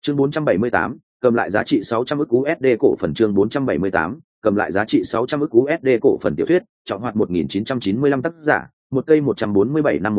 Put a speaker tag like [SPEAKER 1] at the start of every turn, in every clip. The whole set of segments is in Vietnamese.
[SPEAKER 1] Chương 478, cầm lại giá trị 600 ức USD cổ phần. Chương 478, cầm lại giá trị 600 ức USD cổ phần. Tiểu thuyết, trọng hoạt 1995. Tác giả, một cây 147. Năm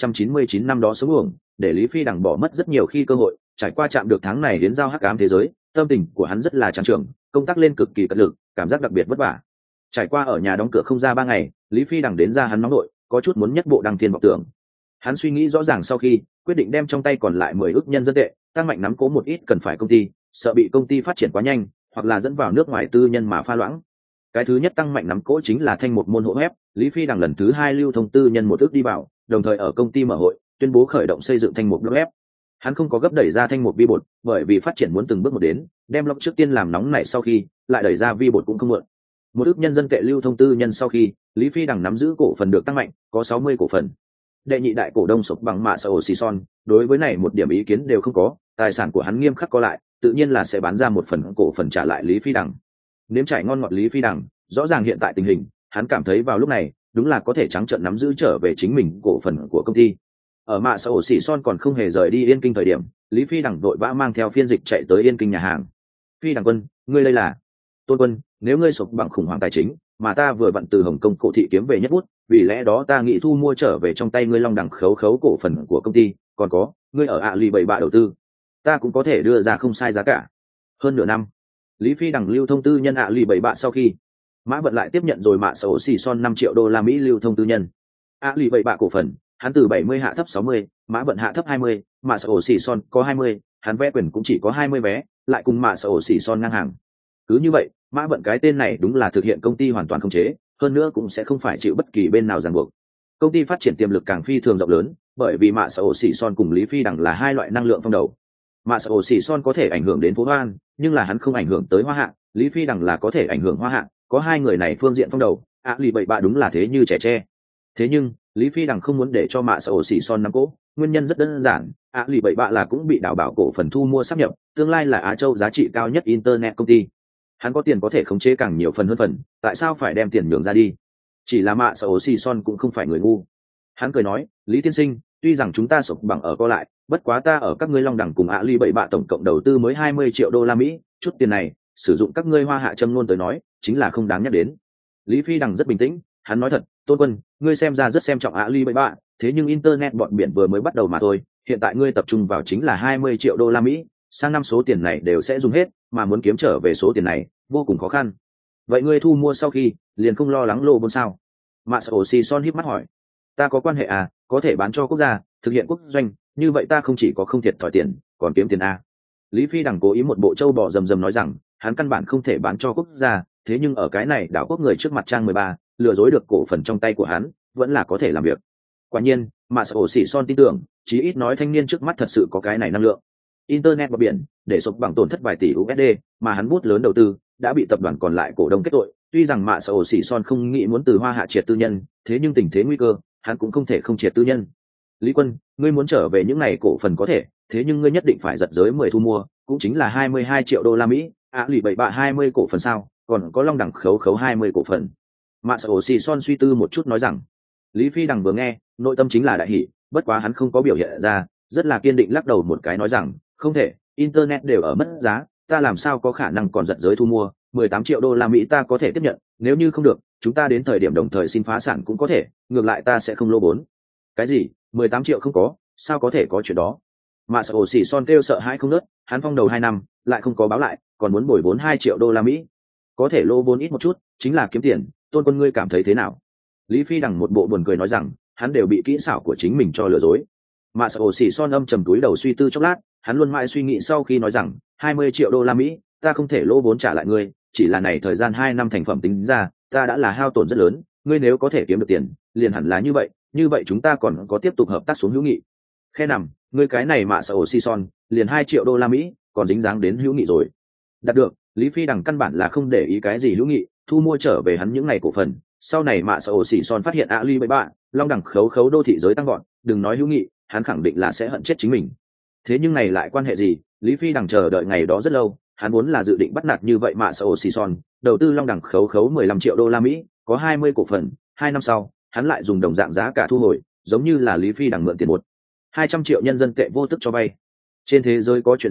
[SPEAKER 1] 1999 năm đó sống uổng, để Lý Phi Đằng bỏ mất rất nhiều khi cơ hội, trải qua chạm được tháng này đến giao hắc ám thế giới, tâm tình của hắn rất là tràn trường, công tác lên cực kỳ cật lực, cảm giác đặc biệt vất vả. Trải qua ở nhà đóng cửa không ra 3 ngày, Lý Phi Đằng đến ra hắn nóng nội, có chút muốn nhất bộ đăng thiên vọng tưởng. Hắn suy nghĩ rõ ràng sau khi quyết định đem trong tay còn lại 10 ức nhân dân tệ tăng mạnh nắm cố một ít cần phải công ty, sợ bị công ty phát triển quá nhanh hoặc là dẫn vào nước ngoài tư nhân mà pha loãng. Cái thứ nhất tăng mạnh nắm cố chính là Thanh Mục môn hộ web. Lý Phi Đằng lần thứ 2 lưu thông tư nhân một ức đi vào, đồng thời ở công ty mở hội tuyên bố khởi động xây dựng Thanh Mục web. Hắn không có gấp đẩy ra Thanh Mục vi bột, bởi vì phát triển muốn từng bước một đến, đem blog trước tiên làm nóng này sau khi lại đẩy ra vi bột cũng không muộn. Một ức nhân dân tệ lưu thông tư nhân sau khi Lý Phi Đằng nắm giữ cổ phần được tăng mạnh, có 60 cổ phần. Đệ nhị đại cổ đông sụp bằng mạ sở Sison, đối với này một điểm ý kiến đều không có, tài sản của hắn nghiêm khắc có lại, tự nhiên là sẽ bán ra một phần cổ phần trả lại Lý Phi Đằng. Nếm trải ngon ngọt Lý Phi Đằng, rõ ràng hiện tại tình hình, hắn cảm thấy vào lúc này, đúng là có thể trắng trợn nắm giữ trở về chính mình cổ phần của công ty. Ở mạ sở Sison còn không hề rời đi Yên Kinh thời điểm, Lý Phi Đằng vội vã mang theo phiên dịch chạy tới Yên Kinh nhà hàng. Phi Đằng Quân, ngươi đây là? Tôn Quân, nếu ngươi sụp bằng khủng hoảng tài chính, mà ta vừa vặn từ Hồng Kông cổ thị kiếm về nhất bút, vì lẽ đó ta nghĩ thu mua trở về trong tay ngươi Long Đẳng khấu khấu cổ phần của công ty, còn có, ngươi ở lì 77 đầu tư, ta cũng có thể đưa ra không sai giá cả. Hơn nửa năm, Lý Phi Đằng lưu thông tư nhân lì 77 sau khi Mã Vận lại tiếp nhận rồi mạ sổ xỉ son 5 triệu đô la Mỹ lưu thông tư nhân. Lì 77 cổ phần, hắn từ 70 hạ thấp 60, Mã Vận hạ thấp 20, mạ sổ xỉ son có 20, hắn vé quyền cũng chỉ có 20 vé, lại cùng mạ sổ xỉ son ngang hàng. Cứ như vậy, Mã Vận cái tên này đúng là thực hiện công ty hoàn toàn khống chế, hơn nữa cũng sẽ không phải chịu bất kỳ bên nào ràng buộc. Công ty phát triển tiềm lực càng phi thường rộng lớn, bởi vì mạ sở xỉ son cùng Lý Phi Đằng là hai loại năng lượng phong đầu. Mạ sở xỉ son có thể ảnh hưởng đến phố hoan, nhưng là hắn không ảnh hưởng tới hoa hạng. Lý Phi Đằng là có thể ảnh hưởng hoa hạng, có hai người này phương diện phong đầu, lì 77 đúng là thế như trẻ tre. Thế nhưng Lý Phi Đằng không muốn để cho mạ sở xỉ son nắm cố, nguyên nhân rất đơn giản, lì 77 là cũng bị đảo bảo cổ phần thu mua sáp nhập, tương lai là Á Châu giá trị cao nhất internet công ty. Hắn có tiền có thể khống chế càng nhiều phần hơn phần, tại sao phải đem tiền nhường ra đi? Chỉ là mạ sở Sison cũng không phải người ngu. Hắn cười nói, Lý tiên sinh, tuy rằng chúng ta sụp bằng ở co lại, bất quá ta ở các ngươi Long Đẳng cùng Ly 77 tổng cộng đầu tư mới 20 triệu đô la Mỹ, chút tiền này sử dụng các ngươi hoa hạ châm luôn tới nói, chính là không đáng nhắc đến. Lý Phi Đằng rất bình tĩnh, hắn nói thật, Tôn Quân, ngươi xem ra rất xem trọng Ly 77, thế nhưng internet bọn biển vừa mới bắt đầu mà thôi, hiện tại ngươi tập trung vào chính là 20 triệu đô la Mỹ, sang năm số tiền này đều sẽ dùng hết, mà muốn kiếm trở về số tiền này vô cùng khó khăn. Vậy ngươi thu mua sau khi liền không lo lắng lô vốn sao? Mạ sở Sison híp mắt hỏi. Ta có quan hệ có thể bán cho quốc gia, thực hiện quốc doanh, như vậy ta không chỉ có không thiệt thòi tiền, còn kiếm tiền Lý Phi Đằng cố ý một bộ trâu bò rầm rầm nói rằng, hắn căn bản không thể bán cho quốc gia, thế nhưng ở cái này đảo quốc người trước mặt trang 13, lừa dối được cổ phần trong tay của hắn, vẫn là có thể làm việc. Quả nhiên, Mạ sở Sison tin tưởng, chí ít nói thanh niên trước mắt thật sự có cái này năng lượng. Internet và biển để sụp bằng tổn thất vài tỷ USD, mà hắn bút lớn đầu tư đã bị tập đoàn còn lại cổ đông kết tội. Tuy rằng mạ sở xỉ son không nghĩ muốn từ hoa hạ triệt tư nhân, thế nhưng tình thế nguy cơ, hắn cũng không thể không triệt tư nhân. Lý Quân, ngươi muốn trở về những này cổ phần có thể, thế nhưng ngươi nhất định phải giật giới 10 thu mua, cũng chính là 22 triệu đô la Mỹ. Lì 77 20 cổ phần sao? Còn có Long Đẳng khấu khấu 20 cổ phần. Mạ sở xỉ son suy tư một chút nói rằng. Lý Phi Đằng vừa nghe, nội tâm chính là đại hỉ, bất quá hắn không có biểu hiện ra, rất là kiên định lắc đầu một cái nói rằng, không thể, internet đều ở mất giá, ta làm sao có khả năng còn giật giới thu mua, 18 triệu đô la Mỹ ta có thể tiếp nhận, nếu như không được, chúng ta đến thời điểm đồng thời xin phá sản cũng có thể, ngược lại ta sẽ không lỗ vốn. Cái gì? 18 triệu không có, sao có thể có chuyện đó? Mạ sở xỉ son kêu sợ hãi không nớt, hắn phong đầu 2 năm, lại không có báo lại, còn muốn bồi vốn 2 triệu đô la Mỹ. Có thể lỗ vốn ít một chút, chính là kiếm tiền, Tôn Quân ngươi cảm thấy thế nào? Lý Phi Đằng một bộ buồn cười nói rằng, hắn đều bị kỹ xảo của chính mình cho lừa dối. Mạ sở xỉ son âm trầm túi đầu suy tư chốc lát, hắn luôn mãi suy nghĩ sau khi nói rằng 20 triệu đô la Mỹ ta không thể lỗ vốn trả lại ngươi, chỉ là này thời gian 2 năm thành phẩm tính ra ta đã là hao tổn rất lớn, ngươi nếu có thể kiếm được tiền liền hẳn là như vậy chúng ta còn có tiếp tục hợp tác xuống hữu nghị. Khe nằm, ngươi cái này mạ sở Sison liền 2 triệu đô la Mỹ còn dính dáng đến hữu nghị rồi. Đạt được. Lý Phi Đằng căn bản là không để ý cái gì hữu nghị, thu mua trở về hắn những ngày cổ phần, sau này mạ sở Sison phát hiện Ly 77 Long Đẳng khấu khấu đô thị giới tăng gọn, đừng nói hữu nghị, hắn khẳng định là sẽ hận chết chính mình. Thế nhưng này lại quan hệ gì? Lý Phi Đằng chờ đợi ngày đó rất lâu, hắn vốn là dự định bắt nạt như vậy mạ sở Sison, đầu tư Long Đẳng khấu khấu 15 triệu đô la Mỹ, có 20 cổ phần, 2 năm sau, hắn lại dùng đồng dạng giá cả thu hồi, giống như là Lý Phi Đằng mượn tiền 200 triệu nhân dân tệ vô tức cho vay. Trên thế giới có chuyện gì,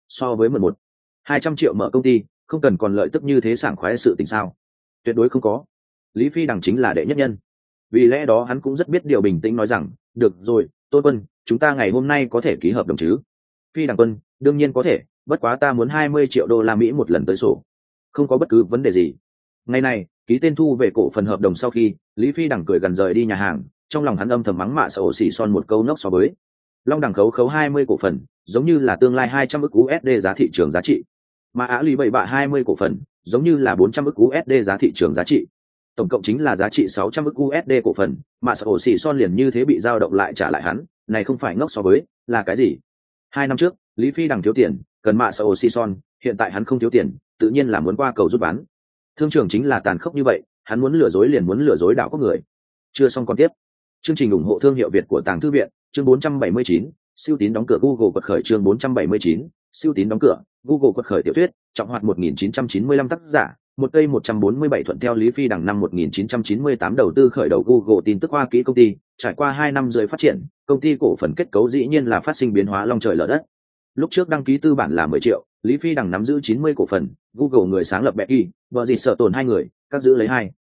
[SPEAKER 1] so với 200 triệu mở công ty không cần còn lợi tức như thế sảng khoái sự tình sao? Tuyệt đối không có. Lý Phi Đằng chính là đệ nhất nhân, vì lẽ đó hắn cũng rất biết điều, bình tĩnh nói rằng được rồi Tôn Quân, chúng ta ngày hôm nay có thể ký hợp đồng chứ? Phi Đằng Quân: đương nhiên có thể, bất quá ta muốn 20 triệu đô la Mỹ một lần tới sổ. Không có bất cứ vấn đề gì. Ngày này ký tên thu về cổ phần hợp đồng sau khi, Lý Phi Đằng cười gần rời đi nhà hàng, trong lòng hắn âm thầm mắng mạ Sở Xỉ Son một câu nốc so với Long Đằng khấu 20 cổ phần, giống như là tương lai 200 ức USD giá thị trường giá trị, mà Á Lý bậy bạ 20 cổ phần, giống như là 400 ức USD giá thị trường giá trị. Tổng cộng chính là giá trị 600 ức USD cổ phần, mà Sở Xỉ Son liền như thế bị dao động lại trả lại hắn, này không phải ngốc so với, là cái gì? 2 năm trước, Lý Phi Đằng thiếu tiền, cần mạ Sở Xỉ Son, hiện tại hắn không thiếu tiền, tự nhiên là muốn qua cầu rút bán. Thương trường chính là tàn khốc như vậy, hắn muốn lừa dối liền muốn lừa dối đảo có người. Chưa xong còn tiếp. Chương trình ủng hộ thương hiệu Việt của Tàng Thư viện, chương 479, siêu tín đóng cửa Google quật khởi, chương 479, siêu tín đóng cửa Google quật khởi tiểu thuyết, trọng hoạt 1995 tác giả, một cây 147 thuận theo Lý Phi Đằng năm 1998 đầu tư khởi đầu Google tin tức hoa kỹ công ty, trải qua 2 năm rưỡi phát triển, công ty cổ phần kết cấu dĩ nhiên là phát sinh biến hóa long trời lở đất. Lúc trước đăng ký tư bản là 10 triệu, Lý Phi Đằng nắm giữ 90 cổ phần, Google người sáng lập Becky, vợ gì sợ tổn 2 người, các giữ lấy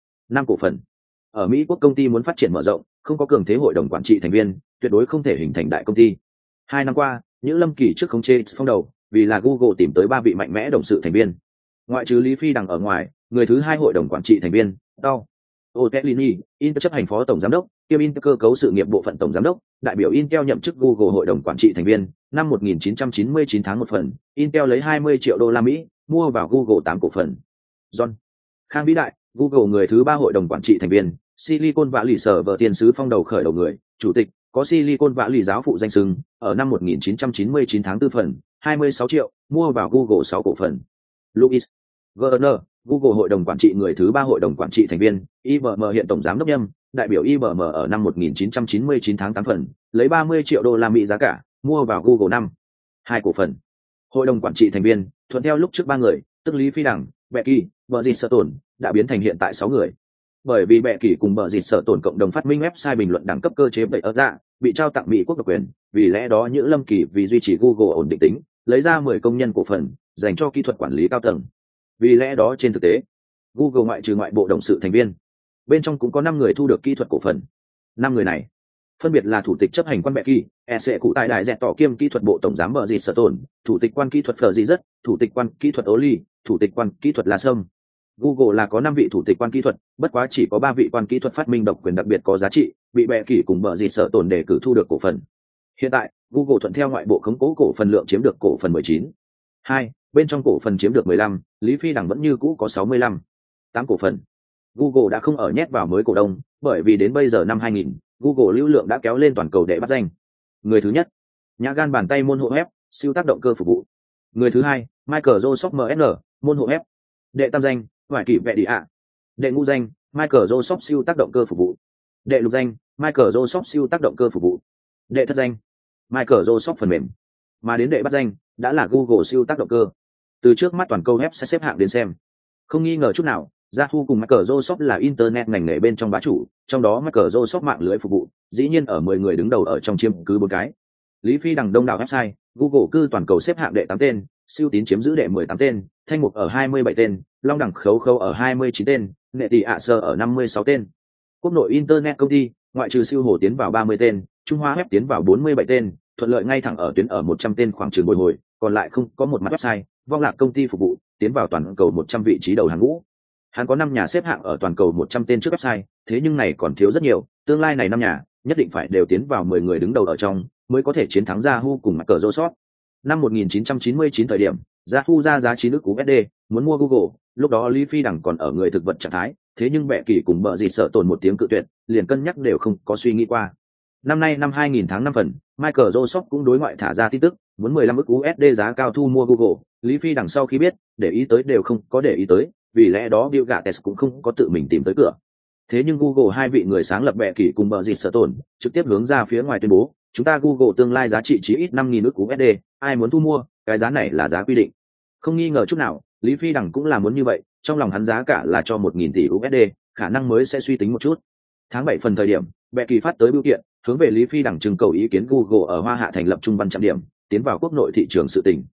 [SPEAKER 1] 5 cổ phần. Ở Mỹ quốc công ty muốn phát triển mở rộng, không có cường thế hội đồng quản trị thành viên, tuyệt đối không thể hình thành đại công ty. 2 năm qua, những Lâm Kỳ trước không chê phong đầu, vì là Google tìm tới 3 vị mạnh mẽ đồng sự thành viên. Ngoại trừ Lý Phi Đằng ở ngoài, người thứ 2 hội đồng quản trị thành viên, Tao Otellini, Intel chấp hành phó tổng giám đốc, kiêm Intel cơ cấu sự nghiệp bộ phận tổng giám đốc, đại biểu Intel nhậm chức Google hội đồng quản trị thành viên, năm 1999 tháng 1 phần, Intel lấy 20 triệu đô la Mỹ mua vào Google 8 cổ phần. John Khang vĩ đại, Google người thứ 3 hội đồng quản trị thành viên, Silicon Valley sở vợ tiền sứ phong đầu khởi đầu người, chủ tịch, có Silicon Valley giáo phụ danh xưng, ở năm 1999 tháng 4 phần, 26 triệu, mua vào Google 6 cổ phần. Louis Gerner, Google hội đồng quản trị người thứ 3 hội đồng quản trị thành viên, IBM hiện tổng giám đốc nhâm, đại biểu IBM ở năm 1999 tháng 8 phần, lấy 30 triệu đô la Mỹ giá cả, mua vào Google 2 cổ phần. Hội đồng quản trị thành viên, thuận theo lúc trước 3 người, tức Lý Phi Đằng, Becky, vợ dịt sợ tổn, đã biến thành hiện tại 6 người. Bởi vì Becky cùng vợ dịt sợ tổn cộng đồng phát minh website bình luận đẳng cấp cơ chế vậy ở dạ, bị trao tặng Mỹ quốc độc quyền, vì lẽ đó Nhữ Lâm Kỳ vì duy trì Google ổn định tính, lấy ra 10 công nhân cổ phần, dành cho kỹ thuật quản lý cao tầng. Vì lẽ đó trên thực tế, Google ngoại trừ ngoại bộ đồng sự thành viên, bên trong cũng có 5 người thu được kỹ thuật cổ phần. 5 người này phân biệt là thủ tịch chấp hành quan Becky, EC cụ tại đại dẹt tỏ kiêm kỹ thuật bộ tổng giám bờ gì sở tổn, thủ tịch quan kỹ thuật Phở gì rất, thủ tịch quan kỹ thuật Oli, thủ tịch quan kỹ thuật La Sâm. Google là có 5 vị thủ tịch quan kỹ thuật, bất quá chỉ có 3 vị quan kỹ thuật phát minh độc quyền đặc biệt có giá trị, bị Becky cùng bờ gì sở tổn để cử thu được cổ phần. Hiện tại, Google thuận theo ngoại bộ khống cố cổ phần lượng chiếm được cổ phần 19.2, bên trong cổ phần chiếm được 15, Lý Phi Đằng vẫn như cũ có 65.8 cổ phần. Google đã không ở nhét vào mới cổ đông, bởi vì đến bây giờ năm 2000, Google lưu lượng đã kéo lên toàn cầu để bắt danh. Người thứ nhất, nhã gan bàn tay môn hộ ép, siêu tác động cơ phục vụ. Người thứ hai, Microsoft MSN, môn hộ ép. Đệ tam danh, Hoài Kỷ Vệ Địa ạ. Đệ ngũ danh, Microsoft siêu tác động cơ phục vụ. Đệ lục danh, Microsoft siêu tác động cơ phục vụ. Đệ thất danh, Microsoft phần mềm. Mà đến đệ bát danh, đã là Google siêu tác động cơ. Từ trước mắt toàn câu web sẽ xếp hạng đến xem. Không nghi ngờ chút nào, Yahoo cùng Microsoft là internet ngành nghề bên trong bá chủ, trong đó Microsoft mạng lưới phục vụ, dĩ nhiên ở 10 người đứng đầu ở trong chiếm cứ 4 cái. Lý Phi Đằng đông đảo website, Google cư toàn cầu xếp hạng đệ 8 tên, siêu tín chiếm giữ đệ 18 tên, thanh mục ở 27 tên, long đẳng khấu khấu ở 29 tên, nệ tỷ ạ sơ ở 56 tên. Quốc nội internet công ty, ngoại trừ siêu hồ tiến vào 30 tên, Trung Hoa web tiến vào 47 tên, thuận lợi ngay thẳng ở tuyến ở 100 tên khoảng trường bồi hồi, còn lại không có một mặt website, vong lạc công ty phục vụ, tiến vào toàn cầu 100 vị trí đầu hàng ngũ. Hắn có 5 nhà xếp hạng ở toàn cầu 100 tên trước website, thế nhưng này còn thiếu rất nhiều, tương lai này 5 nhà nhất định phải đều tiến vào 10 người đứng đầu ở trong, mới có thể chiến thắng Yahoo cùng Microsoft. Năm 1999 thời điểm, Yahoo ra giá 9 ức USD, muốn mua Google, lúc đó Lý Phi Đằng còn ở người thực vật trạng thái, thế nhưng bệ kỳ cùng bợ gì sợ tồn một tiếng cự tuyệt, liền cân nhắc đều không có suy nghĩ qua. Năm nay năm 2000 tháng 5 phần, Microsoft cũng đối ngoại thả ra tin tức, muốn 15 ức USD giá cao thu mua Google, Lý Phi Đằng sau khi biết, để ý tới đều không có để ý tới, vì lẽ đó Bill Gates cũng không có tự mình tìm tới cửa. Thế nhưng Google hai vị người sáng lập bệ kỳ cùng bợ gì sợ tồn, trực tiếp hướng ra phía ngoài tuyên bố, chúng ta Google tương lai giá trị chỉ ít 5.000 ức USD, ai muốn thu mua, cái giá này là giá quy định. Không nghi ngờ chút nào, Lý Phi Đằng cũng là muốn như vậy, trong lòng hắn giá cả là cho 1.000 tỷ USD, khả năng mới sẽ suy tính một chút. Tháng 7 phần thời điểm, bệ kỳ phát tới bưu kiện, hướng về Lý Phi Đằng trưng cầu ý kiến Google ở Hoa Hạ thành lập trung văn trạm điểm, tiến vào quốc nội thị trường sự tình.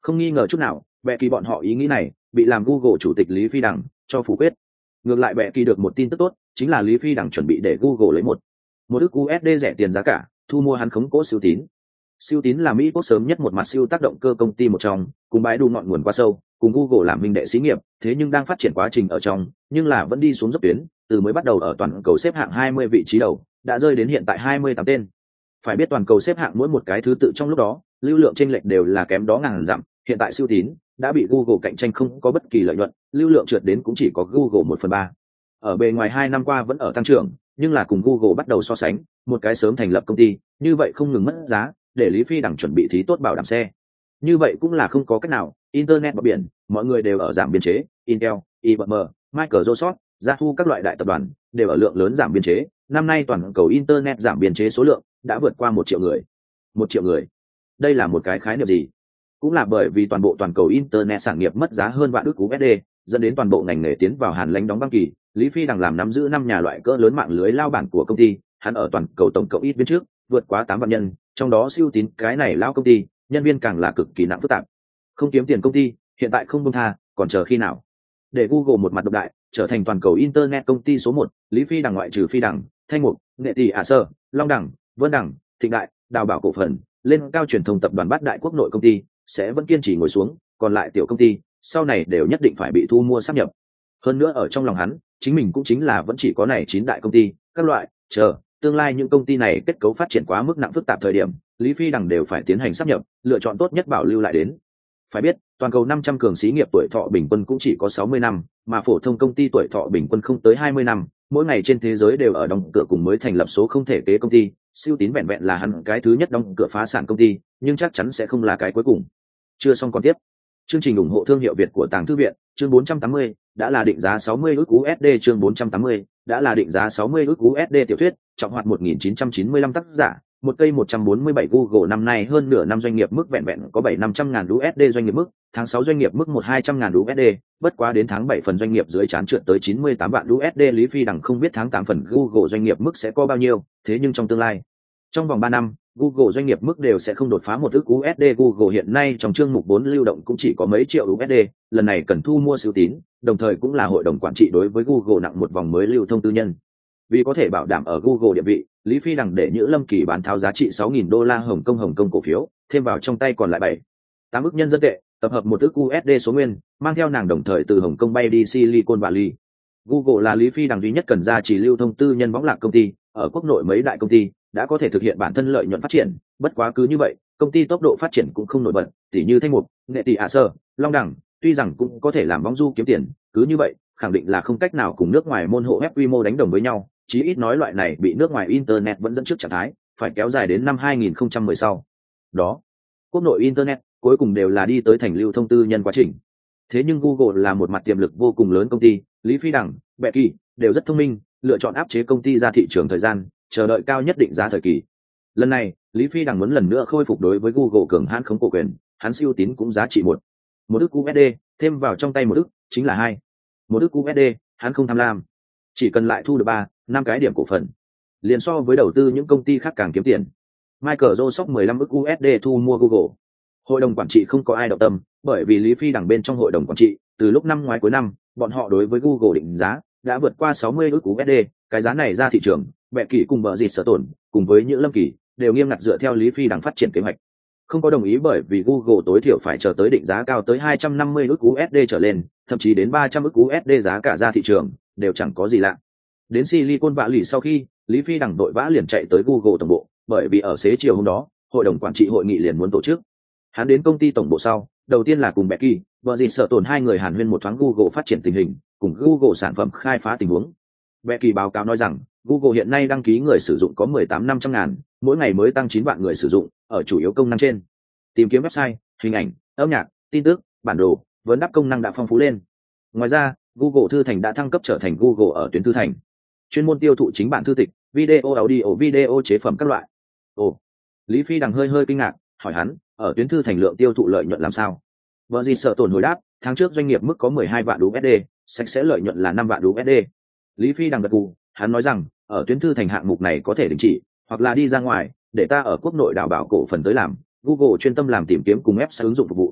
[SPEAKER 1] Không nghi ngờ chút nào, bệ kỳ bọn họ ý nghĩ này bị làm Google chủ tịch Lý Phi Đằng cho phủ quyết. Ngược lại bệ kỳ được một tin tức tốt, chính là Lý Phi Đằng chuẩn bị để Google lấy một ức USD rẻ tiền giá cả thu mua hắn khống cố siêu tín. Siêu tín là Mỹ quốc sớm nhất một mặt siêu tác động cơ công ty một trong, cùng bãi đu ngọn nguồn quá sâu, cùng Google làm minh đệ xí nghiệp, thế nhưng đang phát triển quá trình ở trong, nhưng là vẫn đi xuống dốc tuyến, từ mới bắt đầu ở toàn cầu xếp hạng 20 vị trí đầu, đã rơi đến hiện tại 28 tên. Phải biết toàn cầu xếp hạng mỗi một cái thứ tự trong lúc đó, lưu lượng chênh lệch đều là kém đó ngàn dặm, hiện tại siêu tín đã bị Google cạnh tranh không có bất kỳ lợi nhuận, lưu lượng trượt đến cũng chỉ có Google 1/3. Ở bề ngoài 2 năm qua vẫn ở tăng trưởng, nhưng là cùng Google bắt đầu so sánh, một cái sớm thành lập công ty, như vậy không ngừng mất giá, để Lý Phi Đằng chuẩn bị thí tốt bảo đảm xe. Như vậy cũng là không có cách nào, internet bờ biển, mọi người đều ở giảm biên chế, Intel, IBM, Microsoft, Yahoo các loại đại tập đoàn đều ở lượng lớn giảm biên chế, năm nay toàn cầu internet giảm biên chế số lượng đã vượt qua 1 triệu người. 1 triệu người. Đây là một cái khái niệm gì? Cũng là bởi vì toàn cầu internet sản nghiệp mất giá hơn vạn ức USD, dẫn đến toàn bộ ngành nghề tiến vào hàn lãnh đóng băng kỳ. Lý Phi Đằng làm nắm giữ 5 nhà loại cỡ lớn mạng lưới lao bản của công ty, hắn ở toàn cầu tổng cộng ít viên trước, vượt quá 8 vạn nhân, trong đó siêu tín cái này lao công ty, nhân viên càng là cực kỳ nặng phức tạp. Không kiếm tiền công ty, hiện tại không buông tha, còn chờ khi nào? Để Google một mặt độc đại, trở thành toàn cầu internet công ty số 1, Lý Phi Đằng ngoại trừ Phi Đằng, Thanh Mục, Nghệ Tỷ Ả Sơ, Long Đằng, Vân Đằng, Thịnh Đại, Đào Bảo cổ phần, lên cao truyền thông tập đoàn bát đại quốc nội công ty, sẽ vẫn kiên trì ngồi xuống, còn lại tiểu công ty, sau này đều nhất định phải bị thu mua sáp nhập. Hơn nữa ở trong lòng hắn, chính mình cũng chính là vẫn chỉ có này 9 đại công ty, các loại, tương lai những công ty này kết cấu phát triển quá mức nặng phức tạp thời điểm, Lý Phi Đằng đều phải tiến hành sáp nhập, lựa chọn tốt nhất bảo lưu lại đến. Phải biết, toàn cầu 500 cường xí nghiệp tuổi thọ bình quân cũng chỉ có 60 năm, mà phổ thông công ty tuổi thọ bình quân không tới 20 năm, mỗi ngày trên thế giới đều ở đóng cửa cùng mới thành lập số không thể kế công ty, siêu tín vẹn vẹn là hắn cái thứ nhất đóng cửa phá sản công ty, nhưng chắc chắn sẽ không là cái cuối cùng. Chưa xong còn tiếp. Chương trình ủng hộ thương hiệu Việt của Tàng Thư viện, chương 480, đã là định giá 60 ức USD chương 480, đã là định giá 60 ức USD tiểu thuyết, trọng hoạt 1995 tác giả, một cây 147 Google năm nay hơn nửa năm doanh nghiệp mức vẹn vẹn có 7-500 ngàn USD doanh nghiệp mức, tháng 6 doanh nghiệp mức 1-200 ngàn USD, bất quá đến tháng 7 phần doanh nghiệp dưới chán trượt tới 98 vạn USD. Lý Phi Đằng không biết tháng 8 phần Google doanh nghiệp mức sẽ có bao nhiêu, thế nhưng trong tương lai, trong vòng 3 năm, Google doanh nghiệp mức đều sẽ không đột phá 1 ức USD. Google hiện nay trong chương mục 4 lưu động cũng chỉ có mấy triệu USD, lần này cần thu mua siêu tín, đồng thời cũng là hội đồng quản trị đối với Google nặng một vòng mới lưu thông tư nhân. Vì có thể bảo đảm ở Google địa vị, Lý Phi Đằng để Nhữ Lâm Kỳ bán tháo giá trị 6.000 đô la Hồng Kông cổ phiếu, thêm vào trong tay còn lại 7-8 ức nhân dân tệ, tập hợp 1 ức USD số nguyên, mang theo nàng đồng thời từ Hồng Kông bay đi Silicon Valley. Google là Lý Phi Đằng duy nhất cần ra chỉ lưu thông tư nhân võng lạc công ty, ở quốc nội mấy đại công ty đã có thể thực hiện bản thân lợi nhuận phát triển, bất quá cứ như vậy, công ty tốc độ phát triển cũng không nổi bật, tỉ như Thanh Mục, Nghệ Tỷ Ả Sơ, Long Đằng, tuy rằng cũng có thể làm bóng du kiếm tiền, cứ như vậy, khẳng định là không cách nào cùng nước ngoài môn hộ web quy mô đánh đồng với nhau, chí ít nói loại này bị nước ngoài internet vẫn dẫn trước trạng thái, phải kéo dài đến năm 2010 sau. Đó, quốc nội internet cuối cùng đều là đi tới thành lưu thông tư nhân quá trình. Thế nhưng Google là một mặt tiềm lực vô cùng lớn công ty, Lý Phi Đằng, Becky đều rất thông minh, lựa chọn áp chế công ty ra thị trường thời gian, chờ đợi cao nhất định giá thời kỳ. Lần này, Lý Phi Đằng muốn lần nữa khôi phục đối với Google cường hãn khống cổ quyền, hắn siêu tín cũng giá trị 1 ức USD, thêm vào trong tay 1 ức, chính là 1 ức USD, hắn không tham lam. Chỉ cần lại thu được 3-5 cái điểm cổ phần, liền so với đầu tư những công ty khác càng kiếm tiền. Microsoft 15 ức USD thu mua Google. Hội đồng quản trị không có ai động tâm, bởi vì Lý Phi Đằng bên trong hội đồng quản trị, từ lúc năm ngoái cuối năm, bọn họ đối với Google định giá đã vượt qua 60 ức USD, cái giá này ra thị trường, Bệ Kỳ cùng Bờ Dịt Sở Tổn, cùng với Nhữ Lâm Kỳ, đều nghiêm ngặt dựa theo Lý Phi Đằng phát triển kế hoạch. Không có đồng ý bởi vì Google tối thiểu phải chờ tới định giá cao tới 250 ức USD trở lên, thậm chí đến 300 ức USD giá cả ra thị trường, đều chẳng có gì lạ. Đến Silicon Valley sau khi, Lý Phi Đằng vội vã liền chạy tới Google tổng bộ, bởi vì ở xế chiều hôm đó, hội đồng quản trị hội nghị liền muốn tổ chức. Hắn đến công ty tổng bộ sau, đầu tiên là cùng Becky, Bờ Dịt Sở Tổn hai người hàn huyên một thoáng Google phát triển tình hình, cùng Google sản phẩm khai phá tình huống. Becky báo cáo nói rằng, Google hiện nay đăng ký người sử dụng có 18-500 ngàn, mỗi ngày mới tăng 9 vạn người sử dụng, ở chủ yếu công năng trên. Tìm kiếm website, hình ảnh, âm nhạc, tin tức, bản đồ, vấn đáp công năng đã phong phú lên. Ngoài ra, Google Thư Thành đã thăng cấp trở thành Google ở tuyến thư thành, chuyên môn tiêu thụ chính bản thư tịch, video audio video chế phẩm các loại. Ồ, Lý Phi Đằng hơi kinh ngạc, hỏi hắn, ở tuyến thư thành lượng tiêu thụ lợi nhuận làm sao? Vợ gì sợ tổn hồi đáp, tháng trước doanh nghiệp mức có 12 vạn USD, sạch sẽ lợi nhuận là 5 vạn USD. Lý Phi Đằng gật gù, hắn nói rằng, ở tuyến thư thành hạng mục này có thể đình chỉ, hoặc là đi ra ngoài, để ta ở quốc nội đào bảo cổ phần tới làm. Google chuyên tâm làm tìm kiếm cùng website ứng dụng phục vụ.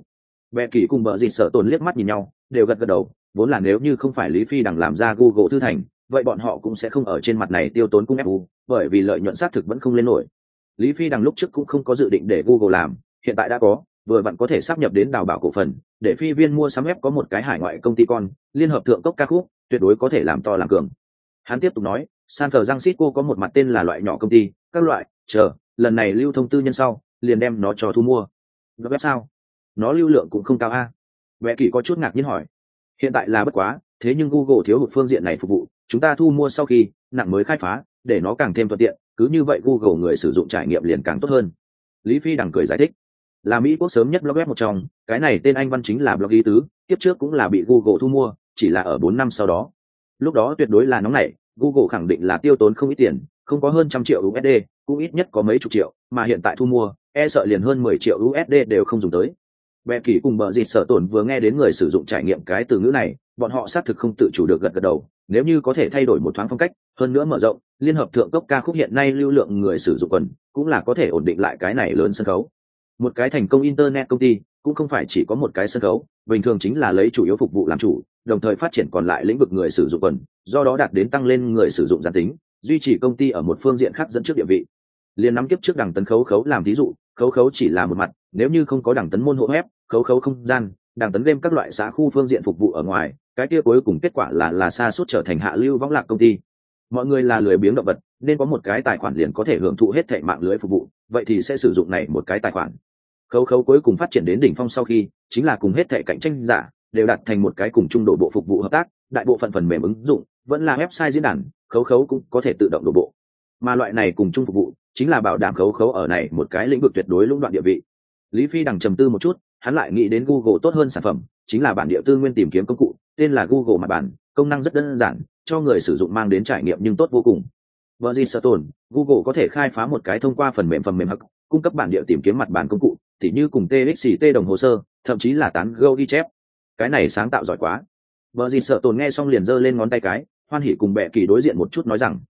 [SPEAKER 1] Bệ kỳ cùng bợ dịt sợ tồn liếc mắt nhìn nhau, đều gật gật đầu, vốn là nếu như không phải Lý Phi đằng làm ra Google thư thành, vậy bọn họ cũng sẽ không ở trên mặt này tiêu tốn cung fu, bởi vì lợi nhuận xác thực vẫn không lên nổi. Lý Phi đằng lúc trước cũng không có dự định để Google làm, hiện tại đã có, vừa vặn có thể sáp nhập đến đào bảo cổ phần, để phi viên mua sắm web có một cái hải ngoại công ty con, liên hợp thượng cốc ca khúc, tuyệt đối có thể làm to làm cường. Hắn tiếp tục nói, San Francisco có một mặt tên là loại nhỏ công ty, các loại, lần này lưu thông tư nhân sau, liền đem nó cho thu mua. Web sao? Nó lưu lượng cũng không cao a. Vẽ kỳ có chút ngạc nhiên hỏi. Hiện tại là bất quá, thế nhưng Google thiếu hụt phương diện này phục vụ, chúng ta thu mua sau khi nặng mới khai phá, để nó càng thêm thuận tiện, cứ như vậy Google người sử dụng trải nghiệm liền càng tốt hơn. Lý Phi đằng cười giải thích, là Mỹ quốc sớm nhất blog web một trong, cái này tên anh văn chính là blog ý tứ, tiếp trước cũng là bị Google thu mua, chỉ là ở 4 năm sau đó. Lúc đó tuyệt đối là nóng nảy, Google khẳng định là tiêu tốn không ít tiền, không có hơn 100 triệu USD, cũng ít nhất có mấy chục triệu, mà hiện tại thu mua, e sợ liền hơn 10 triệu USD đều không dùng tới. Bệ kỳ cùng bợ dịt sợ tổn vừa nghe đến người sử dụng trải nghiệm cái từ ngữ này, bọn họ xác thực không tự chủ được gật gật đầu, nếu như có thể thay đổi một thoáng phong cách, hơn nữa mở rộng, liên hợp thượng cấp ca khúc hiện nay lưu lượng người sử dụng quần, cũng là có thể ổn định lại cái này lớn sân khấu. Một cái thành công internet công ty, cũng không phải chỉ có một cái sân khấu, bình thường chính là lấy chủ yếu phục vụ làm chủ, đồng thời phát triển còn lại lĩnh vực người sử dụng quần, do đó đạt đến tăng lên người sử dụng gián tính, duy trì công ty ở một phương diện khác dẫn trước địa vị. Liên nắm kiếp trước đẳng tấn khấu khấu làm ví dụ, khấu khấu chỉ là một mặt, nếu như không có đẳng tấn môn hộ web, khấu khấu không gian, đẳng tấn game các loại xã khu phương diện phục vụ ở ngoài, cái kia cuối cùng kết quả là xa suốt trở thành hạ lưu võng lạc công ty. Mọi người là lười biếng động vật, nên có một cái tài khoản liền có thể hưởng thụ hết thảy mạng lưới phục vụ, vậy thì sẽ sử dụng này một cái tài khoản. Khấu khấu cuối cùng phát triển đến đỉnh phong sau khi, chính là cùng hết thảy cạnh tranh giả đều đạt thành một cái cùng chung độ bộ phục vụ hợp tác, đại bộ phận phần mềm ứng dụng vẫn là website diễn đàn, khấu khấu cũng có thể tự động đổ bộ. Mà loại này cùng chung phục vụ, chính là bảo đảm khấu khấu ở này một cái lĩnh vực tuyệt đối lũng đoạn địa vị. Lý Phi đằng trầm tư một chút, hắn lại nghĩ đến Google tốt hơn sản phẩm, chính là bản địa tư nguyên tìm kiếm công cụ, tên là Google mặt bản, công năng rất đơn giản, cho người sử dụng mang đến trải nghiệm nhưng tốt vô cùng. Verizon, Google có thể khai phá một cái thông qua phần mềm hắc, cung cấp bản địa tìm kiếm mặt bản công cụ, tỉ như cùng TXT đồng hồ sơ, thậm chí là tán Go ghi chép. Cái này sáng tạo giỏi quá. Verizon nghe xong liền giơ lên ngón tay cái, hoan hỉ cùng Bệ Kỳ đối diện một chút nói rằng,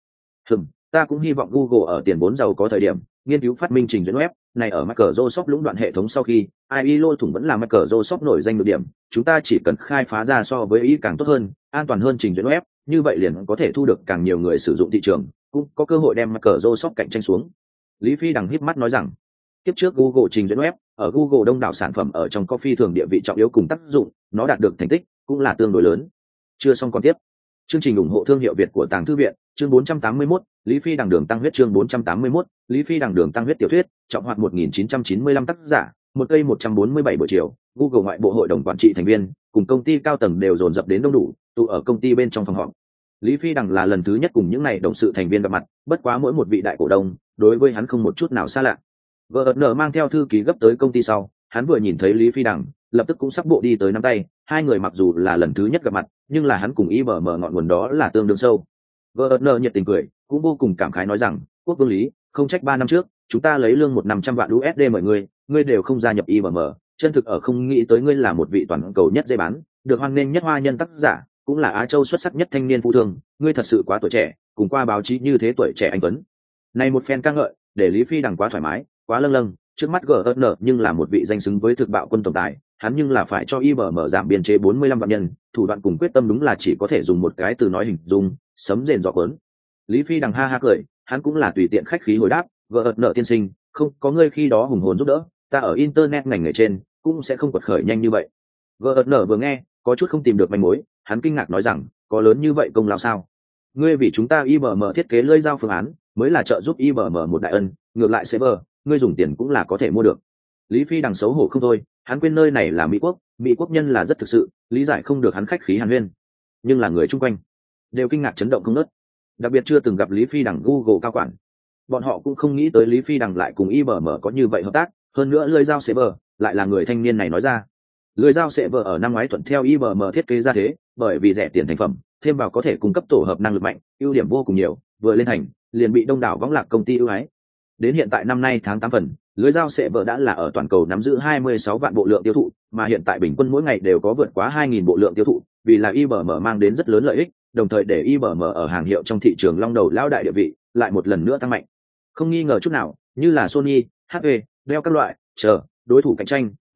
[SPEAKER 1] ta cũng hy vọng Google ở tiền vốn giàu có thời điểm, nghiên cứu phát minh trình duyệt web, này ở Microsoft lũng đoạn hệ thống sau khi, AI lôi thủng vẫn là Microsoft nổi danh được điểm, chúng ta chỉ cần khai phá ra so với ý càng tốt hơn, an toàn hơn trình duyệt web, như vậy liền có thể thu được càng nhiều người sử dụng thị trường, cũng có cơ hội đem Microsoft cạnh tranh xuống. Lý Phi đằng híp mắt nói rằng, tiếp trước Google trình duyệt web, ở Google đông đảo sản phẩm ở trong coffee thường địa vị trọng yếu cùng tác dụng, nó đạt được thành tích cũng là tương đối lớn. Chưa xong còn tiếp. Chương trình ủng hộ thương hiệu Việt của Tàng Thư viện, chương 481, Lý Phi đằng đường tăng huyết chương 481, Lý Phi đằng đường tăng huyết tiểu thuyết, trọng hoạt 1995 tác giả, một cây 147 buổi chiều, Google ngoại bộ hội đồng quản trị thành viên, cùng công ty cao tầng đều dồn dập đến đông đủ, tụ ở công ty bên trong phòng họp. Lý Phi đằng là lần thứ nhất cùng những này đồng sự thành viên gặp mặt, bất quá mỗi một vị đại cổ đông, đối với hắn không một chút nào xa lạ. Gardner mang theo thư ký gấp tới công ty sau, hắn vừa nhìn thấy Lý Phi đằng, lập tức cũng sắp bộ đi tới nắm tay, hai người mặc dù là lần thứ nhất gặp mặt, nhưng là hắn cùng IBM ngọn nguồn đó là tương đương sâu. Gardner nhiệt tình cười, cũng vô cùng cảm khái nói rằng, Quốc vương Lý, không trách 3 năm trước, chúng ta lấy lương 100 vạn USD mời ngươi đều không gia nhập IBM, chân thực ở không nghĩ tới ngươi là một vị toàn cầu nhất dây bán, được hoan nghênh nhất hoa nhân tác giả, cũng là Á Châu xuất sắc nhất thanh niên phụ thường, ngươi thật sự quá tuổi trẻ, cùng qua báo chí như thế tuổi trẻ anh tuấn. Này một phen ca ngợi, để Lý Phi đằng quá thoải mái, quá lâng lâng, trước mắt Gardner nhưng là một vị danh xứng với thực bạo quân tổng tài, hắn nhưng là phải cho IBM giảm biên chế 45 vạn nhân, thủ đoạn cùng quyết tâm đúng là chỉ có thể dùng một cái từ nói hình dung, sấm rền gió cuốn. Lý Phi đằng ha ha cười, hắn cũng là tùy tiện khách khí hồi đáp, Gardner tiên sinh, không có ngươi khi đó hùng hồn giúp đỡ, ta ở internet ngành nghề trên cũng sẽ không quật khởi nhanh như vậy. Gardner vừa nghe, có chút không tìm được manh mối, hắn kinh ngạc nói rằng, có lớn như vậy công lao sao? Ngươi vì chúng ta IBM thiết kế lưỡi dao phương án, mới là trợ giúp IBM một đại ân, ngược lại server, ngươi dùng tiền cũng là có thể mua được. Lý Phi đằng xấu hổ không thôi, hắn quên nơi này là Mỹ quốc nhân là rất thực sự, lý giải không được hắn khách khí hàn huyên, nhưng là người chung quanh đều kinh ngạc chấn động không ngớt, đặc biệt chưa từng gặp Lý Phi đằng Google cao quản, bọn họ cũng không nghĩ tới Lý Phi đằng lại cùng IBM có như vậy hợp tác, hơn nữa lưỡi dao server lại là người thanh niên này nói ra. Lưỡi dao server ở năm ngoái thuận theo IBM thiết kế ra thế, bởi vì rẻ tiền thành phẩm, thêm vào có thể cung cấp tổ hợp năng lực mạnh, ưu điểm vô cùng nhiều, vừa lên hành liền bị đông đảo võng lạc công ty ưu ái. Đến hiện tại năm nay tháng 8 phần, lưới dao server đã là ở toàn cầu nắm giữ 26 vạn bộ lượng tiêu thụ, mà hiện tại bình quân mỗi ngày đều có vượt quá 2.000 bộ lượng tiêu thụ, vì là IBM mang đến rất lớn lợi ích, đồng thời để IBM ở hàng hiệu trong thị trường long đầu lao đại địa vị, lại một lần nữa tăng mạnh. Không nghi ngờ chút nào, như là Sony, HP, Dell các loại, đối thủ cạnh tranh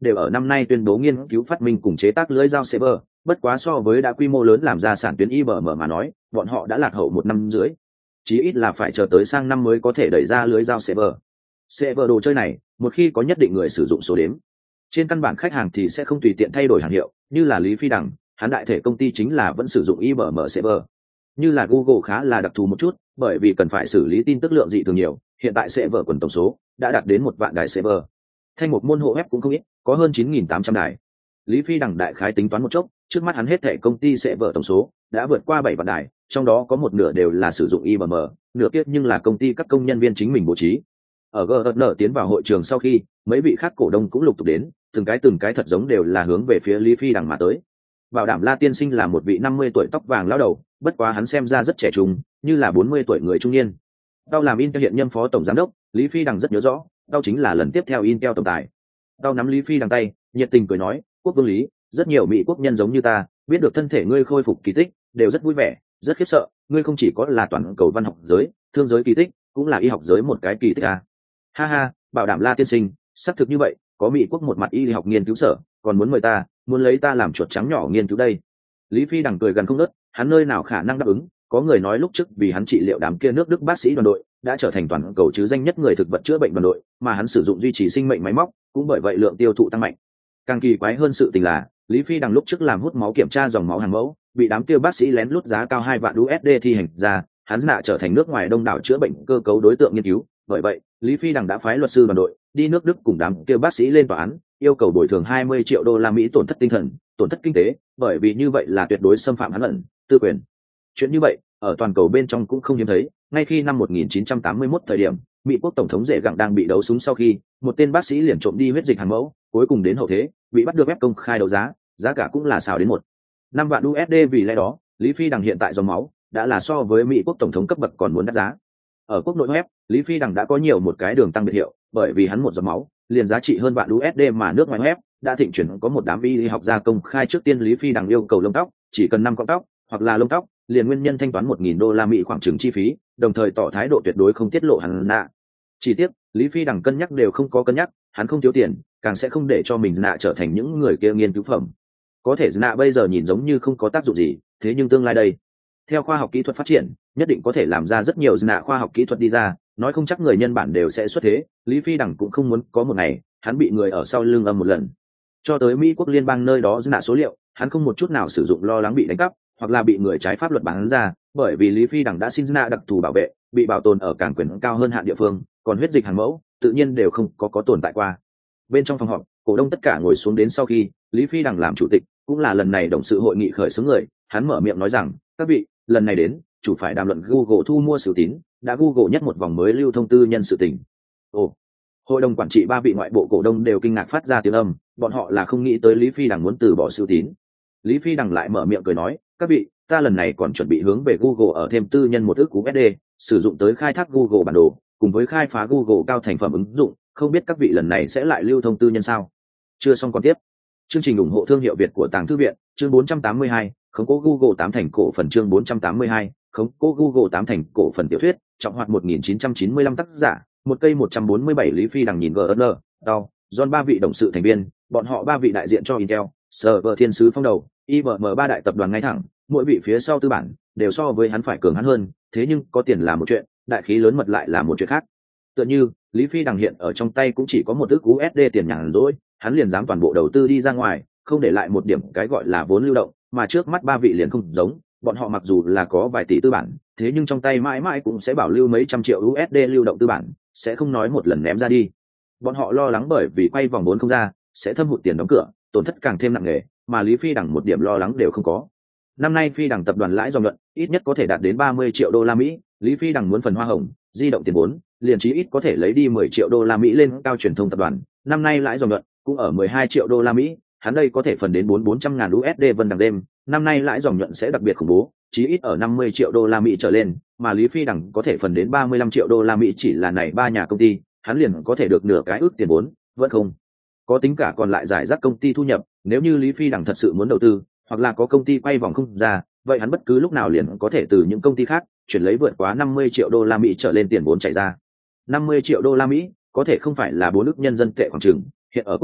[SPEAKER 1] đều ở năm nay tuyên bố nghiên cứu phát minh cùng chế tác lưới dao saber, bất quá so với đã quy mô lớn làm ra sản tuyến IBM mà nói, bọn họ đã lạc hậu 1 năm rưỡi, chí ít là phải chờ tới sang năm mới có thể đẩy ra lưới dao saber. Saber đồ chơi này, một khi có nhất định người sử dụng số đếm, trên căn bản khách hàng thì sẽ không tùy tiện thay đổi hàng hiệu, như là Lý Phi Đằng, hắn đại thể công ty chính là vẫn sử dụng IBM saber. Như là Google khá là đặc thù một chút, bởi vì cần phải xử lý tin tức lượng dị thường nhiều, hiện tại server quần tổng số đã đạt đến 1 vạn đài server. Thanh một môn hộ web cũng không ít, có hơn 9.800 đài. Lý Phi Đằng đại khái tính toán một chốc, trước mắt hắn hết thảy công ty server tổng số đã vượt qua 7 vạn đài, trong đó có một nửa đều là sử dụng IBM, nửa kia nhưng là công ty các công nhân viên chính mình bố trí. Ở GN tiến vào hội trường sau khi, mấy vị khác cổ đông cũng lục tục đến, từng cái thật giống đều là hướng về phía Lý Phi Đằng mà tới. Bảo đảm La tiên sinh là một vị 50 tuổi tóc vàng lão đầu, bất quá hắn xem ra rất trẻ trung, như là 40 tuổi người trung niên. Tao làm Intel hiện nhâm phó tổng giám đốc, Lý Phi Đằng rất nhớ rõ, tao chính là lần tiếp theo Intel tổng tài. Tao nắm Lý Phi Đằng tay, nhiệt tình cười nói, quốc vương Lý, rất nhiều mỹ quốc nhân giống như ta, biết được thân thể ngươi khôi phục kỳ tích, đều rất vui vẻ, rất khiếp sợ, ngươi không chỉ có là toàn cầu văn học giới, thương giới kỳ tích, cũng là y học giới một cái kỳ tích à. Ha ha, bảo đảm La tiên sinh, xác thực như vậy, có mỹ quốc một mặt y học nghiên cứu sở, còn muốn mời ta, muốn lấy ta làm chuột trắng nhỏ nghiên cứu đây. Lý Phi Đằng cười gần không ngớt, hắn nơi nào khả năng đáp ứng, có người nói lúc trước vì hắn trị liệu đám kia nước Đức bác sĩ đoàn đội, đã trở thành toàn cầu chứ danh nhất người thực vật chữa bệnh đoàn đội, mà hắn sử dụng duy trì sinh mệnh máy móc, cũng bởi vậy lượng tiêu thụ tăng mạnh. Càng kỳ quái hơn sự tình là, Lý Phi Đằng lúc trước làm hút máu kiểm tra dòng máu hàng mẫu, bị đám kia bác sĩ lén lút giá cao 2 vạn USD thi hành ra, hắn nạ trở thành nước ngoài đông đảo chữa bệnh cơ cấu đối tượng nghiên cứu, bởi vậy, Lý Phi Đằng đã phái luật sư đoàn đội đi nước Đức cùng đám kia bác sĩ lên tòa án, yêu cầu bồi thường 20 triệu đô la Mỹ tổn thất tinh thần, tổn thất kinh tế, bởi vì như vậy là tuyệt đối xâm phạm hắn ẩn tư quyền. Chuyện như vậy, ở toàn cầu bên trong cũng không hiếm thấy, ngay khi năm 1981 thời điểm, Mỹ quốc tổng thống Rệ Gặng đang bị đấu súng sau khi, một tên bác sĩ liền trộm đi huyết dịch hàng mẫu, cuối cùng đến hậu thế, bị bắt được ép công khai đấu giá, giá cả cũng là xào đến 1,5 vạn USD, vì lẽ đó, Lý Phi Đằng hiện tại dòng máu đã là so với Mỹ quốc tổng thống cấp bậc còn muốn đắt giá. Ở quốc nội web, Lý Phi Đằng đã có nhiều một cái đường tăng biệt hiệu, bởi vì hắn một giọt máu liền giá trị hơn vạn USD, mà nước ngoài web đã thịnh chuyển có một đám y học gia công khai trước tiên Lý Phi Đằng yêu cầu lông tóc, chỉ cần 5 cọng tóc hoặc là lông tóc, liền nguyên nhân thanh toán 1.000 đô la Mỹ khoảng chừng chi phí, đồng thời tỏ thái độ tuyệt đối không tiết lộ hắn nạ. Chỉ tiếc, Lý Phi Đằng cân nhắc đều không có cân nhắc, hắn không thiếu tiền, càng sẽ không để cho mình nạ trở thành những người kia nghiên cứu phẩm. Có thể nạ bây giờ nhìn giống như không có tác dụng gì, thế nhưng tương lai đây, theo khoa học kỹ thuật phát triển, nhất định có thể làm ra rất nhiều nạ khoa học kỹ thuật đi ra, nói không chắc người nhân bản đều sẽ xuất thế. Lý Phi Đằng cũng không muốn có một ngày hắn bị người ở sau lưng âm một lần. Cho tới Mỹ quốc liên bang nơi đó nạ số liệu, hắn không một chút nào sử dụng lo lắng bị đánh cắp hoặc là bị người trái pháp luật bán ra, bởi vì Lý Phi Đằng đã xin nạ đặc thù bảo vệ, bị bảo tồn ở cảng quyền cao hơn hạn địa phương, còn huyết dịch hàng mẫu tự nhiên đều không có tồn tại qua. Bên trong phòng họp, cổ đông tất cả ngồi xuống đến sau khi Lý Phi Đằng làm chủ tịch, cũng là lần này董sự hội nghị khởi xướng người, hắn mở miệng nói rằng, các vị, lần này đến chủ phải đàm luận Google thu mua sự tín, đã Google nhất một vòng mới lưu thông tư nhân sự tình. Ồ, hội đồng quản trị 3 vị ngoại bộ cổ đông đều kinh ngạc phát ra tiếng âm, bọn họ là không nghĩ tới Lý Phi Đằng muốn từ bỏ sự tín. Lý Phi Đằng lại mở miệng cười nói, các vị, ta lần này còn chuẩn bị hướng về Google ở thêm tư nhân 1 ức USD, sử dụng tới khai thác Google bản đồ, cùng với khai phá Google cao thành phẩm ứng dụng, không biết các vị lần này sẽ lại lưu thông tư nhân sao? Chưa xong còn tiếp. Chương trình ủng hộ thương hiệu Việt của Tàng Thư viện, chương 482, khống cố Google 8 thành cổ phần, chương 482, khống cố Google 8 thành cổ phần tiểu thuyết, trọng hoạt 1995, tác giả, một cây 147. Lý Phi Đằng nhìn GN, đau, John 3 vị董sự thành viên, bọn họ 3 vị đại diện cho Intel, server thiên sứ phong đầu, IBM 3 đại tập đoàn ngay thẳng, mỗi vị phía sau tư bản đều so với hắn phải cường hắn hơn, thế nhưng có tiền là một chuyện, đại khí lớn mật lại là một chuyện khác. Tựa như Lý Phi Đằng hiện ở trong tay cũng chỉ có 1 ức USD tiền nhàn rỗi, hắn liền dám toàn bộ đầu tư đi ra ngoài, không để lại một điểm cái gọi là vốn lưu động, mà trước mắt 3 vị liền không giống, bọn họ mặc dù là có vài tỷ tư bản, thế nhưng trong tay mãi mãi cũng sẽ bảo lưu mấy trăm triệu USD lưu động tư bản, sẽ không nói một lần ném ra đi. Bọn họ lo lắng bởi vì quay vòng vốn không ra, sẽ thâm hụt tiền đóng cửa, tổn thất càng thêm nặng nề, mà Lý Phi Đằng một điểm lo lắng đều không có. Năm nay Phi Đằng tập đoàn lãi dòng nhuận ít nhất có thể đạt đến 30 triệu đô la Mỹ, Lý Phi Đằng muốn phần hoa hồng, di động tiền vốn, liền chí ít có thể lấy đi 10 triệu đô la Mỹ lên cao truyền thông tập đoàn, năm nay lãi dòng nhuận cũng ở 12 triệu đô la Mỹ, hắn đây có thể phần đến 400 ngàn USD vân đằng đêm, năm nay lãi dòng nhuận sẽ đặc biệt khủng bố, chí ít ở 50 triệu đô la Mỹ trở lên, mà Lý Phi Đằng có thể phần đến 35 triệu đô la Mỹ, chỉ là này 3 nhà công ty, hắn liền có thể được nửa cái ước tiền vốn, vẫn không có tính cả còn lại giải rác công ty thu nhập. Nếu như Lý Phi Đằng thật sự muốn đầu tư, hoặc là có công ty quay vòng không ra, vậy hắn bất cứ lúc nào liền có thể từ những công ty khác chuyển lấy vượt quá 50 triệu đô la Mỹ trở lên tiền vốn chảy ra. 50 triệu đô la Mỹ có thể không phải là 4 ức nhân dân tệ khoảng chừng, hiện ở quốc nội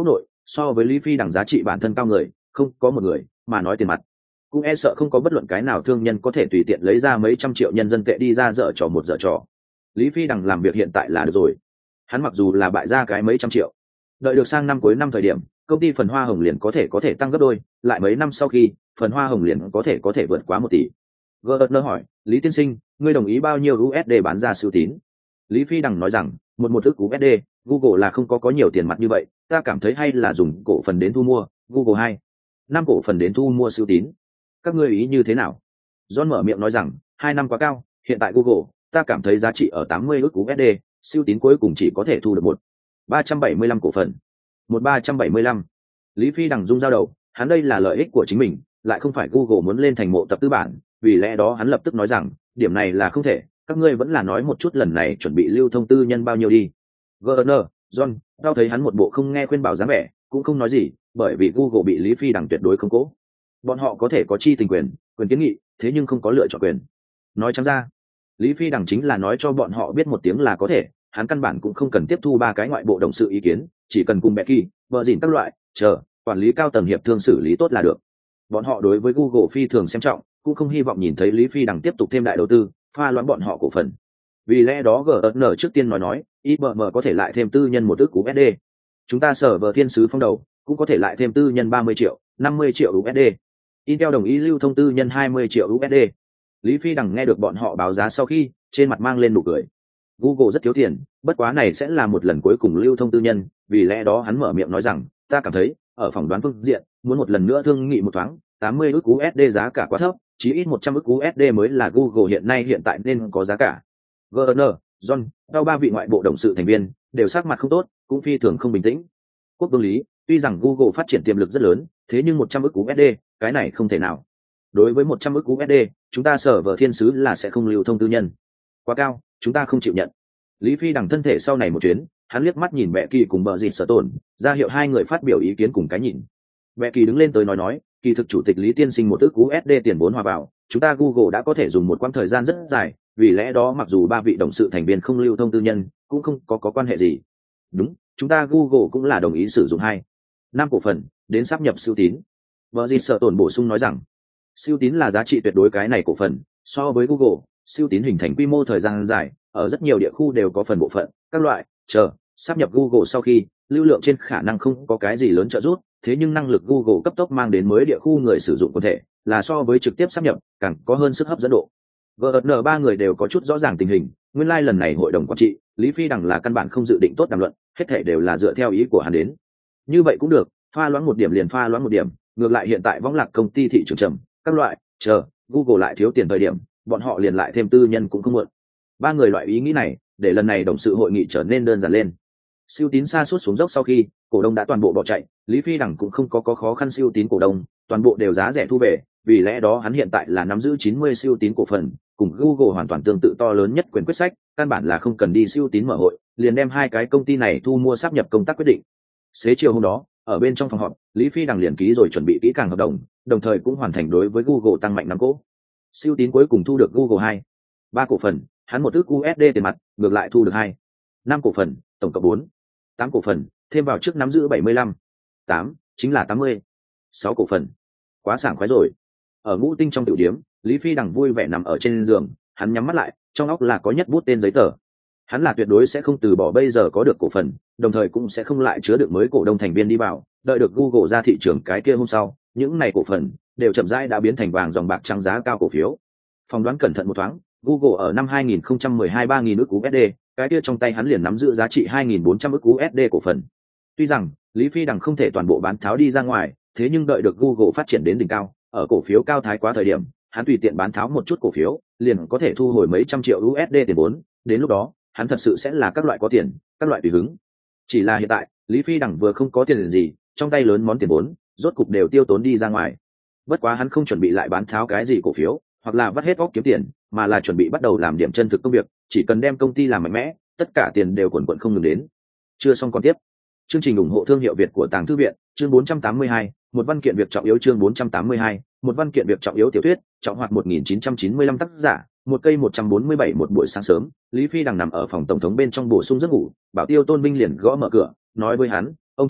[SPEAKER 1] so với Lý Phi đằng giá trị bản thân cao người không có một người, mà nói tiền mặt cũng e sợ không có bất luận cái nào thương nhân có thể tùy tiện lấy ra mấy trăm triệu nhân dân tệ đi ra dở trò một dở trò. Lý Phi đằng làm việc hiện tại là được rồi, hắn mặc dù là bại ra cái mấy trăm triệu, đợi được sang năm cuối năm thời điểm công ty phần hoa hồng liền có thể tăng gấp đôi, lại mấy năm sau khi phần hoa hồng liền có thể vượt quá 1 tỷ. Gardner hỏi, Lý tiên sinh, ngươi đồng ý bao nhiêu USD bán ra Sưu Tín? Lý Phi đằng nói rằng, một ức USD, Google là không có nhiều tiền mặt như vậy, ta cảm thấy hay là dùng cổ phần đến thu mua Google 5 cổ phần đến thu mua Sưu Tín. Các ngươi ý như thế nào? John mở miệng nói rằng, 2 năm quá cao, hiện tại Google, ta cảm thấy giá trị ở 80 ức USD, Sưu Tín cuối cùng chỉ có thể thu được 375 cổ phần. 375. Lý Phi đằng rung dao đầu, hắn đây là lợi ích của chính mình, lại không phải Google muốn lên thành mộ tập tư bản, vì lẽ đó hắn lập tức nói rằng, điểm này là không thể, các ngươi vẫn là nói một chút lần này chuẩn bị lưu thông tư nhân bao nhiêu đi. Gardner, John, tao thấy hắn một bộ không nghe khuyên bảo dáng vẻ, cũng không nói gì, bởi vì Google bị Lý Phi đằng tuyệt đối không cố. Bọn họ có thể có chi tình quyền kiến nghị, thế nhưng không có lựa chọn quyền. Nói trắng ra, Lý Phi đằng chính là nói cho bọn họ biết một tiếng là có thể, hắn căn bản cũng không cần tiếp thu 3 cái ngoại bộ đồng sự ý kiến, chỉ cần cùng Becky, vợ dìn các loại, quản lý cao tầng hiệp thương xử lý tốt là được. Bọn họ đối với Google phi thường xem trọng, cũng không hy vọng nhìn thấy Lý Phi đằng tiếp tục thêm đại đầu tư, pha loãng bọn họ cổ phần. Vì lẽ đó GN trước tiên nói, IBM có thể lại thêm tư nhân 1 ức USD. Chúng ta sở vợ thiên sứ phong đầu, cũng có thể lại thêm tư nhân 30 triệu, 50 triệu USD. Intel đồng ý lưu thông tư nhân 20 triệu USD. Lý Phi đằng nghe được bọn họ báo giá sau khi, trên mặt mang lên nụ cười. Google rất thiếu tiền, bất quá này sẽ là một lần cuối cùng lưu thông tư nhân, vì lẽ đó hắn mở miệng nói rằng, ta cảm thấy, ở phỏng đoán phương diện, muốn một lần nữa thương nghị một thoáng, 80 ức USD giá cả quá thấp, chí ít 100 ức USD mới là Google hiện tại nên có giá cả. Gardner, John, đau 3 vị ngoại bộ đồng sự thành viên, đều sắc mặt không tốt, cũng phi thường không bình tĩnh. Quốc vương Lý, tuy rằng Google phát triển tiềm lực rất lớn, thế nhưng 100 ức USD, cái này không thể nào. Đối với 100 ức USD, chúng ta sở vợ thiên sứ là sẽ không lưu thông tư nhân. Quá cao, chúng ta không chịu nhận. Lý Phi đằng thân thể sau này một chuyến, hắn liếc mắt nhìn Becky cùng bờ dịt sở tổn, ra hiệu hai người phát biểu ý kiến cùng cái nhìn. Becky đứng lên tới nói, kỳ thực chủ tịch Lý tiên sinh 1 ức USD tiền vốn hòa vào, chúng ta Google đã có thể dùng một quãng thời gian rất dài, vì lẽ đó mặc dù 3 vị đồng sự thành viên không lưu thông tư nhân, cũng không có quan hệ gì. Đúng, chúng ta Google cũng là đồng ý sử dụng 5 cổ phần đến sáp nhập Sưu Tín. Bờ dịt sở tổn bổ sung nói rằng, Sưu Tín là giá trị tuyệt đối cái này cổ phần, so với Google, Sưu Tín hình thành quy mô thời gian dài, ở rất nhiều địa khu đều có phần bộ phận, các loại, sáp nhập Google sau khi, lưu lượng trên khả năng không có cái gì lớn trợ giúp, thế nhưng năng lực Google cấp tốc mang đến mới địa khu người sử dụng quần thể, là so với trực tiếp sáp nhập, càng có hơn sức hấp dẫn độ. GN 3 người đều có chút rõ ràng tình hình, nguyên lai lần này hội đồng quản trị, Lý Phi đằng là căn bản không dự định tốt đàm luận, hết thảy đều là dựa theo ý của hắn đến. Như vậy cũng được, pha loãng một điểm liền pha loãng một điểm, ngược lại hiện tại võng lạc công ty thị trường trầm, các loại, Google lại thiếu tiền thời điểm, bọn họ liền lại thêm tư nhân cũng không muộn. 3 người loại ý nghĩ này, để lần này đồng sự hội nghị trở nên đơn giản lên. Sưu Tín sa sút xuống dốc sau khi, cổ đông đã toàn bộ bỏ chạy, Lý Phi đằng cũng không có khó khăn Sưu Tín cổ đông, toàn bộ đều giá rẻ thu về, vì lẽ đó hắn hiện tại là nắm giữ 90 Sưu Tín cổ phần, cùng Google hoàn toàn tương tự to lớn nhất quyền quyết sách, căn bản là không cần đi Sưu Tín mở hội, liền đem 2 cái công ty này thu mua sáp nhập công tác quyết định. Xế chiều hôm đó, ở bên trong phòng họp, Lý Phi đằng liền ký rồi chuẩn bị kỹ càng hợp đồng, đồng thời cũng hoàn thành đối với Google tăng mạnh 5 cổ. Sưu Tín cuối cùng thu được Google 3 cổ phần, hắn 1 ức USD tiền mặt, ngược lại thu được 5 cổ phần, tổng cộng 8 cổ phần, thêm vào trước nắm giữ 8 chính là 6 cổ phần. Quá sảng khoái rồi. Ở Ngũ Tinh trong tiểu điếm, Lý Phi đằng vui vẻ nằm ở trên giường, hắn nhắm mắt lại, trong óc là có nhất bút tên giấy tờ. Hắn là tuyệt đối sẽ không từ bỏ bây giờ có được cổ phần, đồng thời cũng sẽ không lại chứa được mới cổ đông thành viên đi vào, đợi được Google ra thị trường cái kia hôm sau, những này cổ phần đều chậm rãi đã biến thành vàng dòng bạc trắng giá cao cổ phiếu. Phỏng đoán cẩn thận một thoáng, Google ở năm 2012 3.000 ức USD, cái kia trong tay hắn liền nắm giữ giá trị 2.400 ức USD cổ phần. Tuy rằng Lý Phi đằng không thể toàn bộ bán tháo đi ra ngoài, thế nhưng đợi được Google phát triển đến đỉnh cao, ở cổ phiếu cao thái quá thời điểm, hắn tùy tiện bán tháo một chút cổ phiếu, liền có thể thu hồi mấy trăm triệu USD tiền vốn, đến lúc đó, hắn thật sự sẽ là các loại có tiền, các loại tùy hứng. Chỉ là hiện tại, Lý Phi đằng vừa không có tiền gì, trong tay lớn món tiền vốn, rốt cục đều tiêu tốn đi ra ngoài. Bất quá hắn không chuẩn bị lại bán tháo cái gì cổ phiếu, hoặc là vắt hết óc kiếm tiền, mà là chuẩn bị bắt đầu làm điểm chân thực công việc, chỉ cần đem công ty làm mạnh mẽ, tất cả tiền đều quần quần không ngừng đến. Chưa xong còn tiếp. Chương trình ủng hộ thương hiệu Việt của Tàng Thư viện, chương 482, một văn kiện việc trọng yếu chương 482, một văn kiện việc trọng yếu tiểu thuyết, trọng hoạt 1995 tác giả, một cây 147 một buổi sáng sớm, Lý Phi đằng nằm ở phòng tổng thống bên trong bổ sung giấc ngủ, bảo tiêu Tôn Minh liền gõ mở cửa, nói với hắn, ông chủ,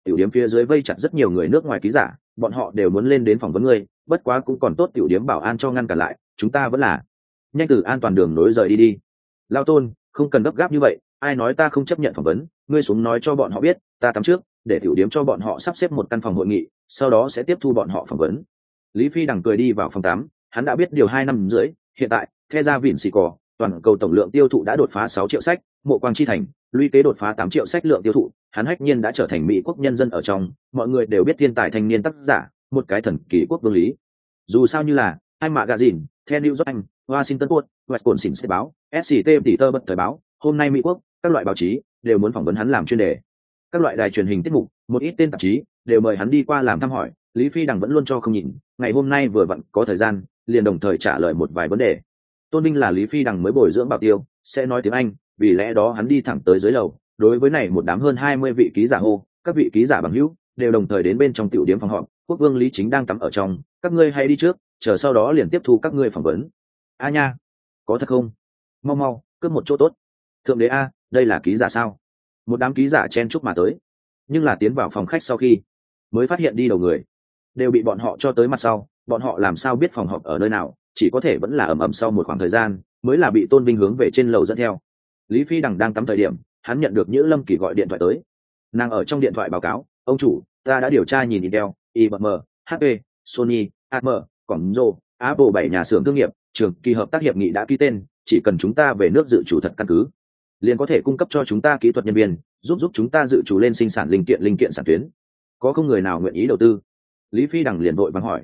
[SPEAKER 1] tiểu điếm phía dưới vây chặt rất nhiều người nước ngoài ký giả, bọn họ đều muốn lên đến phỏng vấn ngươi, bất quá cũng còn tốt tiểu điếm bảo an cho ngăn cản lại, chúng ta vẫn là nhanh từ an toàn đường nối rời đi đi. Lao Tôn, không cần gấp gáp như vậy, ai nói ta không chấp nhận phỏng vấn, ngươi xuống nói cho bọn họ biết, ta tắm trước, để tiểu điếm cho bọn họ sắp xếp một căn phòng hội nghị, sau đó sẽ tiếp thu bọn họ phỏng vấn. Lý Phi đằng cười đi vào phòng tắm, hắn đã biết điều 2 năm rưỡi, hiện tại The ra vịn xì cò toàn cầu tổng lượng tiêu thụ đã đột phá 6 triệu sách, Mộ Quang Chi Thành lũy kế đột phá 8 triệu sách lượng tiêu thụ, hắn hách nhiên đã trở thành mỹ quốc nhân dân ở trong, mọi người đều biết thiên tài thanh niên tác giả, một cái thần kỳ quốc vương lý. Dù sao như là hai magazine, The New York Times, Washington Post, Wisconsin State báo, SCT Titer bật thời báo, hôm nay mỹ quốc, các loại báo chí đều muốn phỏng vấn hắn làm chuyên đề. Các loại đài truyền hình tiết mục, một ít tên tạp chí đều mời hắn đi qua làm thăm hỏi, Lý Phi đằng vẫn luôn cho không nhìn, ngày hôm nay vừa vặn có thời gian, liền đồng thời trả lời một vài vấn đề. Tôn Vinh là Lý Phi đằng mới bồi dưỡng bảo tiêu, sẽ nói tiếng Anh, vì lẽ đó hắn đi thẳng tới dưới lầu, đối với này một đám hơn 20 vị ký giả hô, các vị ký giả bằng hữu đều đồng thời đến bên trong tiểu điếm phòng họp, quốc vương Lý chính đang tắm ở trong, các ngươi hãy đi trước, chờ sau đó liền tiếp thu các ngươi phỏng vấn. A nha, có thật không? Mau mau, cướp một chỗ tốt. Thượng đế a, đây là ký giả sao? Một đám ký giả chen chúc mà tới, nhưng là tiến vào phòng khách sau khi mới phát hiện đi đầu người đều bị bọn họ cho tới mặt sau, bọn họ làm sao biết phòng họp ở nơi nào, chỉ có thể vẫn là ầm ầm sau một khoảng thời gian mới là bị Tôn Vinh hướng về trên lầu dẫn theo. Lý Phi đằng đang tắm thời điểm, hắn nhận được Nhữ Lâm Kỳ gọi điện thoại tới. Nàng ở trong điện thoại báo cáo, ông chủ, ta đã điều tra nhìn Intel, IBM, HP, Sony, ARM, Quanzo, Apple 7 nhà xưởng thương nghiệp, trường kỳ hợp tác hiệp nghị đã ký tên, chỉ cần chúng ta về nước dự trù thật căn cứ, liền có thể cung cấp cho chúng ta kỹ thuật nhân viên, giúp chúng ta dự trù lên sinh sản linh kiện sản tuyến. Có không người nào nguyện ý đầu tư? Lý Phi đằng liền vội vàng hỏi.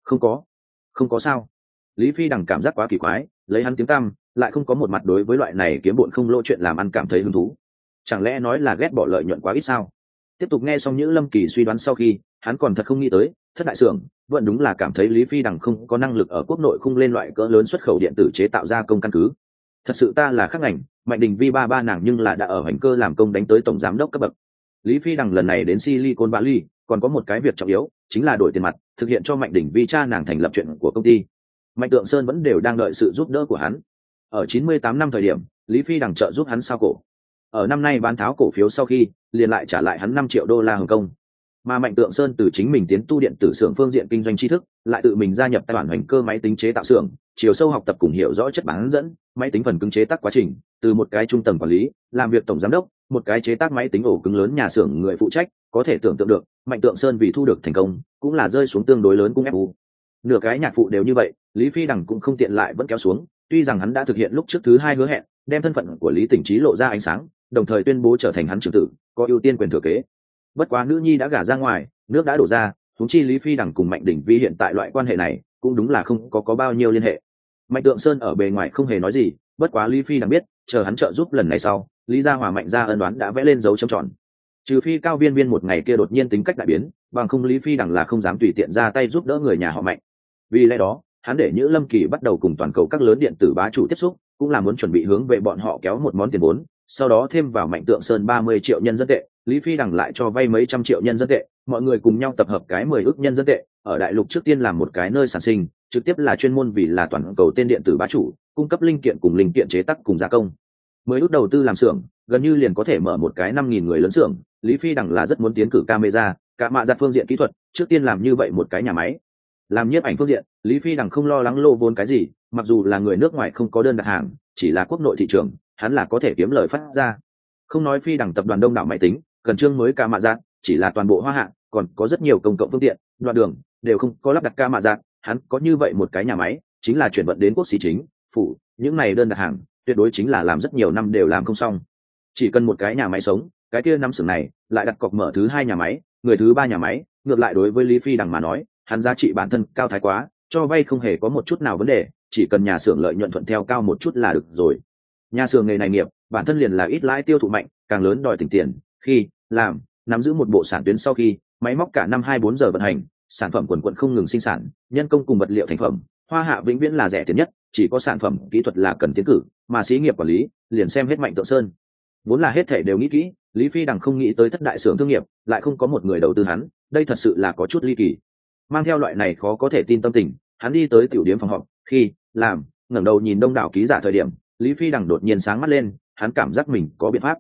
[SPEAKER 1] Không có sao? Lý Phi đằng cảm giác quá kỳ quái, lấy hắn tiếng tăm, lại không có một mặt đối với loại này kiếm bộn không lỗ chuyện làm ăn cảm thấy hứng thú. Chẳng lẽ nói là ghét bỏ lợi nhuận quá ít sao? Tiếp tục nghe xong Nhữ Lâm Kỳ suy đoán sau khi, hắn còn thật không nghĩ tới, thất đại xưởng vẫn đúng là cảm thấy Lý Phi đằng không có năng lực ở quốc nội khung lên loại cỡ lớn xuất khẩu điện tử chế tạo ra công căn cứ. Thật sự ta là khác ngành, Mạnh Đình Vi ba nàng nhưng là đã ở hành cơ làm công đánh tới tổng giám đốc cấp bậc. Lý Phi đằng lần này đến Silicon Valley, còn có một cái việc trọng yếu, chính là đổi tiền mặt, thực hiện cho Mạnh Đình Vi cha nàng thành lập chuyện của công ty. Mạnh Tượng Sơn vẫn đều đang đợi sự giúp đỡ của hắn. Ở 98 năm thời điểm, Lý Phi đằng trợ giúp hắn sao cổ. Ở năm nay bán tháo cổ phiếu sau khi, liền lại trả lại hắn 5 triệu đô la Hồng Kông. Mà Mạnh Tượng Sơn từ chính mình tiến tu điện tử xưởng phương diện kinh doanh tri thức, lại tự mình gia nhập tài khoản hành cơ máy tính chế tạo xưởng, chiều sâu học tập cùng hiểu rõ chất bán dẫn, máy tính phần cứng chế tác quá trình, từ một cái trung tầng quản lý, làm việc tổng giám đốc, một cái chế tác máy tính ổ cứng lớn nhà xưởng người phụ trách, có thể tưởng tượng được, Mạnh Tượng Sơn vì thu được thành công, cũng là rơi xuống tương đối lớn cung fu. Nửa cái nhạc phụ đều như vậy, Lý Phi đằng cũng không tiện lại vẫn kéo xuống, tuy rằng hắn đã thực hiện lúc trước thứ 2 hứa hẹn, đem thân phận của Lý Tỉnh Trí lộ ra ánh sáng, đồng thời tuyên bố trở thành hắn trưởng tử, có ưu tiên quyền thừa kế. Bất quá nữ nhi đã gả ra ngoài, nước đã đổ ra, huống chi Lý Phi đằng cùng Mạnh Đình Vi hiện tại loại quan hệ này, cũng đúng là không có bao nhiêu liên hệ. Mạnh Tượng Sơn ở bề ngoài không hề nói gì, bất quá Lý Phi đằng biết, chờ hắn trợ giúp lần này sau, Lý gia hòa Mạnh gia ân đoán đã vẽ lên dấu chấm tròn. Trừ phi Cao Viên Viên một ngày kia đột nhiên tính cách đại biến, bằng không Lý Phi đằng là không dám tùy tiện ra tay giúp đỡ người nhà họ Mạnh. Vì lẽ đó, hắn để Nhữ Lâm Kỳ bắt đầu cùng toàn cầu các lớn điện tử bá chủ tiếp xúc, cũng là muốn chuẩn bị hướng về bọn họ kéo một món tiền vốn, sau đó thêm vào Mạnh Tượng Sơn 30 triệu nhân dân tệ, Lý Phi đằng lại cho vay mấy trăm triệu nhân dân tệ, mọi người cùng nhau tập hợp cái 10 ức nhân dân tệ, ở đại lục trước tiên làm một cái nơi sản sinh, trực tiếp là chuyên môn vì là toàn cầu tên điện tử bá chủ, cung cấp linh kiện cùng linh kiện chế tác cùng gia công. 10 ức đầu tư làm xưởng, gần như liền có thể mở một cái 5.000 người lớn xưởng, Lý Phi đằng là rất muốn tiến cử camera, cả mạ giặt phương diện kỹ thuật, trước tiên làm như vậy một cái nhà máy. Làm nhiếp ảnh phương diện, Lý Phi đằng không lo lắng lô vốn cái gì, mặc dù là người nước ngoài không có đơn đặt hàng, chỉ là quốc nội thị trường, hắn là có thể kiếm lời phát ra. Không nói Phi đằng tập đoàn đông đảo máy tính, cần trương mới ca mạ giặt, chỉ là toàn bộ Hoa Hạ, còn có rất nhiều công cộng phương tiện, đoạn đường đều không có lắp đặt ca mạ giặt, hắn có như vậy một cái nhà máy, chính là chuyển vận đến quốc xí chính phủ, những này đơn đặt hàng, tuyệt đối chính là làm rất nhiều năm đều làm không xong. Chỉ cần một cái nhà máy sống, cái kia năm xưởng này lại đặt cọc mở thứ 2 nhà máy, người thứ 3 nhà máy, ngược lại đối với Lý Phi đằng mà nói, hắn giá trị bản thân cao thái quá, cho vay không hề có một chút nào vấn đề, chỉ cần nhà xưởng lợi nhuận thuận theo cao một chút là được rồi. Nhà xưởng nghề này nghiệp, bản thân liền là ít lãi tiêu thụ mạnh, càng lớn đòi tỉnh tiền, khi làm nắm giữ một bộ sản tuyến sau khi, máy móc cả năm 24 giờ vận hành, sản phẩm quần quần không ngừng sinh sản, nhân công cùng vật liệu thành phẩm, Hoa Hạ vĩnh viễn là rẻ tiền nhất, chỉ có sản phẩm kỹ thuật là cần tiến cử, mà xí nghiệp quản lý liền xem hết Mạnh Tượng Sơn. Vốn là hết thể đều nghĩ kỹ, Lý Phi đằng không nghĩ tới thất đại xưởng thương nghiệp, lại không có một người đầu tư hắn, đây thật sự là có chút ly kỳ. Mang theo loại này khó có thể tin tâm tình, hắn đi tới tiểu điếm phòng họp, khi làm ngẩng đầu nhìn đông đảo ký giả thời điểm, Lý Phi đằng đột nhiên sáng mắt lên, hắn cảm giác mình có biện pháp.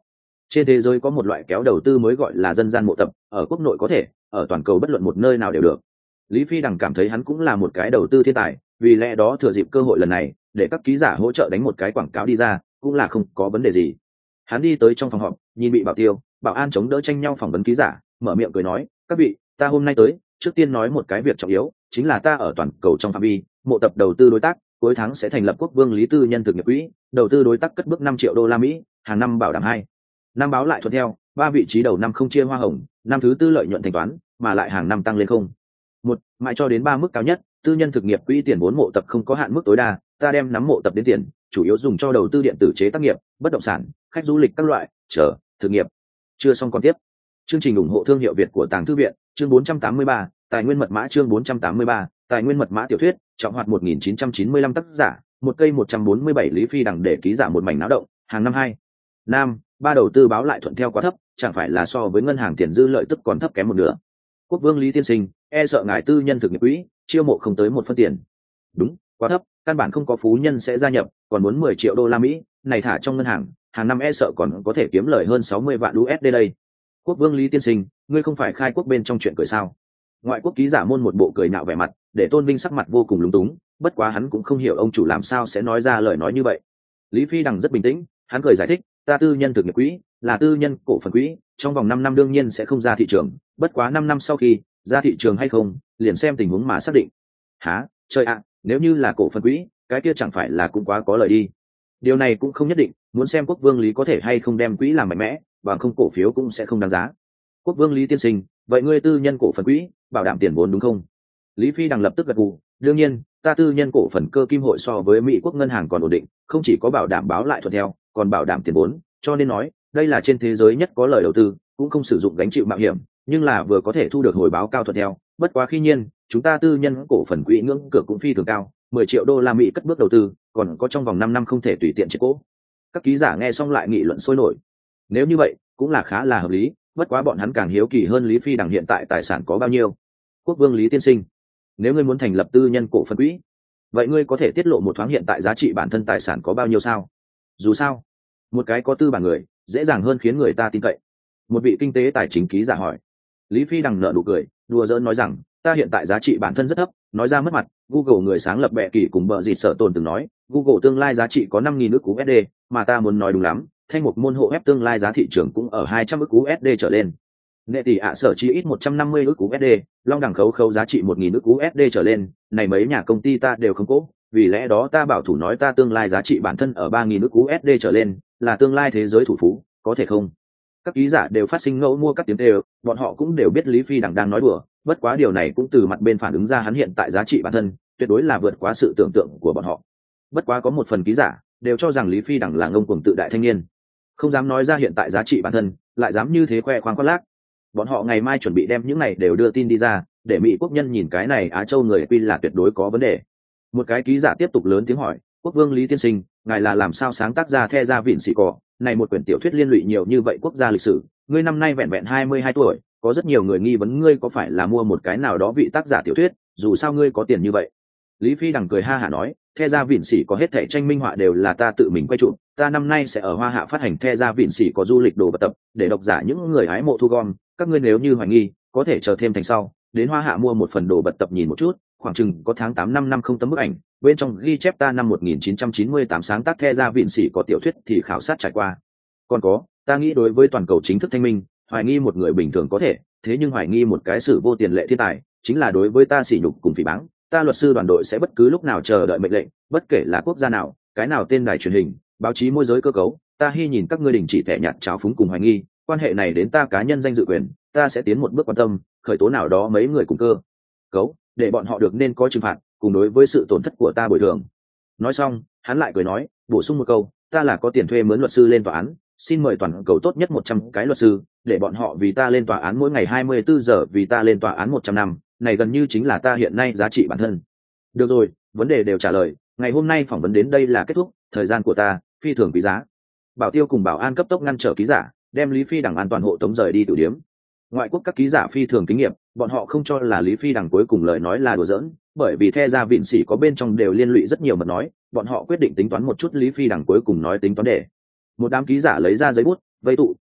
[SPEAKER 1] Trên thế giới có một loại kéo đầu tư mới gọi là dân gian mộ tập, ở quốc nội có thể, ở toàn cầu bất luận một nơi nào đều được. Lý Phi Đằng cảm thấy hắn cũng là một cái đầu tư thiên tài, vì lẽ đó thừa dịp cơ hội lần này để các ký giả hỗ trợ đánh một cái quảng cáo đi ra cũng là không có vấn đề gì. Hắn đi tới trong phòng họp, nhìn bị Bảo Tiêu, Bảo An chống đỡ tranh nhau phỏng vấn ký giả, mở miệng cười nói, các vị, ta hôm nay tới trước tiên nói một cái việc trọng yếu, chính là ta ở toàn cầu trong phạm vi mộ tập đầu tư đối tác, cuối tháng sẽ thành lập Quốc Vương Lý Tư Nhân Thực nghiệp quỹ, đầu tư đối tác cất bước 5 triệu đô la Mỹ, hàng năm bảo đảm 2 năm báo lại thuận theo, 3 vị trí đầu năm không chia hoa hồng, năm thứ tư lợi nhuận thanh toán, mà lại hàng năm tăng lên không một mãi cho đến 3 mức cao nhất. Tư nhân thực nghiệp quỹ tiền vốn mộ tập không có hạn mức tối đa, ta đem nắm mộ tập đến tiền chủ yếu dùng cho đầu tư điện tử chế tác nghiệp, bất động sản, khách du lịch các loại, thực nghiệp. Chưa xong còn tiếp. Chương trình ủng hộ thương hiệu Việt của Tàng Thư viện, chương 483, tài nguyên mật mã, chương 483, tài nguyên mật mã tiểu thuyết, trọng hoạt 1995 tác giả, một cây 147. Lý Phi Đằng để ký giả một mảnh náo động, hàng năm 2 năm 3 đầu tư báo lại thuận theo quá thấp, chẳng phải là so với ngân hàng tiền dư lợi tức còn thấp kém một nửa. Quốc Vương Lý tiên sinh, e sợ ngài tư nhân thực nghiệp quỹ chiêu mộ không tới 1 phân tiền. Đúng, quá thấp, căn bản không có phú nhân sẽ gia nhập, còn muốn 10 triệu đô la Mỹ, này thả trong ngân hàng, hàng năm e sợ còn có thể kiếm lời hơn 60 vạn USD đây. Quốc Vương Lý tiên sinh, ngươi không phải khai quốc bên trong chuyện cười sao? Ngoại quốc ký giả môn một bộ cười nhạo vẻ mặt, để Tôn Vinh sắc mặt vô cùng lúng túng, bất quá hắn cũng không hiểu ông chủ làm sao sẽ nói ra lời nói như vậy. Lý Phi Đằng rất bình tĩnh, hắn cười giải thích, ta tư nhân thực nghiệp quỹ là tư nhân cổ phần quỹ, trong vòng 5 năm đương nhiên sẽ không ra thị trường, bất quá 5 năm sau khi ra thị trường hay không, liền xem tình huống mà xác định. Hả? Trời ạ, nếu như là cổ phần quỹ, cái kia chẳng phải là cũng quá có lời đi. Điều này cũng không nhất định, muốn xem Quốc Vương Lý có thể hay không đem quỹ làm mạnh mẽ, bằng không cổ phiếu cũng sẽ không đáng giá. Quốc Vương Lý tiên sinh, vậy ngươi tư nhân cổ phần quỹ bảo đảm tiền vốn đúng không? Lý Phi Đằng lập tức gật gù, đương nhiên, ta tư nhân cổ phần cơ kim hội so với Mỹ quốc ngân hàng còn ổn định, không chỉ có bảo đảm báo lại thuận theo, còn bảo đảm tiền vốn, cho nên nói, đây là trên thế giới nhất có lời đầu tư, cũng không sử dụng gánh chịu mạo hiểm, nhưng là vừa có thể thu được hồi báo cao thuận theo. Bất quá khi nhiên, chúng ta tư nhân cổ phần quỹ ngưỡng cửa cũng phi thường cao, 10 triệu đô la Mỹ cất bước đầu tư, còn có trong vòng 5 năm không thể tùy tiện chiết cố. Các ký giả nghe xong lại nghị luận sôi nổi. Nếu như vậy, cũng là khá là hợp lý, bất quá bọn hắn càng hiếu kỳ hơn Lý Phi Đằng hiện tại tài sản có bao nhiêu. Quốc Vương Lý tiên sinh, nếu ngươi muốn thành lập tư nhân cổ phần quỹ, vậy ngươi có thể tiết lộ một thoáng hiện tại giá trị bản thân tài sản có bao nhiêu sao? Dù sao, một cái có tư bản người dễ dàng hơn khiến người ta tin cậy. Một vị kinh tế tài chính ký giả hỏi. Lý Phi Đằng nở nụ cười, đùa giỡn nói rằng, ta hiện tại giá trị bản thân rất thấp, nói ra mất mặt. Google người sáng lập bệ kỳ cùng bợ dịt sở tồn từng nói, Google tương lai giá trị có 5.000 ức USD, mà ta muốn nói đúng lắm, thanh một môn hộ web tương lai giá thị trường cũng ở 200 ức USD trở lên. Nghệ tỷ ạ sở chi ít 150 ức USD, long đẳng khấu khấu giá trị 1.000 ức USD trở lên, này mấy nhà công ty ta đều không cố, vì lẽ đó ta bảo thủ nói ta tương lai giá trị bản thân ở 3.000 ức USD trở lên, là tương lai thế giới thủ phú, có thể không? Các ký giả đều phát sinh ngẫu mua các tiếng đều, bọn họ cũng đều biết Lý Phi Đằng đang nói đùa, bất quá điều này cũng từ mặt bên phản ứng ra hắn hiện tại giá trị bản thân tuyệt đối là vượt quá sự tưởng tượng của bọn họ. Bất quá có một phần ký giả đều cho rằng Lý Phi Đằng là ngông cuồng tự đại thanh niên, không dám nói ra hiện tại giá trị bản thân, lại dám như thế khoe khoang khoác lác. Bọn họ ngày mai chuẩn bị đem những này đều đưa tin đi ra, để Mỹ quốc nhân nhìn cái này Á Châu người quy là tuyệt đối có vấn đề. Một cái ký giả tiếp tục lớn tiếng hỏi, Quốc Vương Lý tiên sinh, ngài là làm sao sáng tác ra The Da Vinci Cỏ, này một quyển tiểu thuyết liên lụy nhiều như vậy quốc gia lịch sử, ngươi năm nay vẹn vẹn 22 tuổi, có rất nhiều người nghi vấn ngươi có phải là mua một cái nào đó vị tác giả tiểu thuyết, dù sao ngươi có tiền như vậy. Lý Phi Đằng cười ha hả nói, The Da Vinci có hết thảy tranh minh họa đều là ta tự mình quay chụp, ta năm nay sẽ ở Hoa Hạ phát hành The Da Vinci có du lịch đồ vật tập, để độc giả những người hái mộ thu gom, các ngươi nếu như hoài nghi, có thể chờ thêm thành sau, đến Hoa Hạ mua một phần đồ vật tập nhìn một chút, khoảng chừng có tháng 8 năm 50 tấm bức ảnh, bên trong ghi chép ta năm 1998 sáng tác The Da Vinci có tiểu thuyết thì khảo sát trải qua. Còn có, ta nghĩ đối với toàn cầu chính thức thanh minh, hoài nghi một người bình thường có thể, thế nhưng hoài nghi một cái sự vô tiền lệ thiên tài, chính là đối với ta sỉ nhục cùng phỉ báng, ta luật sư đoàn đội sẽ bất cứ lúc nào chờ đợi mệnh lệnh, bất kể là quốc gia nào, cái nào tên đài truyền hình, báo chí môi giới cơ cấu, ta hy nhìn các ngươi đình chỉ thẻ nhạt trào phúng cùng hoài nghi, quan hệ này đến ta cá nhân danh dự quyền, ta sẽ tiến một bước quan tâm, khởi tố nào đó mấy người cùng cơ cấu, để bọn họ được nên có trừng phạt, cùng đối với sự tổn thất của ta bồi thường. Nói xong, hắn lại cười nói, bổ sung một câu, ta là có tiền thuê mướn luật sư lên tòa án, xin mời toàn cầu tốt nhất 100 cái luật sư, để bọn họ vì ta lên tòa án mỗi ngày 24 giờ, vì ta lên tòa án 100 năm, này gần như chính là ta hiện nay giá trị bản thân. Được rồi, vấn đề đều trả lời, ngày hôm nay phỏng vấn đến đây là kết thúc, thời gian của ta phi thường quý giá. Bảo Tiêu cùng Bảo An cấp tốc ngăn trở ký giả, đem Lý Phi Đằng an toàn hộ tống rời đi tử điếm. Ngoại quốc các ký giả phi thường kinh nghiệm, bọn họ không cho là Lý Phi Đằng cuối cùng lời nói là đùa giỡn, bởi vì The Da Vinci có bên trong đều liên lụy rất nhiều mật nói, bọn họ quyết định tính toán một chút Lý Phi Đằng cuối cùng nói tính toán để. Một đám ký giả lấy ra giấy bút, vây tụ,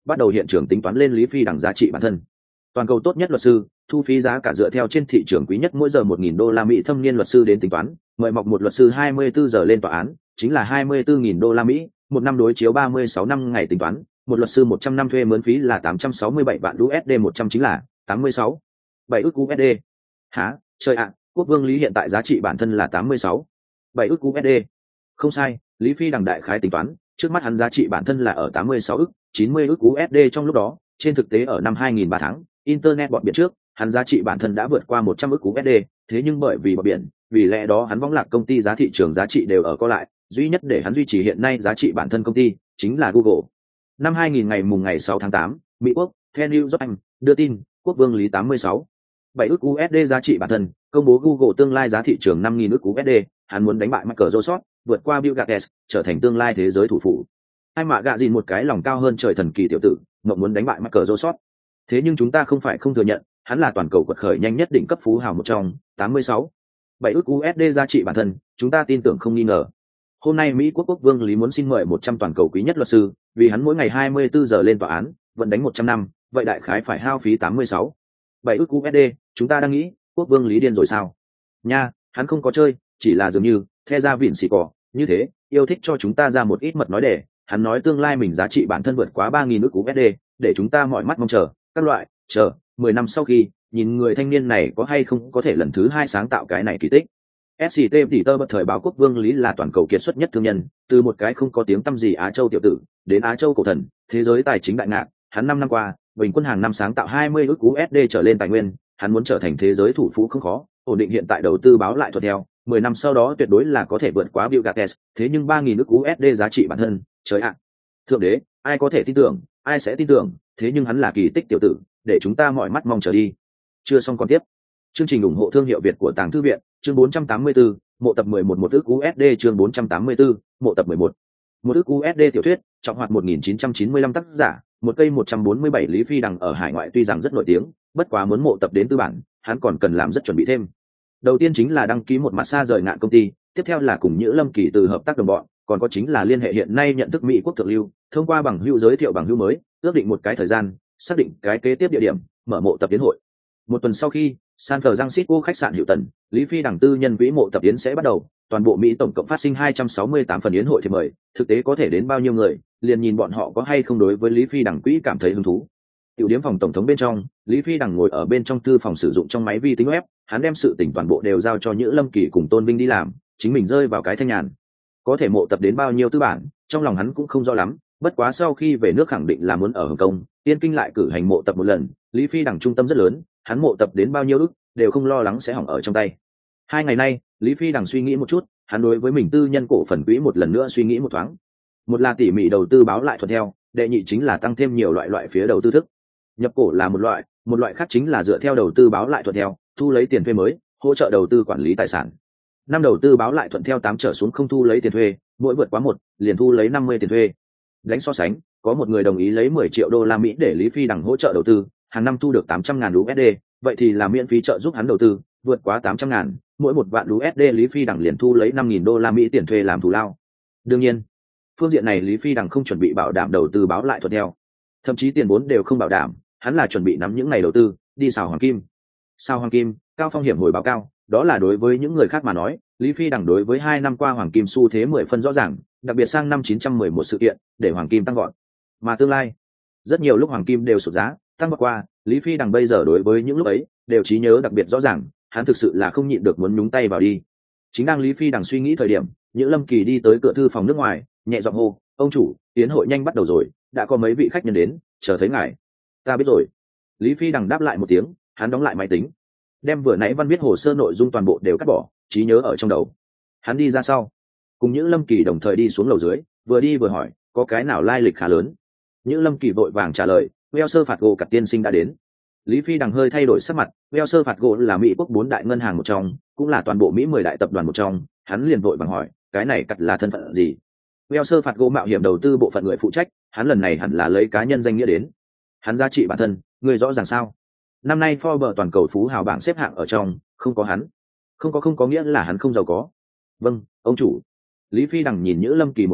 [SPEAKER 1] bắt đầu hiện trường tính toán lên Lý Phi đằng giá trị bản thân. Toàn cầu tốt nhất luật sư, thu phí giá cả dựa theo trên thị trường quý nhất mỗi giờ 1.000 đô la Mỹ thâm niên luật sư đến tính toán, mời mọc một luật sư 24 giờ lên tòa án, chính là 24.000 đô la Mỹ, một năm đối chiếu 36 năm ngày tính toán, một luật sư 100 năm thuê mướn phí là 867 vạn USD, 100 chính là 86 7 ức USD. Hả, trời ạ, quốc vương Lý hiện tại giá trị bản thân là 86 7 ức USD. Không sai, Lý Phi đằng đại khái tính toán, trước mắt hắn giá trị bản thân là ở 86 ức, 90 ức USD trong lúc đó, trên thực tế ở năm 2003 tháng, internet bọn biển trước, hắn giá trị bản thân đã vượt qua 100 ức USD, thế nhưng bởi vì bọn biển, vì lẽ đó hắn võng lạc công ty giá thị trường giá trị đều ở co lại, duy nhất để hắn duy trì hiện nay giá trị bản thân công ty chính là Google. Năm 2000 ngày 6 tháng 8, Mỹ Quốc, The New York Times đưa tin, quốc vương Lý 86 7 ức USD giá trị bản thân, công bố Google tương lai giá thị trường 5.000 ức USD, hắn muốn đánh bại Microsoft, vượt qua Bill Gates, trở thành tương lai thế giới thủ phủ. Ai mà gạ gì một cái lòng cao hơn trời thần kỳ tiểu tử, mộng muốn đánh bại Microsoft. Thế nhưng chúng ta không phải không thừa nhận, hắn là toàn cầu quật khởi nhanh nhất đỉnh cấp phú hào một trong, 86 7 ức USD giá trị bản thân, chúng ta tin tưởng không nghi ngờ. Hôm nay Mỹ quốc vương Lý muốn xin mời 100 toàn cầu quý nhất luật sư, vì hắn mỗi ngày 24 giờ lên tòa án, vận đánh 100 năm, vậy đại khái phải hao phí 86 7 ức USD, chúng ta đang nghĩ, quốc vương Lý điên rồi sao? Nha, hắn không có chơi, chỉ là dường như, the ra vịn xì cỏ, như thế, yêu thích cho chúng ta ra một ít mật nói để, hắn nói tương lai mình giá trị bản thân vượt quá 3.000 ức USD, để chúng ta mọi mắt mong chờ, các loại, chờ, 10 năm sau khi, nhìn người thanh niên này có hay không có thể lần thứ 2 sáng tạo cái này kỳ tích. SCT tỷ tơ bật thời báo quốc vương Lý là toàn cầu kiệt xuất nhất thương nhân, từ một cái không có tiếng tăm gì Á Châu tiểu tử, đến Á Châu cổ thần, thế giới tài chính đại ngạn, hắn 5 năm qua, bình quân hàng năm sáng tạo 20 ức USD trở lên tài nguyên, hắn muốn trở thành thế giới thủ phú không khó, ổn định hiện tại đầu tư báo lại thuận theo, 10 năm sau đó tuyệt đối là có thể vượt quá Bill Gates, thế nhưng 3.000 ức USD giá trị bản thân, trời ạ. Thượng đế, ai có thể tin tưởng, ai sẽ tin tưởng, thế nhưng hắn là kỳ tích tiểu tử, để chúng ta mọi mắt mong chờ đi. Chưa xong còn tiếp. Chương trình ủng hộ thương hiệu Việt của Tàng Thư viện, chương 484, mộ tập 11 một ức USD, chương 484, mộ tập 11. Một ức USD tiểu thuyết, trọng hoạt 1995 tác giả, một cây 147 Lý Phi đằng ở hải ngoại tuy rằng rất nổi tiếng, bất quá muốn mộ tập đến tư bản, hắn còn cần làm rất chuẩn bị thêm. Đầu tiên chính là đăng ký một mặt xa rời ngạn công ty, tiếp theo là cùng Nhữ Lâm Kỳ từ hợp tác đồng bọn, còn có chính là liên hệ hiện nay nhận thức Mỹ quốc thượng lưu, thông qua bằng hữu giới thiệu bằng hữu mới, ước định một cái thời gian, xác định cái kế tiếp địa điểm, mở mộ tập tiến hội. Một tuần sau khi, San Francisco khách sạn Hilton, Lý Phi đằng tư nhân quỹ mộ tập yến sẽ bắt đầu, toàn bộ Mỹ tổng cộng phát sinh 268 phần yến hội thiệp mời, thực tế có thể đến bao nhiêu người, liền nhìn bọn họ có hay không đối với Lý Phi đằng quỹ cảm thấy hứng thú. Tiểu điếm phòng tổng thống bên trong, Lý Phi đằng ngồi ở bên trong thư phòng sử dụng trong máy vi tính web, hắn đem sự tình toàn bộ đều giao cho Nhữ Lâm Kỳ cùng Tôn Vinh đi làm, chính mình rơi vào cái thanh nhàn. Có thể mộ tập đến bao nhiêu tư bản, trong lòng hắn cũng không rõ lắm, bất quá sau khi về nước khẳng định là muốn ở Hồng Kông, Tiên Kinh lại cử hành mộ tập một lần, Lý Phi đằng trung tâm rất lớn, hắn mộ tập đến bao nhiêu ức đều không lo lắng sẽ hỏng ở trong tay. 2 ngày nay, Lý Phi đằng suy nghĩ một chút, hắn đối với mình tư nhân cổ phần quỹ một lần nữa suy nghĩ một thoáng. Một là tỉ mỉ đầu tư báo lại thuận theo, đệ nhị chính là tăng thêm nhiều loại phía đầu tư thức. Nhập cổ là một loại khác chính là dựa theo đầu tư báo lại thuận theo, thu lấy tiền thuê mới, hỗ trợ đầu tư quản lý tài sản. Năm đầu tư báo lại thuận theo 8 trở xuống không thu lấy tiền thuê, mỗi vượt quá 1, liền thu lấy 50 tiền thuê. Đánh so sánh, có một người đồng ý lấy 10 triệu đô la Mỹ để Lý Phi đằng hỗ trợ đầu tư, hàng năm thu được 800.000 USD, vậy thì là miễn phí trợ giúp hắn đầu tư, vượt quá 800.000, mỗi 1 vạn USD Lý Phi đằng liền thu lấy 5.000 đô la Mỹ tiền thuê làm thù lao. Đương nhiên, phương diện này Lý Phi đằng không chuẩn bị bảo đảm đầu tư báo lại thuận theo, thậm chí tiền vốn đều không bảo đảm, hắn là chuẩn bị nắm những ngày đầu tư, đi xào hoàng kim. Xào hoàng kim, cao phong hiểm hồi báo cao, đó là đối với những người khác mà nói, Lý Phi đằng đối với 2 năm qua hoàng kim xu thế 10 phân rõ ràng, đặc biệt sang năm 911 sự kiện, để hoàng kim tăng vọt. Mà tương lai, rất nhiều lúc hoàng kim đều sụt giá, tăng vọt qua, Lý Phi đằng bây giờ đối với những lúc ấy, đều trí nhớ đặc biệt rõ ràng, hắn thực sự là không nhịn được muốn nhúng tay vào đi. Chính đang Lý Phi đằng suy nghĩ thời điểm, Nhữ Lâm Kỳ đi tới cửa thư phòng nước ngoài, nhẹ giọng hô, "Ông chủ, tiến hội nhanh bắt đầu rồi, đã có mấy vị khách nhân đến, chờ thấy ngài." "Ta biết rồi." Lý Phi đằng đáp lại một tiếng, hắn đóng lại máy tính, đem vừa nãy văn viết hồ sơ nội dung toàn bộ đều cắt bỏ, trí nhớ ở trong đầu. Hắn đi ra sau, cùng Nhữ Lâm Kỳ đồng thời đi xuống lầu dưới, vừa đi vừa hỏi, "Có cái nào lai lịch khá lớn?" Nhữ Lâm Kỳ vội vàng trả lời, "Wells Fargo cặp tiên sinh đã đến." Lý Phi đằng hơi thay đổi sắc mặt, Wells Fargo là Mỹ quốc 4 đại ngân hàng một trong, cũng là toàn bộ Mỹ 10 đại tập đoàn một trong, hắn liền vội vàng hỏi, cái này cặp là thân phận gì? Wells Fargo mạo hiểm đầu tư bộ phận người phụ trách, hắn lần này hẳn là lấy cá nhân danh nghĩa đến. Hắn giá trị bản thân, người rõ ràng sao? Năm nay Forbes toàn cầu phú hào bảng xếp hạng ở trong, không có hắn. Không có nghĩa là hắn không giàu có. Vâng, ông chủ. Lý Phi đằng nhìn Nhữ Lâm Kỳ một chút,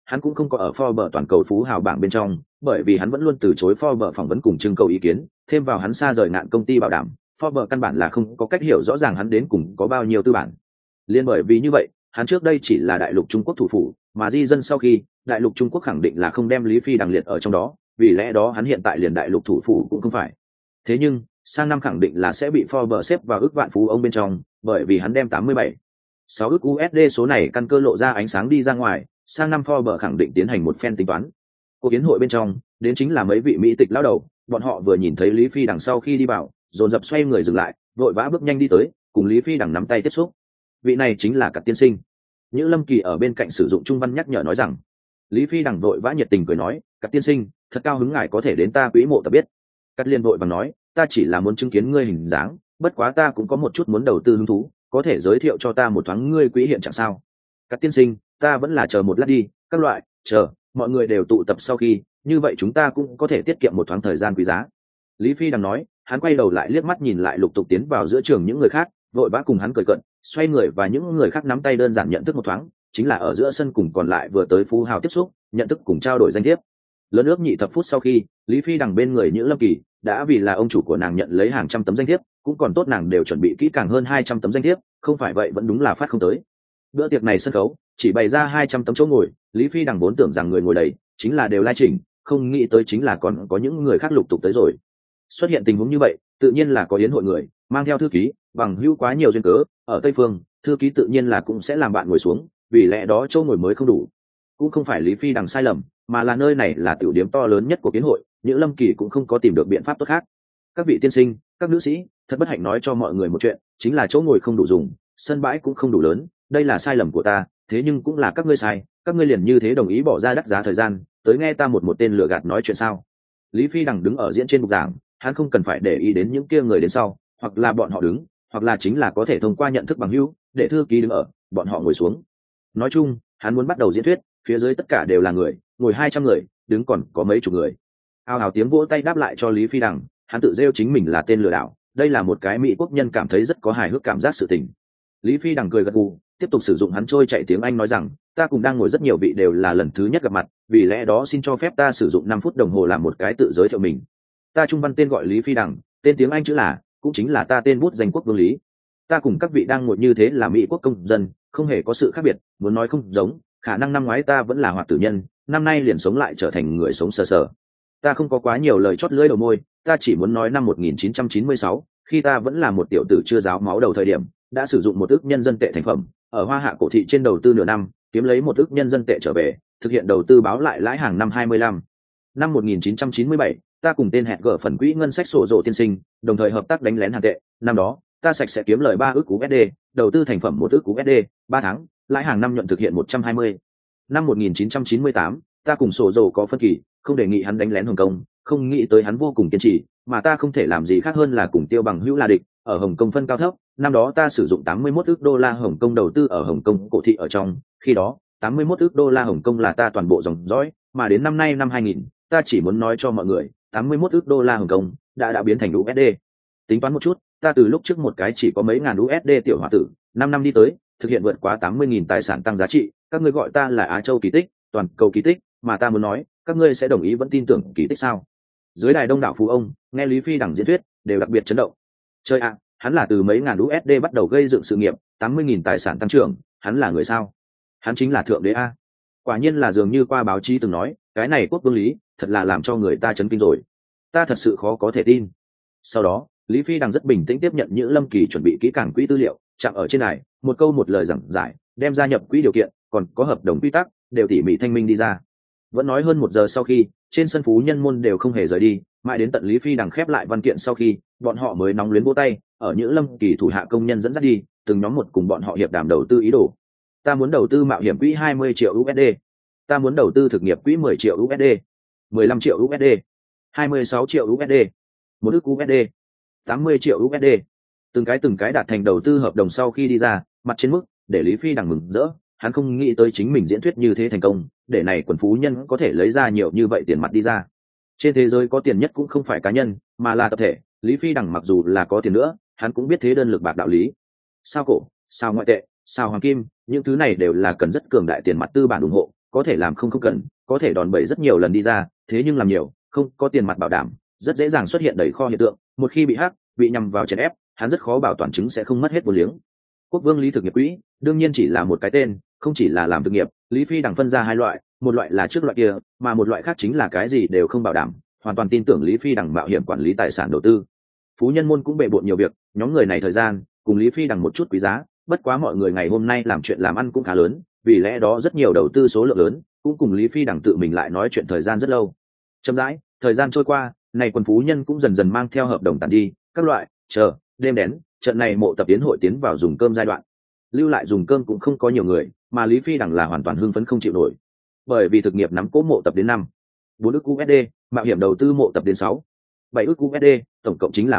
[SPEAKER 1] hắn cũng không có ở Forbes toàn cầu phú hào bảng bên trong, bởi vì hắn vẫn luôn từ chối Forbes phỏng vấn cùng trưng cầu ý kiến, thêm vào hắn xa rời nạn công ty bảo đảm, Forbes căn bản là không có cách hiểu rõ ràng hắn đến cùng có bao nhiêu tư bản. Liên bởi vì như vậy, hắn trước đây chỉ là đại lục Trung Quốc thủ phủ, mà di dân sau khi, đại lục Trung Quốc khẳng định là không đem Lý Phi đằng liệt ở trong đó, vì lẽ đó hắn hiện tại liền đại lục thủ phủ cũng không phải. Thế nhưng, sang năm khẳng định là sẽ bị Forbes xếp vào ước vạn phú ông bên trong, bởi vì hắn đem 87,6 ức USD số này căn cơ lộ ra ánh sáng đi ra ngoài, sang năm Forbes khẳng định tiến hành một phen tính toán. Cuộc kiến hội bên trong, đến chính là mấy vị mỹ tịch lão đầu, bọn họ vừa nhìn thấy Lý Phi đằng sau khi đi vào, dồn dập xoay người dừng lại, vội vã bước nhanh đi tới, cùng Lý Phi đằng nắm tay tiếp xúc. Vị này chính là Cát tiên sinh. Nhữ Lâm Kỳ ở bên cạnh sử dụng trung văn nhắc nhở nói rằng. Lý Phi đằng vội vã nhiệt tình cười nói, Cát tiên sinh, thật cao hứng ngài có thể đến ta quỹ mộ tập biết. Cát Liên vội vàng nói, ta chỉ là muốn chứng kiến ngươi hình dáng, bất quá ta cũng có một chút muốn đầu tư hứng thú, có thể giới thiệu cho ta một thoáng ngươi quỹ hiện trạng sao? Cát tiên sinh, ta vẫn là chờ một lát đi, các loại, chờ, mọi người đều tụ tập sau khi, như vậy chúng ta cũng có thể tiết kiệm một thoáng thời gian quý giá. Lý Phi đằng nói, hắn quay đầu lại liếc mắt nhìn lại lục tục tiến vào giữa trường những người khác, vội vã cùng hắn cười cận, xoay người và những người khác nắm tay đơn giản nhận thức một thoáng, chính là ở giữa sân cùng còn lại vừa tới phú hào tiếp xúc, nhận thức cùng trao đổi danh thiếp. Lớn ước nhị thập phút sau khi, Lý Phi đằng bên người Nhữ Lâm Kỳ đã vì là ông chủ của nàng nhận lấy hàng trăm tấm danh thiếp, cũng còn tốt nàng đều chuẩn bị kỹ càng hơn 200 tấm danh thiếp, không phải vậy vẫn đúng là phát không tới. Bữa tiệc này sân khấu chỉ bày ra 200 tấm chỗ ngồi, Lý Phi đằng vốn tưởng rằng người ngồi đầy chính là đều lai chỉnh, không nghĩ tới chính là còn có những người khác lục tục tới rồi. Xuất hiện tình huống như vậy, tự nhiên là có yến hội người mang theo thư ký, bằng hữu quá nhiều duyên cớ, ở Tây Phương, thư ký tự nhiên là cũng sẽ làm bạn ngồi xuống, vì lẽ đó chỗ ngồi mới không đủ. Cũng không phải Lý Phi đằng sai lầm, mà là nơi này là tiểu điểm to lớn nhất của yến hội, Nhữ Lâm Kỳ cũng không có tìm được biện pháp tốt khác. Các vị tiên sinh, các nữ sĩ, thật bất hạnh nói cho mọi người một chuyện, chính là chỗ ngồi không đủ dùng, sân bãi cũng không đủ lớn, đây là sai lầm của ta, thế nhưng cũng là các ngươi sai, các ngươi liền như thế đồng ý bỏ ra đắt giá thời gian, tới nghe ta một tên lừa gạt nói chuyện sao? Lý Phi đằng đứng ở diễn trên bục giảng, hắn không cần phải để ý đến những kia người đến sau, hoặc là bọn họ đứng, hoặc là chính là có thể thông qua nhận thức bằng hữu, để thư ký đứng ở, bọn họ ngồi xuống. Nói chung, hắn muốn bắt đầu diễn thuyết, phía dưới tất cả đều là người, ngồi 200 người, đứng còn có mấy chục người. Ào ào tiếng vỗ tay đáp lại cho Lý Phi đằng, hắn tự rêu chính mình là tên lừa đảo, đây là một cái mỹ quốc nhân cảm thấy rất có hài hước cảm giác sự tình. Lý Phi đằng cười gật gù, tiếp tục sử dụng hắn trôi chạy tiếng Anh nói rằng, ta cùng đang ngồi rất nhiều vị đều là lần thứ nhất gặp mặt, vì lẽ đó xin cho phép ta sử dụng 5 phút đồng hồ làm một cái tự giới thiệu mình. Ta trung văn tên gọi Lý Phi đằng, tên tiếng Anh chữ là, cũng chính là ta tên bút danh quốc vương Lý. Ta cùng các vị đang ngồi như thế là mỹ quốc công dân, không hề có sự khác biệt, muốn nói không giống, khả năng năm ngoái ta vẫn là hoạt tử nhân, năm nay liền sống lại trở thành người sống sờ sờ. Ta không có quá nhiều lời chót lưỡi đầu môi, ta chỉ muốn nói năm 1996, khi ta vẫn là một tiểu tử chưa ráo máu đầu thời điểm, đã sử dụng 1 ức nhân dân tệ thành phẩm, ở Hoa Hạ cổ thị trên đầu tư nửa năm, kiếm lấy 1 ức nhân dân tệ trở về, thực hiện đầu tư báo lại lãi hàng năm 25. Năm 1997, ta cùng tên hẹn gở phần quỹ ngân sách sổ rộ tiên sinh, đồng thời hợp tác đánh lén hàng tệ, năm đó, ta sạch sẽ kiếm lời 3 ức USD, đầu tư thành phẩm 1 ức USD, 3 tháng, lãi hàng năm nhuận thực hiện 120. Năm 1998, ta cùng sổ rộ có phân kỳ, không đề nghị hắn đánh lén Hồng Kông, không nghĩ tới hắn vô cùng kiên trì, mà ta không thể làm gì khác hơn là cùng Tiêu Bằng Hữu là địch, ở Hồng Kông phân cao thấp, năm đó ta sử dụng 81 ức đô la Hồng Kông đầu tư ở Hồng Kông cổ thị ở trong, khi đó, 81 ức đô la Hồng Kông là ta toàn bộ dòng dõi, mà đến năm nay năm 2000, ta chỉ muốn nói cho mọi người, 81 ức đô la Hồng Kông đã biến thành USD. Tính toán một chút, ta từ lúc trước một cái chỉ có mấy ngàn USD tiểu hòa tử, 5 năm đi tới, thực hiện vượt quá 80.000 tài sản tăng giá trị, các ngươi gọi ta là Á Châu kỳ tích, toàn cầu kỳ tích, mà ta muốn nói, các ngươi sẽ đồng ý vẫn tin tưởng kỳ tích sao? Dưới đài đông đảo phú ông, nghe Lý Phi đằng diễn thuyết, đều đặc biệt chấn động. Chơi ạ, hắn là từ mấy ngàn USD bắt đầu gây dựng sự nghiệp, 80.000 tài sản tăng trưởng, hắn là người sao? Hắn chính là thượng đế a. Quả nhiên là dường như qua báo chí từng nói, cái này quốc vương Lý, thật là làm cho người ta chấn kinh rồi. Ta thật sự khó có thể tin. Sau đó, Lý Phi đằng rất bình tĩnh tiếp nhận những Lâm Kỳ chuẩn bị kỹ càng quỹ tư liệu, chạm ở trên này, một câu một lời giảng giải, đem gia nhập quỹ điều kiện, còn có hợp đồng quy tắc, đều tỉ mỉ thanh minh đi ra. Vẫn nói hơn 1 giờ sau khi, trên sân phú nhân môn đều không hề rời đi, mãi đến tận Lý Phi đằng khép lại văn kiện sau khi, bọn họ mới nóng luyến vỗ tay, ở những Lâm Kỳ thủ hạ công nhân dẫn dắt đi, từng nhóm một cùng bọn họ hiệp đàm đầu tư ý đồ. Ta muốn đầu tư mạo hiểm quỹ 20 triệu USD. Ta muốn đầu tư thực nghiệp quỹ 10 triệu USD, 15 triệu USD, 26 triệu USD, 1 ức USD, 80 triệu USD. Từng cái đạt thành đầu tư hợp đồng sau khi đi ra, mặt trên mức, để Lý Phi đằng mừng rỡ, hắn không nghĩ tới chính mình diễn thuyết như thế thành công, để này quần phú nhân có thể lấy ra nhiều như vậy tiền mặt đi ra. Trên thế giới có tiền nhất cũng không phải cá nhân, mà là tập thể, Lý Phi đằng mặc dù là có tiền nữa, hắn cũng biết thế đơn lực bạc đạo lý. Sao cổ, sao ngoại tệ, sao hoàng kim, những thứ này đều là cần rất cường đại tiền mặt tư bản ủng hộ, có thể làm không cần, có thể đòn bẩy rất nhiều lần đi ra, thế nhưng làm nhiều không có tiền mặt bảo đảm, rất dễ dàng xuất hiện đầy kho hiện tượng, một khi bị hack, bị nhằm vào chèn ép, hắn rất khó bảo toàn chứng sẽ không mất hết vốn liếng. Quốc vương Lý thực nghiệp quỹ đương nhiên chỉ là một cái tên, không chỉ là làm thực nghiệp, Lý Phi đằng phân ra hai loại, một loại là trước loại kia, mà một loại khác chính là cái gì đều không bảo đảm, hoàn toàn tin tưởng Lý Phi đằng mạo hiểm quản lý tài sản đầu tư. Phú nhân môn cũng bệ bội nhiều việc, nhóm người này thời gian cùng Lý Phi đằng một chút quý giá, bất quá mọi người ngày hôm nay làm chuyện làm ăn cũng khá lớn, vì lẽ đó rất nhiều đầu tư số lượng lớn, cũng cùng Lý Phi đằng tự mình lại nói chuyện thời gian rất lâu. Chậm rãi, thời gian trôi qua, này quần phú nhân cũng dần dần mang theo hợp đồng tàn đi, các loại, chờ, đêm đến, trận này mộ tập tiến hội tiến vào dùng cơm giai đoạn. Lưu lại dùng cơm cũng không có nhiều người, mà Lý Phi đằng là hoàn toàn hưng phấn không chịu nổi. Bởi vì thực nghiệp nắm cố mộ tập đến 4 ức USD, mạo hiểm đầu tư mộ tập đến 7 ức USD, tổng cộng chính là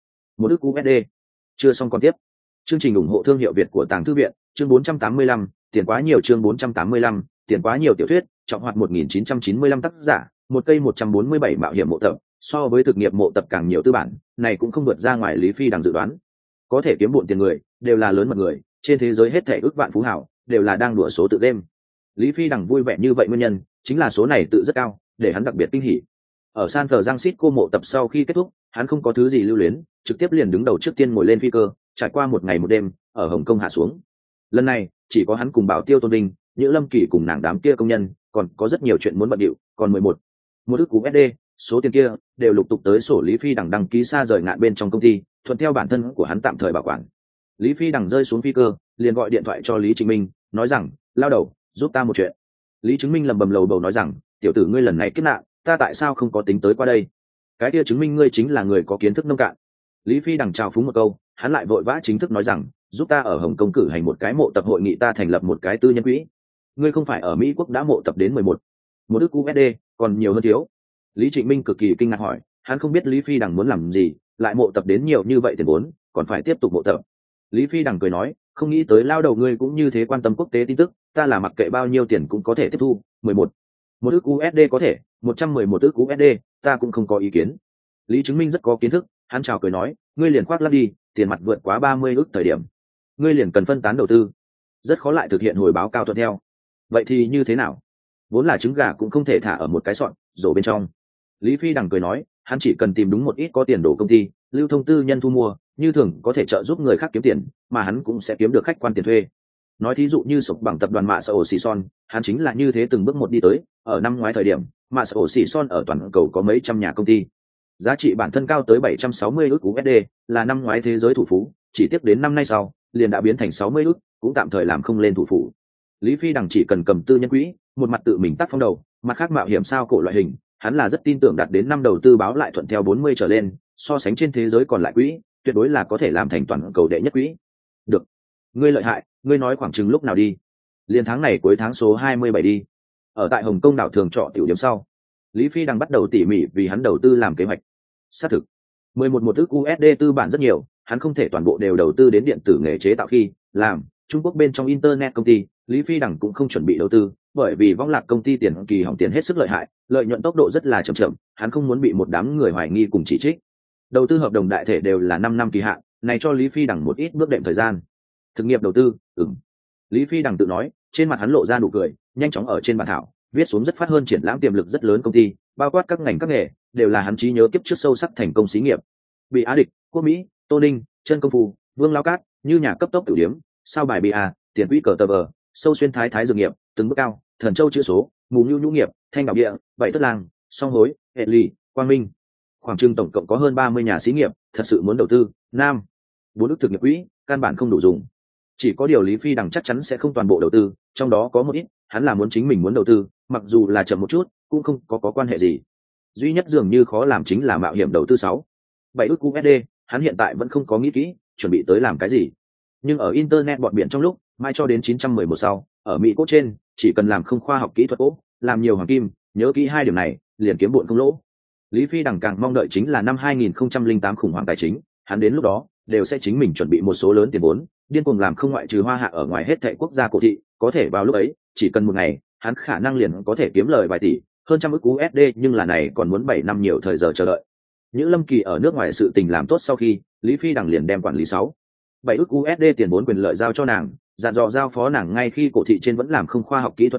[SPEAKER 1] 1 ức USD. Chưa xong còn tiếp. Chương trình ủng hộ thương hiệu Việt của Tàng Thư viện, chương 485, tiền quá nhiều chương 485, tiền quá nhiều tiểu thuyết, trọng hoạt 1995 tác giả, một cây 147 mạo hiểm mộ tập, so với thực nghiệp mộ tập càng nhiều tư bản, này cũng không vượt ra ngoài Lý Phi đằng dự đoán. Có thể kiếm bộn tiền người, đều là lớn mật người, trên thế giới hết thảy ước vạn phú hảo, đều là đang đùa số tự đêm. Lý Phi đằng vui vẻ như vậy nguyên nhân, chính là số này tự rất cao, để hắn đặc biệt kinh hỉ. Ở San Francisco mộ tập sau khi kết thúc, hắn không có thứ gì lưu luyến, trực tiếp liền đứng đầu trước tiên ngồi lên phi cơ, trải qua một ngày một đêm, ở Hồng Kông hạ xuống. Lần này, chỉ có hắn cùng Bảo Tiêu Tôn Đình, Nhữ Lâm Kỳ cùng nàng đám kia công nhân, còn có rất nhiều chuyện muốn bận điệu, còn 1 ức USD, số tiền kia đều lục tục tới sổ Lý Phi đằng đăng ký xa rời ngạn bên trong công ty, thuận theo bản thân của hắn tạm thời bảo quản. Lý Phi đằng rơi xuống phi cơ, liền gọi điện thoại cho Lý Chính Minh, nói rằng, lao đầu, giúp ta một chuyện. Lý Chứng Minh lầm bầm lầu bầu nói rằng, tiểu tử ngươi lần này kiếp nạn, ta tại sao không có tính tới qua đây? Cái kia chứng minh ngươi chính là người có kiến thức nông cạn. Lý Phi đằng chào phúng một câu, hắn lại vội vã chính thức nói rằng, giúp ta ở Hồng Kông cử hành một cái mộ tập hội nghị, ta thành lập một cái tư nhân quỹ. Ngươi không phải ở Mỹ quốc đã mộ tập đến 1 ức USD, còn nhiều hơn thiếu. Lý Trịnh Minh cực kỳ kinh ngạc hỏi, hắn không biết Lý Phi đằng muốn làm gì, lại mộ tập đến nhiều như vậy tiền vốn, còn phải tiếp tục mộ tập. Lý Phi đằng cười nói, không nghĩ tới lao đầu ngươi cũng như thế quan tâm quốc tế tin tức, ta là mặc kệ bao nhiêu tiền cũng có thể tiếp thu, 1 ức USD có thể, 111 ức USD, ta cũng không có ý kiến. Lý Chứng Minh rất có kiến thức, hắn chào cười nói, ngươi liền khoác lác đi, tiền mặt vượt quá 30 ức thời điểm, ngươi liền cần phân tán đầu tư, rất khó lại thực hiện hồi báo cao thuận theo. Vậy thì như thế nào? Vốn là trứng gà cũng không thể thả ở một cái sọn rổ bên trong. Lý Phi đằng cười nói, hắn chỉ cần tìm đúng một ít có tiền đồ công ty, lưu thông tư nhân thu mua, như thường có thể trợ giúp người khác kiếm tiền, mà hắn cũng sẽ kiếm được khách quan tiền thuê. Nói thí dụ như sụp bằng tập đoàn Mạ Sở Ổ Xì Son, hắn chính là như thế từng bước một đi tới. Ở năm ngoái thời điểm, Mạ Sở Ổ Xì Son ở toàn cầu có mấy trăm nhà công ty, giá trị bản thân cao tới 760 ức USD, là năm ngoái thế giới thủ phú, chỉ tiếp đến năm nay sau, liền đã biến thành 60 ức, cũng tạm thời làm không lên thủ phủ. Lý Phi đằng chỉ cần cầm tư nhân quỹ, một mặt tự mình tác phong đầu, mặt khác mạo hiểm sao cổ loại hình, hắn là rất tin tưởng đạt đến năm đầu tư báo lại thuận theo 40 trở lên, so sánh trên thế giới còn lại quỹ, tuyệt đối là có thể làm thành toàn cầu đệ nhất quỹ. Được, ngươi lợi hại, ngươi nói khoảng chừng lúc nào đi? Liên tháng này cuối tháng số 27 đi. Ở tại Hồng Kông đảo thường trọ tiểu điểm sau, Lý Phi đằng bắt đầu tỉ mỉ vì hắn đầu tư làm kế hoạch. Xác thực, 1 ức USD tư bản rất nhiều, hắn không thể toàn bộ đều đầu tư đến điện tử nghề chế tạo khi làm Trung Quốc bên trong internet công ty, Lý Phi đằng cũng không chuẩn bị đầu tư, bởi vì võng lạc công ty tiền kỳ hỏng tiền hết sức lợi hại, lợi nhuận tốc độ rất là chậm, hắn không muốn bị một đám người hoài nghi cùng chỉ trích. Đầu tư hợp đồng đại thể đều là 5 năm kỳ hạn, này cho Lý Phi đằng một ít bước đệm thời gian. Thực nghiệp đầu tư, Lý Phi đằng tự nói, trên mặt hắn lộ ra nụ cười, nhanh chóng ở trên bản thảo viết xuống rất phát hơn triển lãm tiềm lực rất lớn công ty, bao quát các ngành các nghề, đều là hắn trí nhớ kiếp trước sâu sắc thành công xí nghiệp. Bị Á Địch, Quốc Mỹ, Tô Ninh, Chân Công Phu, Vương Lao Cát, như nhà cấp tốc tiểu điếm, sao bài BA, tiền quỹ cờ tờ vờ, sâu xuyên thái dược nghiệp, từng bước cao, Thần Châu chữ số, mù nhu nhũ nghiệp, thanh bảo địa, vậy thất lang, song hối, hệ ly, quang minh. Khoảng chừng tổng cộng có hơn 30 nhà xí nghiệp, thật sự muốn đầu tư, 4 ức thực nghiệp quỹ, căn bản không đủ dùng. Chỉ có điều Lý Phi đằng chắc chắn sẽ không toàn bộ đầu tư, trong đó có một ít, hắn là muốn chính mình muốn đầu tư, mặc dù là chậm một chút, cũng không có quan hệ gì. Duy nhất dường như khó làm chính là mạo hiểm đầu tư 7 ức USD, hắn hiện tại vẫn không có nghĩ kỹ, chuẩn bị tới làm cái gì. Nhưng ở internet bọt biển trong lúc, mai cho đến 911 sau, ở Mỹ cốt trên, chỉ cần làm không khoa học kỹ thuật cỗ, làm nhiều hoàng kim, nhớ kỹ hai điểm này, liền kiếm bộn không lỗ. Lý Phi đằng càng mong đợi chính là năm 2008 khủng hoảng tài chính, hắn đến lúc đó đều sẽ chính mình chuẩn bị một số lớn tiền vốn, điên cuồng làm không ngoại trừ Hoa Hạ ở ngoài hết thảy quốc gia cổ thị, có thể vào lúc ấy, chỉ cần một ngày, hắn khả năng liền có thể kiếm lời vài tỷ, hơn trăm ức USD, nhưng là này còn muốn 7 năm nhiều thời giờ chờ đợi. Những Lâm Kỳ ở nước ngoài sự tình làm tốt sau khi, Lý Phi đằng liền đem quản lý 7 ức USD tiền vốn quyền lợi giao cho nàng, dặn dò giao phó nàng ngay khi cổ thị trên vẫn làm không khoa học kỹ thuật cỗ,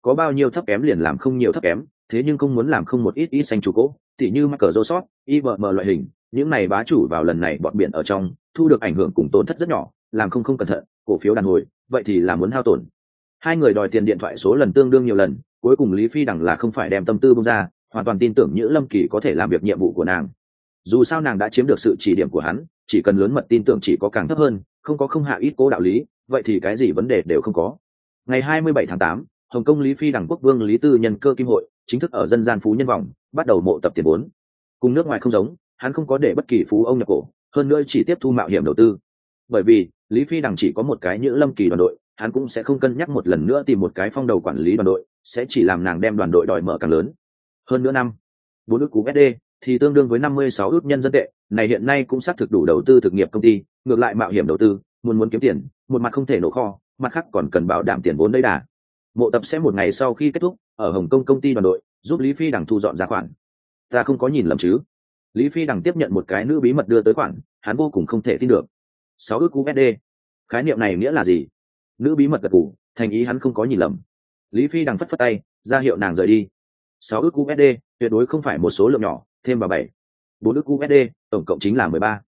[SPEAKER 1] có bao nhiêu thấp kém liền làm không nhiều thấp kém, thế nhưng không muốn làm không một ít ít xanh chủ cố, tỉ như Microsoft, IBM loại hình, những này bá chủ vào lần này bọn biển ở trong, thu được ảnh hưởng cùng tổn thất rất nhỏ, làm không cẩn thận, cổ phiếu đàn hồi, vậy thì là muốn hao tổn. Hai người đòi tiền điện thoại số lần tương đương nhiều lần, cuối cùng Lý Phi Đằng là không phải đem tâm tư bung ra, hoàn toàn tin tưởng Nhữ Lâm Kỳ có thể làm việc nhiệm vụ của nàng. Dù sao nàng đã chiếm được sự chỉ điểm của hắn, chỉ cần lớn mật tin tưởng chỉ có càng thấp hơn, không có không hạ ít cố đạo lý, vậy thì cái gì vấn đề đều không có. Ngày 27 tháng 8, Hồng Kông Lý Phi Đằng quốc vương Lý Tư nhân cơ kim hội chính thức ở dân gian phú nhân vòng bắt đầu mộ tập tiền vốn. Cùng nước ngoài không giống, hắn không có để bất kỳ phú ông nhập cổ, hơn nữa chỉ tiếp thu mạo hiểm đầu tư. Bởi vì Lý Phi Đằng chỉ có một cái Nhữ Lâm Kỳ đoàn đội, hắn cũng sẽ không cân nhắc một lần nữa tìm một cái phong đầu quản lý đoàn đội, sẽ chỉ làm nàng đem đoàn đội đòi mở càng lớn. Hơn nữa 4 ức USD thì tương đương với 56 ức nhân dân tệ, này hiện nay cũng xác thực đủ đầu tư thực nghiệp công ty, ngược lại mạo hiểm đầu tư, muốn kiếm tiền, một mặt không thể nổ kho, mặt khác còn cần bảo đảm tiền vốn đấy đà. Mộ tập sẽ một ngày sau khi kết thúc, ở Hồng Kông công ty đoàn đội, giúp Lý Phi Đằng thu dọn ra khoản. Ta không có nhìn lầm chứ? Lý Phi Đằng tiếp nhận một cái nữ bí mật đưa tới khoản, hắn vô cùng không thể tin được. 6 ức USD. Khái niệm này nghĩa là gì? Nữ bí mật gật gù, thành ý hắn không có nhìn lầm. Lý Phi Đằng phất phất tay, ra hiệu nàng rời đi. 6 ức USD, tuyệt đối không phải một số lượng nhỏ, thêm vào 4 ức USD, tổng cộng chính là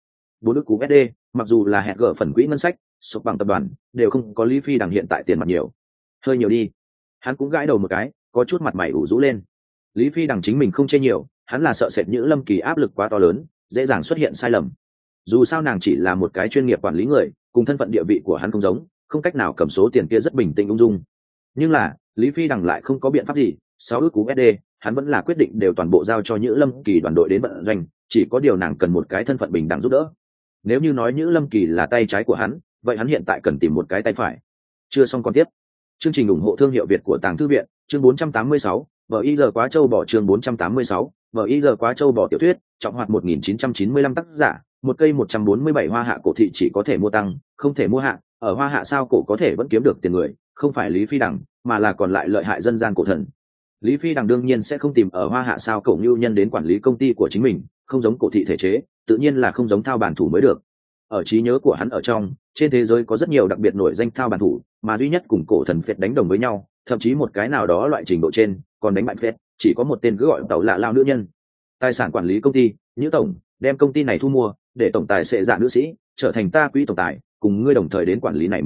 [SPEAKER 1] 4 ức USD, mặc dù là hẹn gỡ phần quỹ ngân sách, sụp bằng tập đoàn, đều không có Lý Phi Đằng hiện tại tiền mặt nhiều. Hơi nhiều đi. Hắn cũng gãi đầu một cái, có chút mặt mày ủ rũ lên. Lý Phi Đằng chính mình không chê nhiều, hắn là sợ sệt Nhữ Lâm Kỳ áp lực quá to lớn, dễ dàng xuất hiện sai lầm. Dù sao nàng chỉ là một cái chuyên nghiệp quản lý người, cùng thân phận địa vị của hắn không giống, không cách nào cầm số tiền kia rất bình tĩnh ung dung. Nhưng là Lý Phi Đằng lại không có biện pháp gì, 6 ức USD, hắn vẫn là quyết định đều toàn bộ giao cho Nhữ Lâm Kỳ đoàn đội đến vận doanh, chỉ có điều nàng cần một cái thân phận bình đẳng giúp đỡ. Nếu như nói Nhữ Lâm Kỳ là tay trái của hắn, vậy hắn hiện tại cần tìm một cái tay phải. Chưa xong còn tiếp. Chương trình ủng hộ thương hiệu Việt của Tàng Thư viện, chương 486, VI giờ quá châu bỏ chương 486, VI giờ quá châu bỏ tiểu thuyết, trọng hoạt 1995 tác giả, một cây 147 hoa hạ cổ thị chỉ có thể mua tăng, không thể mua hạ, ở hoa hạ sao cổ có thể vẫn kiếm được tiền người, không phải Lý Phi Đằng, mà là còn lại lợi hại dân gian cổ thần. Lý Phi Đằng đương nhiên sẽ không tìm ở hoa hạ sao cổ nhu nhân đến quản lý công ty của chính mình, không giống cổ thị thể chế, tự nhiên là không giống thao bản thủ mới được. Ở trí nhớ của hắn ở trong, trên thế giới có rất nhiều đặc biệt nổi danh thao bản thủ, mà duy nhất cùng cổ thần phệt đánh đồng với nhau, thậm chí một cái nào đó loại trình độ trên, còn đánh bại phệt, chỉ có một tên cứ gọi tàu lạ lao nữ nhân. Tài sản quản lý công ty, Nhữ tổng, đem công ty này thu mua, để tổng tài sẽ dạ nữ sĩ, trở thành ta quỹ tổng tài, cùng ngươi đồng thời đến quản lý này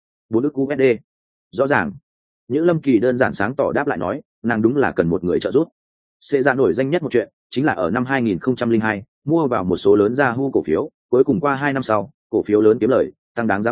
[SPEAKER 1] 4 ức USD. Rõ ràng. Nhữ Lâm Kỳ đơn giản sáng tỏ đáp lại nói, nàng đúng là cần một người trợ giúp. Sẽ dạ nổi danh nhất một chuyện, chính là ở năm 2002, mua vào một số lớn Yahoo cổ phiếu, cuối cùng qua 2 năm sau, cổ phiếu lớn kiếm lời, tăng đáng giá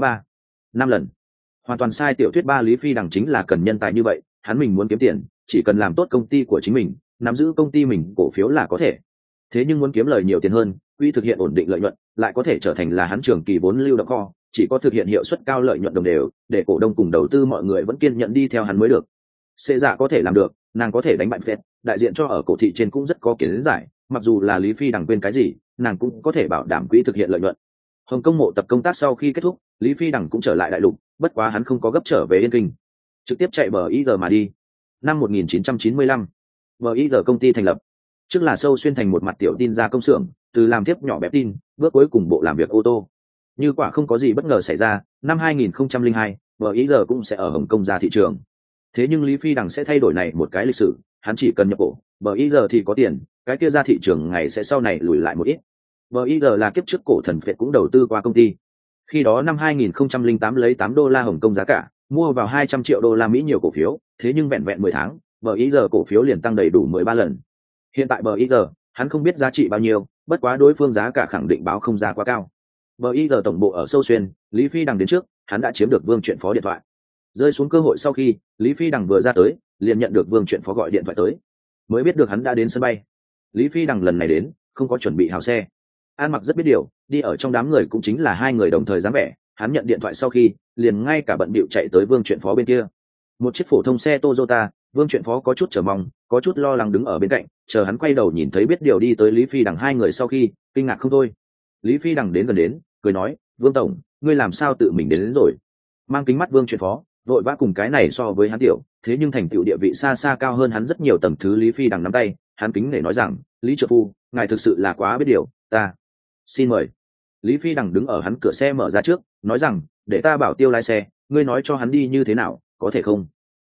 [SPEAKER 1] 5 lần. Hoàn toàn sai, tiểu thuyết Lý Phi Đằng chính là cần nhân tài như vậy, hắn mình muốn kiếm tiền, chỉ cần làm tốt công ty của chính mình, nắm giữ công ty mình cổ phiếu là có thể. Thế nhưng muốn kiếm lời nhiều tiền hơn, quỹ thực hiện ổn định lợi nhuận, lại có thể trở thành là hắn trường kỳ vốn lưu động kho, chỉ có thực hiện hiệu suất cao lợi nhuận đồng đều, để cổ đông cùng đầu tư mọi người vẫn kiên nhẫn đi theo hắn mới được. Sẽ dạ có thể làm được, nàng có thể đánh bại Fed, đại diện cho ở cổ thị trên cũng rất có kiến giải, mặc dù là Lý Phi Đằng quên cái gì, nàng cũng có thể bảo đảm quỹ thực hiện lợi nhuận. Hồng Kông mộ tập công tác sau khi kết thúc, Lý Phi Đằng cũng trở lại đại lục, bất quá hắn không có gấp trở về Yên Kinh, trực tiếp chạy bờ IR mà đi. Năm 1995, bờ IR công ty thành lập, trước là sâu xuyên thành một mặt tiểu tin ra công xưởng, từ làm tiếp nhỏ bé tin, bước cuối cùng bộ làm việc ô tô. Như quả không có gì bất ngờ xảy ra, năm 2002, bờ IR cũng sẽ ở Hồng Kông ra thị trường. Thế nhưng Lý Phi Đằng sẽ thay đổi này một cái lịch sử, hắn chỉ cần nhập cổ, bờ IR thì có tiền, cái kia ra thị trường ngày sẽ sau này lùi lại một ít. Bờ IR là kiếp trước cổ thần Việt cũng đầu tư qua công ty. Khi đó năm 2008 lấy $8 Hồng Kông giá cả, mua vào 200 triệu đô la Mỹ nhiều cổ phiếu, thế nhưng vẹn vẹn 10 tháng, bờ IR cổ phiếu liền tăng đầy đủ 13 lần. Hiện tại bờ IR, hắn không biết giá trị bao nhiêu, bất quá đối phương giá cả khẳng định báo không ra quá cao. Bờ IR tổng bộ ở Sâu Xuyên, Lý Phi Đằng đến trước, hắn đã chiếm được Vương Chuyện Phó điện thoại. Rơi xuống cơ hội sau khi Lý Phi Đằng vừa ra tới, liền nhận được Vương Chuyện Phó gọi điện thoại tới, mới biết được hắn đã đến sân bay. Lý Phi Đằng lần này đến, không có chuẩn bị hào xe, An mặc rất biết điều, đi ở trong đám người cũng chính là hai người đồng thời dáng vẻ. Hắn nhận điện thoại sau khi, liền ngay cả bận bịu chạy tới Vương Chuyện Phó bên kia. Một chiếc phổ thông xe Toyota, Vương Chuyện Phó có chút chờ mong, có chút lo lắng đứng ở bên cạnh, chờ hắn quay đầu nhìn thấy biết điều đi tới Lý Phi Đằng hai người sau khi, kinh ngạc không thôi. Lý Phi Đằng đến gần đến, cười nói, Vương tổng, ngươi làm sao tự mình đến rồi? Mang kính mắt Vương Chuyện Phó, vội vã cùng cái này so với hắn tiểu, thế nhưng thành tựu địa vị xa xa cao hơn hắn rất nhiều tầng thứ. Lý Phi Đằng nắm tay, hắn kính để nói rằng, Lý trợ phu, ngài thực sự là quá biết điều, ta xin mời. Lý Phi Đằng đứng ở hắn cửa xe mở ra trước, nói rằng, để ta bảo Tiêu lái xe, ngươi nói cho hắn đi như thế nào, có thể không? Hả?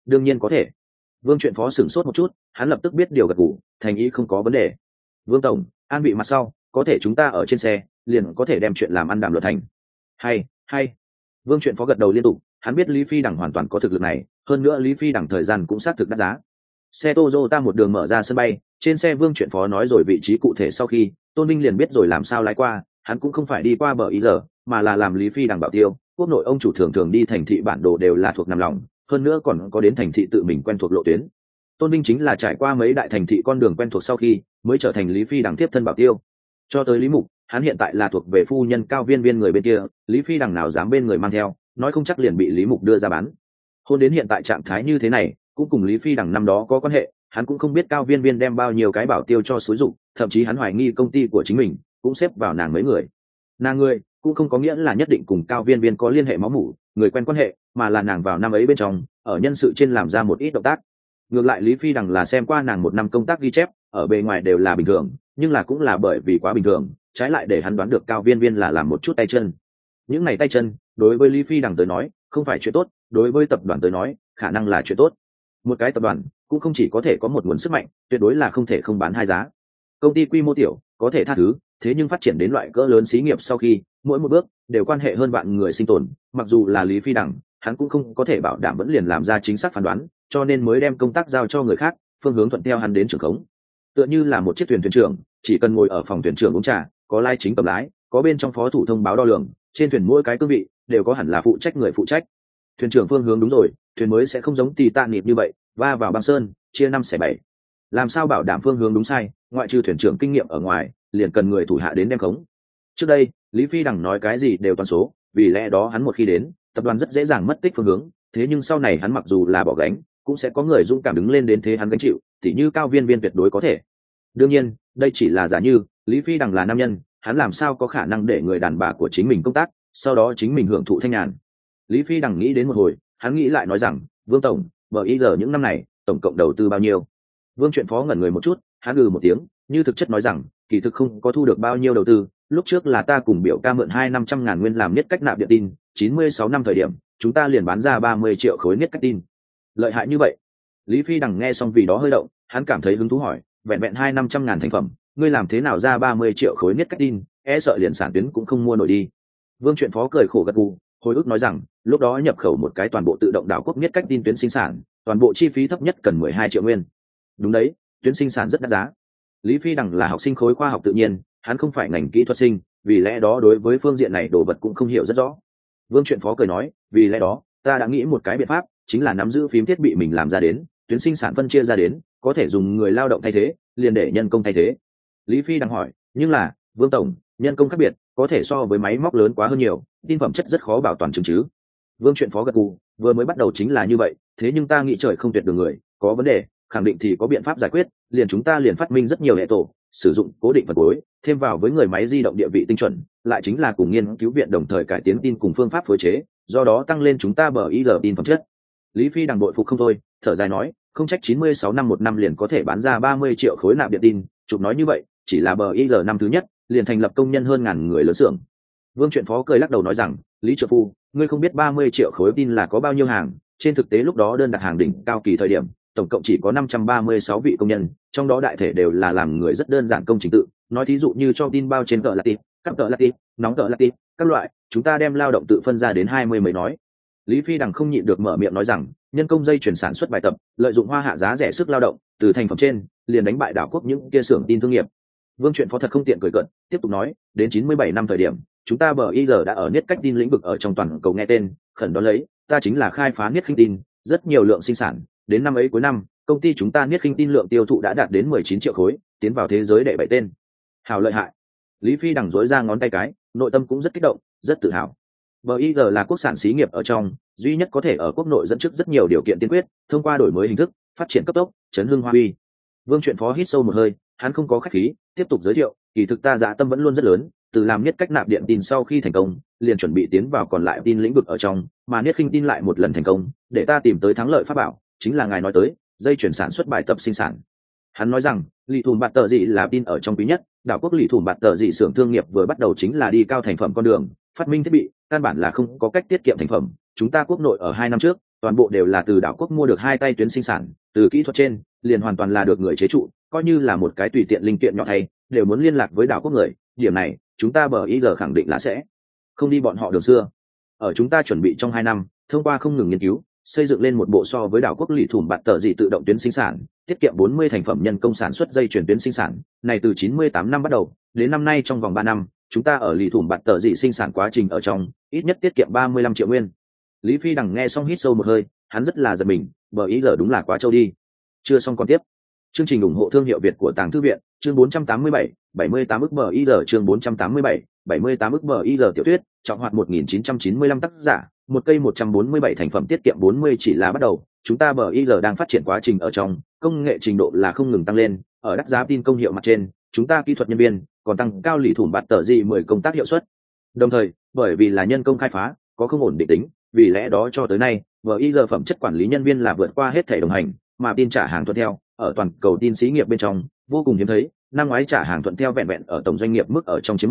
[SPEAKER 1] đương nhiên có thể. Vương chuyện phó sửng sốt một chút, hắn lập tức biết điều gật gù, thành ý không có vấn đề. Vương tổng, an bị mặt sau, có thể chúng ta ở trên xe liền có thể đem chuyện làm ăn đàm luật thành. Hay. Vương chuyện phó gật đầu liên tục, hắn biết Lý Phi Đằng hoàn toàn có thực lực này, hơn nữa Lý Phi Đằng thời gian cũng xác thực đắt giá. Xe Toyota một đường mở ra sân bay, trên xe Vương chuyện phó nói rồi vị trí cụ thể sau khi, Tôn Vinh liền biết rồi làm sao lái qua, hắn cũng không phải đi qua bờ ý giờ, mà là làm Lý Phi Đằng bảo tiêu. Quốc nội ông chủ thường thường đi thành thị bản đồ đều là thuộc nằm lòng, hơn nữa còn có đến thành thị tự mình quen thuộc lộ tuyến. Tôn Vinh chính là trải qua mấy đại thành thị con đường quen thuộc sau khi mới trở thành Lý Phi Đằng tiếp thân bảo tiêu. Cho tới Lý Mục, hắn hiện tại là thuộc về phu nhân Cao Viên Viên người bên kia, Lý Phi Đằng nào dám bên người mang theo, nói không chắc liền bị Lý Mục đưa ra bán. Hôn đến hiện tại trạng thái như thế này, cũng cùng Lý Phi Đằng năm đó có quan hệ, hắn cũng không biết Cao Viên Viên đem bao nhiêu cái bảo tiêu cho xúi dụng, thậm chí hắn hoài nghi công ty của chính mình cũng xếp vào nàng mấy người. Nàng người cũng không có nghĩa là nhất định cùng Cao Viên Viên có liên hệ máu mủ, người quen quan hệ, mà là nàng vào năm ấy bên trong, ở nhân sự trên làm ra một ít động tác. Ngược lại Lý Phi Đằng là xem qua nàng một năm công tác ghi chép, ở bề ngoài đều là bình thường, nhưng là cũng là bởi vì quá bình thường, trái lại để hắn đoán được Cao Viên Viên là làm một chút tay chân. Những này tay chân, đối với Lý Phi Đằng tới nói, không phải chuyện tốt, đối với tập đoàn tới nói, khả năng là chuyện tốt. Một cái tập đoàn cũng không chỉ có thể có một nguồn sức mạnh, tuyệt đối là không thể không bán hai giá. Công ty quy mô tiểu, có thể tha thứ, thế nhưng phát triển đến loại cỡ lớn xí nghiệp sau khi, mỗi một bước đều quan hệ hơn vạn người sinh tồn, mặc dù là Lý Phi Đằng, hắn cũng không có thể bảo đảm vẫn liền làm ra chính xác phán đoán, cho nên mới đem công tác giao cho người khác, phương hướng thuận theo hắn đến trưởng khống. Tựa như là một chiếc thuyền thuyền trưởng, chỉ cần ngồi ở phòng thuyền trưởng uống trà, có lái chính cầm lái, có bên trong phó thủ thông báo đo lường, trên thuyền mỗi cái cương vị đều có hẳn là phụ trách người phụ trách. Thuyền trưởng phương hướng đúng rồi, thuyền mới sẽ không giống Titanic như vậy, va vào băng sơn, chia năm xẻ bảy. Làm sao bảo đảm phương hướng đúng sai, ngoại trừ thuyền trưởng kinh nghiệm ở ngoài, liền cần người thủ hạ đến đem khống. Trước đây, Lý Phi Đằng nói cái gì đều toàn số, vì lẽ đó hắn một khi đến, tập đoàn rất dễ dàng mất tích phương hướng, thế nhưng sau này hắn mặc dù là bỏ gánh, cũng sẽ có người dũng cảm đứng lên đến thế hắn gánh chịu, tỉ như Cao Viên Viên tuyệt đối có thể. Đương nhiên, đây chỉ là giả như, Lý Phi Đằng là nam nhân, hắn làm sao có khả năng để người đàn bà của chính mình công tác, sau đó chính mình hưởng thụ thanh nhàn. Lý Phi Đằng nghĩ đến một hồi, hắn nghĩ lại nói rằng, Vương tổng, vợ ý giờ những năm này, tổng cộng đầu tư bao nhiêu? Vương chuyện phó ngẩn người một chút, hắn một tiếng, như thực chất nói rằng, kỳ thực không có thu được bao nhiêu đầu tư, lúc trước là ta cùng biểu ca mượn 200-500 ngàn nguyên làm niết cách nạp điện tin, 96 năm thời điểm, chúng ta liền bán ra 30 triệu khối niết cách tin. Lợi hại như vậy? Lý Phi Đằng nghe xong vì đó hơi động, hắn cảm thấy hứng thú hỏi, vẹn vẹn 200-500 ngàn thành phẩm, ngươi làm thế nào ra 30 triệu khối niết cách tin, e sợ liền sản tuyến cũng không mua nổi đi. Vương chuyện phó cười khổ gật gù, hồi ức nói rằng, lúc đó nhập khẩu một cái toàn bộ tự động đảo quốc niết cách tin tuyến sinh sản, toàn bộ chi phí thấp nhất cần 12 triệu nguyên. Đúng đấy, tuyến sinh sản rất đắt giá. Lý Phi Đằng là học sinh khối khoa học tự nhiên, hắn không phải ngành kỹ thuật sinh, vì lẽ đó đối với phương diện này đồ vật cũng không hiểu rất rõ. Vương chuyện phó cười nói, vì lẽ đó ta đã nghĩ một cái biện pháp, chính là nắm giữ phím thiết bị mình làm ra đến, tuyến sinh sản phân chia ra đến, có thể dùng người lao động thay thế, liền để nhân công thay thế. Lý Phi Đằng hỏi, nhưng là Vương tổng, nhân công khác biệt, có thể so với máy móc lớn quá hơn nhiều, tin phẩm chất rất khó bảo toàn chứng chứ? Vương chuyện phó gật gù, vừa mới bắt đầu chính là như vậy, thế nhưng ta nghĩ trời không tuyệt đường người, có vấn đề khẳng định thì có biện pháp giải quyết, liền chúng ta liền phát minh rất nhiều hệ tổ, sử dụng cố định phần cuối, thêm vào với người máy di động địa vị tinh chuẩn, lại chính là cùng nghiên cứu viện đồng thời cải tiến tin cùng phương pháp phối chế, do đó tăng lên chúng ta bờ ý giờ tin phẩm chất. Lý Phi Đằng bội phục không thôi, thở dài nói, không trách 96 năm một năm liền có thể bán ra 30 triệu khối nạp điện tin, chụp nói như vậy, chỉ là bờ ý giờ năm thứ nhất, liền thành lập công nhân hơn ngàn người lớn xưởng. Vương chuyện phó cười lắc đầu nói rằng, Lý trợ phu, ngươi không biết 30 triệu khối tin là có bao nhiêu hàng, trên thực tế lúc đó đơn đặt hàng đỉnh cao kỳ thời điểm, tổng cộng chỉ có 536 vị công nhân, trong đó đại thể đều là làm người rất đơn giản công trình tự, nói thí dụ như cho tin bao trên cỡ latit, cắt cỡ latit, nóng cỡ latit, các loại, chúng ta đem lao động tự phân ra đến 20 mấy nói. Lý Phi Đằng không nhịn được mở miệng nói rằng, nhân công dây chuyển sản xuất bài tập, lợi dụng hoa hạ giá rẻ sức lao động, từ thành phẩm trên, liền đánh bại đảo quốc những kia xưởng tin thương nghiệp. Vương chuyện phó thật không tiện cười cợt, tiếp tục nói, đến 97 năm thời điểm, chúng ta bờ y giờ đã ở niết cách tin lĩnh vực ở trong toàn cầu nghe tên, khẩn đó lấy, ta chính là khai phá niết khinh tin, rất nhiều lượng sinh sản, đến năm ấy cuối năm, công ty chúng ta niết khinh tin lượng tiêu thụ đã đạt đến 19 triệu khối, tiến vào thế giới đệ 7 tên. Hào lợi hại. Lý Phi Đằng dối ra ngón tay cái, nội tâm cũng rất kích động, rất tự hào. BIG là quốc sản xí nghiệp ở trong, duy nhất có thể ở quốc nội dẫn trước rất nhiều điều kiện tiên quyết, thông qua đổi mới hình thức, phát triển cấp tốc, chấn hưng hoa uy. Vương chuyện phó hít sâu một hơi, hắn không có khách khí, tiếp tục giới thiệu, kỳ thực ta dạ tâm vẫn luôn rất lớn, từ làm nhất cách nạp điện tin sau khi thành công, liền chuẩn bị tiến vào còn lại tin lĩnh vực ở trong, mà Niết Khinh tin lại một lần thành công, để ta tìm tới thắng lợi pháp bảo, chính là ngài nói tới, dây chuyển sản xuất bài tập sinh sản. Hắn nói rằng, lì thùm bạt tờ dị là tin ở trong quý nhất, đảo quốc lì thùm bạt tờ dị xưởng thương nghiệp vừa bắt đầu chính là đi cao thành phẩm con đường, phát minh thiết bị, căn bản là không có cách tiết kiệm thành phẩm. Chúng ta quốc nội ở 2 năm trước, toàn bộ đều là từ đảo quốc mua được hai tay tuyến sinh sản, từ kỹ thuật trên liền hoàn toàn là được người chế trụ, coi như là một cái tùy tiện linh kiện nhỏ thay đều muốn liên lạc với đảo quốc người. Điểm này chúng ta bờ ý giờ khẳng định là sẽ không đi bọn họ đường xưa. Ở chúng ta chuẩn bị trong 2 năm, thông qua không ngừng nghiên cứu xây dựng lên một bộ so với đảo quốc lì thủm bạt tờ dị tự động tuyến sinh sản, tiết kiệm 40 thành phẩm nhân công sản xuất dây chuyển tuyến sinh sản này. Từ 98 năm bắt đầu đến năm nay, trong vòng 3 năm chúng ta ở lì thủm bạt tờ dị sinh sản quá trình ở trong ít nhất tiết kiệm 35 triệu nguyên. Lý Phi Đằng nghe xong hít sâu một hơi, hắn rất là giật mình, bờ ý giờ đúng là quá trâu đi. Chưa xong còn tiếp. Chương trình ủng hộ thương hiệu Việt của Tàng Thư viện, chương 487, 78 ức bờ ý giờ, chương 487, 78 ức bờ ý giờ tiểu thuyết, trọng hoạt 1995 tác giả, một cây 147 thành phẩm tiết kiệm 40 chỉ là bắt đầu, chúng ta bờ ý giờ đang phát triển quá trình ở trong, công nghệ trình độ là không ngừng tăng lên, ở đắt giá tin công hiệu mặt trên, chúng ta kỹ thuật nhân viên còn tăng cao lì thủm bạt tờ dị 10 công tác hiệu suất. Đồng thời, bởi vì là nhân công khai phá, có không ổn định tính, vì lẽ đó cho tới nay, bờ ý giờ phẩm chất quản lý nhân viên là vượt qua hết thể đồng hành, mà tin trả hàng thuận theo, ở toàn cầu tin xí nghiệp bên trong vô cùng hiếm thấy. Năm ngoái trả hàng thuận theo vẹn vẹn ở tổng doanh nghiệp mức ở trong chiếm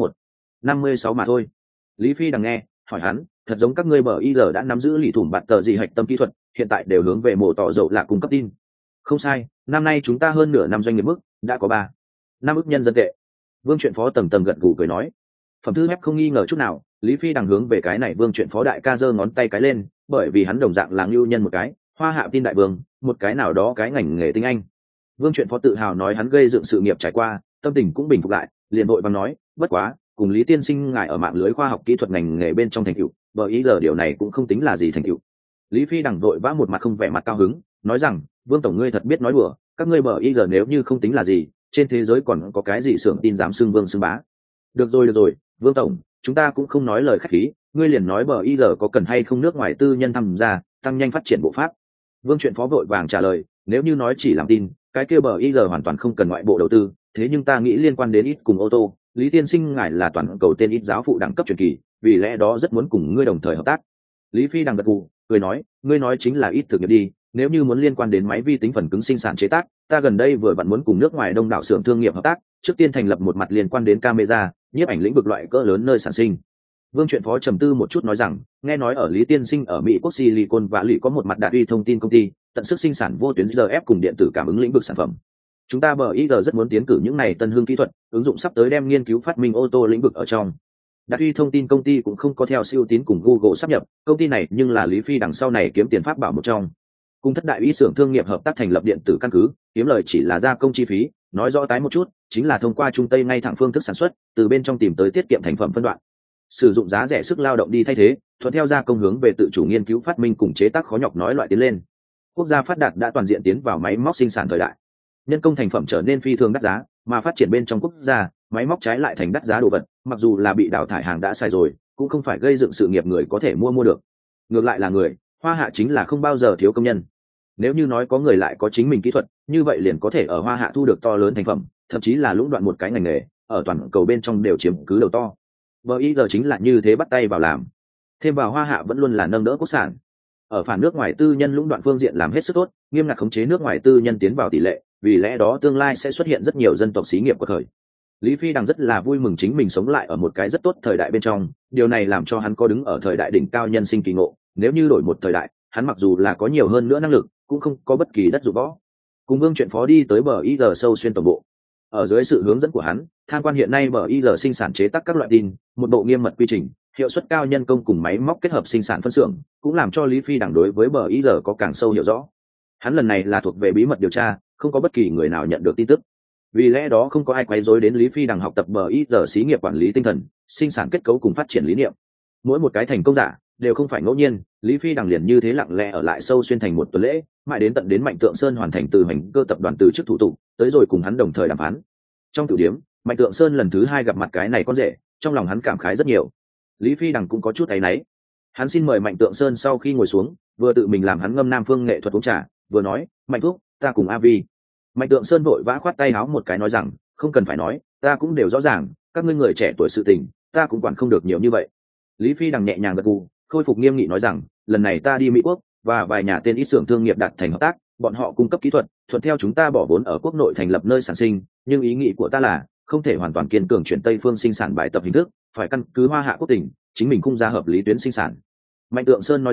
[SPEAKER 1] 1/56 mà thôi. Lý Phi Đằng nghe hỏi hắn, thật giống các ngươi bờ y giờ đã nắm giữ lì thủm bạt tờ gì hạch tâm kỹ thuật, hiện tại đều hướng về mổ tỏ dầu là cung cấp tin. Không sai, năm nay chúng ta hơn nửa năm doanh nghiệp mức đã có 3-5 ức nhân dân tệ. Vương Truyện Phó tầng tầng gật gù cười nói. Phẩm thư ép không nghi ngờ chút nào. Lý Phi Đằng hướng về cái này Vương Truyện Phó đại ca giơ ngón tay cái lên, bởi vì hắn đồng dạng là ngưu nhân một cái, hoa hạ tin đại vương, một cái nào đó cái ngành nghề tinh anh. Vương Truyện Phó tự hào nói hắn gây dựng sự nghiệp trải qua, tâm tình cũng bình phục lại, liền vội vàng nói, bất quá, cùng Lý tiên sinh ngài ở mạng lưới khoa học kỹ thuật ngành nghề bên trong thành tựu, bờ ý giờ điều này cũng không tính là gì thành tựu. Lý Phi Đằng vội vã một mặt không vẻ mặt cao hứng, nói rằng, Vương tổng ngươi thật biết nói đùa, các ngươi bờ ý giờ nếu như không tính là gì, trên thế giới còn có cái gì xưởng tin dám xưng vương xưng bá. Được rồi, Vương tổng, chúng ta cũng không nói lời khách khí, ngươi liền nói bờ ý giờ có cần hay không nước ngoài tư nhân tham gia, tăng nhanh phát triển bộ pháp. Vương Truyện Phó vội vàng trả lời, nếu như nói chỉ làm tin, cái kia bờ ý giờ hoàn toàn không cần ngoại bộ đầu tư, thế nhưng ta nghĩ liên quan đến ít cùng ô tô, Lý tiên sinh ngài là toàn cầu tên ít giáo phụ đẳng cấp truyền kỳ, vì lẽ đó rất muốn cùng ngươi đồng thời hợp tác. Lý Phi Đằng gật gù, cười nói, ngươi nói chính là ít thực nghiệp đi, nếu như muốn liên quan đến máy vi tính phần cứng sinh sản chế tác, ta gần đây vừa vặn muốn cùng nước ngoài đông đảo xưởng thương nghiệp hợp tác, trước tiên thành lập một mặt liên quan đến camera, nhiếp ảnh lĩnh vực loại cỡ lớn nơi sản sinh. Vương Truyện Phó trầm tư một chút nói rằng, nghe nói ở Lý tiên sinh ở Mỹ quốc Silicon Valley có một mặt đạt uy thông tin công ty, tận sức sinh sản vô tuyến RF cùng điện tử cảm ứng lĩnh vực sản phẩm. Chúng ta bờ IR rất muốn tiến cử những này tân hương kỹ thuật, ứng dụng sắp tới đem nghiên cứu phát minh ô tô lĩnh vực ở trong. Đạt uy thông tin công ty cũng không có theo siêu tín cùng Google sáp nhập, công ty này nhưng là Lý Phi đằng sau này kiếm tiền pháp bảo một trong. Cùng thất đại ý xưởng thương nghiệp hợp tác thành lập điện tử căn cứ, kiếm lời chỉ là gia công chi phí, nói rõ tái một chút, chính là thông qua trung tây ngay thẳng phương thức sản xuất, từ bên trong tìm tới tiết kiệm thành phẩm phân đoạn. Sử dụng giá rẻ sức lao động đi thay thế, thuận theo gia công hướng về tự chủ nghiên cứu phát minh cùng chế tác khó nhọc nói loại tiến lên. Quốc gia phát đạt đã toàn diện tiến vào máy móc sinh sản thời đại. Nhân công thành phẩm trở nên phi thường đắt giá, mà phát triển bên trong quốc gia, máy móc trái lại thành đắt giá đồ vật, mặc dù là bị đào thải hàng đã sai rồi, cũng không phải gây dựng sự nghiệp người có thể mua được. Ngược lại là người, Hoa Hạ chính là không bao giờ thiếu công nhân. Nếu như nói có người lại có chính mình kỹ thuật, như vậy liền có thể ở Hoa Hạ thu được to lớn thành phẩm, thậm chí là lũng đoạn một cái ngành nghề, ở toàn cầu bên trong đều chiếm cứ đầu to. Bây giờ chính là như thế bắt tay vào làm. Thêm vào Hoa Hạ vẫn luôn là nâng đỡ quốc sản. Ở phản nước ngoài tư nhân lũng đoạn phương diện làm hết sức tốt, nghiêm ngặt khống chế nước ngoài tư nhân tiến vào tỷ lệ, vì lẽ đó tương lai sẽ xuất hiện rất nhiều dân tộc xí nghiệp của thời. Lý Phi Đằng rất là vui mừng chính mình sống lại ở một cái rất tốt thời đại bên trong, điều này làm cho hắn có đứng ở thời đại đỉnh cao nhân sinh kỳ ngộ. Nếu như đổi một thời đại, hắn mặc dù là có nhiều hơn nữa năng lực, cũng không có bất kỳ đất dụng võ. Cùng Vương Chuyện Phó đi tới bờ IR sâu xuyên tổng bộ. Ở dưới sự hướng dẫn của hắn, tham quan hiện nay bờ IR sinh sản chế tác các loại tin, một bộ nghiêm mật quy trình, hiệu suất cao nhân công cùng máy móc kết hợp sinh sản phân xưởng, cũng làm cho Lý Phi Đằng đối với bờ IR có càng sâu hiểu rõ. Hắn lần này là thuộc về bí mật điều tra, không có bất kỳ người nào nhận được tin tức. Vì lẽ đó không có ai quấy rối đến Lý Phi Đằng học tập bờ IR xí nghiệp quản lý tinh thần, sinh sản kết cấu cùng phát triển lý niệm. Mỗi một cái thành công giả đều không phải ngẫu nhiên, Lý Phi Đằng liền như thế lặng lẽ ở lại sâu xuyên thành một tuần lễ, mãi đến tận đến Mạnh Tượng Sơn hoàn thành từ hành cơ tập đoàn từ chức thủ tục, tới rồi cùng hắn đồng thời đàm phán. Trong tiểu điểm, Mạnh Tượng Sơn lần thứ 2 gặp mặt cái này con rể, trong lòng hắn cảm khái rất nhiều. Lý Phi Đằng cũng có chút áy náy. Hắn xin mời Mạnh Tượng Sơn sau khi ngồi xuống, vừa tự mình làm hắn ngâm Nam Phương nghệ thuật uống trà, vừa nói, "Mạnh thúc, ta cùng A Vi." Mạnh Tượng Sơn vội vã khoát tay áo một cái nói rằng, "Không cần phải nói, ta cũng đều rõ ràng, các ngươi người trẻ tuổi sự tình, ta cũng quản không được nhiều như vậy." Lý Phi Đằng nhẹ nhàng gật gù, khôi phục nghiêm nghị nói rằng, "Lần này ta đi Mỹ quốc và vài nhà tên ít xưởng thương nghiệp đạt thành hợp tác, bọn họ cung cấp kỹ thuật, thuận theo chúng ta bỏ vốn ở quốc nội thành lập nơi sản sinh, nhưng ý nghĩ của ta là không thể hoàn toàn kiên cường chuyển Tây phương sinh sản bài tập hình thức, phải căn cứ Hoa Hạ quốc tình, chính mình cung ra hợp lý tuyến sinh sản." Mạnh Tượng Sơn nói rằng,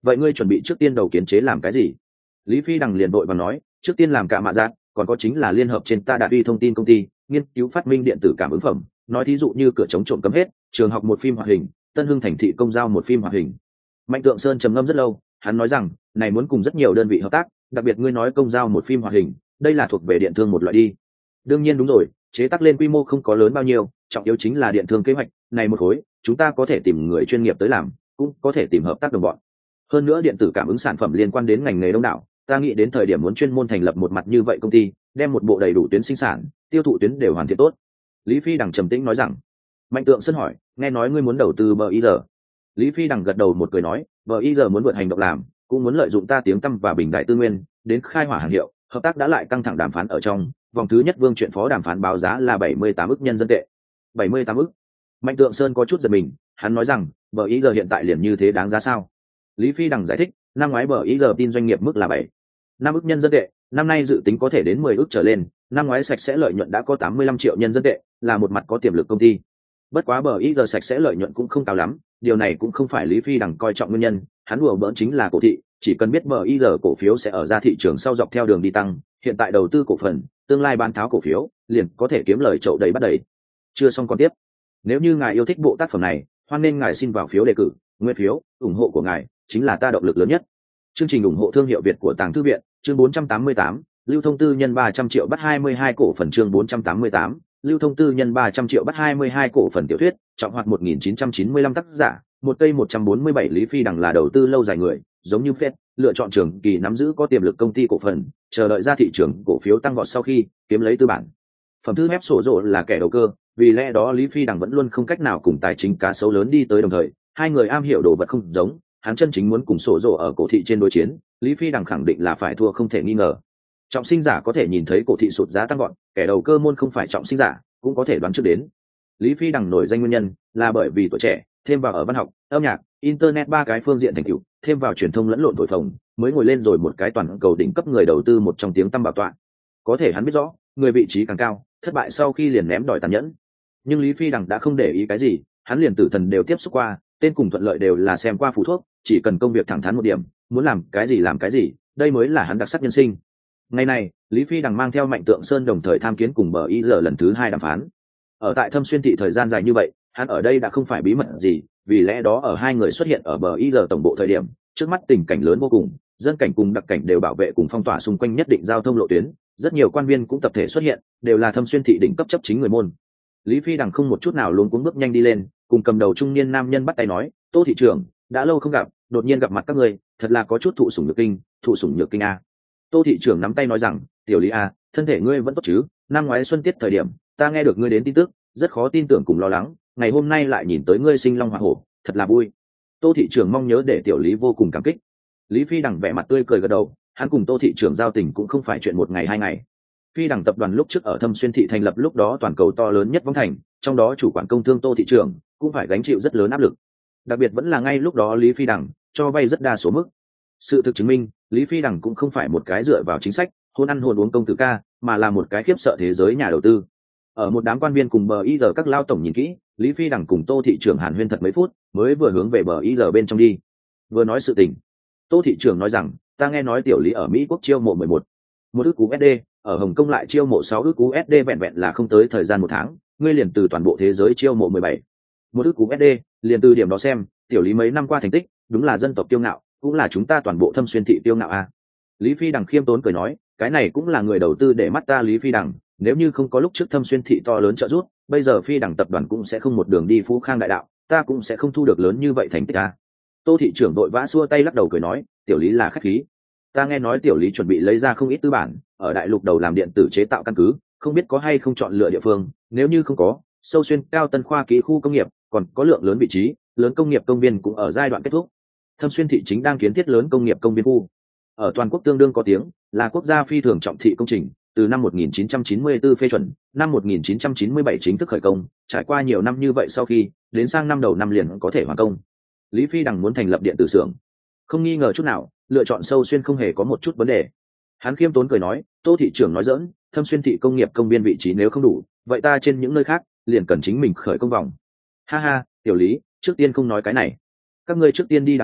[SPEAKER 1] vậy ngươi chuẩn bị trước tiên đầu kiến chế làm cái gì? Lý Phi Đằng liền đội và nói, trước tiên làm cả mạ giác, còn có chính là liên hợp trên ta đạt uy thông tin công ty nghiên cứu phát minh điện tử cảm ứng phẩm, nói thí dụ như cửa chống trộm cấm hết, trường học một phim hoạt hình, Tân Hưng thành thị công giao một phim hoạt hình. Mạnh Tượng Sơn trầm ngâm rất lâu, hắn nói rằng này muốn cùng rất nhiều đơn vị hợp tác, đặc biệt ngươi nói công giao một phim hoạt hình, đây là thuộc về điện thương một loại đi. Đương nhiên đúng rồi, chế tác lên quy mô không có lớn bao nhiêu, trọng yếu chính là điện thương kế hoạch này một khối, chúng ta có thể tìm người chuyên nghiệp tới làm, cũng có thể tìm hợp tác đồng bọn. Hơn nữa điện tử cảm ứng sản phẩm liên quan đến ngành nghề đông đảo, ta nghĩ đến thời điểm muốn chuyên môn thành lập một mặt như vậy công ty, đem một bộ đầy đủ tuyến sinh sản, tiêu thụ tuyến đều hoàn thiện tốt. Lý Phi Đằng trầm tĩnh nói rằng. Mạnh Tượng Sơn hỏi, nghe nói ngươi muốn đầu tư BIR. Lý Phi Đằng gật đầu một cười nói, BIR muốn vượt hành động làm, cũng muốn lợi dụng ta tiếng tăm và bình đại tư nguyên đến khai hỏa hàng hiệu, hợp tác đã lại căng thẳng đàm phán ở trong vòng thứ nhất, vương chuyện phó đàm phán báo giá là 78 ức nhân dân tệ. 78 ức. Mạnh Tượng Sơn có chút giật mình, hắn nói rằng BIR hiện tại liền như thế đáng giá sao? Lý Phi Đằng giải thích, năm ngoái BIR tin doanh nghiệp mức là 5 ức nhân dân tệ, năm nay dự tính có thể đến 10 ức trở lên, năm ngoái sạch sẽ lợi nhuận đã có 85 triệu nhân dân tệ, là một mặt có tiềm lực công ty. Bất quá BIR sạch sẽ lợi nhuận cũng không cao lắm, điều này cũng không phải Lý Phi Đằng coi trọng nguyên nhân, hắn đùa bỡn chính là cổ thị, chỉ cần biết BIR cổ phiếu sẽ ở ra thị trường sau dọc theo đường đi tăng, hiện tại đầu tư cổ phần, tương lai bán tháo cổ phiếu, liền có thể kiếm lời chậu đầy bắt đầy. Chưa xong còn tiếp. Nếu như ngài yêu thích bộ tác phẩm này, hoan nên ngài xin vào phiếu đề cử, nguyên phiếu, ủng hộ của ngài chính là ta động lực lớn nhất. Chương trình ủng hộ thương hiệu Việt của Tàng Thư viện, chương 488, lưu thông tư nhân 300 triệu bắt 22 cổ phần, chương 488, lưu thông tư nhân 300 triệu bắt 22 cổ phần. Tiểu thuyết, trọng hoạt 1995 tác giả, một cây 147. Lý Phi Đằng là đầu tư lâu dài người, giống như Fed, lựa chọn trường kỳ nắm giữ có tiềm lực công ty cổ phần, chờ đợi ra thị trường cổ phiếu tăng vọt sau khi kiếm lấy tư bản. Phẩm thư ép sổ rộ là kẻ đầu cơ, vì lẽ đó Lý Phi Đằng vẫn luôn không cách nào cùng tài chính cá sấu lớn đi tới đồng thời, hai người am hiểu đồ vật không giống, hắn chân chính muốn cùng sổ rộ ở cổ thị trên đối chiến, Lý Phi Đằng khẳng định là phải thua không thể nghi ngờ. Trọng sinh giả có thể nhìn thấy cổ thị sụt giá tăng gọn, kẻ đầu cơ môn không phải trọng sinh giả cũng có thể đoán trước đến. Lý Phi Đằng nổi danh nguyên nhân là bởi vì tuổi trẻ, thêm vào ở văn học, âm nhạc, internet ba cái phương diện thành tựu, thêm vào truyền thông lẫn lộn thổi phồng, mới ngồi lên rồi một cái toàn cầu đỉnh cấp người đầu tư một trong tiếng tăm bảo tọa. Có thể hắn biết rõ, người vị trí càng cao, thất bại sau khi liền ném đòi tàn nhẫn. Nhưng Lý Phi Đằng đã không để ý cái gì, hắn liền tử thần đều tiếp xúc qua, tên cùng thuận lợi đều là xem qua phù thuốc, chỉ cần công việc thẳng thắn một điểm, muốn làm cái gì, đây mới là hắn đặc sắc nhân sinh. Ngày này, Lý Phi Đằng mang theo Mạnh Tượng Sơn đồng thời tham kiến cùng BIR lần thứ 2 đàm phán. Ở tại Thâm Xuyên thị thời gian dài như vậy, hắn ở đây đã không phải bí mật gì, vì lẽ đó ở hai người xuất hiện ở BIR tổng bộ thời điểm, trước mắt tình cảnh lớn vô cùng, dân cảnh cùng đặc cảnh đều bảo vệ cùng phong tỏa xung quanh nhất định giao thông lộ tuyến, rất nhiều quan viên cũng tập thể xuất hiện, đều là Thâm Xuyên thị đỉnh cấp chấp chính người môn. Lý Phi Đằng không một chút nào luống cuống bước nhanh đi lên, cùng cầm đầu trung niên nam nhân bắt tay nói, Tô thị trưởng, đã lâu không gặp, đột nhiên gặp mặt các người, thật là có chút thụ sủng nhược kinh a. Tô thị trưởng nắm tay nói rằng, tiểu Lý a, thân thể ngươi vẫn tốt chứ? Năm ngoái xuân tiết thời điểm, ta nghe được ngươi đến tin tức, rất khó tin tưởng cùng lo lắng, ngày hôm nay lại nhìn tới ngươi sinh long hỏa hổ, thật là vui. Tô thị trưởng mong nhớ để tiểu Lý vô cùng cảm kích. Lý Phi Đằng vẻ mặt tươi cười gật đầu, hắn cùng Tô thị trưởng giao tình cũng không phải chuyện một ngày hai ngày. Phi Đằng tập đoàn lúc trước ở Thâm Xuyên thị thành lập lúc đó toàn cầu to lớn nhất Võng Thành, trong đó chủ quản công thương Tô thị trưởng cũng phải gánh chịu rất lớn áp lực. Đặc biệt vẫn là ngay lúc đó Lý Phi Đằng cho vay rất đa số mức. Sự thực chứng minh, Lý Phi Đằng cũng không phải một cái dựa vào chính sách, hôn ăn hôn uống công tử ca, mà là một cái khiếp sợ thế giới nhà đầu tư. Ở một đám quan viên cùng BIR các lao tổng nhìn kỹ, Lý Phi Đằng cùng Tô thị trưởng hàn huyên thật mấy phút, mới vừa hướng về BIR bên trong đi. Vừa nói sự tình, Tô thị trưởng nói rằng, ta nghe nói tiểu Lý ở Mỹ quốc chiêu mộ 11 ức USD, ở Hồng Kông lại chiêu mộ 6 ức USD, vẹn vẹn là không tới thời gian một tháng, ngươi liền từ toàn bộ thế giới chiêu mộ 17 ức USD, liền từ điểm đó xem, tiểu Lý mấy năm qua thành tích, đúng là dân tộc kiêu ngạo, cũng là chúng ta toàn bộ Thâm Xuyên thị kiêu ngạo a. Lý Phi Đằng khiêm tốn cười nói, cái này cũng là người đầu tư để mắt ta Lý Phi Đằng, nếu như không có lúc trước Thâm Xuyên thị to lớn trợ giúp, bây giờ Phi Đằng tập đoàn cũng sẽ không một đường đi phú khang đại đạo, ta cũng sẽ không thu được lớn như vậy thành tích a. Tô thị trưởng đội vã xua tay lắc đầu cười nói, tiểu Lý là khách khí, ta nghe nói tiểu Lý chuẩn bị lấy ra không ít tư bản ở đại lục đầu làm điện tử chế tạo căn cứ, không biết có hay không chọn lựa địa phương, nếu như không có, sâu xuyên cao tân khoa kỹ khu công nghiệp còn có lượng lớn vị trí lớn công nghiệp công viên cũng ở giai đoạn kết thúc. Thâm Xuyên thị chính đang kiến thiết lớn công nghiệp công viên khu, ở toàn quốc tương đương có tiếng, là quốc gia phi thường trọng thị công trình, từ năm 1994 phê chuẩn, năm 1997 chính thức khởi công, trải qua nhiều năm như vậy sau khi, đến sang năm đầu năm liền có thể hoàn công. Lý Phi Đằng muốn thành lập điện tử xưởng, không nghi ngờ chút nào, lựa chọn Sâu Xuyên không hề có một chút vấn đề. Hắn khiêm tốn cười nói, Tô thị trưởng nói giỡn, Thâm Xuyên thị công nghiệp công viên vị trí nếu không đủ, vậy ta trên những nơi khác liền cần chính mình khởi công vòng. Ha ha, tiểu Lý, trước tiên không nói cái này, các ngươi trước tiên đi đàm phán,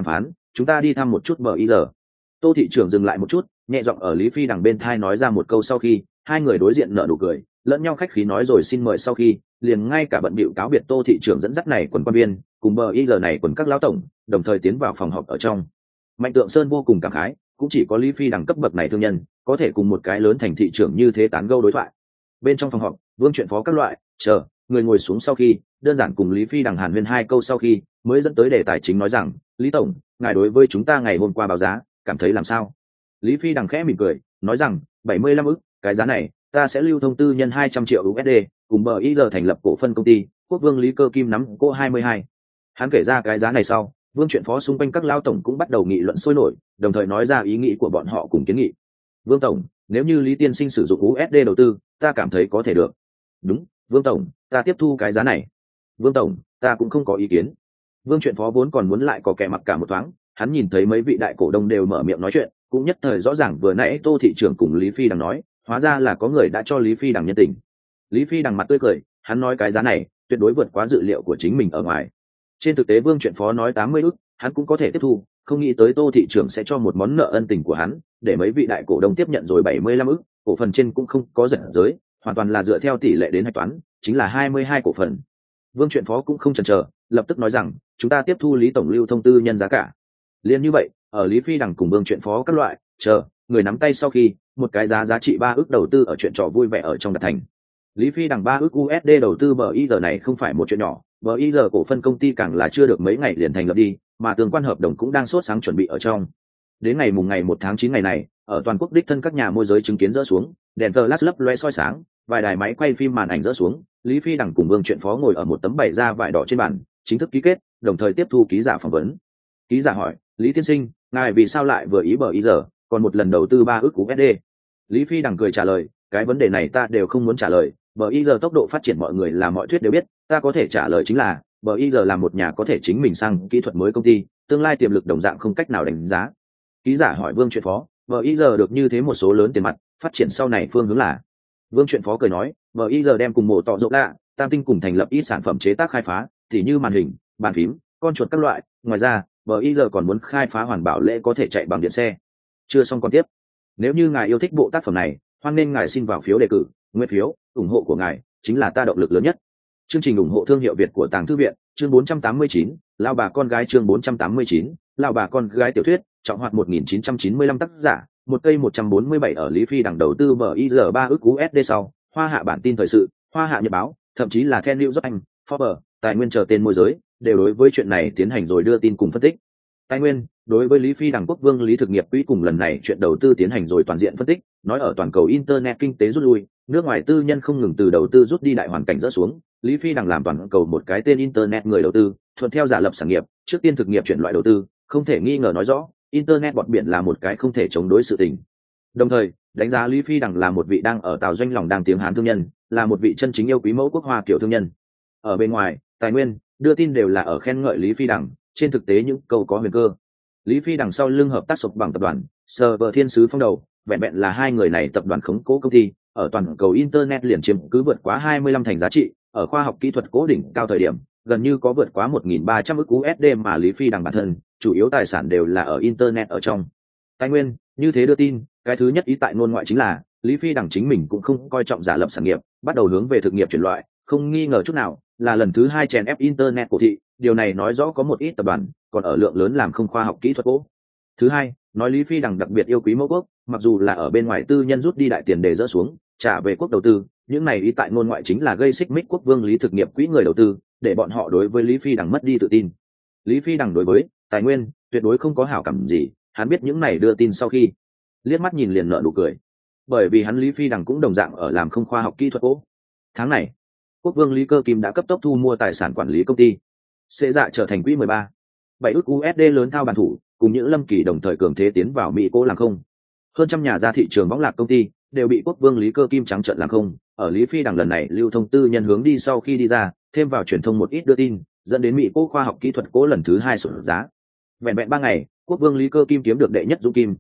[SPEAKER 1] chúng ta đi thăm một chút bờ giờ. Tô thị trưởng dừng lại một chút, nhẹ giọng ở Lý Phi Đằng bên thai nói ra một câu, sau khi hai người đối diện nở nụ cười lẫn nhau khách khí nói rồi xin mời, sau khi liền ngay cả bận bịu cáo biệt Tô thị trưởng dẫn dắt này quần quan viên cùng bờ giờ này quần các lão tổng đồng thời tiến vào phòng họp ở trong. Mạnh Tượng Sơn vô cùng cảm khái, cũng chỉ có Lý Phi Đằng cấp bậc này thương nhân có thể cùng một cái lớn thành thị trưởng như thế tán gẫu đối thoại. Bên trong phòng họp, Vương chuyện phó các loại chờ người ngồi xuống, sau khi đơn giản cùng Lý Phi Đằng hàn huyên hai câu, sau khi mới dẫn tới đề tài chính nói rằng Lý tổng, ngài đối với chúng ta ngày hôm qua báo giá cảm thấy làm sao? Lý Phi Đằng khẽ mỉm cười nói rằng 75 ức, cái giá này ta sẽ lưu thông tư nhân 200 triệu USD cùng bờ giờ thành lập cổ phân công ty Quốc Vương Lý Cơ Kim nắm cô 22. Hắn kể ra cái giá này sau, Vương chuyện phó xung quanh các lao tổng cũng bắt đầu nghị luận sôi nổi, đồng thời nói ra ý nghĩ của bọn họ cùng kiến nghị. Vương tổng, nếu như Lý tiên sinh sử dụng USD đầu tư, ta cảm thấy có thể được. Đúng, Vương tổng, ta tiếp thu cái giá này. Vương tổng, ta cũng không có ý kiến. Vương chuyện phó vốn còn muốn lại có kẻ mặc cả một thoáng, hắn nhìn thấy mấy vị đại cổ đông đều mở miệng nói chuyện, cũng nhất thời rõ ràng vừa nãy Tô thị trưởng cùng Lý Phi Đằng nói, hóa ra là có người đã cho Lý Phi Đằng nhân tình. Lý Phi Đằng mặt tươi cười, hắn nói cái giá này tuyệt đối vượt quá dự liệu của chính mình ở ngoài. Trên thực tế Vương chuyện phó nói 80 ức, hắn cũng có thể tiếp thu, không nghĩ tới Tô thị trưởng sẽ cho một món nợ ân tình của hắn, để mấy vị đại cổ đông tiếp nhận rồi 75 ức, cổ phần trên cũng không có giật giới, hoàn toàn là dựa theo tỷ lệ đến hạch toán, chính là 22 cổ phần. Vương chuyện phó cũng không chần chờ, lập tức nói rằng chúng ta tiếp thu Lý tổng lưu thông tư nhân giá cả. Liên như vậy, ở Lý Phi Đằng cùng Vương chuyện phó các loại chờ người nắm tay sau khi, một cái giá trị 3 ức đầu tư ở chuyện trò vui vẻ ở trong đạt thành. Lý Phi Đằng 3 ức USD đầu tư bờ giờ này không phải một chuyện nhỏ, bờ giờ cổ phân công ty càng là chưa được mấy ngày liền thành lập đi, mà tương quan hợp đồng cũng đang sốt sáng chuẩn bị ở trong. Đến ngày 1 tháng 9 ngày này, ở toàn quốc đích thân các nhà môi giới chứng kiến rỡ xuống, đèn flash lấp loe soi sáng, vài đài máy quay phim màn ảnh rỡ xuống, Lý Phi Đằng cùng Vương chuyện phó ngồi ở một tấm bày da vải đỏ trên bàn, chính thức ký kết, đồng thời tiếp thu ký giả phỏng vấn. Ký giả hỏi, Lý tiên sinh, ngài vì sao lại vừa ý bờ giờ, còn một lần đầu tư 3 ức USD? Lý Phi Đằng cười trả lời, cái vấn đề này ta đều không muốn trả lời, bờ giờ tốc độ phát triển mọi người là mọi thuyết đều biết, ta có thể trả lời chính là bờ giờ là một nhà có thể chính mình sang kỹ thuật mới công ty, tương lai tiềm lực đồng dạng không cách nào đánh giá. Ký giả hỏi Vương chuyện phó, bờ giờ được như thế một số lớn tiền mặt, phát triển sau này phương hướng là? Vương chuyện phó cười nói, bờ giờ đem cùng mổ tọ rộng lạ tam tinh cùng thành lập ít sản phẩm chế tác khai phá, thì như màn hình, bàn phím, con chuột các loại, ngoài ra bờ giờ còn muốn khai phá hoàn bảo lễ có thể chạy bằng điện xe. Chưa xong còn tiếp. Nếu như ngài yêu thích bộ tác phẩm này, hoan nên ngài xin vào phiếu đề cử, nguyên phiếu, ủng hộ của ngài chính là ta động lực lớn nhất. Chương trình ủng hộ thương hiệu Việt của Tàng Thư viện, chương 489, lao bà con gái, chương 489, lao bà con gái tiểu thuyết, trọng hoạt 1995 tác giả, một cây 147 ở Lý Phi Đằng đầu tư bờ giờ 3 ức USD sau, Hoa Hạ bản tin thời sự, Hoa Hạ nhật báo, thậm chí là The New York Anh, Forbes, tài nguyên chờ tên môi giới, đều đối với chuyện này tiến hành rồi đưa tin cùng phân tích. Tài nguyên, đối với Lý Phi Đằng Quốc Vương Lý thực nghiệp quỹ cùng lần này chuyện đầu tư tiến hành rồi toàn diện phân tích, nói ở toàn cầu internet kinh tế rút lui, nước ngoài tư nhân không ngừng từ đầu tư rút đi đại hoàn cảnh rỡ xuống, Lý Phi Đằng làm toàn cầu một cái tên internet người đầu tư, thuận theo giả lập sản nghiệp, trước tiên thực nghiệp chuyển loại đầu tư, không thể nghi ngờ nói rõ, internet bọt biển là một cái không thể chống đối sự tình. Đồng thời, đánh giá Lý Phi Đằng là một vị đang ở tào doanh lòng đang tiếng Hán thương nhân, là một vị chân chính yêu quý mẫu quốc Hoa kiểu thương nhân. Ở bên ngoài, tài nguyên, đưa tin đều là ở khen ngợi Lý Phi Đằng, trên thực tế những câu có huyền cơ. Lý Phi Đằng sau lưng hợp tác sụp bằng tập đoàn, Server Thiên Sứ phong đầu, vẹn vẹn là hai người này tập đoàn khống cố công ty, ở toàn cầu internet liền chiếm cứ vượt quá 25 thành giá trị, ở khoa học kỹ thuật cố đỉnh cao thời điểm, gần như có vượt quá 1.300 ức USD mà Lý Phi Đằng bản thân, chủ yếu tài sản đều là ở internet ở trong. Tài nguyên, như thế đưa tin, cái thứ nhất ý tại ngôn ngoại chính là Lý Phi Đằng chính mình cũng không coi trọng giả lập sản nghiệp, bắt đầu hướng về thực nghiệp chuyển loại, không nghi ngờ chút nào, là lần thứ hai chèn ép internet của thị, điều này nói rõ có một ít tập đoàn còn ở lượng lớn làm không khoa học kỹ thuật cố. Thứ hai, nói Lý Phi Đằng đặc biệt yêu quý mẫu quốc, mặc dù là ở bên ngoài tư nhân rút đi đại tiền để dỡ xuống, trả về quốc đầu tư, những này ý tại ngôn ngoại chính là gây xích mích Quốc Vương Lý thực nghiệp quỹ người đầu tư, để bọn họ đối với Lý Phi Đằng mất đi tự tin. Lý Phi Đằng đối với tài nguyên tuyệt đối không có hảo cảm gì, hắn biết những này đưa tin sau khi liếc mắt nhìn liền nở nụ cười, bởi vì hắn Lý Phi Đằng cũng đồng dạng ở làm không khoa học kỹ thuật cố. Tháng này, Quốc Vương Lý Cơ Kim đã cấp tốc thu mua tài sản quản lý công ty, sẽ dạ trở thành quỹ 13 7 ức USD lớn thao bàn thủ, cùng những Lâm Kỳ đồng thời cường thế tiến vào Mỹ cố làm không. Hơn trăm nhà ra thị trường võng lạc công ty đều bị Quốc Vương Lý Cơ Kim trắng trợn làm không. Ở Lý Phi Đằng lần này lưu thông tư nhân hướng đi sau khi đi ra, thêm vào truyền thông một ít đưa tin, dẫn đến Mỹ cố khoa học kỹ thuật cố lần thứ hai sụt giá. Vẹn vẹn 3 ngày, Quốc Vương Lý Cơ Kim kiếm được đệ nhất dũng kim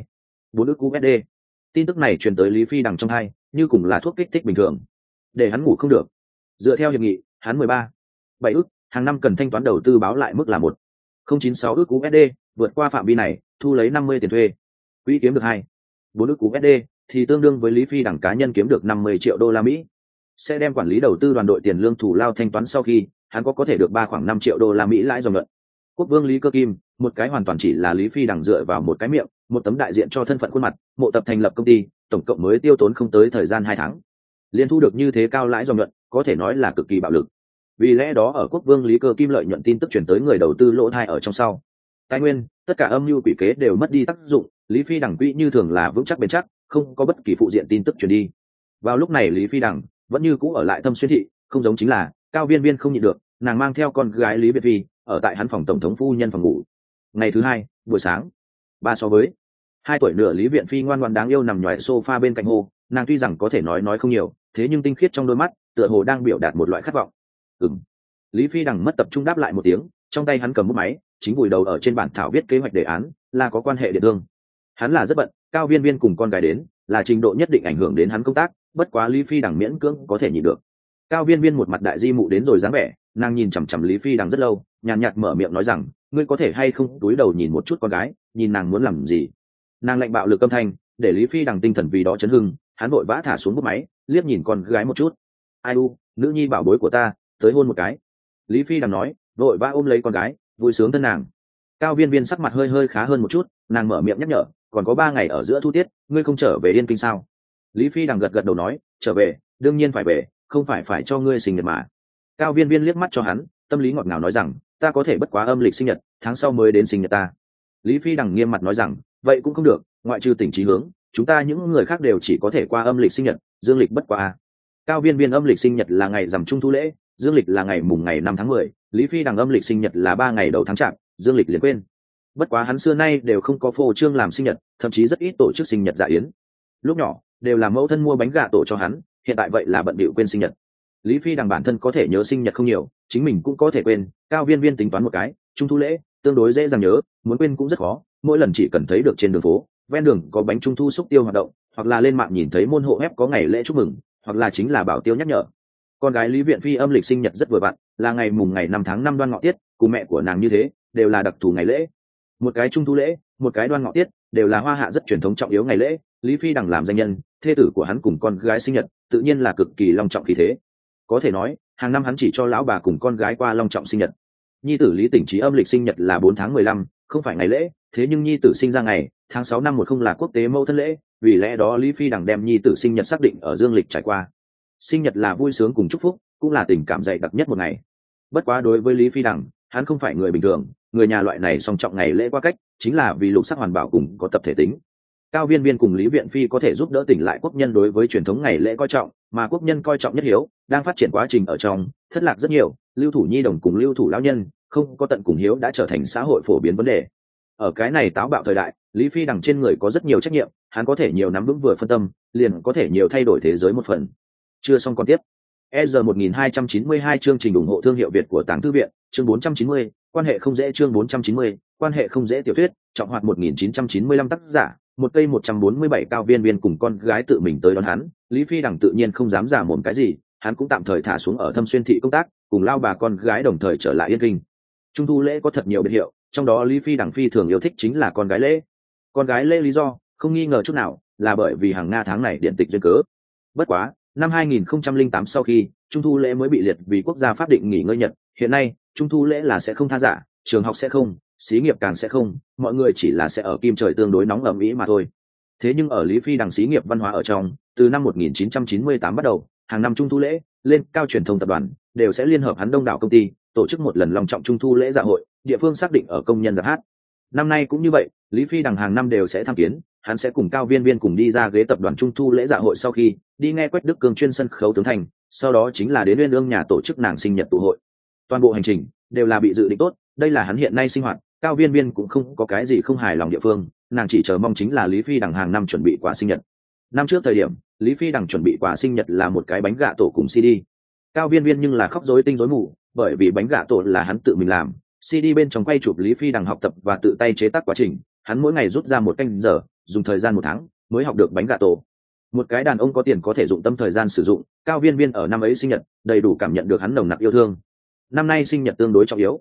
[SPEAKER 1] 4 ức USD. Tin tức này truyền tới Lý Phi Đằng trong hai, như cùng là thuốc kích thích bình thường, để hắn ngủ không được. Dựa theo hiệp nghị, hắn 7 ức hàng năm cần thanh toán đầu tư báo lại mức là 096 ức USD, vượt qua phạm vi này, thu lấy 50 tiền thuê. Quỹ kiếm được 4 ức USD, thì tương đương với Lý Phi đẳng cá nhân kiếm được 50 triệu đô la Mỹ. Sẽ đem quản lý đầu tư đoàn đội tiền lương thủ lao thanh toán sau khi, hắn có thể được khoảng 5 triệu đô la Mỹ lãi dòng nhuận. Quốc vương Lý Cơ Kim, một cái hoàn toàn chỉ là Lý Phi đẳng dựa vào một cái miệng, một tấm đại diện cho thân phận khuôn mặt, mộ tập thành lập công ty, tổng cộng mới tiêu tốn không tới thời gian 2 tháng. Liên thu được như thế cao lãi dòng nhuận, có thể nói là cực kỳ bạo lực. Vì lẽ đó ở quốc vương Lý Cơ Kim lợi nhuận tin tức chuyển tới người đầu tư lỗ thai ở trong sau. Tài nguyên, tất cả âm mưu quỷ kế đều mất đi tác dụng, Lý Phi đẳng quỹ như thường là vững chắc bền chắc, không có bất kỳ phụ diện tin tức truyền đi. Vào lúc này Lý Phi đẳng vẫn như cũ ở lại Thâm Xuyên thị, không giống chính là Cao Viên Viên không nhịn được, nàng mang theo con gái Lý Việt Phi ở tại hắn phòng tổng thống phu nhân phòng ngủ. Ngày thứ hai, buổi sáng, ba so với 2 tuổi nửa Lý Viện Phi ngoan ngoãn đáng yêu nằm nhòi sofa bên cạnh hồ, nàng tuy rằng có thể nói không nhiều, thế nhưng tinh khiết trong đôi mắt, tựa hồ đang biểu đạt một loại khát vọng. Lý Phi đằng mất tập trung đáp lại một tiếng, trong tay hắn cầm bút máy, chính vùi đầu ở trên bản thảo viết kế hoạch đề án, là có quan hệ địa thương. Hắn là rất bận, Cao Viên Viên cùng con gái đến, là trình độ nhất định ảnh hưởng đến hắn công tác, bất quá Lý Phi đằng miễn cưỡng có thể nhịn được. Cao Viên Viên một mặt đại di mụ đến rồi dáng vẻ, nàng nhìn chằm chằm Lý Phi đằng rất lâu, nhàn nhạt mở miệng nói rằng, ngươi có thể hay không túi đầu nhìn một chút con gái, nhìn nàng muốn làm gì. Nàng lạnh bạo lực âm thanh, để Lý Phi đằng tinh thần vì đó chấn hưng, hắn vội vã thả xuống bút máy, liếc nhìn con gái một chút. Ai u, nữ nhi bảo bối của ta, tới hôn một cái. Lý Phi đằng nói, vội vã ôm lấy con gái, vui sướng thân nàng. Cao Viên Viên sắc mặt hơi hơi khá hơn một chút, nàng mở miệng nhắc nhở, còn có 3 ngày ở giữa thu tiết, ngươi không trở về Yên Kinh sao? Lý Phi đằng gật đầu nói, trở về, đương nhiên phải về, không phải cho ngươi sinh nhật mà. Cao Viên Viên liếc mắt cho hắn, tâm lý ngọt ngào nói rằng, ta có thể bất quá âm lịch sinh nhật, tháng sau mới đến sinh nhật ta. Lý Phi đằng nghiêm mặt nói rằng, vậy cũng không được, ngoại trừ Tỉnh Chí Hướng, chúng ta những người khác đều chỉ có thể qua âm lịch sinh nhật, dương lịch bất qua. Cao Viên Viên âm lịch sinh nhật là ngày rằm Trung thu lễ, dương lịch là ngày mùng ngày 5 tháng 10, Lý Phi đằng âm lịch sinh nhật là 3 ngày đầu tháng Chạp, dương lịch liền quên. Bất quá hắn xưa nay đều không có phô trương làm sinh nhật, thậm chí rất ít tổ chức sinh nhật dạ yến. Lúc nhỏ đều là mẫu thân mua bánh gà tổ cho hắn, hiện tại vậy là bận bịu quên sinh nhật. Lý Phi đằng bản thân có thể nhớ sinh nhật không nhiều, chính mình cũng có thể quên. Cao Viên Viên tính toán một cái, Trung thu lễ tương đối dễ dàng nhớ, muốn quên cũng rất khó. Mỗi lần chỉ cần thấy được trên đường phố, ven đường có bánh trung thu xúc tiêu hoạt động, hoặc là lên mạng nhìn thấy môn hộ ép có ngày lễ chúc mừng, hoặc là chính là bảo tiêu nhắc nhở. Con gái Lý Viện Phi âm lịch sinh nhật rất vừa vặn, là ngày mùng ngày 5 tháng 5 Đoan Ngọ Tiết, cùng mẹ của nàng như thế, đều là đặc thù ngày lễ. Một cái Trung thu lễ, một cái Đoan Ngọ Tiết, đều là Hoa Hạ rất truyền thống trọng yếu ngày lễ. Lý Phi đằng làm danh nhân, thê tử của hắn cùng con gái sinh nhật, tự nhiên là cực kỳ long trọng khí thế. Có thể nói, hàng năm hắn chỉ cho lão bà cùng con gái qua long trọng sinh nhật. Nhi tử Lý Tỉnh Trí âm lịch sinh nhật là 4 tháng 15, không phải ngày lễ, thế nhưng nhi tử sinh ra ngày tháng 6 năm 10 là quốc tế mẫu thân lễ, vì lẽ đó Lý Phi đằng đem nhi tử sinh nhật xác định ở dương lịch trải qua. Sinh nhật là vui sướng cùng chúc phúc, cũng là tình cảm dày đặc nhất một ngày. Bất quá đối với Lý Phi đằng, hắn không phải người bình thường, người nhà loại này song trọng ngày lễ qua cách, chính là vì lục sắc hoàn bảo cùng có tập thể tính. Cao Viên Viên cùng Lý Viện Phi có thể giúp đỡ tỉnh lại quốc nhân đối với truyền thống ngày lễ coi trọng, mà quốc nhân coi trọng nhất hiếu, đang phát triển quá trình ở trong, thất lạc rất nhiều, lưu thủ nhi đồng cùng lưu thủ lão nhân, không có tận cùng hiếu đã trở thành xã hội phổ biến vấn đề. Ở cái này táo bạo thời đại, Lý Phi đằng trên người có rất nhiều trách nhiệm, hắn có thể nhiều nắm vững vừa phân tâm, liền có thể nhiều thay đổi thế giới một phần. Chưa xong còn tiếp. EZ1292 chương trình ủng hộ thương hiệu Việt của Tàng Thư viện, chương 490, quan hệ không dễ chương 490, quan hệ không dễ tiểu thuyết, trọng hoạt 1995 tác giả, một cây 147 Cao Viên Viên cùng con gái tự mình tới đón hắn, Lý Phi đằng tự nhiên không dám giả mồm cái gì, hắn cũng tạm thời thả xuống ở Thâm Xuyên thị công tác, cùng lao bà con gái đồng thời trở lại Yên Kinh. Trung thu lễ có thật nhiều biệt hiệu, trong đó Lý Phi đằng phi thường yêu thích chính là con gái lễ. Con gái lễ lý do, không nghi ngờ chút nào, là bởi vì hàng Nga tháng này điện tịch duyên cớ. Bất quá, năm 2008 sau khi Trung thu lễ mới bị liệt vì quốc gia pháp định nghỉ ngơi nhật, hiện nay Trung thu lễ là sẽ không tha giả, trường học sẽ không, xí nghiệp càng sẽ không, mọi người chỉ là sẽ ở kim trời tương đối nóng ẩm ĩ mà thôi. Thế nhưng ở Lý Phi đằng xí nghiệp văn hóa ở trong, từ năm 1998 bắt đầu, hàng năm Trung thu lễ, lên cao truyền thông tập đoàn đều sẽ liên hợp hắn đông đảo công ty, tổ chức một lần long trọng Trung thu lễ dạ hội, địa phương xác định ở công nhân giáp hát. Năm nay cũng như vậy, Lý Phi đằng hàng năm đều sẽ tham kiến, hắn sẽ cùng Cao Viên Viên cùng đi ra ghế tập đoàn Trung thu lễ dạ hội, sau khi đi nghe Quách Đức Cường chuyên sân khấu tướng thành, sau đó chính là đến Uyên Ương nhà tổ chức nàng sinh nhật tụ hội. Toàn bộ hành trình đều là bị dự định tốt, đây là hắn hiện nay sinh hoạt. Cao Viên Viên cũng không có cái gì không hài lòng địa phương, nàng chỉ chờ mong chính là Lý Phi đằng hàng năm chuẩn bị quà sinh nhật. Năm trước thời điểm, Lý Phi đằng chuẩn bị quà sinh nhật là một cái bánh gà tổ cùng CD. Cao Viên Viên nhưng là khóc rối tinh rối mù, bởi vì bánh gà tổ là hắn tự mình làm, CD bên trong quay chụp Lý Phi đằng học tập và tự tay chế tác quá trình, hắn mỗi ngày rút ra 1 canh giờ, dùng thời gian 1 tháng mới học được bánh gà tổ. Một cái đàn ông có tiền có thể dụng tâm thời gian sử dụng, Cao Viên Viên ở năm ấy sinh nhật, đầy đủ cảm nhận được hắn nồng nặc yêu thương. Năm nay sinh nhật tương đối trọng yếu,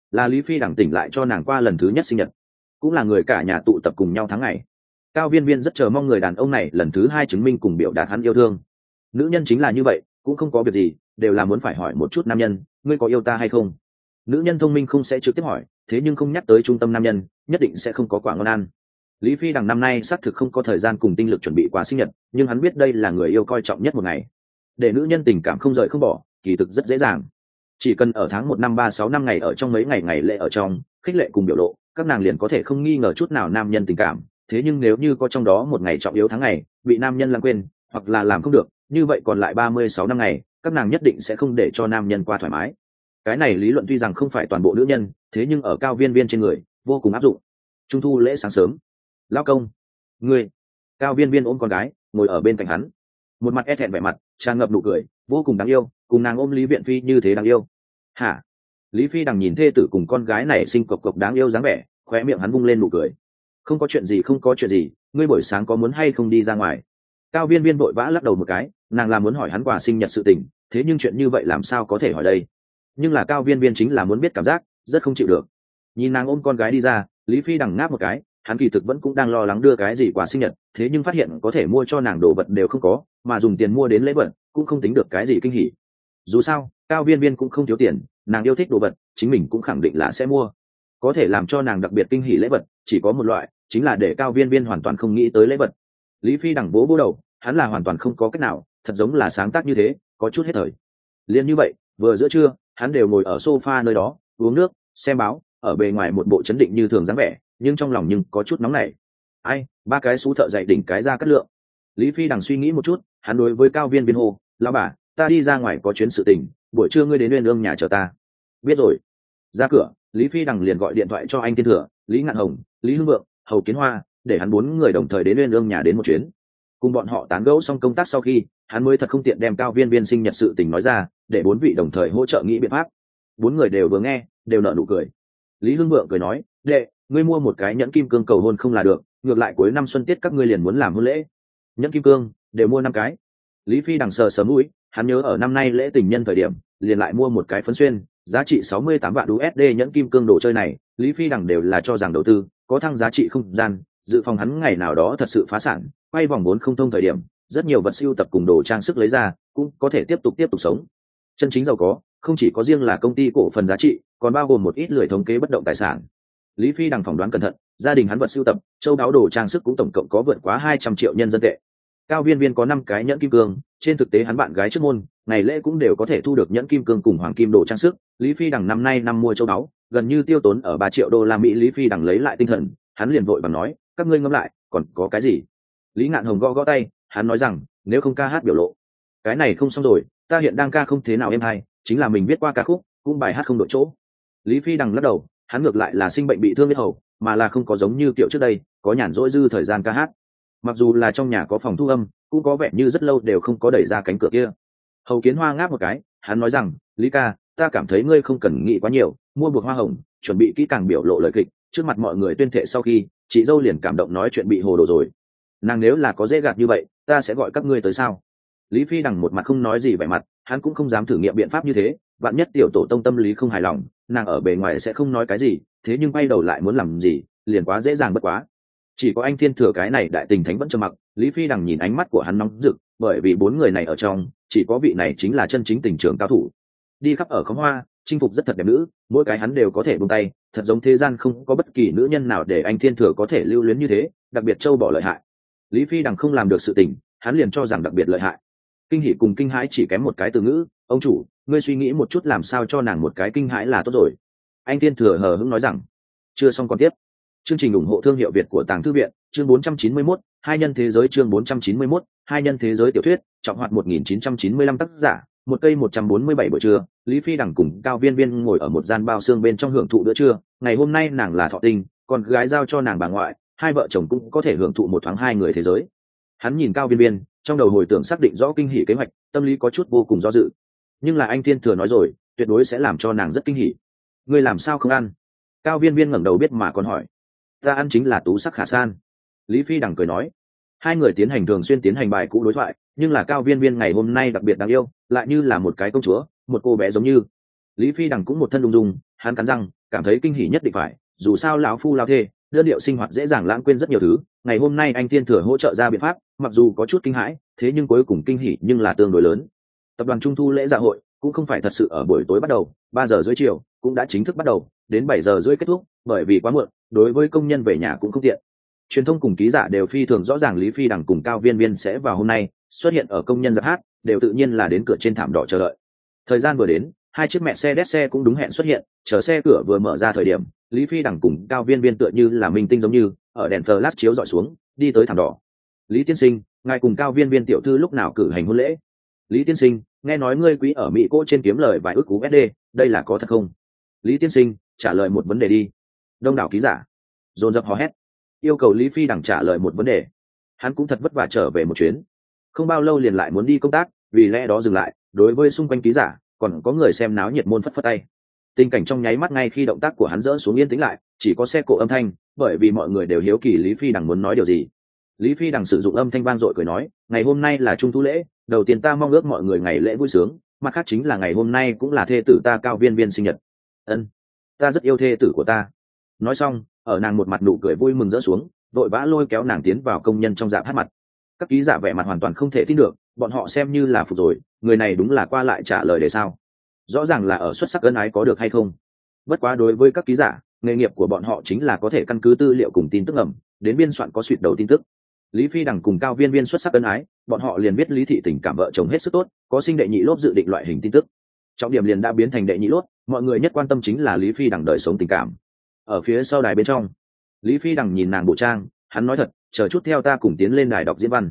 [SPEAKER 1] là Lý Phi đằng tỉnh lại cho nàng qua lần thứ nhất sinh nhật, cũng là người cả nhà tụ tập cùng nhau tháng ngày. Cao Viên Viên rất chờ mong người đàn ông này lần thứ hai chứng minh cùng biểu đạt hắn yêu thương. Nữ nhân chính là như vậy, cũng không có việc gì đều là muốn phải hỏi một chút nam nhân, ngươi có yêu ta hay không. Nữ nhân thông minh không sẽ trực tiếp hỏi, thế nhưng không nhắc tới trung tâm nam nhân nhất định sẽ không có quả ngon ăn. Lý Phi đằng năm nay xác thực không có thời gian cùng tinh lực chuẩn bị quà sinh nhật, nhưng hắn biết đây là người yêu coi trọng nhất một ngày, để nữ nhân tình cảm không rời không bỏ kỳ thực rất dễ dàng. Chỉ cần ở tháng 1 năm 36 năm ngày ở trong mấy ngày lễ ở trong khích lệ cùng biểu lộ, các nàng liền có thể không nghi ngờ chút nào nam nhân tình cảm. Thế nhưng nếu như có trong đó một ngày trọng yếu tháng ngày bị nam nhân lãng quên hoặc là làm không được, như vậy còn lại 36 năm ngày các nàng nhất định sẽ không để cho nam nhân qua thoải mái. Cái này lý luận tuy rằng không phải toàn bộ nữ nhân, thế nhưng ở Cao Viên Viên trên người vô cùng áp dụng. Trung thu lễ sáng sớm, lão công, ngươi. Cao Viên Viên ôm con gái ngồi ở bên cạnh hắn, một mặt e thẹn vẻ mặt tràn ngập nụ cười vô cùng đáng yêu, cùng nàng ôm Lý Viện Phi như thế đáng yêu. Hả? Lý Phi đằng nhìn thê tử cùng con gái này xinh cộc cộc đáng yêu dáng vẻ, khóe miệng hắn vung lên nụ cười. Không có chuyện gì, không có chuyện gì, ngươi buổi sáng có muốn hay không đi ra ngoài? Cao Viên Viên vội vã lắc đầu một cái, nàng là muốn hỏi hắn quà sinh nhật sự tình, thế nhưng chuyện như vậy làm sao có thể hỏi đây. Nhưng là Cao Viên Viên chính là muốn biết cảm giác, rất không chịu được. Nhìn nàng ôm con gái đi ra, Lý Phi đằng ngáp một cái, hắn kỳ thực vẫn cũng đang lo lắng đưa cái gì quà sinh nhật, thế nhưng phát hiện có thể mua cho nàng đồ vật đều không có, mà dùng tiền mua đến lễ vật cũng không tính được cái gì kinh hỉ. Dù sao Cao Viên Viên cũng không thiếu tiền, nàng yêu thích đồ vật chính mình cũng khẳng định là sẽ mua. Có thể làm cho nàng đặc biệt kinh hỉ lễ vật chỉ có một loại, chính là để Cao Viên Viên hoàn toàn không nghĩ tới lễ vật. Lý Phi đằng vỗ đầu, hắn là hoàn toàn không có cách nào, thật giống là sáng tác như thế, có chút hết thời. Liên như vậy, vừa giữa trưa hắn đều ngồi ở sofa nơi đó uống nước xem báo, ở bề ngoài một bộ chấn định như thường dáng vẻ, nhưng trong lòng có chút nóng nảy. Ai, ba cái xú thợ dạy đỉnh cái ra cắt lượng. Lý Phi đằng suy nghĩ một chút, hắn đối với Cao Viên Viên hô, lão bà, ta đi ra ngoài có chuyến sự tình, buổi trưa ngươi đến Uyên Ương nhà chờ ta. Biết rồi. Ra cửa, Lý Phi đằng liền gọi điện thoại cho anh Tiên Thừa, Lý Ngạn Hồng, Lý Hưng Vượng, Hầu Kiến Hoa, để hắn 4 người đồng thời đến Uyên Ương nhà đến một chuyến. Cùng bọn họ tán gẫu xong công tác sau khi, hắn mới thật không tiện đem Cao Viên Viên sinh nhật sự tình nói ra, để 4 vị đồng thời hỗ trợ nghĩ biện pháp. 4 người đều vừa nghe, đều nở nụ cười. Lý Hưng Vượng cười nói, đệ, ngươi mua một cái nhẫn kim cương cầu hôn không là được, ngược lại cuối năm xuân tiết các ngươi liền muốn làm hôn lễ. Nhẫn kim cương đều mua 5 cái. Lý Phi đằng sờ mũi, hắn nhớ ở năm nay lễ tình nhân thời điểm liền lại mua một cái phấn xuyên giá trị 68 vạn USD nhẫn kim cương đồ chơi này. Lý Phi đằng đều là cho rằng đầu tư có thăng giá trị không gian, dự phòng hắn ngày nào đó thật sự phá sản, quay vòng vốn không thông thời điểm, rất nhiều vật sưu tập cùng đồ trang sức lấy ra cũng có thể tiếp tục sống. Chân chính giàu có không chỉ có riêng là công ty cổ phần giá trị, còn bao gồm một ít lười thống kế bất động tài sản. Lý Phi đằng phỏng đoán cẩn thận, gia đình hắn vật sưu tập châu đáo đồ trang sức cũng tổng cộng có vượt quá 200 triệu nhân dân tệ. Cao Viên Viên có 5 cái nhẫn kim cương, trên thực tế hắn bạn gái trước môn ngày lễ cũng đều có thể thu được nhẫn kim cương cùng hoàng kim đồ trang sức. Lý Phi đằng năm nay mua châu đáo gần như tiêu tốn ở 3 triệu đô la Mỹ. Lý Phi đằng lấy lại tinh thần, hắn liền vội vàng nói, các ngươi ngẫm lại, còn có cái gì? Lý Ngạn Hồng gõ tay, hắn nói rằng, nếu không ca hát biểu lộ, cái này không xong rồi, ta hiện đang ca không thế nào êm hay, chính là mình viết qua ca khúc, cũng bài hát không đội chỗ. Lý Phi đằng lắc đầu, hắn ngược lại là sinh bệnh bị thương biết hầu, mà là không có giống như kiểu trước đây có nhàn rỗi dư thời gian ca hát. Mặc dù là trong nhà có phòng thu âm, cũng có vẻ như rất lâu đều không có đẩy ra cánh cửa kia. Hầu Kiến Hoa ngáp một cái, hắn nói rằng, Lý ca, ta cảm thấy ngươi không cần nghĩ quá nhiều, mua buộc hoa hồng, chuẩn bị kỹ càng biểu lộ lời kịch, trước mặt mọi người tuyên thệ sau khi, chị dâu liền cảm động nói chuyện bị hồ đồ rồi. Nàng nếu là có dễ gạt như vậy, ta sẽ gọi các ngươi tới sao? Lý Phi đằng một mặt không nói gì vẻ mặt, hắn cũng không dám thử nghiệm biện pháp như thế, vạn nhất tiểu tổ tông tâm lý không hài lòng, nàng ở bề ngoài sẽ không nói cái gì, thế nhưng quay đầu lại muốn làm gì, liền quá dễ dàng bất quá. Chỉ có anh Thiên Thừa cái này đại tình thánh vẫn trầm mặc. Lý Phi đằng nhìn ánh mắt của hắn nóng rực, bởi vì 4 người này ở trong, chỉ có vị này chính là chân chính tình trường cao thủ. Đi khắp ở khóm hoa, chinh phục rất thật đẹp nữ, mỗi cái hắn đều có thể buông tay, thật giống thế gian không có bất kỳ nữ nhân nào để anh Thiên Thừa có thể lưu luyến như thế, đặc biệt châu bỏ lợi hại. Lý Phi đằng không làm được sự tình, hắn liền cho rằng đặc biệt lợi hại. Kinh hỉ cùng kinh hãi chỉ kém một cái từ ngữ, ông chủ, ngươi suy nghĩ một chút làm sao cho nàng một cái kinh hãi là tốt rồi. Anh Thiên Thừa hờ hững nói rằng. Chưa xong còn tiếp. Chương trình ủng hộ thương hiệu Việt của Tàng Thư viện, chương 491, hai nhân thế giới, chương 491, hai nhân thế giới tiểu thuyết, trọng hoạt 1995 tác giả, một cây 147 buổi trưa, Lý Phi đằng cùng Cao Viên Viên ngồi ở một gian bao xương bên trong hưởng thụ bữa trưa. Ngày hôm nay nàng là thọ tinh, còn gái giao cho nàng bà ngoại, hai vợ chồng cũng có thể hưởng thụ một thoáng hai người thế giới. Hắn nhìn Cao Viên Viên, trong đầu hồi tưởng xác định rõ kinh hỉ kế hoạch, tâm lý có chút vô cùng do dự. Nhưng là anh Thiên Thừa nói rồi, tuyệt đối sẽ làm cho nàng rất kinh hỉ. Ngươi làm sao không ăn? Cao Viên Viên ngẩng đầu biết mà còn hỏi. Ta ăn chính là tú sắc khả san. Lý Phi đằng cười nói. Hai người tiến hành thường xuyên tiến hành bài cũ đối thoại, nhưng là Cao Viên Viên ngày hôm nay đặc biệt đáng yêu, lại như là một cái công chúa, một cô bé giống như. Lý Phi đằng cũng một thân ung dung, hắn cắn răng, cảm thấy kinh hỉ nhất định phải, dù sao lão phu lao thê đơn điệu sinh hoạt dễ dàng lãng quên rất nhiều thứ. Ngày hôm nay anh tiên thừa hỗ trợ ra biện pháp, mặc dù có chút kinh hãi, thế nhưng cuối cùng kinh hỉ nhưng là tương đối lớn. Tập đoàn trung thu lễ dạ hội cũng không phải thật sự ở buổi tối bắt đầu, 3 giờ rưỡi chiều cũng đã chính thức bắt đầu, đến 7 giờ rưỡi kết thúc, bởi vì quá muộn, đối với công nhân về nhà cũng không tiện. Truyền thông cùng ký giả đều phi thường rõ ràng Lý Phi Đằng cùng Cao Viên Viên sẽ vào hôm nay xuất hiện ở công nhân giáp hát, đều tự nhiên là đến cửa trên thảm đỏ chờ đợi. Thời gian vừa đến, hai chiếc mẹ xe đét xe cũng đúng hẹn xuất hiện, chờ xe cửa vừa mở ra thời điểm, Lý Phi Đằng cùng Cao Viên Viên tựa như là minh tinh giống như ở đèn flash chiếu dọi xuống đi tới thảm đỏ. Lý tiên sinh, ngài cùng Cao Viên Viên tiểu thư lúc nào cử hành hôn lễ? Lý tiên sinh, nghe nói ngươi quý ở Mỹ cô trên kiếm lời vài ức USD, đây là có thật không? Lý tiên sinh, trả lời một vấn đề đi. Đông đảo ký giả dồn dập hò hét, yêu cầu Lý Phi Đằng trả lời một vấn đề. Hắn cũng thật vất vả trở về một chuyến, không bao lâu liền lại muốn đi công tác, vì lẽ đó dừng lại. Đối với xung quanh ký giả, còn có người xem náo nhiệt môn phất phất tay. Tình cảnh trong nháy mắt ngay khi động tác của hắn dỡ xuống yên tĩnh lại, chỉ có xe cộ âm thanh, bởi vì mọi người đều hiếu kỳ Lý Phi Đằng muốn nói điều gì. Lý Phi Đằng sử dụng âm thanh vang dội cười nói, ngày hôm nay là trung thu lễ, đầu tiên ta mong ước mọi người ngày lễ vui sướng, mặt khác chính là ngày hôm nay cũng là thê tử ta Cao Viên Viên sinh nhật. Ân, ta rất yêu thê tử của ta. Nói xong, ở nàng một mặt nụ cười vui mừng rỡ xuống, vội vã lôi kéo nàng tiến vào công nhân trong dạp hát mặt. Các ký giả vẻ mặt hoàn toàn không thể tin được, bọn họ xem như là phục rồi, người này đúng là qua lại trả lời để sao? Rõ ràng là ở xuất sắc ân ái có được hay không? Bất quá đối với các ký giả, nghề nghiệp của bọn họ chính là có thể căn cứ tư liệu cùng tin tức ẩm đến biên soạn có suýt đầu tin tức. Lý Phi Đằng cùng Cao Viên Viên xuất sắc ân ái, bọn họ liền biết Lý thị tình cảm vợ chồng hết sức tốt, có sinh đệ nhị lốp dự định loại hình tin tức. Trọng điểm liền đã biến thành đệ nhị lốp, mọi người nhất quan tâm chính là Lý Phi Đằng đời sống tình cảm. Ở phía sau đài bên trong, Lý Phi Đằng nhìn nàng bộ trang, hắn nói thật, chờ chút theo ta cùng tiến lên đài đọc diễn văn.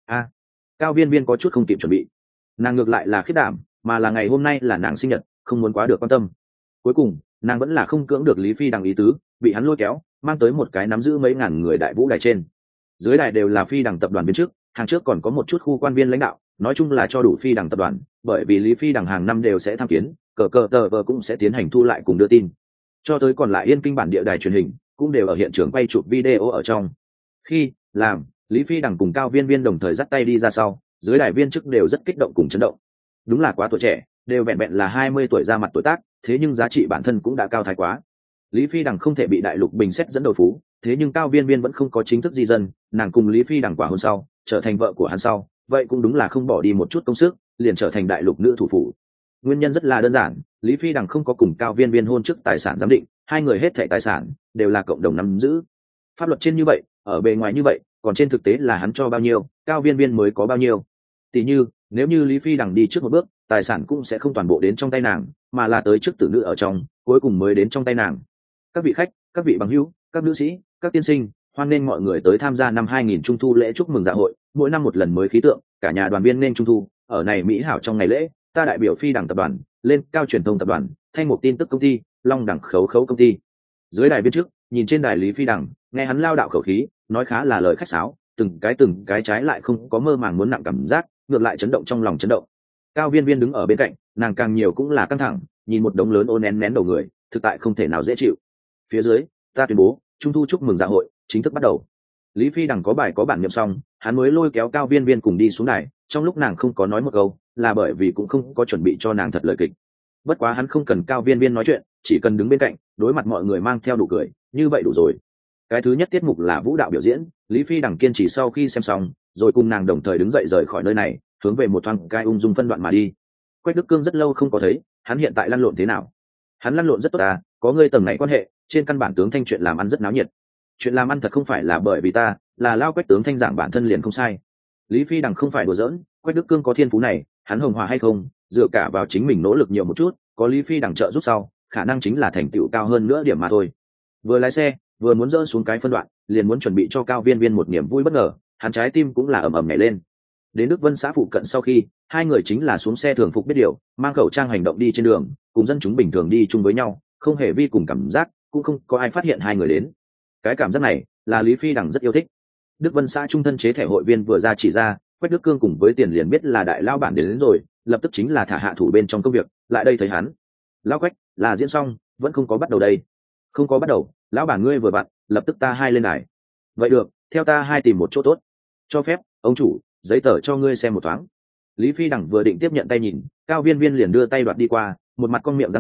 [SPEAKER 1] Cao Viên Viên có chút không kịp chuẩn bị, nàng ngược lại là khiết đảm, mà là ngày hôm nay là nàng sinh nhật, không muốn quá được quan tâm. Cuối cùng nàng vẫn là không cưỡng được Lý Phi Đằng ý tứ, bị hắn lôi kéo mang tới một cái nắm giữ mấy ngàn người đại vũ đài trên. Dưới đài đều là Phi Đằng tập đoàn viên chức, hàng trước còn có một chút khu quan viên lãnh đạo, nói chung là cho đủ Phi Đằng tập đoàn, bởi vì Lý Phi Đằng hàng năm đều sẽ tham kiến, cờ tờ vờ cũng sẽ tiến hành thu lại cùng đưa tin. Cho tới còn lại Yên Kinh bản địa đài truyền hình cũng đều ở hiện trường quay chụp video ở trong. Khi làm Lý Phi Đằng cùng Cao Viên Viên đồng thời dắt tay đi ra sau, dưới đài viên chức đều rất kích động cùng chấn động. Đúng là quá tuổi trẻ, đều vẹn vẹn là 20 tuổi ra mặt tuổi tác, thế nhưng giá trị bản thân cũng đã cao thái quá. Lý Phi Đằng không thể bị đại lục bình xét dẫn đầu phú, thế nhưng Cao Viên Viên vẫn không có chính thức di dân, nàng cùng Lý Phi Đằng quả hôn sau, trở thành vợ của hắn sau, vậy cũng đúng là không bỏ đi một chút công sức, liền trở thành đại lục nữ thủ phủ. Nguyên nhân rất là đơn giản, Lý Phi Đằng không có cùng Cao Viên Viên hôn trước tài sản giám định, hai người hết thảy tài sản đều là cộng đồng nắm giữ. Pháp luật trên như vậy, ở bề ngoài như vậy, còn trên thực tế là hắn cho bao nhiêu, Cao Viên Viên mới có bao nhiêu. Tỷ như, nếu như Lý Phi Đằng đi trước một bước, tài sản cũng sẽ không toàn bộ đến trong tay nàng, mà là tới trước tử nữ ở trong, cuối cùng mới đến trong tay nàng. Các vị khách, các vị bằng hữu, các nữ sĩ, các tiên sinh, hoan nghênh mọi người tới tham gia năm 2000 Trung thu lễ chúc mừng dạ hội, mỗi năm một lần mới khí tượng, cả nhà đoàn viên nên Trung thu, ở này mỹ hảo trong ngày lễ, ta đại biểu Phi Đằng tập đoàn, lên Cao truyền thông tập đoàn, thanh một tin tức công ty, Long Đẳng khấu công ty. Dưới đài viên trước, nhìn trên đài Lý Phi Đằng, nghe hắn lao đạo khẩu khí, nói khá là lời khách sáo, từng cái trái lại không có mơ màng muốn nặng cảm giác, ngược lại chấn động trong lòng chấn động. Cao Viên Viên đứng ở bên cạnh, nàng càng nhiều cũng là căng thẳng, nhìn một đống lớn ôn nén đầu người, thực tại không thể nào dễ chịu. Phía dưới, ta tuyên bố, Trung thu chúc mừng dạ hội chính thức bắt đầu. Lý Phi Đằng có bài có bản niệm xong, hắn mới lôi kéo Cao Viên Viên cùng đi xuống đài, trong lúc nàng không có nói một câu, là bởi vì cũng không có chuẩn bị cho nàng thật lời kịch. Bất quá hắn không cần Cao Viên Viên nói chuyện, chỉ cần đứng bên cạnh, đối mặt mọi người mang theo đủ cười, như vậy đủ rồi. Cái thứ nhất tiết mục là vũ đạo biểu diễn, Lý Phi Đằng kiên trì sau khi xem xong, rồi cùng nàng đồng thời đứng dậy rời khỏi nơi này, hướng về một thoáng cai ung dung phân đoạn mà đi. Quách Đức Cương rất lâu không có thấy, hắn hiện tại lăn lộn thế nào? Hắn lăn lộn rất tốt à, có ngươi tầng này quan hệ, trên căn bản tướng Thanh chuyện làm ăn rất náo nhiệt. Chuyện làm ăn thật không phải là bởi vì ta, là lao Quách tướng Thanh giảng bản thân liền không sai. Lý Phi Đằng không phải đùa giỡn, Quách Đức Cương có thiên phú này, hắn hồng hòa hay không, dựa cả vào chính mình nỗ lực nhiều một chút, có Lý Phi Đằng trợ giúp sau, khả năng chính là thành tựu cao hơn nữa điểm mà thôi. Vừa lái xe, vừa muốn dỡ xuống cái phân đoạn, liền muốn chuẩn bị cho Cao Viên Viên một niềm vui bất ngờ, hắn trái tim cũng là ầm ầm nhảy lên. Đến Đức Vân xã phụ cận sau khi, hai người chính là xuống xe thường phục biết điều, mang khẩu trang hành động đi trên đường, cùng dân chúng bình thường đi chung với nhau, không hề vi cùng cảm giác, cũng không có ai phát hiện hai người đến. Cái cảm giác này là Lý Phi Đằng rất yêu thích. Đức Vân xã trung thân chế thẻ hội viên vừa ra chỉ ra, Quách Đức Cương cùng với Tiền liền biết là đại lao bản đến rồi, lập tức chính là thả hạ thủ bên trong công việc, lại đây thấy hắn. Lão Quách, là diễn xong, vẫn không có bắt đầu đây. Không có bắt đầu, lão bản ngươi vừa vặn, lập tức ta hai lên đài. Vậy được, theo ta hai tìm một chỗ tốt. Cho phép, ông chủ, giấy tờ cho ngươi xem một thoáng. Lý Phi Đằng vừa định tiếp nhận tay nhìn, Cao Viên Viên liền đưa tay đoạt đi qua, một mặt con miệng dáng vẻ,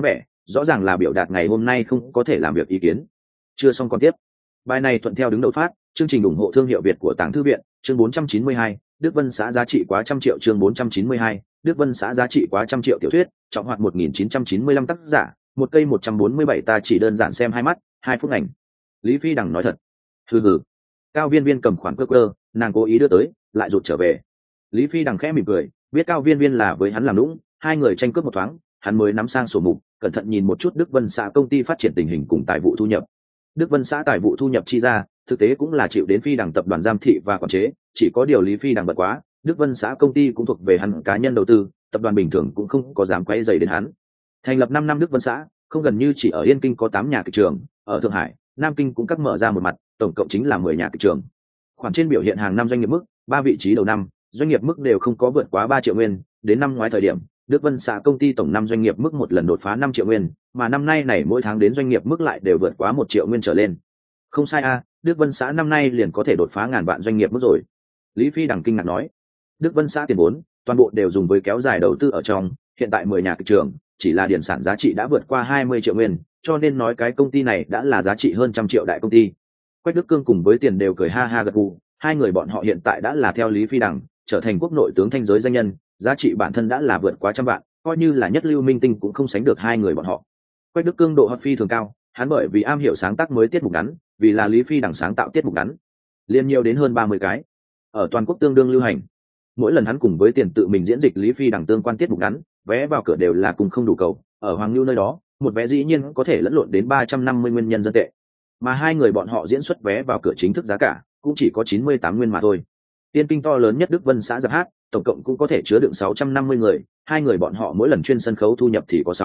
[SPEAKER 1] rõ ràng là biểu đạt ngày hôm nay không có thể làm việc ý kiến. Chưa xong còn tiếp. Bài này thuận theo đứng đầu phát, chương trình ủng hộ thương hiệu Việt của Tàng Thư viện, chương 492, Đức Vân xã giá trị quá 100 triệu, chương 492, Đức Vân xã giá trị quá 100 triệu tiểu thuyết, trọng hoạt 1995 tác giả, một cây 147 ta chỉ đơn giản xem hai mắt, 2 phút ảnh. Lý Phi Đằng nói thật. Hừ. Cao Viên Viên cầm khoản cơ, nàng cố ý đưa tới, lại rụt trở về. Lý Phi Đằng khẽ mỉm cười, biết Cao Viên Viên là với hắn làm lũng, hai người tranh cướp một thoáng, hắn mới nắm sang sổ mục, cẩn thận nhìn một chút Đức Vân xã công ty phát triển tình hình cùng tài vụ thu nhập. Đức Vân xã tài vụ thu nhập chi ra, thực tế cũng là chịu đến Phi Đằng tập đoàn giám thị và quản chế, chỉ có điều Lý Phi Đằng bật quá, Đức Vân xã công ty cũng thuộc về hắn cá nhân đầu tư, tập đoàn bình thường cũng không có dám quấy rầy đến hắn. Thành lập 5 năm Đức Vân xã, không gần như chỉ ở Yên Kinh có 8 nhà kịch trường, ở Thượng Hải, Nam Kinh cũng cắt mở ra một mặt, tổng cộng chính là 10 nhà kịch trường. Khoản trên biểu hiện hàng năm doanh nghiệp mức, 3 vị trí đầu năm, doanh nghiệp mức đều không có vượt quá 3 triệu nguyên, đến năm ngoái thời điểm, Đức Vân xã công ty tổng năm doanh nghiệp mức một lần đột phá 5 triệu nguyên, mà năm nay này mỗi tháng đến doanh nghiệp mức lại đều vượt quá 1 triệu nguyên trở lên. Không sai a, Đức Vân xã năm nay liền có thể đột phá ngàn vạn doanh nghiệp mức rồi. Lý Phi Đằng kinh ngạc nói. Đức Vân xã tiền vốn, toàn bộ đều dùng với kéo dài đầu tư ở trong, hiện tại 10 nhà kịch trường, chỉ là điển sản giá trị đã vượt qua 20 triệu nguyên, cho nên nói cái công ty này đã là giá trị hơn 100 triệu đại công ty. Quách Đức Cương cùng với Tiền đều cười ha ha gật gù, hai người bọn họ hiện tại đã là theo Lý Phi Đằng, trở thành quốc nội tướng thanh giới danh nhân, giá trị bản thân đã là vượt quá 100 vạn, coi như là nhất lưu minh tinh cũng không sánh được hai người bọn họ. Quách Đức Cương độ hot phi thường cao, hắn bởi vì am hiểu sáng tác mới tiết mục ngắn, vì là Lý Phi Đằng sáng tạo tiết mục ngắn, liên nhiều đến hơn 30 cái, ở toàn quốc tương đương lưu hành. Mỗi lần hắn cùng với Tiền tự mình diễn dịch Lý Phi Đằng tương quan tiết mục ngắn, vé vào cửa đều là cùng không đủ cầu, ở Hoàng Nưu nơi đó, một vé dĩ nhiên có thể lẫn lộn đến 350 nguyên nhân dân tệ, mà hai người bọn họ diễn xuất vé vào cửa chính thức giá cả cũng chỉ có 98 nguyên mà thôi. Tiên Kinh to lớn nhất Đức Vân xã giáp hát, tổng cộng cũng có thể chứa đựng 650 người, hai người bọn họ mỗi lần chuyên sân khấu thu nhập thì có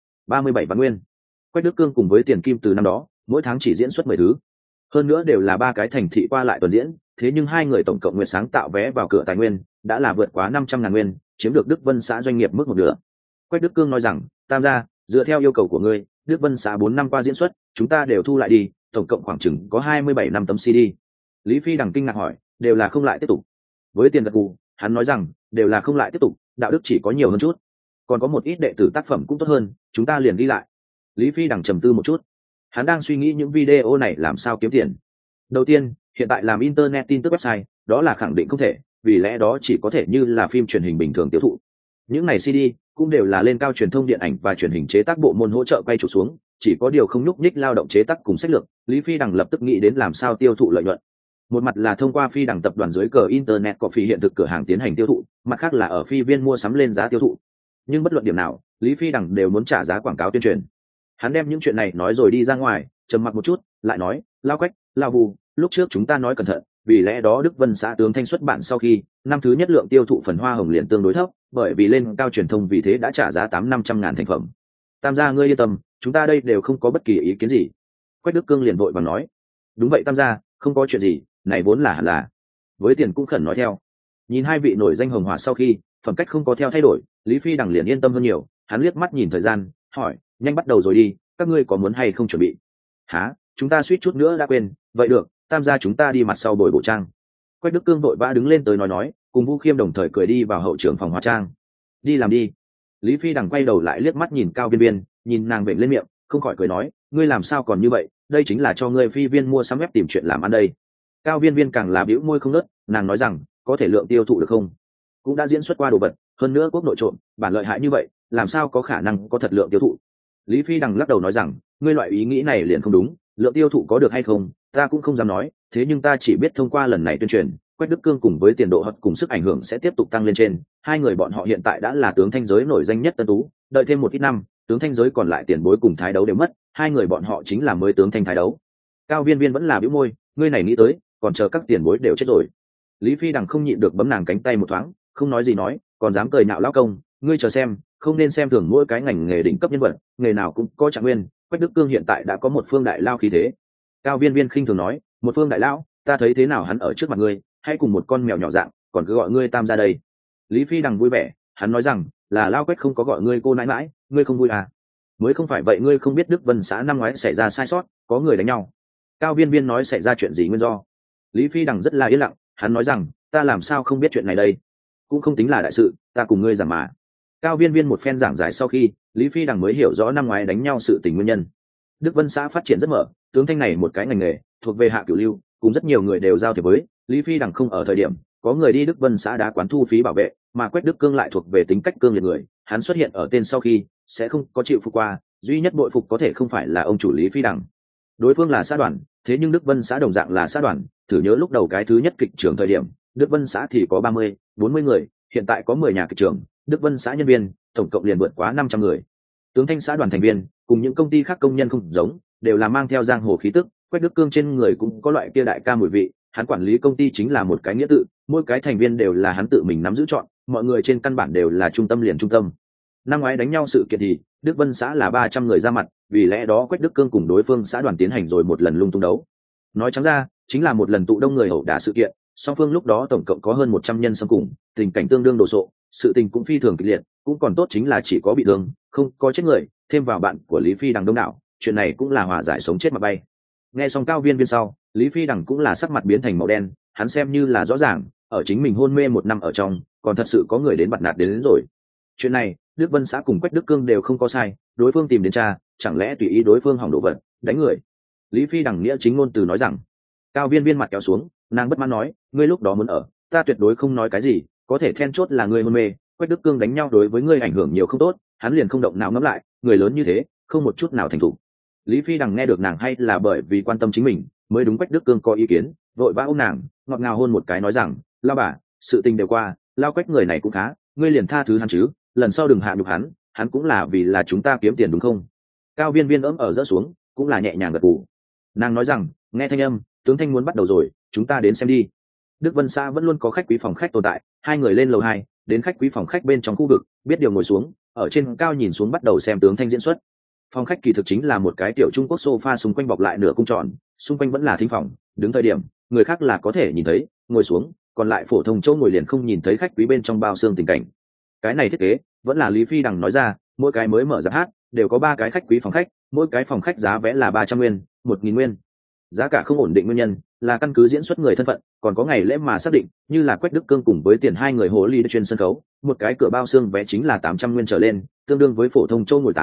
[SPEAKER 1] 37 vạn nguyên. Quách Đức Cương cùng với Tiền Kim từ năm đó, mỗi tháng chỉ diễn xuất 10 thứ, hơn nữa đều là 3 cái thành thị qua lại tuần diễn, thế nhưng hai người tổng cộng nguyện sáng tạo vé vào cửa tài nguyên đã là vượt quá 500.000 nguyên, chiếm được Đức Vân xã doanh nghiệp mức một nửa. Quách Đức Cương nói rằng, Tam gia, dựa theo yêu cầu của ngươi, Đức Vân xã 4 năm qua diễn xuất, chúng ta đều thu lại đi, tổng cộng khoảng chừng có 27 năm tấm CD. Lý Phi Đằng kinh ngạc hỏi, đều là không lại tiếp tục? Với Tiền gật gù, hắn nói rằng, đều là không lại tiếp tục, đạo đức chỉ có nhiều hơn chút, còn có một ít đệ tử tác phẩm cũng tốt hơn, chúng ta liền đi lại. Lý Phi Đằng trầm tư một chút, hắn đang suy nghĩ những video này làm sao kiếm tiền. Đầu tiên, hiện tại làm internet tin tức website, đó là khẳng định không thể, vì lẽ đó chỉ có thể như là phim truyền hình bình thường tiêu thụ. Những này CD cũng đều là lên cao truyền thông điện ảnh và truyền hình chế tác bộ môn hỗ trợ quay chụp xuống, chỉ có điều không nhúc nhích lao động chế tác cùng sách lược. Lý Phi Đằng lập tức nghĩ đến làm sao tiêu thụ lợi nhuận. Một mặt là thông qua Phi Đằng tập đoàn dưới cờ internet coffee hiện thực cửa hàng tiến hành tiêu thụ, mặt khác là ở phi viên mua sắm lên giá tiêu thụ. Nhưng bất luận điểm nào, Lý Phi Đằng đều muốn trả giá quảng cáo tuyên truyền. Hắn đem những chuyện này nói rồi đi ra ngoài, trầm mặc một chút, lại nói, Lao Quách, Lao Vu, lúc trước chúng ta nói cẩn thận, vì lẽ đó Đức Vân xã tướng thanh xuất bản sau khi năm thứ nhất lượng tiêu thụ phần hoa hồng liền tương đối thấp, bởi vì lên cao truyền thông vì thế đã trả giá 800-500 ngàn thành phẩm. Tam gia ngươi yên tâm, chúng ta đây đều không có bất kỳ ý kiến gì. Quách Đức Cương liền vội vàng nói, đúng vậy Tam gia, không có chuyện gì, này vốn là hẳn là. Với Tiền cũng khẩn nói theo. Nhìn hai vị nổi danh hồng hỏa sau khi phẩm cách không có theo thay đổi, Lý Phi Đằng liền yên tâm hơn nhiều. Hắn liếc mắt nhìn thời gian, hỏi, nhanh bắt đầu rồi đi, các ngươi có muốn hay không chuẩn bị? Hả, chúng ta suýt chút nữa đã quên. Vậy được, Tam gia chúng ta đi mặt sau bồi bộ trang. Quách Đức Cương vội vã đứng lên tới nói, cùng Vu Khiêm đồng thời cười đi vào hậu trưởng phòng hóa trang. Đi làm đi. Lý Phi Đằng quay đầu lại liếc mắt nhìn Cao Viên Viên, nhìn nàng vểnh lên miệng, không khỏi cười nói, ngươi làm sao còn như vậy, đây chính là cho ngươi phi viên mua sắm web tìm chuyện làm ăn đây. Cao Viên Viên càng là bĩu môi không ngớt, nàng nói rằng, có thể lượng tiêu thụ được không? Cũng đã diễn xuất qua đồ vật, hơn nữa quốc nội trộm, bản lợi hại như vậy, làm sao có khả năng có thật lượng tiêu thụ? Lý Phi Đằng lắc đầu nói rằng, ngươi loại ý nghĩ này liền không đúng, lượng tiêu thụ có được hay không, ta cũng không dám nói, thế nhưng ta chỉ biết thông qua lần này tuyên truyền, Quách Đức Cương cùng với Tiền độ hot cùng sức ảnh hưởng sẽ tiếp tục tăng lên trên, hai người bọn họ hiện tại đã là tướng thanh giới nổi danh nhất tân tú, đợi thêm một ít năm, tướng thanh giới còn lại Tiền bối cùng thái đấu đều mất, hai người bọn họ chính là mới tướng thanh thái đấu. Cao Viên Viên vẫn là bĩu môi, ngươi này nghĩ tới, còn chờ các tiền bối đều chết rồi. Lý Phi Đằng không nhịn được bấm nàng cánh tay một thoáng, không nói gì nói, còn dám cười nhạo lão công, ngươi chờ xem, không nên xem thường mỗi cái ngành nghề đỉnh cấp nhân vật, nghề nào cũng có trạng nguyên, Quách Đức Cương hiện tại đã có một phương đại lao khí thế. Cao Viên Viên khinh thường nói, một phương đại lão, ta thấy thế nào hắn ở trước mặt ngươi, hay cùng một con mèo nhỏ dạng, còn cứ gọi ngươi Tam gia đây. Lý Phi Đằng vui vẻ, hắn nói rằng, là Lao Quách không có gọi ngươi cô nãi nãi, ngươi không vui à? Mới không phải vậy, ngươi không biết Đức Vân xã năm ngoái xảy ra sai sót, có người đánh nhau. Cao Viên Viên nói xảy ra chuyện gì nguyên do. Lý Phi Đằng rất là yên lặng, hắn nói rằng, ta làm sao không biết chuyện này đây, cũng không tính là đại sự, ta cùng ngươi rằng mà. Cao viên viên một phen giảng giải sau khi, Lý Phi Đằng mới hiểu rõ năm ngoái đánh nhau sự tình nguyên nhân. Đức Vân xã phát triển rất mở, tướng thanh này một cái ngành nghề thuộc về hạ cửu lưu, cùng rất nhiều người đều giao thiệp với. Lý Phi Đằng không ở thời điểm, có người đi Đức Vân xã đá quán thu phí bảo vệ, mà Quách Đức Cương lại thuộc về tính cách cương liệt người, hắn xuất hiện ở tên sau khi sẽ không có chịu phục qua, duy nhất bội phục có thể không phải là ông chủ Lý Phi Đằng. Đối phương là xã đoàn, thế nhưng Đức Vân xã đồng dạng là xã đoàn, thử nhớ lúc đầu cái thứ nhất kịch trường thời điểm, Đức Vân xã thì có 30-40 người, hiện tại có 10 nhà kịch trường, Đức Vân xã nhân viên tổng cộng liền vượt quá 500 người. Tướng thanh xã đoàn thành viên cùng những công ty khác công nhân không giống, đều là mang theo giang hồ khí tức. Quách Đức Cương trên người cũng có loại kia đại ca mùi vị, hắn quản lý công ty chính là một cái nghĩa tự, mỗi cái thành viên đều là hắn tự mình nắm giữ chọn, mọi người trên căn bản đều là trung tâm liền trung tâm. Năm ngoái đánh nhau sự kiện thì Đức Vân xã là 300 người ra mặt, vì lẽ đó Quách Đức Cương cùng đối phương xã đoàn tiến hành rồi một lần lung tung đấu. Nói trắng ra, chính là một lần tụ đông người ẩu đả sự kiện, song phương lúc đó tổng cộng có hơn 100 nhân xâm cùng, tình cảnh tương đương đồ sộ, sự tình cũng phi thường kịch liệt, cũng còn tốt chính là chỉ có bị thương, không có chết người, thêm vào bạn của Lý Phi Đằng đông đảo, chuyện này cũng là hòa giải sống chết mà bay. Nghe xong Cao viên viên sau, Lý Phi Đằng cũng là sắc mặt biến thành màu đen, hắn xem như là rõ ràng, ở chính mình hôn mê 1 năm ở trong, còn thật sự có người đến bặt nạt đến rồi. Chuyện này, Đức Vân xã cùng Quách Đức Cương đều không có sai, đối phương tìm đến cha, chẳng lẽ tùy ý đối phương hỏng đồ vật, đánh người. Lý Phi Đằng nghĩa chính ngôn từ nói rằng. Cao viên viên mặt kéo xuống, nàng bất mãn nói, ngươi lúc đó muốn ở, ta tuyệt đối không nói cái gì, có thể then chốt là ngươi hôn mê, Quách Đức Cương đánh nhau đối với ngươi ảnh hưởng nhiều không tốt, hắn liền không động não ngẫm lại, người lớn như thế, không một chút nào thành thủ. Lý Phi Đằng nghe được nàng hay là bởi vì quan tâm chính mình, mới đúng Quách Đức Cương có ý kiến, vội vã ôm nàng, ngọt ngào hôn một cái nói rằng, lao bà, sự tình đều qua, lao Quách người này cũng khá, ngươi liền tha thứ hắn chứ, lần sau đừng hạ nhục hắn cũng là vì là chúng ta kiếm tiền đúng không? Cao viên viên ấm ở rỡ xuống, cũng là nhẹ nhàng gật gù. Nàng nói rằng, nghe thanh âm, tướng thanh muốn bắt đầu rồi, chúng ta đến xem đi. Đức Vân xã vẫn luôn có khách quý phòng khách tồn tại, hai người lên lầu 2, đến khách quý phòng khách bên trong khu vực, biết điều ngồi xuống, ở trên cao nhìn xuống bắt đầu xem tướng thanh diễn xuất. Phòng khách kỳ thực chính là một cái tiểu Trung Quốc sofa xung quanh bọc lại nửa cung tròn, xung quanh vẫn là thính phòng, đứng thời điểm, người khác là có thể nhìn thấy, ngồi xuống, còn lại phổ thông chỗ ngồi liền không nhìn thấy khách quý bên trong bao xương tình cảnh. Cái này thiết kế, vẫn là Lý Phi Đằng nói ra, mỗi cái mới mở giáp hát, đều có 3 cái khách quý phòng khách, mỗi cái phòng khách giá vé là 300 nguyên, 1000 nguyên. Giá cả không ổn định nguyên nhân là căn cứ diễn xuất người thân phận, còn có ngày lễ mà xác định, như là Quách Đức Cương cùng với tiền 2 người hồ ly chuyên sân khấu, một cái cửa bao xương vé chính là 800 nguyên trở lên, tương đương với phổ thông chỗ ngồi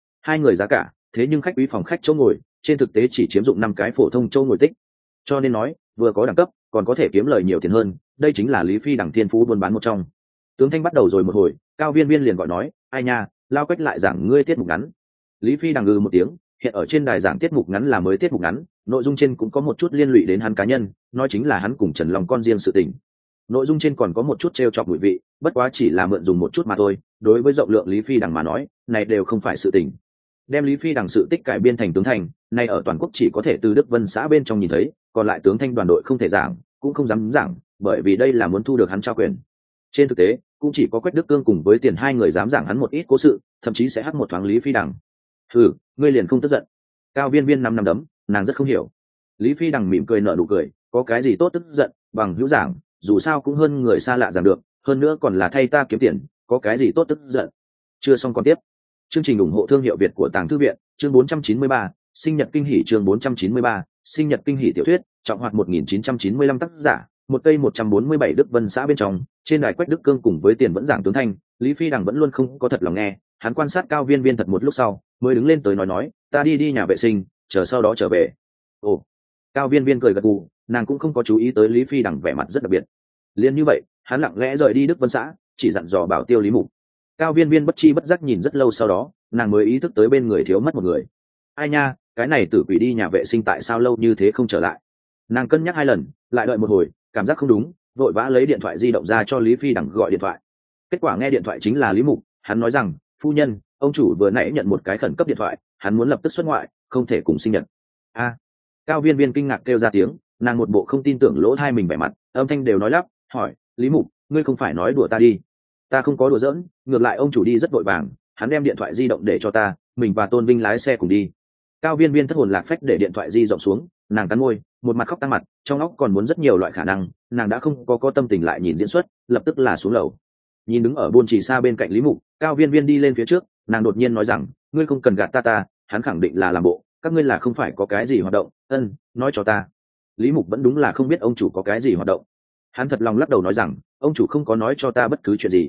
[SPEAKER 1] 2 người giá cả, thế nhưng khách quý phòng khách chỗ ngồi, trên thực tế chỉ chiếm dụng 5 cái phổ thông chỗ ngồi tích. Cho nên nói, vừa có đẳng cấp, còn có thể kiếm lời nhiều tiền hơn, đây chính là Lý Phi Đằng thiên phú buôn bán một trong. Tướng thanh bắt đầu rồi một hồi, Cao viên viên liền gọi nói, ai nha, lao Quách lại giảng ngươi tiết mục ngắn. Lý Phi Đằng một tiếng, hiện ở trên đài giảng tiết mục ngắn là mới tiết mục ngắn, nội dung trên cũng có một chút liên lụy đến hắn cá nhân, nói chính là hắn cùng Trần Long con riêng sự tình. Nội dung trên còn có một chút trêu chọc mùi vị, bất quá chỉ là mượn dùng một chút mà thôi, đối với rộng lượng Lý Phi Đằng mà nói, này đều không phải sự tình. Đem Lý Phi Đằng sự tích cải biên thành tướng thành, nay ở toàn quốc chỉ có thể từ Đức Vân xã bên trong nhìn thấy, còn lại tướng thanh đoàn đội không thể giảng, cũng không dám giảng, bởi vì đây là muốn thu được hắn trao quyền. Trên thực tế, cũng chỉ có Quách Đức Cương cùng với tiền 2 người dám giảng hắn một ít cố sự, thậm chí sẽ hắc một thoáng Lý Phi Đằng. Hừ, ngươi liền không tức giận? Cao viên viên 5 năm đấm, nàng rất không hiểu. Lý Phi Đằng mỉm cười nở nụ cười, có cái gì tốt tức giận, bằng hữu giảng, dù sao cũng hơn người xa lạ giảng được, hơn nữa còn là thay ta kiếm tiền, có cái gì tốt tức giận. Chưa xong còn tiếp. Chương trình ủng hộ thương hiệu Việt của Tàng Thư viện, chương 493, sinh nhật kinh hỉ chương 493, sinh nhật kinh hỉ tiểu thuyết, trọng hoạt 1995 tác giả, một cây 147 Đức Vân xã bên trong, trên đài Quách Đức Cương cùng với tiền vẫn giảng tướng thanh, Lý Phi Đằng vẫn luôn không có thật lòng nghe, hắn quan sát Cao viên viên thật một lúc sau, mới đứng lên tới nói, ta đi nhà vệ sinh, chờ sau đó trở về. Ồ. Cao viên viên cười gật gù, nàng cũng không có chú ý tới Lý Phi Đằng vẻ mặt rất đặc biệt. Liên như vậy, hắn lặng lẽ rời đi Đức Vân xã, chỉ dặn dò bảo tiêu Lý Mục. Cao viên viên bất chi bất giác nhìn rất lâu sau đó, nàng mới ý thức tới bên người thiếu mất một người. Ai nha, cái này tử quỷ đi nhà vệ sinh tại sao lâu như thế không trở lại? Nàng cân nhắc 2 lần, lại đợi một hồi, cảm giác không đúng, vội vã lấy điện thoại di động ra cho Lý Phi Đằng gọi điện thoại. Kết quả nghe điện thoại chính là Lý Mục, hắn nói rằng, phu nhân, ông chủ vừa nãy nhận một cái khẩn cấp điện thoại, hắn muốn lập tức xuất ngoại, không thể cùng sinh nhật. A. Cao viên viên kinh ngạc kêu ra tiếng, nàng một bộ không tin tưởng lỗ tai mình vẻ mặt, âm thanh đều nói lắp, hỏi, Lý Mục, ngươi không phải nói đùa ta đi? Ta không có đùa giỡn, ngược lại ông chủ đi rất vội vàng, hắn đem điện thoại di động để cho ta, mình và Tôn Vinh lái xe cùng đi. Cao viên viên thất hồn lạc phách để điện thoại di động xuống, nàng cắn môi, một mặt khóc tăng mặt, trong óc còn muốn rất nhiều loại khả năng, nàng đã không có tâm tình lại nhìn diễn xuất, lập tức là xuống lầu. Nhìn đứng ở buôn trì xa bên cạnh Lý Mục, Cao viên viên đi lên phía trước, nàng đột nhiên nói rằng, ngươi không cần gạt ta, hắn khẳng định là làm bộ, các ngươi là không phải có cái gì hoạt động, nói cho ta. Lý Mục vẫn đúng là không biết ông chủ có cái gì hoạt động. Hắn thật lòng lắc đầu nói rằng, ông chủ không có nói cho ta bất cứ chuyện gì.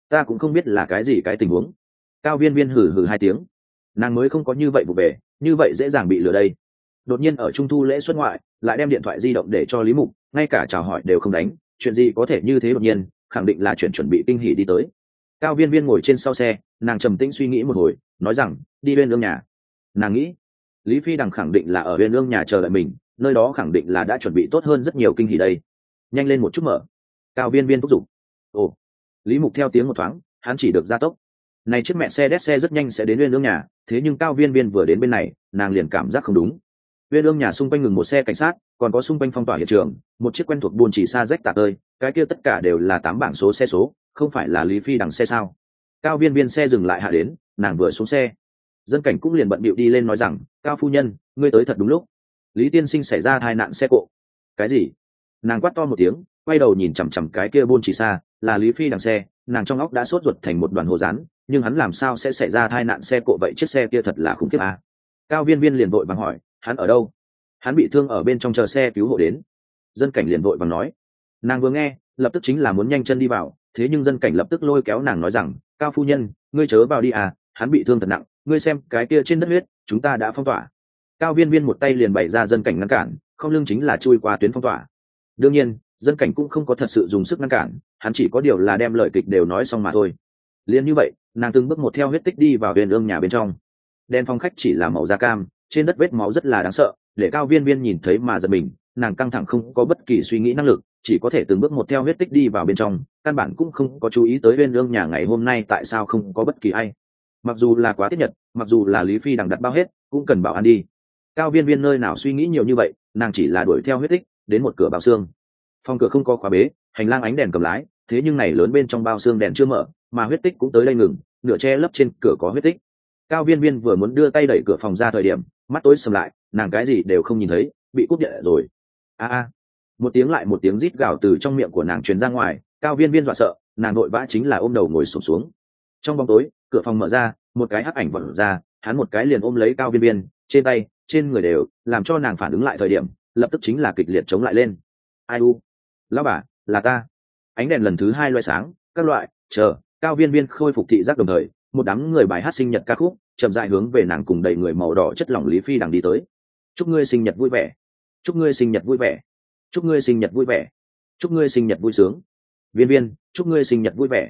[SPEAKER 1] ta cũng không biết là cái gì cái tình huống. Cao viên viên hừ hừ hai tiếng, nàng mới không có như vậy vụ về, như vậy dễ dàng bị lừa đây. Đột nhiên ở trung thu lễ xuất ngoại lại đem điện thoại di động để cho Lý Mục, ngay cả chào hỏi đều không đánh, chuyện gì có thể như thế đột nhiên, khẳng định là chuyện chuẩn bị kinh hỉ đi tới. Cao viên viên ngồi trên sau xe, nàng trầm tĩnh suy nghĩ một hồi, nói rằng đi bên lương nhà. Nàng nghĩ Lý Phi Đằng khẳng định là ở bên lương nhà chờ đợi mình, nơi đó khẳng định là đã chuẩn bị tốt hơn rất nhiều kinh hỉ đây. Nhanh lên một chút mở. Cao viên viên thúc giục. Ồ. Lý Mục theo tiếng một thoáng, hắn chỉ được gia tốc. Này chiếc mẹ xe đét xe rất nhanh sẽ đến bên lương nhà, thế nhưng Cao viên viên vừa đến bên này, nàng liền cảm giác không đúng. Bên lương nhà xung quanh ngừng một xe cảnh sát, còn có xung quanh phong tỏa hiện trường, một chiếc quen thuộc buồn chỉ xa rách tạc ơi, cái kia tất cả đều là 8 bảng số xe số, không phải là Lý Phi Đằng xe sao? Cao viên viên xe dừng lại hạ đến, nàng vừa xuống xe, dân cảnh cũng liền bận bịu đi lên nói rằng, Cao phu nhân, ngươi tới thật đúng lúc. Lý tiên sinh xảy ra tai nạn xe cộ. Cái gì? Nàng quát to một tiếng, quay đầu nhìn chằm chằm cái kia buôn chỉ xa, là Lý Phi Đằng xe, nàng trong óc đã sốt ruột thành một đoàn hồ rán, nhưng hắn làm sao sẽ xảy ra tai nạn xe cộ vậy, chiếc xe kia thật là khủng khiếp à? Cao viên viên liền vội vàng hỏi, hắn ở đâu? Hắn bị thương ở bên trong chờ xe cứu hộ đến. Dân cảnh liền vội vàng nói. Nàng vừa nghe, lập tức chính là muốn nhanh chân đi vào, thế nhưng dân cảnh lập tức lôi kéo nàng nói rằng, Cao phu nhân, ngươi chớ vào đi à, hắn bị thương thật nặng, ngươi xem cái kia trên đất huyết, chúng ta đã phong tỏa. Cao viên viên một tay liền bày ra dân cảnh ngăn cản, không lưng chính là chui qua tuyến phong tỏa. Đương nhiên dân cảnh cũng không có thật sự dùng sức ngăn cản, hắn chỉ có điều là đem lời kịch đều nói xong mà thôi. Liên như vậy, nàng từng bước một theo huyết tích đi vào huyền ương nhà bên trong. Đèn phòng khách chỉ là màu da cam, trên đất vết máu rất là đáng sợ, để Cao viên viên nhìn thấy mà giật mình, nàng căng thẳng không có bất kỳ suy nghĩ năng lực, chỉ có thể từng bước một theo huyết tích đi vào bên trong, căn bản cũng không có chú ý tới huyền ương nhà ngày hôm nay tại sao không có bất kỳ ai. Mặc dù là quá tiết nhật, mặc dù là Lý Phi Đằng đặt bao hết, cũng cần bảo an đi. Cao viên viên nơi nào suy nghĩ nhiều như vậy, nàng chỉ là đuổi theo huyết tích đến một cửa bao xương. Phòng cửa không có khóa bế, hành lang ánh đèn cầm lái, thế nhưng này lớn bên trong bao xương đèn chưa mở, mà huyết tích cũng tới đây ngừng, nửa che lấp trên cửa có huyết tích. Cao viên viên vừa muốn đưa tay đẩy cửa phòng ra thời điểm, mắt tối sầm lại, nàng cái gì đều không nhìn thấy, bị cúp điện rồi. A một tiếng lại một tiếng rít gào từ trong miệng của nàng truyền ra ngoài, Cao viên viên dọa sợ, nàng nội vã chính là ôm đầu ngồi xổm xuống. Trong bóng tối, cửa phòng mở ra, một cái hắc ảnh vọt ra, hắn một cái liền ôm lấy Cao viên viên, trên tay, trên người đều, làm cho nàng phản ứng lại thời điểm, lập tức chính là kịch liệt chống lại lên. Ai u, lão bà, là ta. Ánh đèn lần thứ hai loay sáng, các loại, chờ, Cao viên viên khôi phục thị giác đồng thời, một đám người bài hát sinh nhật ca khúc chậm rãi hướng về nàng cùng đầy người màu đỏ chất lỏng Lý Phi Đằng đi tới. Chúc ngươi sinh nhật vui vẻ, chúc ngươi sinh nhật vui vẻ, chúc ngươi sinh nhật vui vẻ, chúc ngươi sinh nhật vui sướng. Viên viên, chúc ngươi sinh nhật vui vẻ.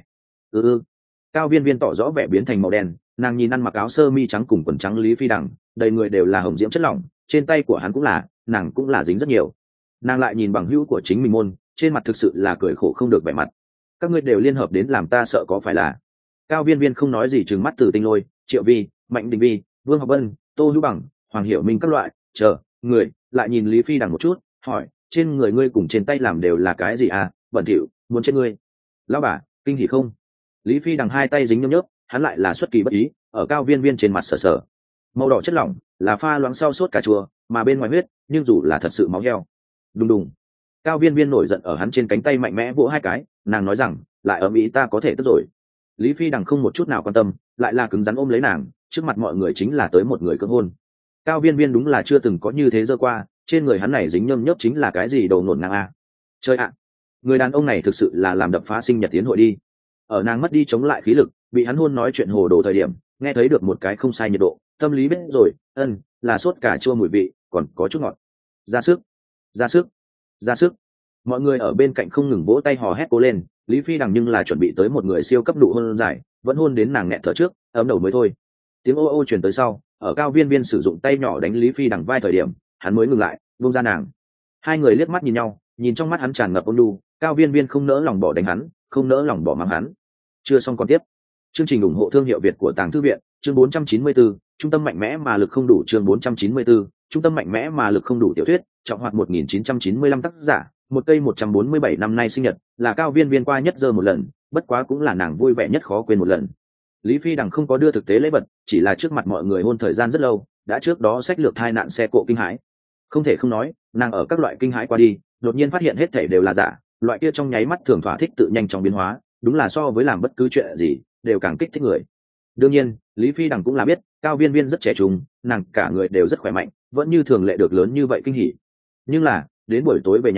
[SPEAKER 1] Cao viên viên tỏ rõ vẻ biến thành màu đen, nàng nhìn ăn mặc áo sơ mi trắng cùng quần trắng Lý Phi Đằng, đầy người đều là hồng diễm chất lỏng, trên tay của hắn cũng là, nàng cũng là dính rất nhiều. Nàng lại nhìn bằng hữu của chính mình môn, trên mặt thực sự là cười khổ không được vẻ mặt. Các ngươi đều liên hợp đến làm ta sợ có phải là? Cao viên viên không nói gì, trừng mắt Từ Tinh Lôi, Triệu Vi, Mạnh Đình Vi, Vương Học Vân, Tô Hữu Bằng, Hoàng Hiểu Minh các loại, chờ người lại nhìn Lý Phi Đằng một chút, hỏi, trên người ngươi cùng trên tay làm đều là cái gì à? Bẩn thỉu, muốn chết ngươi. Lão bà, kinh hỉ không? Lý Phi Đằng hai tay dính nhớp nhớp, hắn lại là xuất kỳ bất ý, ở Cao viên viên trên mặt sờ sờ. Màu đỏ chất lỏng là pha loãng sau sốt cà chua, mà bên ngoài huyết, nhưng dù là thật sự máu heo. Đùng đùng. Cao viên viên nổi giận ở hắn trên cánh tay mạnh mẽ vỗ hai cái, nàng nói rằng, lại ở Mỹ ta có thể tức rồi. Lý Phi Đằng không một chút nào quan tâm, lại là cứng rắn ôm lấy nàng, trước mặt mọi người chính là tới một người cưỡng hôn. Cao viên viên đúng là chưa từng có như thế giơ qua, trên người hắn này dính nhơm nhớp chính là cái gì đồ ngổn ngang a. Chơi ạ, người đàn ông này thực sự là làm đập phá sinh nhật tiến hội đi. Ở nàng mất đi chống lại khí lực, bị hắn hôn nói chuyện hồ đồ thời điểm, nghe thấy được một cái không sai nhiệt độ, tâm lý biết rồi, là sốt cà chua mùi vị, còn có chút ngọt. Ra sức, ra sức, ra sức. Mọi người ở bên cạnh không ngừng vỗ tay hò hét cố lên. Lý Phi Đằng nhưng là chuẩn bị tới một người siêu cấp nụ hôn dài, vẫn hôn đến nàng nghẹt thở trước, ấm đầu mới thôi. Tiếng ô ô truyền tới sau, ở Cao viên viên sử dụng tay nhỏ đánh Lý Phi Đằng vai thời điểm, hắn mới ngừng lại, buông ra nàng. Hai người liếc mắt nhìn nhau, nhìn trong mắt hắn tràn ngập ôn nhu, Cao viên viên không nỡ lòng bỏ đánh hắn, không nỡ lòng bỏ mắng hắn. Chưa xong còn tiếp. Chương trình ủng hộ thương hiệu Việt của Tàng Thư viện, chương 494, trung tâm mạnh mẽ mà lực không đủ, chương 494, trung tâm mạnh mẽ mà lực không đủ. Tiểu thuyết, trọng hoạt 1995, tác giả, một cây 147 năm nay sinh nhật, là Cao viên viên qua nhất giờ một lần, bất quá cũng là nàng vui vẻ nhất khó quên một lần. Lý Phi Đằng không có đưa thực tế lễ vật, chỉ là trước mặt mọi người hôn thời gian rất lâu, đã trước đó sách lược tai nạn xe cộ kinh hãi. Không thể không nói, nàng ở các loại kinh hãi qua đi, đột nhiên phát hiện hết thảy đều là giả, loại kia trong nháy mắt thường thỏa thích tự nhanh chóng biến hóa, đúng là so với làm bất cứ chuyện gì đều càng kích thích người. Đương nhiên, Lý Phi Đằng cũng là biết, Cao viên viên rất trẻ trung, nàng cả người đều rất khỏe mạnh, vẫn như thường lệ được lớn như vậy kinh hỉ. Nhưng là, đến buổi tối về nhà,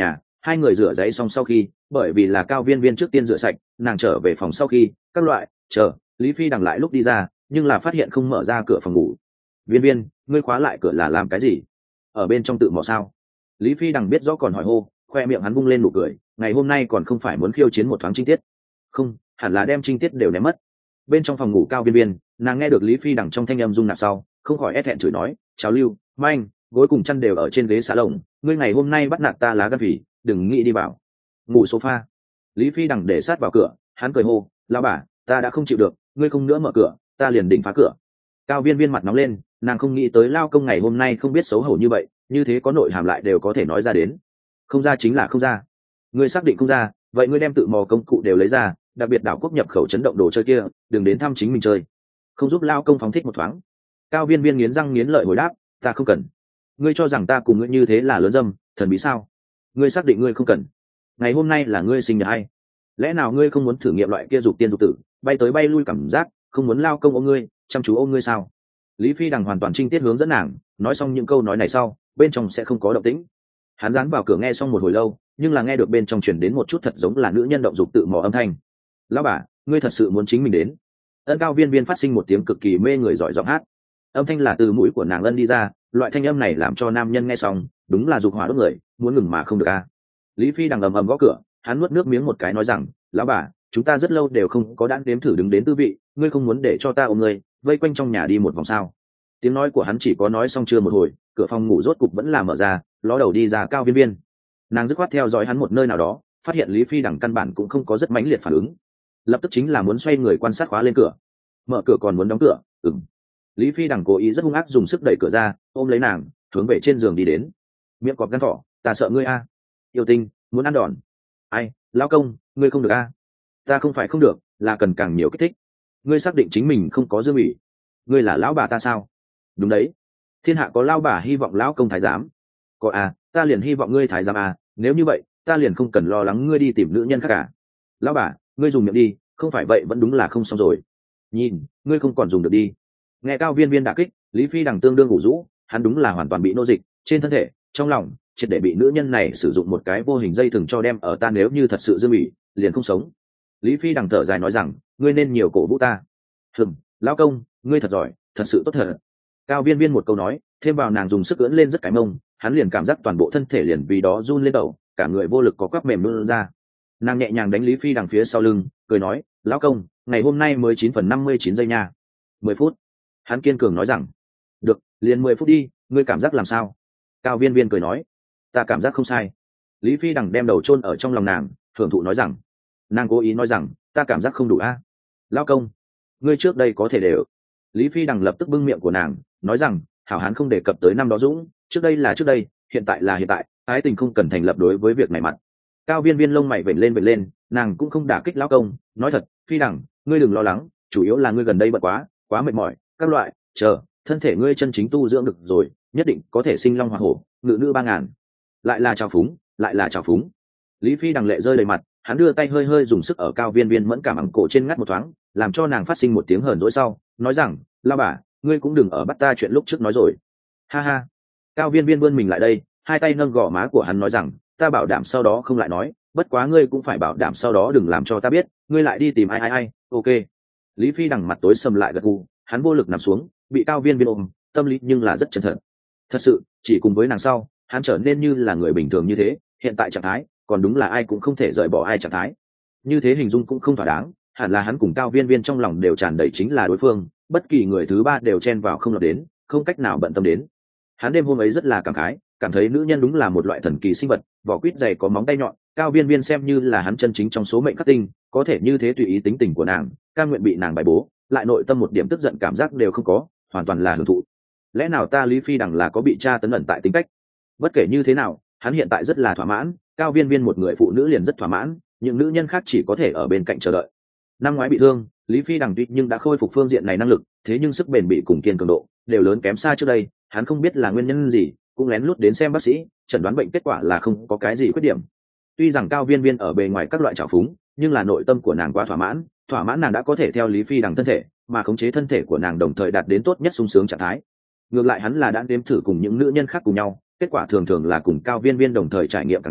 [SPEAKER 1] Hai người rửa giấy xong sau khi, bởi vì là Cao Viên Viên trước tiên rửa sạch, nàng trở về phòng sau khi các loại chờ Lý Phi Đằng lại lúc đi ra, nhưng là phát hiện không mở ra cửa phòng ngủ. Viên Viên, ngươi khóa lại cửa là làm cái gì? Ở bên trong tự mò sao? Lý Phi Đằng biết rõ còn hỏi hô, khoe miệng hắn bung lên nụ cười, ngày hôm nay còn không phải muốn khiêu chiến một thoáng trinh tiết? Không, hẳn là đem trinh tiết đều ném mất. Bên trong phòng ngủ Cao Viên Viên, nàng nghe được Lý Phi Đằng trong thanh âm rung nạp sau, không khỏi é thẹn chửi nói, cháo lưu, manh, gối cùng chăn đều ở trên ghế xà lồng, ngươi ngày hôm nay bắt nạt ta lá gan phỉ, đừng nghĩ đi vào. Ngủ sofa. Lý Phi Đằng để sát vào cửa, hắn cười hô, lão bà, ta đã không chịu được, ngươi không nữa mở cửa, ta liền định phá cửa. Cao Viên Viên mặt nóng lên, nàng không nghĩ tới lao công ngày hôm nay không biết xấu hổ như vậy, như thế có nội hàm lại đều có thể nói ra đến. Không ra chính là không ra. Ngươi xác định không ra, vậy ngươi đem tự mò công cụ đều lấy ra, đặc biệt đảo quốc nhập khẩu chấn động đồ chơi kia, đừng đến thăm chính mình chơi. Không giúp lao công phóng thích một thoáng. Cao Viên Viên nghiến răng nghiến lợi hồi đáp, ta không cần. Ngươi cho rằng ta cùng ngươi như thế là lớn dâm, thần bí sao? Ngươi xác định ngươi không cần. Ngày hôm nay là ngươi sinh nhật hay? Lẽ nào ngươi không muốn thử nghiệm loại kia dục tiên dục tử, bay tới bay lui cảm giác, không muốn lao công ôm ngươi, chăm chú ôm ngươi sao? Lý Phi Đằng hoàn toàn trinh tiết hướng dẫn nàng, nói xong những câu nói này sau, bên trong sẽ không có động tĩnh. Hắn dán vào cửa nghe xong một hồi lâu, nhưng là nghe được bên trong truyền đến một chút thật giống là nữ nhân động dục tự mò âm thanh. Lão bà, ngươi thật sự muốn chính mình đến? Ân Cao Viên Viên phát sinh một tiếng cực kỳ mê người giỏi giọng hát. Âm thanh là từ mũi của nàng ân đi ra, loại thanh âm này làm cho nam nhân nghe xong, đúng là dục hỏa đốt người, muốn ngừng mà không được a. Lý Phi Đằng ầm ầm gõ cửa, hắn nuốt nước miếng một cái nói rằng, lão bà, chúng ta rất lâu đều không có đãng đếm thử đứng đến tư vị, ngươi không muốn để cho ta ôm ngươi, vây quanh trong nhà đi một vòng sao? Tiếng nói của hắn chỉ có nói xong chưa một hồi, cửa phòng ngủ rốt cục vẫn là mở ra, ló đầu đi ra Cao Viên Viên. Nàng dứt khoát theo dõi hắn một nơi nào đó, phát hiện Lý Phi Đằng căn bản cũng không có rất mãnh liệt phản ứng, lập tức chính là muốn xoay người quan sát khóa lên cửa. Mở cửa còn muốn đóng cửa, Lý Phi Đằng cố ý rất hung ác dùng sức đẩy cửa ra, ôm lấy nàng, hướng về trên giường đi đến. Miệng cọp gan thỏ, ta sợ ngươi a. Yêu tinh, muốn ăn đòn. Ai, lão công, ngươi không được a. Ta không phải không được, là cần càng nhiều kích thích. Ngươi xác định chính mình không có dương ủy. Ngươi là lão bà ta sao? Đúng đấy. Thiên hạ có lão bà hy vọng lão công thái giám. Có a, ta liền hy vọng ngươi thái giám a, nếu như vậy, ta liền không cần lo lắng ngươi đi tìm nữ nhân khác cả. Lão bà, ngươi dùng miệng đi, không phải vậy vẫn đúng là không xong rồi. Nhìn, ngươi không còn dùng được đi. Nghe Cao Viên Viên đả kích, Lý Phi Đằng tương đương ngủ rũ, hắn đúng là hoàn toàn bị nô dịch, trên thân thể, trong lòng, triệt để bị nữ nhân này sử dụng một cái vô hình dây thừng cho đem ở ta, nếu như thật sự dương ủy, liền không sống. Lý Phi Đằng thở dài nói rằng, ngươi nên nhiều cổ vũ ta. Lão công, ngươi thật giỏi, thật sự tốt thật. Cao Viên Viên một câu nói, thêm vào nàng dùng sức ưỡn lên rất cái mông, hắn liền cảm giác toàn bộ thân thể liền vì đó run lên đầu, cả người vô lực có quắp mềm luôn ra. Nàng nhẹ nhàng đánh Lý Phi Đằng phía sau lưng, cười nói, lão công, ngày hôm nay mới 9:59 nha. 10 phút. Hắn kiên cường nói rằng, được, liền 10 phút đi, ngươi cảm giác làm sao? Cao Viên Viên cười nói, ta cảm giác không sai. Lý Phi Đằng đem đầu chôn ở trong lòng nàng, thưởng thụ nói rằng, nàng cố ý nói rằng, ta cảm giác không đủ a. Lão công, ngươi trước đây có thể đều. Lý Phi Đằng lập tức bưng miệng của nàng, nói rằng, hảo hán không đề cập tới năm đó dũng, trước đây là trước đây, hiện tại là hiện tại, ái tình không cần thành lập đối với việc này mặt. Cao Viên Viên lông mày vểnh lên, nàng cũng không đả kích lão công, nói thật, Phi Đằng, ngươi đừng lo lắng, chủ yếu là ngươi gần đây bận quá mệt mỏi, các loại, chờ, thân thể ngươi chân chính tu dưỡng được rồi, nhất định có thể sinh long hỏa hổ, ngự nữ 3000. Lại là trào phúng. Lý Phi Đằng lệ rơi đầy mặt, hắn đưa tay hơi hơi dùng sức ở Cao Viên Viên mẫn cảm ẳng cổ trên ngắt một thoáng, làm cho nàng phát sinh một tiếng hờn dỗi sau, nói rằng, lao bà, ngươi cũng đừng ở bắt ta chuyện lúc trước nói rồi. Ha ha. Cao Viên Viên vươn mình lại đây, hai tay nâng gò má của hắn nói rằng, ta bảo đảm sau đó không lại nói, bất quá ngươi cũng phải bảo đảm sau đó đừng làm cho ta biết, ngươi lại đi tìm ai. Ok. Lý Phi Đằng mặt tối sầm lại gật gù, hắn vô lực nằm xuống, bị Cao Viên Viên ôm, tâm lý nhưng là rất chân thật. Thật sự, chỉ cùng với nàng sau, hắn trở nên như là người bình thường như thế, hiện tại trạng thái, còn đúng là ai cũng không thể rời bỏ ai trạng thái. Như thế hình dung cũng không thỏa đáng, hẳn là hắn cùng Cao Viên Viên trong lòng đều tràn đầy chính là đối phương, bất kỳ người thứ ba đều chen vào không lọt đến, không cách nào bận tâm đến. Hắn đêm hôm ấy rất là cảm khái, cảm thấy nữ nhân đúng là một loại thần kỳ sinh vật, vỏ quýt dày có móng tay nhọn, Cao Viên Viên xem như là hắn chân chính trong số mệnh khắc tinh, có thể như thế tùy ý tính tình của nàng, cam nguyện bị nàng bài bố, lại nội tâm một điểm tức giận cảm giác đều không có, hoàn toàn là hưởng thụ. Lẽ nào ta Lý Phi Đằng là có bị tra tấn ẩn tại tính cách? Bất kể như thế nào, hắn hiện tại rất là thỏa mãn, Cao Viên Viên một người phụ nữ liền rất thỏa mãn, những nữ nhân khác chỉ có thể ở bên cạnh chờ đợi. Năm ngoái bị thương, Lý Phi Đằng tuy nhưng đã khôi phục phương diện này năng lực, thế nhưng sức bền bỉ cùng kiên cường độ đều lớn kém xa trước đây, hắn không biết là nguyên nhân gì, cũng lén lút đến xem bác sĩ, chẩn đoán bệnh kết quả là không có cái gì khuyết điểm. Tuy rằng Cao Viên Viên ở bề ngoài các loại trào phúng, nhưng là nội tâm của nàng quá thỏa mãn nàng đã có thể theo Lý Phi Đằng thân thể, mà khống chế thân thể của nàng đồng thời đạt đến tốt nhất sung sướng trạng thái. Ngược lại hắn là đã đếm thử cùng những nữ nhân khác cùng nhau, kết quả thường thường là cùng Cao Viên Viên đồng thời trải nghiệm càng kém,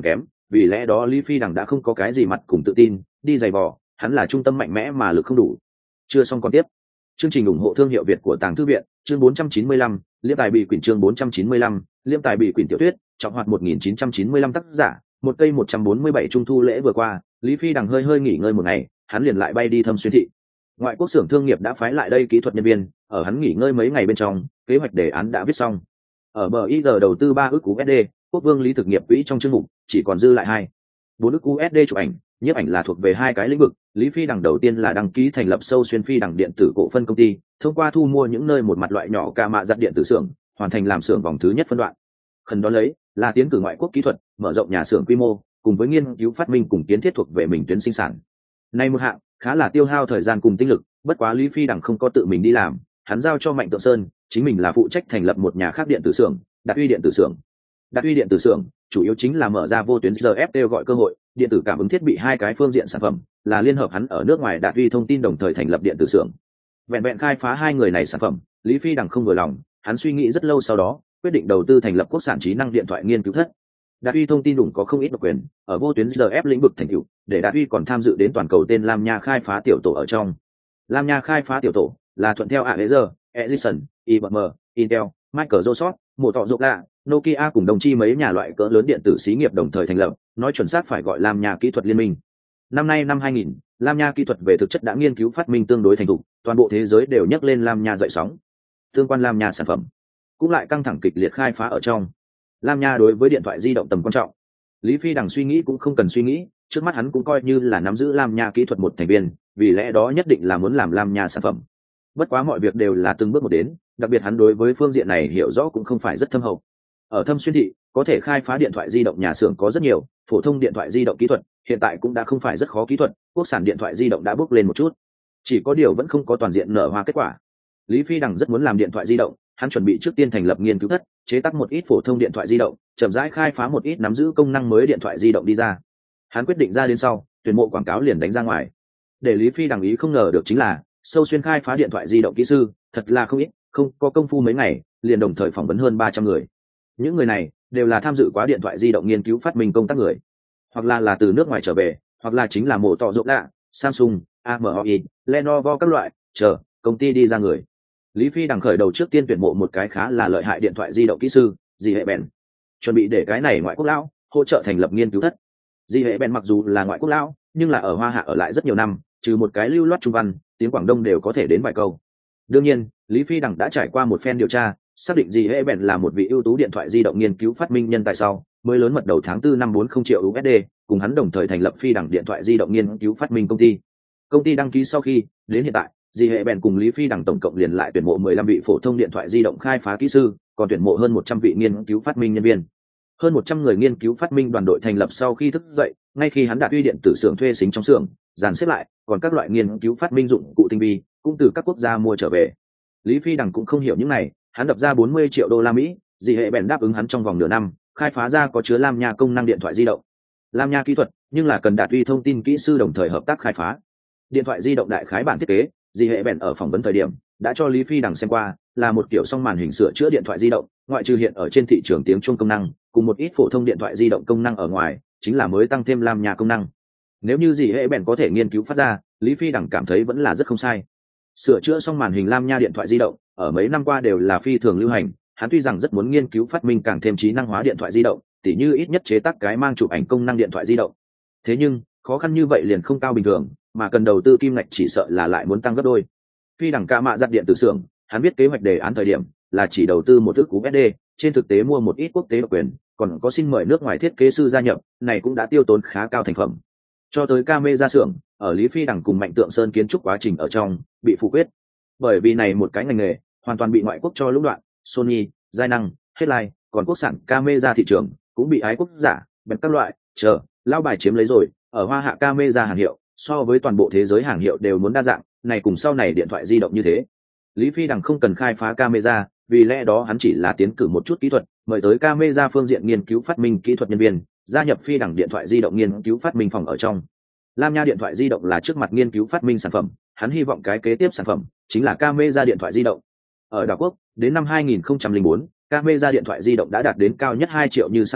[SPEAKER 1] vì lẽ đó Lý Phi Đằng đã không có cái gì mặt cùng tự tin đi giày vò, hắn là trung tâm mạnh mẽ mà lực không đủ. Chưa xong còn tiếp. Chương trình ủng hộ thương hiệu Việt của Tàng Thư viện, chương 495, Liêm Tài Bị Quyển, chương 495, Liêm Tài Bị Quyển tiểu thuyết, trọng hoạt 1995 tác giả, một cây 147. Trung thu lễ vừa qua, Lý Phi Đằng hơi nghỉ ngơi một ngày, hắn liền lại bay đi Thâm Xuyên thị. Ngoại quốc xưởng thương nghiệp đã phái lại đây kỹ thuật nhân viên, ở hắn nghỉ ngơi mấy ngày bên trong, kế hoạch đề án đã viết xong. Ở bờ IR đầu tư 3 ức USD, Quốc Vương Lý thực nghiệp quỹ trong chương mục chỉ còn dư lại 4 ức USD chụp ảnh, nhiếp ảnh là thuộc về hai cái lĩnh vực. Lý Phi Đằng đầu tiên là đăng ký thành lập Sâu Xuyên Phi Đằng điện tử cổ phân công ty, thông qua thu mua những nơi một mặt loại nhỏ ca mạ giặt điện tử xưởng, hoàn thành làm xưởng vòng thứ nhất phân đoạn. Khẩn đó lấy là tiến cử ngoại quốc kỹ thuật, mở rộng nhà xưởng quy mô, cùng với nghiên cứu phát minh cùng kiến thiết thuộc về mình tuyến sinh sản. Nay một hạng khá là tiêu hao thời gian cùng tinh lực, bất quá Lý Phi Đằng không có tự mình đi làm, hắn giao cho Mạnh Tượng Sơn, chính mình là phụ trách thành lập một nhà khác điện tử xưởng, Đạt Uy điện tử xưởng. Đạt Uy điện tử xưởng chủ yếu chính là mở ra vô tuyến RF kêu gọi cơ hội, điện tử cảm ứng thiết bị hai cái phương diện sản phẩm, là liên hợp hắn ở nước ngoài Đạt Uy thông tin đồng thời thành lập điện tử xưởng. Vẹn khai phá hai người này sản phẩm, Lý Phi Đằng không vừa lòng, hắn suy nghĩ rất lâu sau đó, quyết định đầu tư thành lập quốc sản trí năng điện thoại nghiên cứu thất. Đạt Uy thông tin đủ có không ít độc quyền, ở vô tuyến RF lĩnh vực thành tựu, để Đạt Uy còn tham dự đến toàn cầu tên Lam Nha khai phá tiểu tổ ở trong. Lam Nha khai phá tiểu tổ là thuận theo ASR, Edison, IBM, Intel, Microsoft, Motorola, Nokia cùng đồng chi mấy nhà loại cỡ lớn điện tử xí nghiệp đồng thời thành lập, nói chuẩn xác phải gọi Lam Nha kỹ thuật liên minh. Năm nay năm 2000, Lam Nha kỹ thuật về thực chất đã nghiên cứu phát minh tương đối thành thục, toàn bộ thế giới đều nhắc lên Lam Nha dậy sóng. Tương quan Lam Nha sản phẩm cũng lại căng thẳng kịch liệt khai phá ở trong. Lam Nha đối với điện thoại di động tầm quan trọng, Lý Phi Đằng suy nghĩ cũng không cần suy nghĩ, trước mắt hắn cũng coi như là nắm giữ Lam Nha kỹ thuật một thành viên, vì lẽ đó nhất định là muốn làm Lam Nha sản phẩm. Bất quá mọi việc đều là từng bước một đến, đặc biệt hắn đối với phương diện này hiểu rõ cũng không phải rất thâm hậu. Ở Thâm Xuyên thị, có thể khai phá điện thoại di động nhà xưởng có rất nhiều, phổ thông điện thoại di động kỹ thuật hiện tại cũng đã không phải rất khó kỹ thuật, quốc sản điện thoại di động đã bước lên một chút, chỉ có điều vẫn không có toàn diện nở hoa kết quả. Lý Phi Đằng rất muốn làm điện thoại di động, hắn chuẩn bị trước tiên thành lập nghiên cứu thất, chế tác một ít phổ thông điện thoại di động, chậm rãi khai phá một ít nắm giữ công năng mới điện thoại di động đi ra. Hắn quyết định ra đến sau, tuyển mộ quảng cáo liền đánh ra ngoài. Để Lý Phi Đằng ý không ngờ được chính là, Sâu Xuyên khai phá điện thoại di động kỹ sư, thật là không ít, không có công phu mấy ngày, liền đồng thời phỏng vấn hơn 300 người. Những người này đều là tham dự quá điện thoại di động nghiên cứu phát minh công tác người, hoặc là từ nước ngoài trở về, hoặc là chính là Motorola, Samsung, AMOI, Lenovo các loại chờ công ty đi ra người. Lý Phi Đằng khởi đầu trước tiên tuyển mộ một cái khá là lợi hại điện thoại di động kỹ sư, Di Hệ Bèn, chuẩn bị để cái này ngoại quốc lão hỗ trợ thành lập nghiên cứu thất. Di Hệ Bèn mặc dù là ngoại quốc lão, nhưng là ở Hoa Hạ ở lại rất nhiều năm, trừ một cái lưu loát trung văn, tiếng Quảng Đông đều có thể đến vài câu. Đương nhiên, Lý Phi Đằng đã trải qua một phen điều tra, xác định Di Hệ Bèn là một vị ưu tú điện thoại di động nghiên cứu phát minh nhân tài sau, mới lớn mật đầu tháng 4 năm 40 triệu USD, cùng hắn đồng thời thành lập Phi Đằng điện thoại di động nghiên cứu phát minh công ty. Công ty đăng ký sau khi, đến hiện tại, Di Hệ Bèn cùng Lý Phi Đằng tổng cộng liền lại tuyển mộ 15 vị phổ thông điện thoại di động khai phá kỹ sư, còn tuyển mộ hơn 100 vị nghiên cứu phát minh nhân viên. Hơn 100 người nghiên cứu phát minh đoàn đội thành lập sau khi thức dậy, ngay khi hắn Đạt Uy điện tử xưởng thuê xính trong xưởng, dàn xếp lại, còn các loại nghiên cứu phát minh dụng cụ tinh vi, cũng từ các quốc gia mua trở về. Lý Phi Đằng cũng không hiểu những này, hắn đập ra 40 triệu đô la Mỹ, Di Hệ Bèn đáp ứng hắn trong vòng nửa năm, khai phá ra có chứa Lam Nha công năng điện thoại di động. Lam Nha kỹ thuật, nhưng là cần Đạt Uy thông tin kỹ sư đồng thời hợp tác khai phá. Điện thoại di động đại khái bản thiết kế, Di Hệ Bèn ở phỏng vấn thời điểm đã cho Lý Phi Đằng xem qua, là một kiểu song màn hình sửa chữa điện thoại di động, ngoại trừ hiện ở trên thị trường tiếng chuông công năng cùng một ít phổ thông điện thoại di động công năng ở ngoài, chính là mới tăng thêm Lam Nha công năng. Nếu như Di Hệ Bèn có thể nghiên cứu phát ra, Lý Phi Đằng cảm thấy vẫn là rất không sai. Sửa chữa song màn hình Lam Nha điện thoại di động ở mấy năm qua đều là phi thường lưu hành, hắn tuy rằng rất muốn nghiên cứu phát minh càng thêm trí năng hóa điện thoại di động, tỉ như ít nhất chế tác cái mang chụp ảnh công năng điện thoại di động. Thế nhưng khó khăn như vậy liền không cao bình thường, mà cần đầu tư kim ngạch chỉ sợ là lại muốn tăng gấp đôi. Phi Đằng ca mạ giặt điện tử xưởng, hắn biết kế hoạch đề án thời điểm là chỉ đầu tư một ức USD, trên thực tế mua một ít quốc tế độc quyền, còn có xin mời nước ngoài thiết kế sư gia nhập, này cũng đã tiêu tốn khá cao thành phẩm. Cho tới camera xưởng, ở Lý Phi Đằng cùng Mạnh Tượng Sơn kiến trúc quá trình ở trong bị phủ quyết, bởi vì này một cái ngành nghề hoàn toàn bị ngoại quốc cho lũng đoạn, Sony, Giai Năng, Headline, còn quốc sản camera thị trường cũng bị ái quốc giả, bèn các loại chờ lao bài chiếm lấy rồi. Ở Hoa Hạ camera hàng hiệu so với toàn bộ thế giới hàng hiệu đều muốn đa dạng, này cùng sau này điện thoại di động như thế. Lý Phi Đằng không cần khai phá camera, vì lẽ đó hắn chỉ là tiến cử một chút kỹ thuật, mời tới camera phương diện nghiên cứu phát minh kỹ thuật nhân viên, gia nhập Phi Đằng điện thoại di động nghiên cứu phát minh phòng ở trong. Lam Nha điện thoại di động là trước mặt nghiên cứu phát minh sản phẩm, hắn hy vọng cái kế tiếp sản phẩm chính là camera điện thoại di động. Ở đảo quốc, đến năm 2004, camera điện thoại di động đã đạt đến cao nhất 2 triệu như sẵn thế,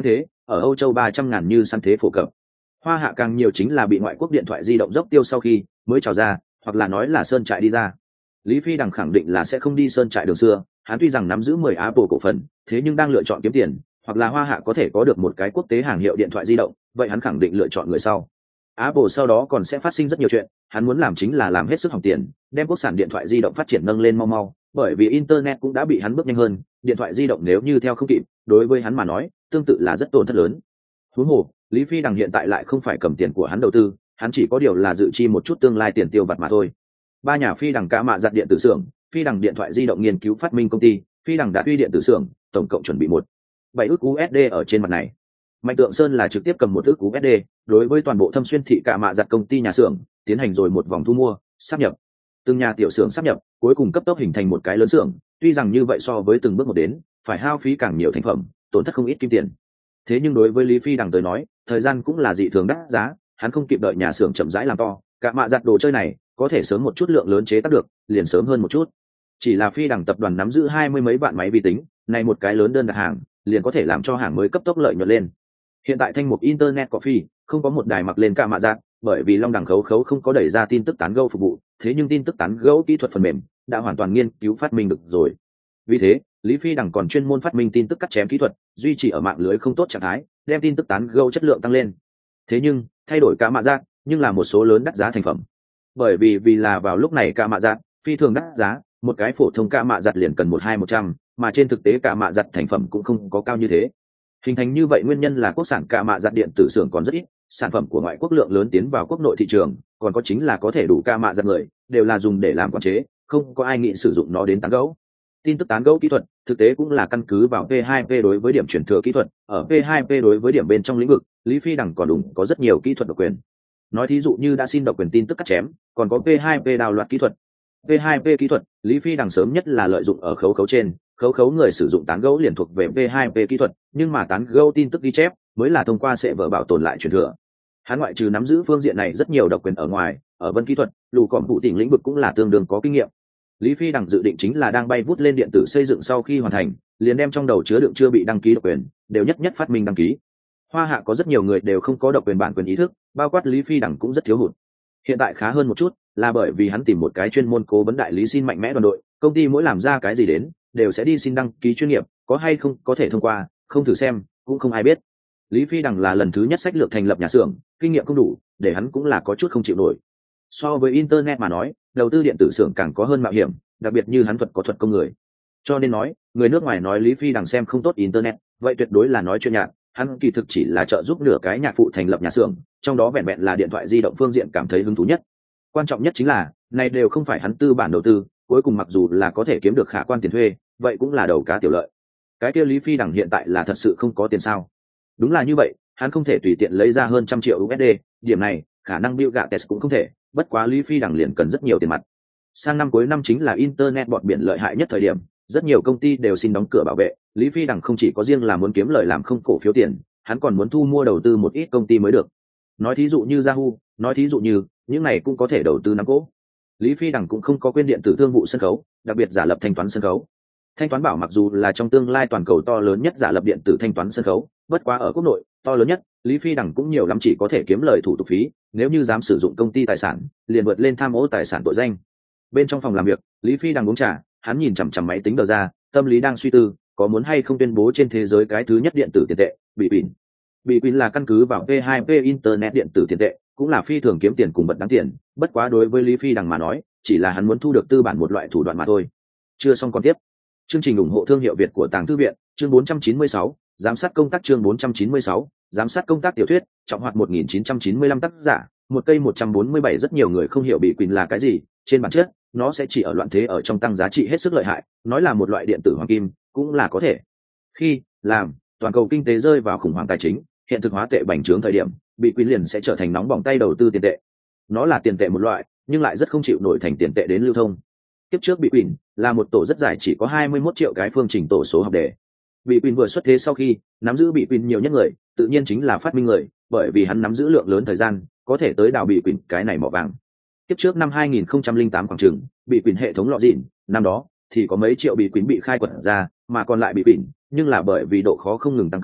[SPEAKER 1] ở Âu Châu 300.000 như săn thế phổ cập. Hoa hạ càng nhiều chính là bị ngoại quốc điện thoại di động dốc tiêu sau khi mới trào ra, hoặc là nói là sơn trại đi ra. Lý Phi Đằng khẳng định là sẽ không đi sơn trại đường xưa, hắn tuy rằng nắm giữ 10 Apple cổ phần, thế nhưng đang lựa chọn kiếm tiền, hoặc là Hoa hạ có thể có được một cái quốc tế hàng hiệu điện thoại di động, vậy hắn khẳng định lựa chọn người sau. Apple sau đó còn sẽ phát sinh rất nhiều chuyện, hắn muốn làm chính là làm hết sức hỏng tiền, đem quốc sản điện thoại di động phát triển nâng lên mau mau, bởi vì internet cũng đã bị hắn bước nhanh hơn, điện thoại di động nếu như theo không kịp, đối với hắn mà nói, tương tự là rất tổn thất lớn. Huống hồ, Lý Phi Đằng hiện tại lại không phải cầm tiền của hắn đầu tư, hắn chỉ có điều là dự chi một chút tương lai tiền tiêu vặt mà thôi. Ba nhà Phi Đằng cả mạ giặt điện tử xưởng, Phi Đằng điện thoại di động nghiên cứu phát minh công ty, Phi Đằng Đạt Uy điện tử xưởng, tổng cộng chuẩn bị 1,7 ức USD ở trên mặt này. Mạnh Tượng Sơn là trực tiếp cầm 1 ức USD, đối với toàn bộ Thâm Xuyên thị cả mạ giặt công ty nhà xưởng, tiến hành rồi một vòng thu mua, sáp nhập. Từng nhà tiểu xưởng sáp nhập, cuối cùng cấp tốc hình thành một cái lớn xưởng, tuy rằng như vậy so với từng bước một đến, phải hao phí càng nhiều thành phẩm, tổn thất không ít kim tiền. Thế nhưng đối với Lý Phi Đằng tới nói, thời gian cũng là dị thường đắt giá, hắn không kịp đợi nhà xưởng chậm rãi làm to, cả mạ giặt đồ chơi này có thể sớm một chút lượng lớn chế tác được, liền sớm hơn một chút. Chỉ là Phi Đằng tập đoàn nắm giữ 20 mấy vạn máy vi tính, này một cái lớn đơn đặt hàng, liền có thể làm cho hàng mới cấp tốc lợi nhuận lên. Hiện tại Thanh Mục Internet Coffee không có một đài mặc lên cả mạ giặt, bởi vì Long Đằng khấu khấu không có đẩy ra tin tức tán gẫu phục vụ, thế nhưng tin tức tán gẫu kỹ thuật phần mềm đã hoàn toàn nghiên cứu phát minh được rồi. Vì thế, Lý Phi Đằng còn chuyên môn phát minh tin tức cắt chém kỹ thuật, duy trì ở mạng lưới không tốt trạng thái, đem tin tức tán gẫu chất lượng tăng lên. Thế nhưng, thay đổi cả mạ giặt, nhưng là một số lớn đắt giá thành phẩm. Bởi vì là vào lúc này cả mạ giặt phi thường đắt giá, một cái phổ thông cả mạ giặt liền cần 100, mà trên thực tế cả mạ giặt thành phẩm cũng không có cao như thế. Hình thành như vậy nguyên nhân là quốc sản cả mạ giặt điện tử xưởng còn rất ít, sản phẩm của ngoại quốc lượng lớn tiến vào quốc nội thị trường, còn có chính là có thể đủ cả mạ giặt người, đều là dùng để làm quản chế, không có ai nghĩ sử dụng nó đến tán gẫu. Tin tức tán gẫu kỹ thuật thực tế cũng là căn cứ vào P2P đối với điểm truyền thừa kỹ thuật, ở P2P đối với điểm bên trong lĩnh vực, Lý Phi Đằng còn đúng có rất nhiều kỹ thuật độc quyền. Nói thí dụ như đã xin độc quyền tin tức cắt chém, còn có P2P đào loạt kỹ thuật. P2P kỹ thuật, Lý Phi Đằng sớm nhất là lợi dụng ở khấu khấu trên, khấu khấu người sử dụng tán gẫu liền thuộc về P2P kỹ thuật, nhưng mà tán gẫu tin tức ghi chép mới là thông qua server bảo tồn lại truyền thừa. Hắn ngoại trừ nắm giữ phương diện này rất nhiều độc quyền ở ngoài, ở vân kỹ thuật, lù cọm phụ tỉnh lĩnh vực cũng là tương đương có kinh nghiệm. Lý Phi Đằng dự định chính là đang bay vút lên điện tử xây dựng sau khi hoàn thành, liền đem trong đầu chứa đựng chưa bị đăng ký độc quyền, đều nhất nhất phát minh đăng ký. Hoa hạ có rất nhiều người đều không có độc quyền bản quyền ý thức, bao quát Lý Phi Đằng cũng rất thiếu hụt. Hiện tại khá hơn một chút, là bởi vì hắn tìm một cái chuyên môn cố vấn đại lý xin mạnh mẽ đoàn đội, công ty mỗi làm ra cái gì đến, đều sẽ đi xin đăng ký chuyên nghiệp, có hay không có thể thông qua, không thử xem, cũng không ai biết. Lý Phi Đằng là lần thứ nhất sách lược thành lập nhà xưởng, kinh nghiệm không đủ, để hắn cũng là có chút không chịu nổi. So với internet mà nói, đầu tư điện tử xưởng càng có hơn mạo hiểm, đặc biệt như hắn có thuật công người. Cho nên nói, người nước ngoài nói Lý Phi Đằng xem không tốt internet, vậy tuyệt đối là nói chuyện nhạt, hắn kỳ thực chỉ là trợ giúp nửa cái nhạc phụ thành lập nhà xưởng, trong đó vẹn vẹn là điện thoại di động phương diện cảm thấy hứng thú nhất. Quan trọng nhất chính là, này đều không phải hắn tư bản đầu tư, cuối cùng mặc dù là có thể kiếm được khả quan tiền thuê, vậy cũng là đầu cá tiểu lợi. Cái kia Lý Phi Đằng hiện tại là thật sự không có tiền sao? Đúng là như vậy, hắn không thể tùy tiện lấy ra hơn 100 triệu USD, điểm này, khả năng Bill Gates cũng không thể, bất quá Lý Phi Đằng liền cần rất nhiều tiền mặt. Sang năm cuối năm chính là internet bọt biển lợi hại nhất thời điểm, rất nhiều công ty đều xin đóng cửa bảo vệ, Lý Phi Đằng không chỉ có riêng là muốn kiếm lời làm không cổ phiếu tiền, hắn còn muốn thu mua đầu tư một ít công ty mới được. Nói thí dụ như Yahoo, nói thí dụ như, những này cũng có thể đầu tư nắm cố. Lý Phi Đằng cũng không có quên điện tử thương vụ sân khấu, đặc biệt giả lập thanh toán sân khấu. Thanh toán bảo mặc dù là trong tương lai toàn cầu to lớn nhất giả lập điện tử thanh toán sân khấu, bất quá ở quốc nội, to lớn nhất, Lý Phi Đằng cũng nhiều lắm chỉ có thể kiếm lời thủ tục phí, nếu như dám sử dụng công ty tài sản, liền vượt lên tham ô tài sản tội danh. Bên trong phòng làm việc, Lý Phi Đằng uống trà, hắn nhìn chằm chằm máy tính đờ ra, tâm lý đang suy tư, có muốn hay không tuyên bố trên thế giới cái thứ nhất điện tử tiền tệ, Bitcoin. Bitcoin là căn cứ vào P2P internet điện tử tiền tệ, cũng là phi thường kiếm tiền cùng vật đáng tiền, bất quá đối với Lý Phi Đằng mà nói, chỉ là hắn muốn thu được tư bản một loại thủ đoạn mà thôi. Chưa xong còn tiếp. Chương trình ủng hộ thương hiệu Việt của Tàng Thư viện, chương 496, giám sát công tác chương 496, giám sát công tác tiểu thuyết, trọng hoạt 1995 tác giả, một cây 147 rất nhiều người không hiểu Bitcoin là cái gì, trên bản chất, nó sẽ chỉ ở loạn thế ở trong tăng giá trị hết sức lợi hại, nói là một loại điện tử hoàng kim, cũng là có thể. Khi làm toàn cầu kinh tế rơi vào khủng hoảng tài chính, hiện thực hóa tệ bành trướng thời điểm, Bitcoin liền sẽ trở thành nóng bỏng tay đầu tư tiền tệ. Nó là tiền tệ một loại, nhưng lại rất không chịu nổi thành tiền tệ đến lưu thông. Tiếp trước Bitcoin là một tổ rất dài chỉ có 21 triệu cái phương trình tổ số học đề. Bitcoin vừa xuất thế sau khi, nắm giữ Bitcoin nhiều nhất người, tự nhiên chính là phát minh người, bởi vì hắn nắm giữ lượng lớn thời gian, có thể tới đào Bitcoin cái này mỏ vàng. Tiếp trước năm 2008 khoảng chừng, Bitcoin hệ thống lọ dịn, năm đó thì có mấy triệu Bitcoin bị khai quật ra, mà còn lại Bitcoin, nhưng là bởi vì độ khó không ngừng tăng cường,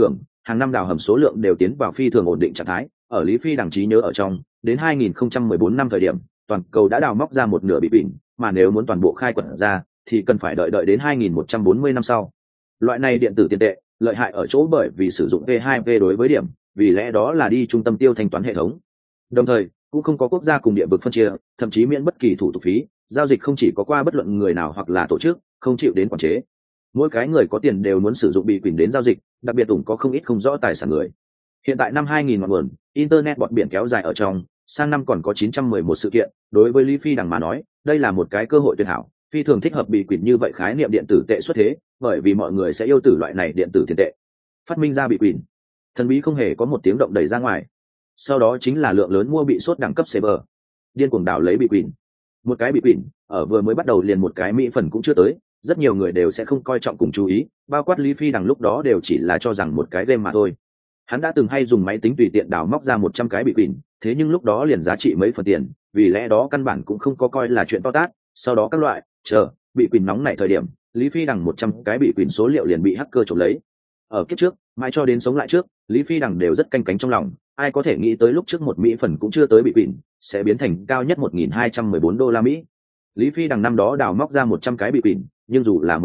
[SPEAKER 1] hàng năm đào hầm số lượng đều tiến vào phi thường ổn định trạng thái. Ở Lý Phi đẳng trí nhớ ở trong, đến 2014 năm thời điểm, toàn cầu đã đào móc ra một nửa bị bỉn, mà nếu muốn toàn bộ khai quật ra thì cần phải đợi đến 2140 năm sau. Loại này điện tử tiền tệ lợi hại ở chỗ bởi vì sử dụng P2P đối với điểm, vì lẽ đó là đi trung tâm tiêu thanh toán hệ thống. Đồng thời, cũng không có quốc gia cùng địa vực phân chia, thậm chí miễn bất kỳ thủ tục phí, giao dịch không chỉ có qua bất luận người nào hoặc là tổ chức, không chịu đến quản chế. Mỗi cái người có tiền đều muốn sử dụng bị quyền đến giao dịch, đặc biệt ủng có không ít không rõ tài sản người. Hiện tại năm 2000 ngọn nguồn, internet bọt biển kéo dài ở trong, sang năm còn có 911 sự kiện, đối với Lý Phi đằng mà nói, đây là một cái cơ hội tuyệt hảo, phi thường thích hợp bị quyền như vậy khái niệm điện tử tệ xuất thế, bởi vì mọi người sẽ yêu tử loại này điện tử tiền tệ. Phát minh ra bị quyền, thần bí không hề có một tiếng động đẩy ra ngoài. Sau đó chính là lượng lớn mua bị sốt đẳng cấp server, điên cuồng đảo lấy bị quyền. Một cái bị quyền, ở vừa mới bắt đầu liền một cái mỹ phần cũng chưa tới, rất nhiều người đều sẽ không coi trọng cùng chú ý, bao quát Lý Phi đằng lúc đó đều chỉ là cho rằng một cái game mà thôi. Hắn đã từng hay dùng máy tính tùy tiện đào móc ra 100 cái bị quyền, thế nhưng lúc đó liền giá trị mấy phần tiền, vì lẽ đó căn bản cũng không có coi là chuyện to tát. Sau đó các loại bị quyền nóng này thời điểm, Lý Phi đằng 100 cái bị quyền số liệu liền bị hacker trộm lấy. Ở kiếp trước, mãi cho đến sống lại trước, Lý Phi đằng đều rất canh cánh trong lòng, ai có thể nghĩ tới lúc trước một mỹ phần cũng chưa tới bị quyền, sẽ biến thành cao nhất 1214 đô la Mỹ. Lý Phi đằng năm đó đào móc ra 100 cái bị quyền, nhưng dù là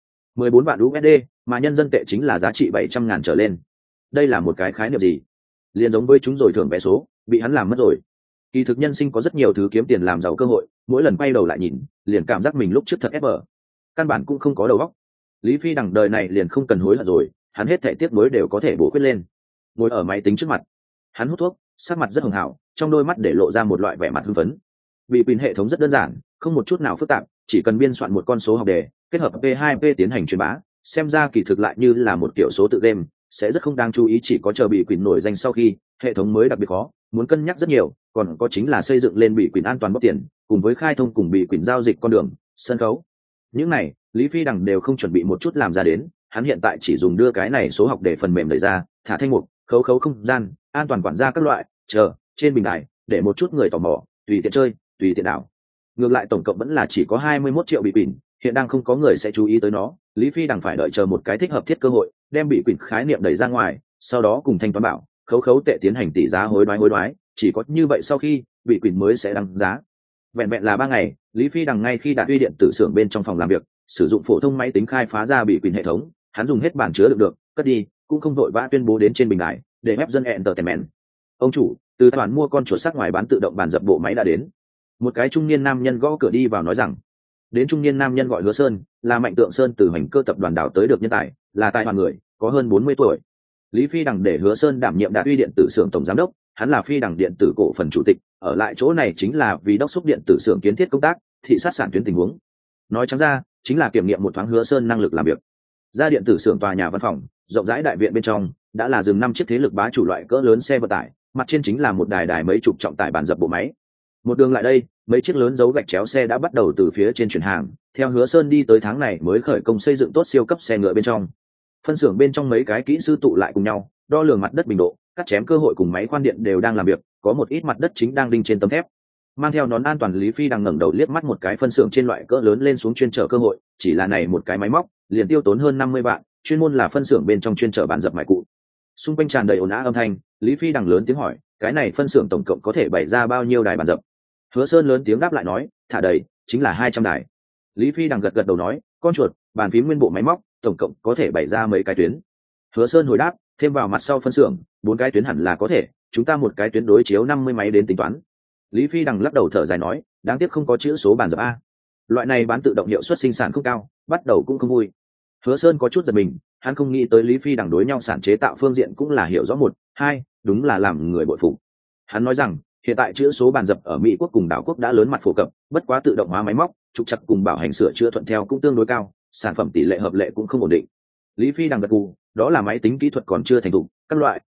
[SPEAKER 1] 14 vạn USD, mà nhân dân tệ chính là giá trị 700.000 trở lên. Đây là một cái khái niệm gì? Liên giống với chúng rồi thưởng vé số, bị hắn làm mất rồi. Kỳ thực nhân sinh có rất nhiều thứ kiếm tiền làm giàu cơ hội, mỗi lần quay đầu lại nhìn, liền cảm giác mình lúc trước thật ép bờ. Căn bản cũng không có đầu óc. Lý Phi đằng đời này liền không cần hối hận rồi, hắn hết thảy tiếc nuối đều có thể bổ khuyết lên. Ngồi ở máy tính trước mặt, hắn hút thuốc, sắc mặt rất hường hảo, trong đôi mắt để lộ ra một loại vẻ mặt hưng phấn. Bị quyền hệ thống rất đơn giản, không một chút nào phức tạp, chỉ cần biên soạn một con số học đề, kết hợp P2P tiến hành truyền bá, xem ra kỳ thực lại như là một kiểu số tự game, sẽ rất không đáng chú ý. Chỉ có chờ bị quyền nổi danh sau khi, hệ thống mới đặc biệt khó, muốn cân nhắc rất nhiều, còn có chính là xây dựng lên bị quyền an toàn bóc tiền, cùng với khai thông cùng bị quyền giao dịch con đường, sân khấu. Những này, Lý Phi đằng đều không chuẩn bị một chút làm ra đến, hắn hiện tại chỉ dùng đưa cái này số học để phần mềm đẩy ra, thả thanh mục, khấu không gian, an toàn quản gia các loại, trên bình đài, để một chút người tò mò, tùy tiện chơi, tùy tiện đảo. Ngược lại tổng cộng vẫn là chỉ có 21 triệu bị quyền, hiện đang không có người sẽ chú ý tới nó, Lý Phi đằng phải đợi chờ một cái thích hợp thiết cơ hội, đem bị quyền khái niệm đẩy ra ngoài, sau đó cùng thanh toán bảo, khấu tệ tiến hành tỷ giá hối đoái, chỉ có như vậy sau khi bị quyền mới sẽ đăng giá. Vẹn vẹn là 3 ngày, Lý Phi đằng ngay khi đạt uy điện tử xưởng bên trong phòng làm việc, sử dụng phổ thông máy tính khai phá ra bị quyền hệ thống, hắn dùng hết bản chứa được, cất đi, cũng không vội vã tuyên bố đến trên bình đài, để ép dân entertainment. Ông chủ, từ toàn mua con chuột sắc ngoài bán tự động bàn dập bộ máy đã đến. Một cái trung niên nam nhân gõ cửa đi vào nói rằng, đến trung niên nam nhân gọi Hứa Sơn, là Mạnh Tượng Sơn từ Hoành Cơ tập đoàn đào tới được nhân tài, là tài hoàn người, có hơn 40 tuổi. Lý Phi đằng để Hứa Sơn đảm nhiệm Đạt Uy điện tử xưởng tổng giám đốc, hắn là Phi đằng điện tử cổ phần chủ tịch, ở lại chỗ này chính là vì đốc thúc điện tử xưởng kiến thiết công tác, thị sát sản tuyến tình huống. Nói trắng ra, chính là kiểm nghiệm một thoáng Hứa Sơn năng lực làm việc. Ra điện tử xưởng tòa nhà văn phòng, rộng rãi đại viện bên trong, đã là dừng 5 chiếc thế lực bá chủ loại cỡ lớn xe vận tải, mặt trên chính là một đài mấy chục trọng tải bàn dập bộ máy. Một đường lại đây, mấy chiếc lớn dấu gạch chéo xe đã bắt đầu từ phía trên chuyển hàng, theo Hứa Sơn đi tới tháng này mới khởi công xây dựng tốt siêu cấp xe ngựa bên trong. Phân xưởng bên trong mấy cái kỹ sư tụ lại cùng nhau, đo lường mặt đất bình độ, cắt chém cơ hội cùng máy khoan điện đều đang làm việc, có một ít mặt đất chính đang đinh trên tấm thép. Mang theo nón an toàn Lý Phi đang ngẩng đầu liếc mắt một cái phân xưởng trên loại cỡ lớn lên xuống chuyên chở cơ hội, chỉ là này một cái máy móc, liền tiêu tốn hơn 50 vạn, chuyên môn là phân xưởng bên trong chuyên chở bàn dập mài cụ. Xung quanh tràn đầy ồn ào âm thanh, Lý Phi đằng lớn tiếng hỏi, cái này phân xưởng tổng cộng có thể bày ra bao nhiêu đài bàn dập? Hứa Sơn lớn tiếng đáp lại nói, thả đầy, chính là 200 đài. Lý Phi đằng gật đầu nói, con chuột, bàn phím nguyên bộ máy móc, tổng cộng có thể bày ra mấy cái tuyến? Hứa Sơn hồi đáp, thêm vào mặt sau phân xưởng, 4 cái tuyến hẳn là có thể, chúng ta một cái tuyến đối chiếu 50 máy đến tính toán. Lý Phi đằng lắc đầu thở dài nói, đáng tiếc không có chữ số bàn dập a. Loại này bán tự động hiệu suất sinh sản không cao, bắt đầu cũng không vui. Hứa Sơn có chút giật mình, hắn không nghĩ tới Lý Phi đằng đối nhau sản chế tạo phương diện cũng là hiểu rõ 1, 2, đúng là làm người bội phục. Hắn nói rằng, hiện tại chữ số bàn dập ở Mỹ quốc cùng đảo quốc đã lớn mặt phổ cập, bất quá tự động hóa máy móc, trục trặc cùng bảo hành sửa chữa thuận theo cũng tương đối cao, sản phẩm tỷ lệ hợp lệ cũng không ổn định. Lý Phi đằng gật gù, đó là máy tính kỹ thuật còn chưa thành thục, các loại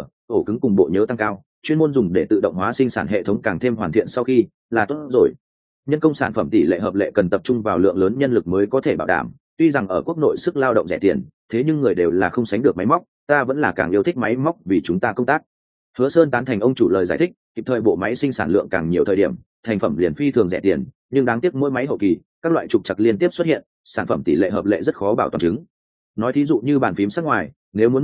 [SPEAKER 1] ổ cứng cùng bộ nhớ tăng cao, chuyên môn dùng để tự động hóa sinh sản hệ thống càng thêm hoàn thiện sau khi là tốt rồi. Nhân công sản phẩm tỷ lệ hợp lệ cần tập trung vào lượng lớn nhân lực mới có thể bảo đảm, tuy rằng ở quốc nội sức lao động rẻ tiền, thế nhưng người đều là không sánh được máy móc, ta vẫn là càng yêu thích máy móc vì chúng ta công tác. Hứa Sơn tán thành ông chủ lời giải thích, kịp thời bộ máy sinh sản lượng càng nhiều thời điểm, thành phẩm liền phi thường rẻ tiền, nhưng đáng tiếc mỗi máy hậu kỳ, các loại trục trặc liên tiếp xuất hiện, sản phẩm tỷ lệ hợp lệ rất khó bảo toàn chứng. Nói thí dụ như bàn phím sắc ngoài, nếu muốn mua mắc,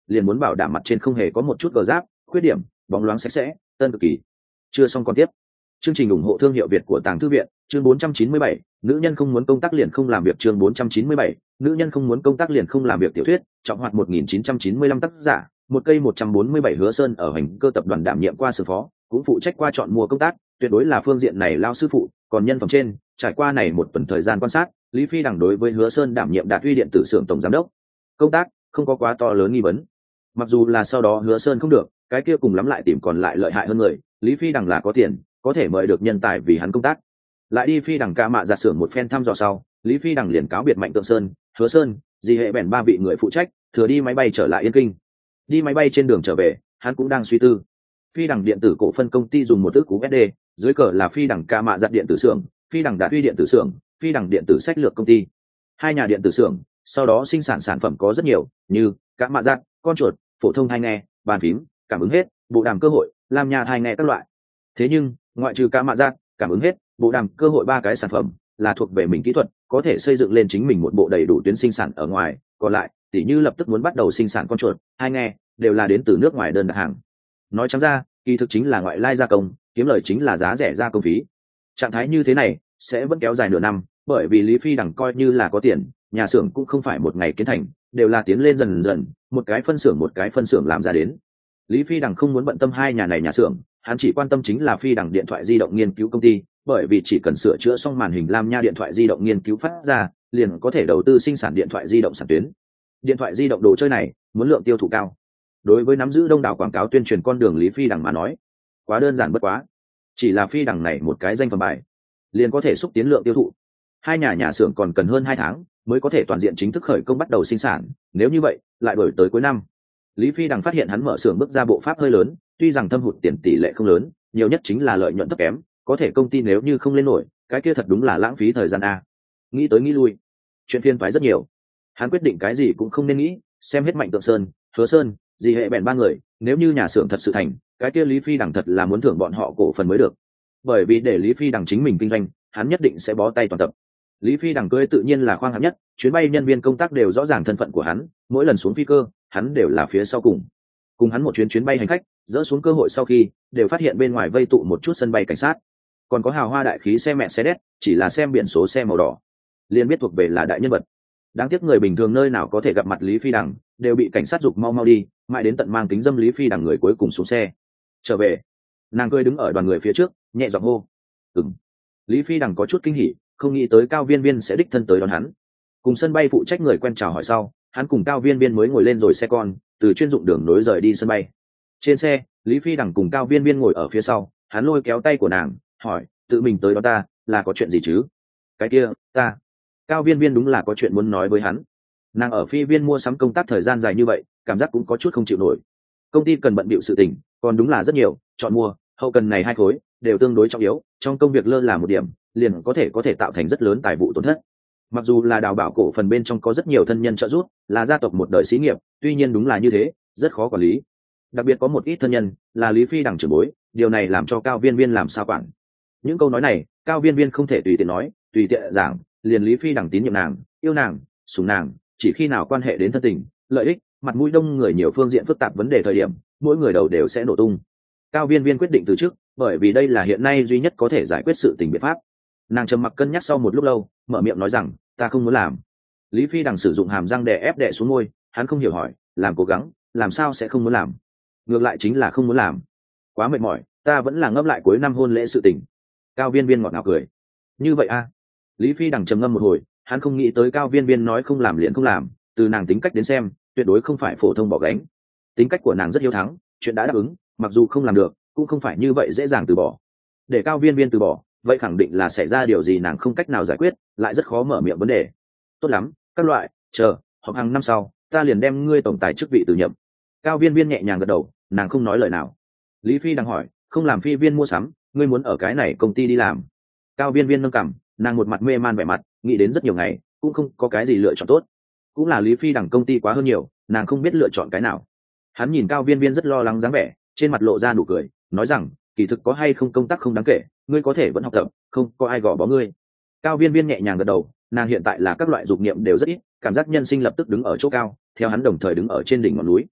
[SPEAKER 1] liền muốn bảo đảm mặt trên không hề có một chút gờ giáp khuyết điểm, bóng loáng sạch sẽ, tân cực kỳ. Chưa xong còn tiếp. Chương trình ủng hộ thương hiệu Việt của Tàng Thư viện, chương 497, nữ nhân không muốn công tác liền không làm việc, chương 497, nữ nhân không muốn công tác liền không làm việc. Tiểu thuyết, Trọng Hoạt 1995, tác giả, một cây 147. Hứa Sơn ở Hành Cơ tập đoàn đảm nhiệm qua sử phó, cũng phụ trách qua chọn mua công tác, tuyệt đối là phương diện này lao sư phụ. Còn nhân phẩm trên, trải qua này một tuần thời gian quan sát, Lý Phi Đằng đối với Hứa Sơn đảm nhiệm Đạt Uy điện tử xưởng tổng giám đốc công tác không có quá to lớn nghi vấn. Mặc dù là sau đó Hứa Sơn không được, cái kia cùng lắm lại tìm còn lại lợi hại hơn người. Lý Phi Đằng là có tiền, có thể mời được nhân tài vì hắn công tác. Lại đi Phi Đằng ca mạ giả xưởng một phen thăm dò sau, Lý Phi Đằng liền cáo biệt Mạnh Tượng Sơn, Hứa Sơn, Di Hệ bèn ba vị người phụ trách, thừa đi máy bay trở lại Yên Kinh. Đi máy bay trên đường trở về, hắn cũng đang suy tư. Phi Đằng điện tử cổ phần công ty dùng một ức USD, dưới cờ là Phi Đằng ca mạ giặt điện tử xưởng, Phi Đằng Đạt Uy điện tử xưởng, Phi Đằng điện tử sách lược công ty. Hai nhà điện tử xưởng, sau đó sinh sản sản phẩm có rất nhiều, như cả mạ giặt, con chuột, phổ thông tai nghe, bàn phím, cảm ứng hết, bộ đàm cơ hội, làm nhà tai nghe các loại. Thế nhưng, ngoại trừ cả mạ giặt, cảm ứng hết, bộ đàm cơ hội ba cái sản phẩm là thuộc về mình kỹ thuật, có thể xây dựng lên chính mình một bộ đầy đủ tuyến sinh sản ở ngoài, còn lại, tỉ như lập tức muốn bắt đầu sinh sản con chuột, tai nghe, đều là đến từ nước ngoài đơn đặt hàng. Nói trắng ra, kỳ thực chính là ngoại lai gia công, kiếm lời chính là giá rẻ gia công phí. Trạng thái như thế này sẽ vẫn kéo dài nửa năm, bởi vì Lý Phi Đằng coi như là có tiền, nhà xưởng cũng không phải một ngày kiến thành, đều là tiến lên dần dần, một cái phân xưởng làm ra đến. Lý Phi Đằng không muốn bận tâm hai nhà này nhà xưởng, hắn chỉ quan tâm chính là Phi Đằng điện thoại di động nghiên cứu công ty, bởi vì chỉ cần sửa chữa xong màn hình lam nha điện thoại di động nghiên cứu phát ra, liền có thể đầu tư sinh sản điện thoại di động sản tuyến. Điện thoại di động đồ chơi này muốn lượng tiêu thụ cao. Đối với nắm giữ đông đảo quảng cáo tuyên truyền con đường Lý Phi Đằng mà nói, quá đơn giản bất quá. Chỉ là Phi Đằng này một cái danh phẩm bài, liền có thể xúc tiến lượng tiêu thụ. Hai nhà xưởng còn cần hơn 2 tháng mới có thể toàn diện chính thức khởi công bắt đầu sinh sản, nếu như vậy lại đổi tới cuối năm. Lý Phi Đằng phát hiện hắn mở xưởng bước ra bộ pháp hơi lớn, tuy rằng thâm hụt tiền tỷ lệ không lớn, nhiều nhất chính là lợi nhuận thấp kém, có thể công ty nếu như không lên nổi, cái kia thật đúng là lãng phí thời gian a. Nghĩ tới nghĩ lui, chuyện phiền toái rất nhiều. Hắn quyết định cái gì cũng không nên nghĩ, xem hết Mạnh Tượng Sơn, Hứa Sơn, Di Hệ bèn ba người, nếu như nhà xưởng thật sự thành, cái kia Lý Phi Đằng thật là muốn thưởng bọn họ cổ phần mới được. Bởi vì để Lý Phi Đằng chính mình kinh doanh, hắn nhất định sẽ bó tay toàn tập. Lý Phi Đằng cưới tự nhiên là khoang hạng nhất, chuyến bay nhân viên công tác đều rõ ràng thân phận của hắn, mỗi lần xuống phi cơ, hắn đều là phía sau cùng hắn một chuyến bay hành khách dỡ xuống cơ hội sau khi đều phát hiện bên ngoài vây tụ một chút sân bay cảnh sát, còn có hào hoa đại khí xe Mercedes, chỉ là xem biển số xe màu đỏ liền biết thuộc về là đại nhân vật. Đáng tiếc người bình thường nơi nào có thể gặp mặt Lý Phi Đằng, đều bị cảnh sát giục mau mau đi, mãi đến tận mang kính dâm Lý Phi Đằng người cuối cùng xuống xe trở về. Nàng cười đứng ở đoàn người phía trước, nhẹ giọng hô ừng. Lý Phi Đằng có chút kinh hỉ, không nghĩ tới Cao Viên Viên sẽ đích thân tới đón hắn. Cùng sân bay phụ trách người quen chào hỏi sau, hắn cùng Cao Viên Viên mới ngồi lên rồi xe con, từ chuyên dụng đường nối rời đi sân bay. Trên xe, Lý Phi Đằng cùng Cao Viên Viên ngồi ở phía sau, hắn lôi kéo tay của nàng, hỏi, tự mình tới đó ta, là có chuyện gì chứ? Cái kia, ta. Cao Viên Viên đúng là có chuyện muốn nói với hắn. Nàng ở Phi Viên mua sắm công tác thời gian dài như vậy, cảm giác cũng có chút không chịu nổi. Công ty cần bận bịu sự tình, còn đúng là rất nhiều, chọn mua, hậu cần này hai khối đều tương đối trọng yếu, trong công việc lơ là một điểm, liền có thể tạo thành rất lớn tài vụ tổn thất. Mặc dù là đào bảo cổ phần bên trong có rất nhiều thân nhân trợ giúp, là gia tộc một đời xí nghiệp, tuy nhiên đúng là như thế, rất khó quản lý. Đặc biệt có một ít thân nhân là Lý Phi Đằng trưởng bối, điều này làm cho Cao Viên Viên làm sao quản. Những câu nói này, Cao Viên Viên không thể tùy tiện nói, tùy tiện giảng, liền Lý Phi Đằng tín nhiệm nàng, yêu nàng, sủng nàng, chỉ khi nào quan hệ đến thân tình, lợi ích, mặt mũi đông người nhiều phương diện phức tạp vấn đề thời điểm, mỗi người đầu đều sẽ nổ tung. Cao Viên Viên quyết định từ chức, bởi vì đây là hiện nay duy nhất có thể giải quyết sự tình biện pháp. Nàng trầm mặc cân nhắc sau một lúc lâu, mở miệng nói rằng, ta không muốn làm. Lý Phi Đằng sử dụng hàm răng đè ép đè xuống môi, hắn không hiểu hỏi, làm cố gắng, làm sao sẽ không muốn làm? Ngược lại chính là không muốn làm. Quá mệt mỏi, ta vẫn là ngấp lại cuối năm hôn lễ sự tình. Cao Viên Viên ngọt ngào cười. Như vậy a? Lý Phi Đằng trầm ngâm một hồi, hắn không nghĩ tới Cao Viên Viên nói không làm liền không làm, từ nàng tính cách đến xem, tuyệt đối không phải phổ thông bỏ gánh. Tính cách của nàng rất hiếu thắng, chuyện đã đáp ứng, mặc dù không làm được, cũng không phải như vậy dễ dàng từ bỏ. Để Cao Viên Viên từ bỏ, vậy khẳng định là xảy ra điều gì nàng không cách nào giải quyết, lại rất khó mở miệng vấn đề. Tốt lắm, các loại, chờ, họp hàng năm sau, ta liền đem ngươi tổng tài chức vị từ nhiệm. Cao Viên Viên nhẹ nhàng gật đầu, nàng không nói lời nào. Lý Phi đang hỏi, không làm Phi Viên mua sắm, ngươi muốn ở cái này công ty đi làm? Cao Viên Viên nâng cằm, nàng một mặt mê man vẻ mặt, nghĩ đến rất nhiều ngày, cũng không có cái gì lựa chọn tốt. Cũng là Lý Phi đằng công ty quá hơn nhiều, nàng không biết lựa chọn cái nào. Hắn nhìn Cao Viên Viên rất lo lắng dáng vẻ, trên mặt lộ ra nụ cười, nói rằng, kỳ thực có hay không công tác không đáng kể, ngươi có thể vẫn học tập, không có ai gò bó ngươi. Cao Viên Viên nhẹ nhàng gật đầu, nàng hiện tại là các loại dục niệm đều rất ít, cảm giác nhân sinh lập tức đứng ở chỗ cao, theo hắn đồng thời đứng ở trên đỉnh ngọn núi.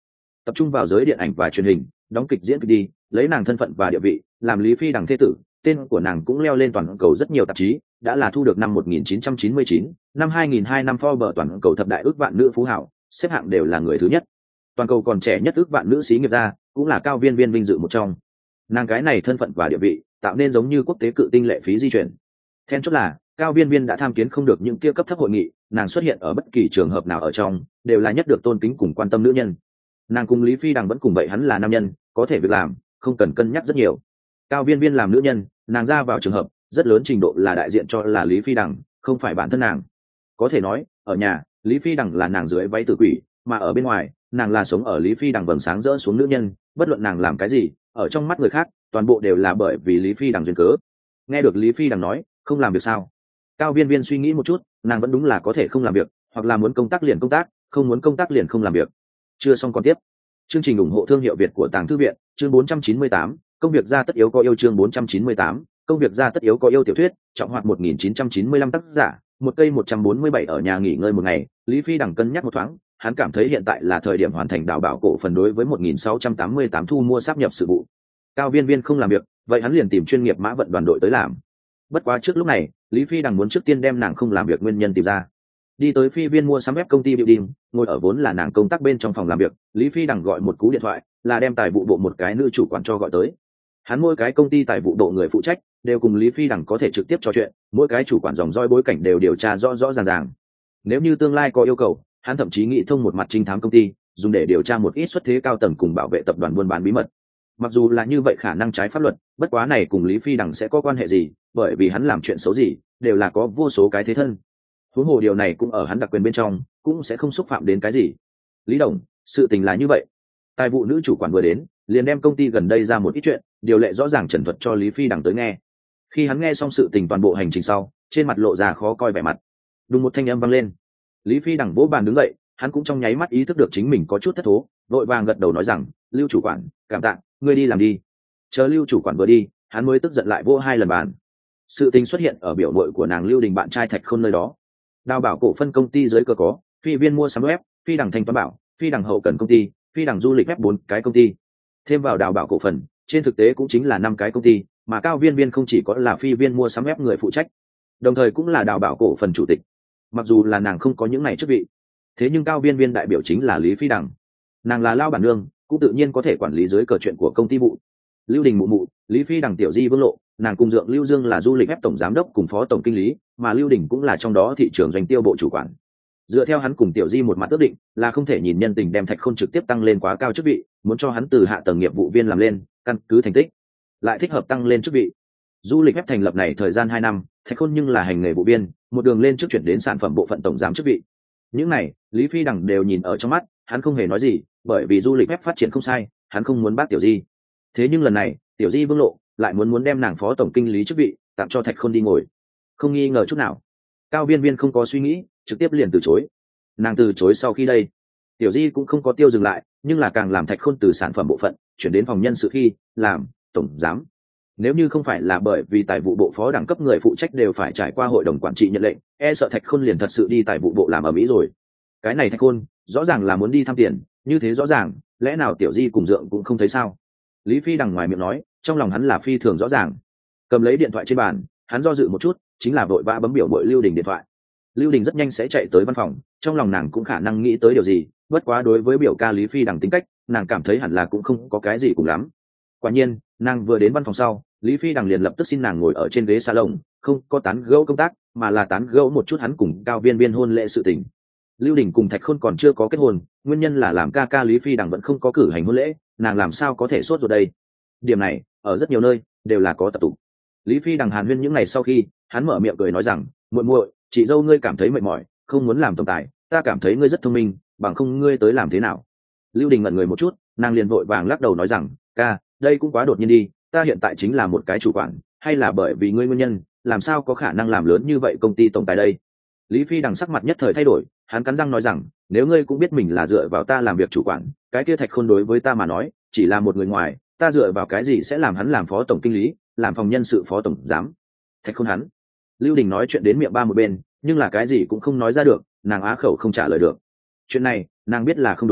[SPEAKER 1] tập trung vào giới điện ảnh và truyền hình, đóng kịch diễn kịch đi, lấy nàng thân phận và địa vị làm Lý Phi Đằng thê tử, tên của nàng cũng leo lên toàn cầu rất nhiều tạp chí, đã là thu được năm 1999, năm 2002 năm Forbes toàn cầu thập đại ước vạn nữ phú hảo, xếp hạng đều là người thứ nhất. Toàn cầu còn trẻ nhất ước vạn nữ sĩ nghiệp gia, cũng là Cao Viên Viên vinh dự một trong. Nàng cái này thân phận và địa vị, tạo nên giống như quốc tế cự tinh lệ phí di chuyển. Then chốt là Cao Viên Viên đã tham kiến không được những kia cấp thấp hội nghị, nàng xuất hiện ở bất kỳ trường hợp nào ở trong, đều là nhất được tôn kính cùng quan tâm nữ nhân. Nàng cùng Lý Phi Đằng vẫn cùng vậy, hắn là nam nhân, có thể việc làm, không cần cân nhắc rất nhiều. Cao Viên Viên làm nữ nhân, nàng ra vào trường hợp, rất lớn trình độ là đại diện cho là Lý Phi Đằng, không phải bản thân nàng. Có thể nói, ở nhà, Lý Phi Đằng là nàng dưới váy tử quỷ, mà ở bên ngoài, nàng là sống ở Lý Phi Đằng vầng sáng rỡ xuống nữ nhân, bất luận nàng làm cái gì, ở trong mắt người khác, toàn bộ đều là bởi vì Lý Phi Đằng duyên cớ. Nghe được Lý Phi Đằng nói, không làm việc sao? Cao Viên Viên suy nghĩ một chút, nàng vẫn đúng là có thể không làm việc, hoặc là muốn công tác liền công tác, không muốn công tác liền không làm việc. Chưa xong còn tiếp. Chương trình ủng hộ thương hiệu Việt của Tàng Thư Viện, chương 498, công việc ra tất yếu có yêu, chương 498, công việc ra tất yếu có yêu tiểu thuyết, trọng hoạt 1995 tác giả, một cây 147 ở nhà nghỉ ngơi một ngày, Lý Phi Đằng cân nhắc một thoáng, hắn cảm thấy hiện tại là thời điểm hoàn thành đào bảo cổ phần đối với 1688 thu mua sáp nhập sự vụ. Cao Viên Viên không làm việc, vậy hắn liền tìm chuyên nghiệp mã vận đoàn đội tới làm. Bất quá trước lúc này, Lý Phi Đằng muốn trước tiên đem nàng không làm việc nguyên nhân tìm ra. Đi tới Phi Viên mua sắm web công ty building, ngồi ở vốn là nàng công tác bên trong phòng làm việc, Lý Phi Đằng gọi một cú điện thoại, là đem tài vụ bộ một cái nữ chủ quản cho gọi tới. Hắn mỗi cái công ty tài vụ bộ người phụ trách đều cùng Lý Phi Đằng có thể trực tiếp trò chuyện, mỗi cái chủ quản dòng dõi bối cảnh đều điều tra rõ rõ ràng ràng. Nếu như tương lai có yêu cầu, hắn thậm chí nghĩ thông một mặt trinh thám công ty, dùng để điều tra một ít xuất thế cao tầng cùng bảo vệ tập đoàn buôn bán bí mật. Mặc dù là như vậy khả năng trái pháp luật, bất quá này cùng Lý Phi Đằng sẽ có quan hệ gì, bởi vì hắn làm chuyện xấu gì đều là có vô số cái thế thân. Huống hồ điều này cũng ở hắn đặc quyền bên trong, cũng sẽ không xúc phạm đến cái gì. Lý Đồng, sự tình là như vậy. Tài vụ nữ chủ quản vừa đến, liền đem công ty gần đây ra một ít chuyện, điều lệ rõ ràng trần thuật cho Lý Phi Đằng tới nghe. Khi hắn nghe xong sự tình toàn bộ hành trình sau, trên mặt lộ ra khó coi vẻ mặt. Đùng một thanh âm vang lên. Lý Phi Đằng vỗ bàn đứng dậy, hắn cũng trong nháy mắt ý thức được chính mình có chút thất thố, vội vàng gật đầu nói rằng, Lưu chủ quản, cảm tạ, ngươi đi làm đi. Chờ Lưu chủ quản vừa đi, hắn mới tức giận lại vỗ hai lần bàn. Sự tình xuất hiện ở biểu muội của nàng Lưu Đình bạn trai Thạch Khôn nơi đó. Đào bảo cổ phân công ty dưới cơ có Phi Viên mua sắm web, Phi Đằng thanh toán bảo, Phi Đằng hậu cần công ty, Phi Đằng du lịch web 4 cái công ty. Thêm vào đào bảo cổ phần, trên thực tế cũng chính là 5 cái công ty, mà Cao Viên Viên không chỉ có là Phi Viên mua sắm web người phụ trách, đồng thời cũng là đào bảo cổ phần chủ tịch. Mặc dù là nàng không có những này chức vị, thế nhưng Cao Viên Viên đại biểu chính là Lý Phi Đằng, nàng là lao bản nương, cũng tự nhiên có thể quản lý dưới cờ chuyện của công ty vụ. Lưu Đình mụ mụ, Lý Phi Đằng tiểu di vương lộ, nàng cùng dượng Lưu Dương là du lịch web tổng giám đốc cùng phó tổng kinh lý, mà Lưu Đình cũng là trong đó thị trường doanh tiêu bộ chủ quản. Dựa theo hắn cùng tiểu di một mặt ước định, là không thể nhìn nhân tình đem Thạch Khôn trực tiếp tăng lên quá cao chức vị, muốn cho hắn từ hạ tầng nghiệp vụ viên làm lên, căn cứ thành tích lại thích hợp tăng lên chức vị. Du lịch web thành lập này thời gian 2 năm, Thạch Khôn nhưng là hành nghề vụ viên, một đường lên trước chuyển đến sản phẩm bộ phận tổng giám chức vị. Những này, Lý Phi Đằng đều nhìn ở trong mắt, hắn không hề nói gì, bởi vì du lịch web phát triển không sai, hắn không muốn bác tiểu di. Thế nhưng lần này, tiểu di vương lộ lại muốn đem nàng phó tổng kinh lý chức vị tặng cho Thạch Khôn đi ngồi. Không nghi ngờ chút nào. Cao Viên Viên không có suy nghĩ, trực tiếp liền từ chối. Nàng từ chối sau khi đây, tiểu di cũng không có tiêu dừng lại, nhưng là càng làm Thạch Khôn từ sản phẩm bộ phận chuyển đến phòng nhân sự khi làm tổng giám. Nếu như không phải là bởi vì tài vụ bộ phó đẳng cấp người phụ trách đều phải trải qua hội đồng quản trị nhận lệnh, e sợ Thạch Khôn liền thật sự đi tài vụ bộ làm ở Mỹ rồi. Cái này Thạch Khôn rõ ràng là muốn đi thăm tiền, như thế rõ ràng, lẽ nào tiểu di cùng dượng cũng không thấy sao? Lý Phi Đằng ngoài miệng nói, trong lòng hắn là phi thường rõ ràng. Cầm lấy điện thoại trên bàn, hắn do dự một chút, chính là vội vã bấm biểu muội Lưu Đình điện thoại. Lưu Đình rất nhanh sẽ chạy tới văn phòng, trong lòng nàng cũng khả năng nghĩ tới điều gì, bất quá đối với biểu ca Lý Phi Đằng tính cách, nàng cảm thấy hẳn là cũng không có cái gì cùng lắm. Quả nhiên, nàng vừa đến văn phòng sau, Lý Phi Đằng liền lập tức xin nàng ngồi ở trên ghế salon, không có tán gẫu công tác, mà là tán gẫu một chút hắn cùng Cao Viên Viên hôn lễ sự tình. Lưu Đình cùng Thạch Khôn còn chưa có kết hôn, nguyên nhân là làm ca ca Lý Phi Đằng vẫn không có cử hành hôn lễ, nàng làm sao có thể sốt ruột đây? Điểm này, ở rất nhiều nơi đều là có tập tụ. Lý Phi Đằng hàn huyên những ngày sau khi, hắn mở miệng cười nói rằng, muội muội, chị dâu ngươi cảm thấy mệt mỏi, không muốn làm tổng tài, ta cảm thấy ngươi rất thông minh, bằng không ngươi tới làm thế nào? Lưu Đình ngẩn người một chút, nàng liền vội vàng lắc đầu nói rằng, ca, đây cũng quá đột nhiên đi, ta hiện tại chính là một cái chủ quản, hay là bởi vì ngươi nguyên nhân, làm sao có khả năng làm lớn như vậy công ty tổng tài đây? Lý Phi Đằng sắc mặt nhất thời thay đổi, hắn cắn răng nói rằng, nếu ngươi cũng biết mình là dựa vào ta làm việc chủ quản, cái kia Thạch Khôn đối với ta mà nói chỉ là một người ngoài, ta dựa vào cái gì sẽ làm hắn làm phó tổng kinh lý, làm phòng nhân sự phó tổng giám? Thạch Khôn hắn. Lưu Đình nói chuyện đến miệng ba một bên, nhưng là cái gì cũng không nói ra được, nàng á khẩu không trả lời được. Chuyện này nàng biết là không đúng,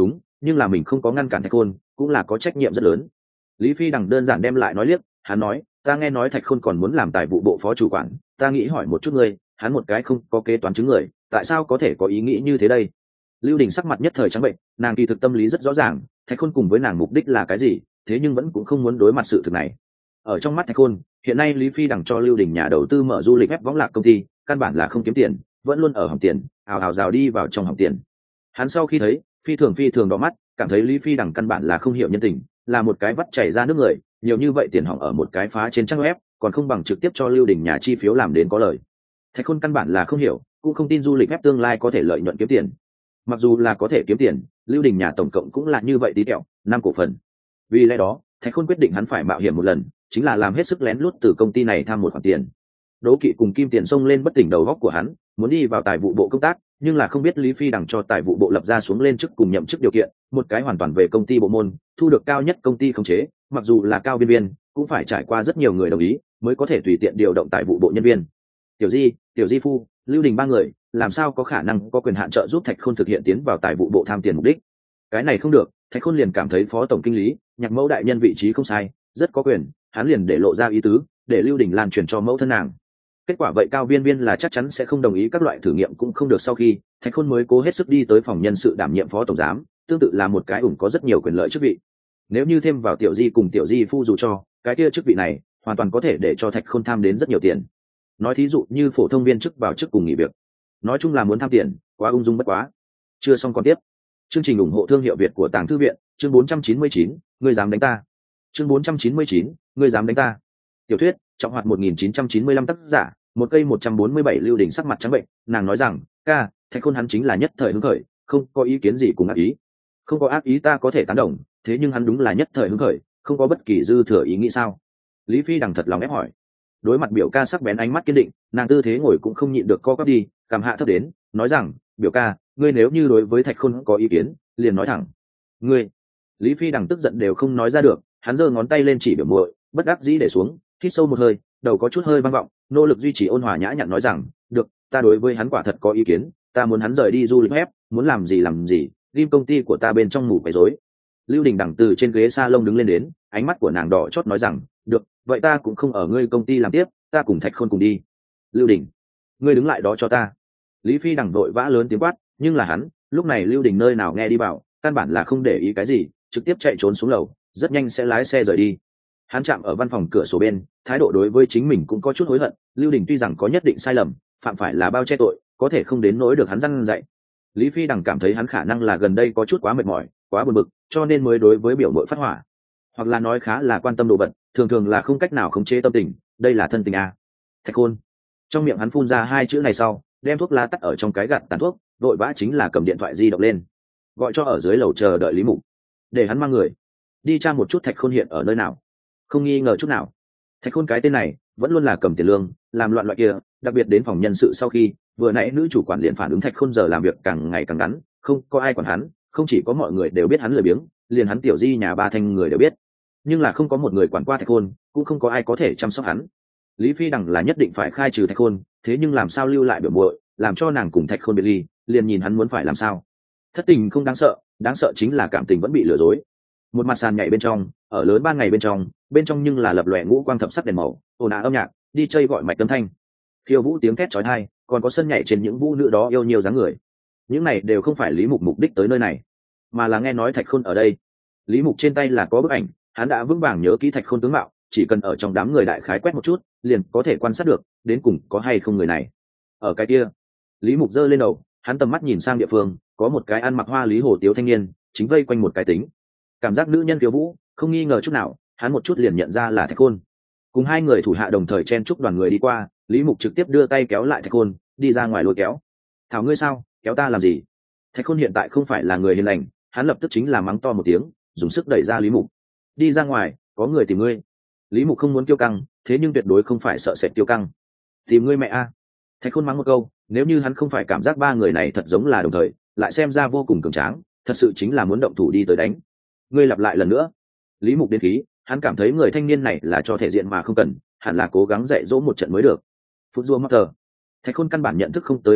[SPEAKER 1] nhưng là mình không có ngăn cản thạch khôn cũng là có trách nhiệm rất lớn. Lý Phi Đằng đơn giản đem lại nói liếc, hắn nói, ta nghe nói thạch khôn còn muốn làm tài vụ bộ phó chủ quản, ta nghĩ hỏi một chút ngươi, hắn một cái không có kế toán chứng người, tại sao có thể có ý nghĩ như thế đây? Lưu Đình sắc mặt nhất thời trắng bệnh, nàng kỳ thực tâm lý rất rõ ràng, thạch khôn cùng với nàng mục đích là cái gì, thế nhưng vẫn cũng không muốn đối mặt sự thực này. Ở trong mắt thạch khôn, hiện nay Lý Phi Đằng cho Lưu Đình nhà đầu tư mở du lịch ép võng lạc công ty, căn bản là không kiếm tiền, vẫn luôn ở hỏng tiền, ào ào rào đi vào trong hỏng tiền. Hắn sau khi thấy, phi thường đỏ mắt, cảm thấy Lý Phi Đằng căn bản là không hiểu nhân tình, là một cái vắt chảy ra nước người, nhiều như vậy tiền hỏng ở một cái phá trên trang web, còn không bằng trực tiếp cho Lưu Đình nhà chi phiếu làm đến có lời. Thạch khôn căn bản là không hiểu, cũng không tin du lịch ép tương lai có thể lợi nhuận kiếm tiền. Mặc dù là có thể kiếm tiền, Lưu Đình nhà tổng cộng cũng là như vậy tí tẹo, 5 cổ phần. Vì lẽ đó, Thạch khôn quyết định hắn phải mạo hiểm một lần, chính là làm hết sức lén lút từ công ty này tham một khoản tiền. Đố kỵ cùng kim tiền xông lên bất tỉnh đầu óc của hắn, muốn đi vào tài vụ bộ công tác, nhưng là không biết Lý Phi Đằng cho tài vụ bộ lập ra xuống lên chức cùng nhậm chức điều kiện, một cái hoàn toàn về công ty bộ môn, thu được cao nhất công ty khống chế, mặc dù là cao viên cũng phải trải qua rất nhiều người đồng ý mới có thể tùy tiện điều động tài vụ bộ nhân viên. Tiểu Di Phu, Lưu Đình ba người, làm sao có khả năng có quyền hạn trợ giúp Thạch Khôn thực hiện tiến vào tài vụ bộ tham tiền mục đích? Cái này không được, Thạch Khôn liền cảm thấy phó tổng kinh lý, Nhạc Mẫu đại nhân vị trí không sai, rất có quyền, hắn liền để lộ ra ý tứ, để Lưu Đình lan truyền cho mẫu thân nàng. Kết quả vậy cao viên là chắc chắn sẽ không đồng ý, các loại thử nghiệm cũng không được, sau khi Thạch Khôn mới cố hết sức đi tới phòng nhân sự đảm nhiệm phó tổng giám, tương tự là một cái có rất nhiều quyền lợi chức vị. Nếu như thêm vào Tiểu Di cùng Tiểu Di Phu dù cho cái kia chức vị này hoàn toàn có thể để cho Thạch Khôn tham đến rất nhiều tiền. Nói thí dụ như phổ thông viên chức vào chức cùng nghỉ việc, nói chung là muốn tham tiền quá ung dung bất quá. Chưa xong còn tiếp. Chương trình ủng hộ thương hiệu Việt của Tàng Thư viện, chương 499, ngươi dám đánh ta. Chương 499, ngươi dám đánh ta. Tiểu thuyết, Trọng Hoạt 1995, tác giả, một cây 147. Lưu Đình sắc mặt trắng bệnh, nàng nói rằng, ca, Thạch Khôn hắn chính là nhất thời hứng khởi, không có ý kiến gì cùng ác ý. Không có ác ý ta có thể tán đồng, thế nhưng hắn đúng là nhất thời hứng khởi, không có bất kỳ dư thừa ý nghĩ sao? Lý Phi Đằng thật lòng ép hỏi. Đối mặt biểu ca sắc bén ánh mắt kiên định, nàng tư thế ngồi cũng không nhịn được co quắp đi, cằm hạ thấp đến, nói rằng, biểu ca, ngươi nếu như đối với Thạch Khôn có ý kiến, liền nói thẳng. Ngươi. Lý Phi Đằng tức giận đều không nói ra được, hắn giơ ngón tay lên chỉ biểu muội, bất đắc dĩ để xuống, hít sâu một hơi, đầu có chút hơi vang vọng, nỗ lực duy trì ôn hòa nhã nhặn nói rằng, được, ta đối với hắn quả thật có ý kiến, ta muốn hắn rời đi du lịch ép, muốn làm gì, ghim công ty của ta bên trong ngủ quấy rối. Lưu Đình Đằng từ trên ghế salon đứng lên đến, ánh mắt của nàng đỏ chót nói rằng, được, vậy ta cũng không ở ngươi công ty làm tiếp, ta cùng Thạch Khôn cùng đi. Lưu Đình, ngươi đứng lại đó cho ta. Lý Phi Đằng vội vã lớn tiếng quát, nhưng là hắn, lúc này Lưu Đình nơi nào nghe đi vào, căn bản là không để ý cái gì, trực tiếp chạy trốn xuống lầu, rất nhanh sẽ lái xe rời đi. Hắn chạm ở văn phòng cửa sổ bên, thái độ đối với chính mình cũng có chút hối hận. Lưu Đình tuy rằng có nhất định sai lầm, phạm phải là bao che tội, có thể không đến nỗi được hắn răn dạy. Lý Phi Đằng cảm thấy hắn khả năng là gần đây có chút quá mệt mỏi, quá buồn bực, cho nên mới đối với biểu muội phát hỏa, hoặc là nói khá là quan tâm đồ vật, thường là không cách nào khống chế tâm tình, đây là thân tình à? Thạch Khôn. Trong miệng hắn phun ra hai chữ này sau, đem thuốc lá tắt ở trong cái gạt tàn thuốc, vội vã chính là cầm điện thoại di động lên, gọi cho ở dưới lầu chờ đợi Lý Mục, để hắn mang người đi tra một chút Thạch Khôn hiện ở nơi nào. Không nghi ngờ chút nào, Thạch Khôn cái tên này vẫn luôn là cầm tiền lương, làm loạn loại kia, đặc biệt đến phòng nhân sự sau khi, vừa nãy nữ chủ quản liền phản ứng Thạch Khôn giờ làm việc càng ngày càng ngắn, không có ai quản hắn, không chỉ có mọi người đều biết hắn lười biếng, liền hắn Tiểu Di nhà ba Thanh người đều biết, nhưng là không có một người quản qua Thạch Khôn, cũng không có ai có thể chăm sóc hắn. Lý Phi Đằng là nhất định phải khai trừ Thạch Khôn, thế nhưng làm sao lưu lại biểu muội, làm cho nàng cùng Thạch Khôn biệt ly, liền nhìn hắn muốn phải làm sao. Thất tình không đáng sợ chính là cảm tình vẫn bị lừa dối. Một mặt sàn nhảy bên trong, ở lớn ban ngày bên trong nhưng là lập lòe ngũ quang thập sắc đèn màu, ồn ào âm nhạc, đi chơi gọi mạch âm thanh, khiêu vũ tiếng thét chói tai, còn có sân nhảy trên những vũ nữ đó yêu nhiều dáng người. Những này đều không phải Lý Mục mục đích tới nơi này, mà là nghe nói Thạch Khôn ở đây. Lý Mục trên tay là có bức ảnh, hắn đã vững vàng nhớ kỹ Thạch Khôn tướng mạo, chỉ cần ở trong đám người đại khái quét một chút, liền có thể quan sát được đến cùng có hay không người này. Ở cái kia, Lý Mục giơ lên đầu, hắn tầm mắt nhìn sang địa phương, có một cái ăn mặc hoa lý hồ tiếu thanh niên, chính vây quanh một cái tính. Cảm giác nữ nhân khiêu vũ, không nghi ngờ chút nào, hắn một chút liền nhận ra là Thạch Khôn. Cùng hai người thủ hạ đồng thời chen chúc đoàn người đi qua, Lý Mục trực tiếp đưa tay kéo lại Thạch Khôn, đi ra ngoài lôi kéo. Thảo ngươi sao, kéo ta làm gì? Thạch Khôn hiện tại không phải là người hiền lành, hắn lập tức chính là mắng to một tiếng, dùng sức đẩy ra Lý Mục. Đi ra ngoài, có người tìm ngươi. Lý Mục không muốn kiêu căng, thế nhưng tuyệt đối không phải sợ sệt kiêu căng. Tìm ngươi mẹ a! Thạch Khôn mắng một câu, nếu như hắn không phải cảm giác ba người này thật giống là đồng thời, lại xem ra vô cùng cường tráng, thật sự chính là muốn động thủ đi tới đánh. Ngươi lặp lại lần nữa. Lý Mục đến khí, hắn cảm thấy người thanh niên này là cho thể diện mà không cần, hẳn là cố gắng dạy dỗ một trận mới được. Phút rùa Master. Thạch Khôn căn bản nhận thức không tới Lý Mục,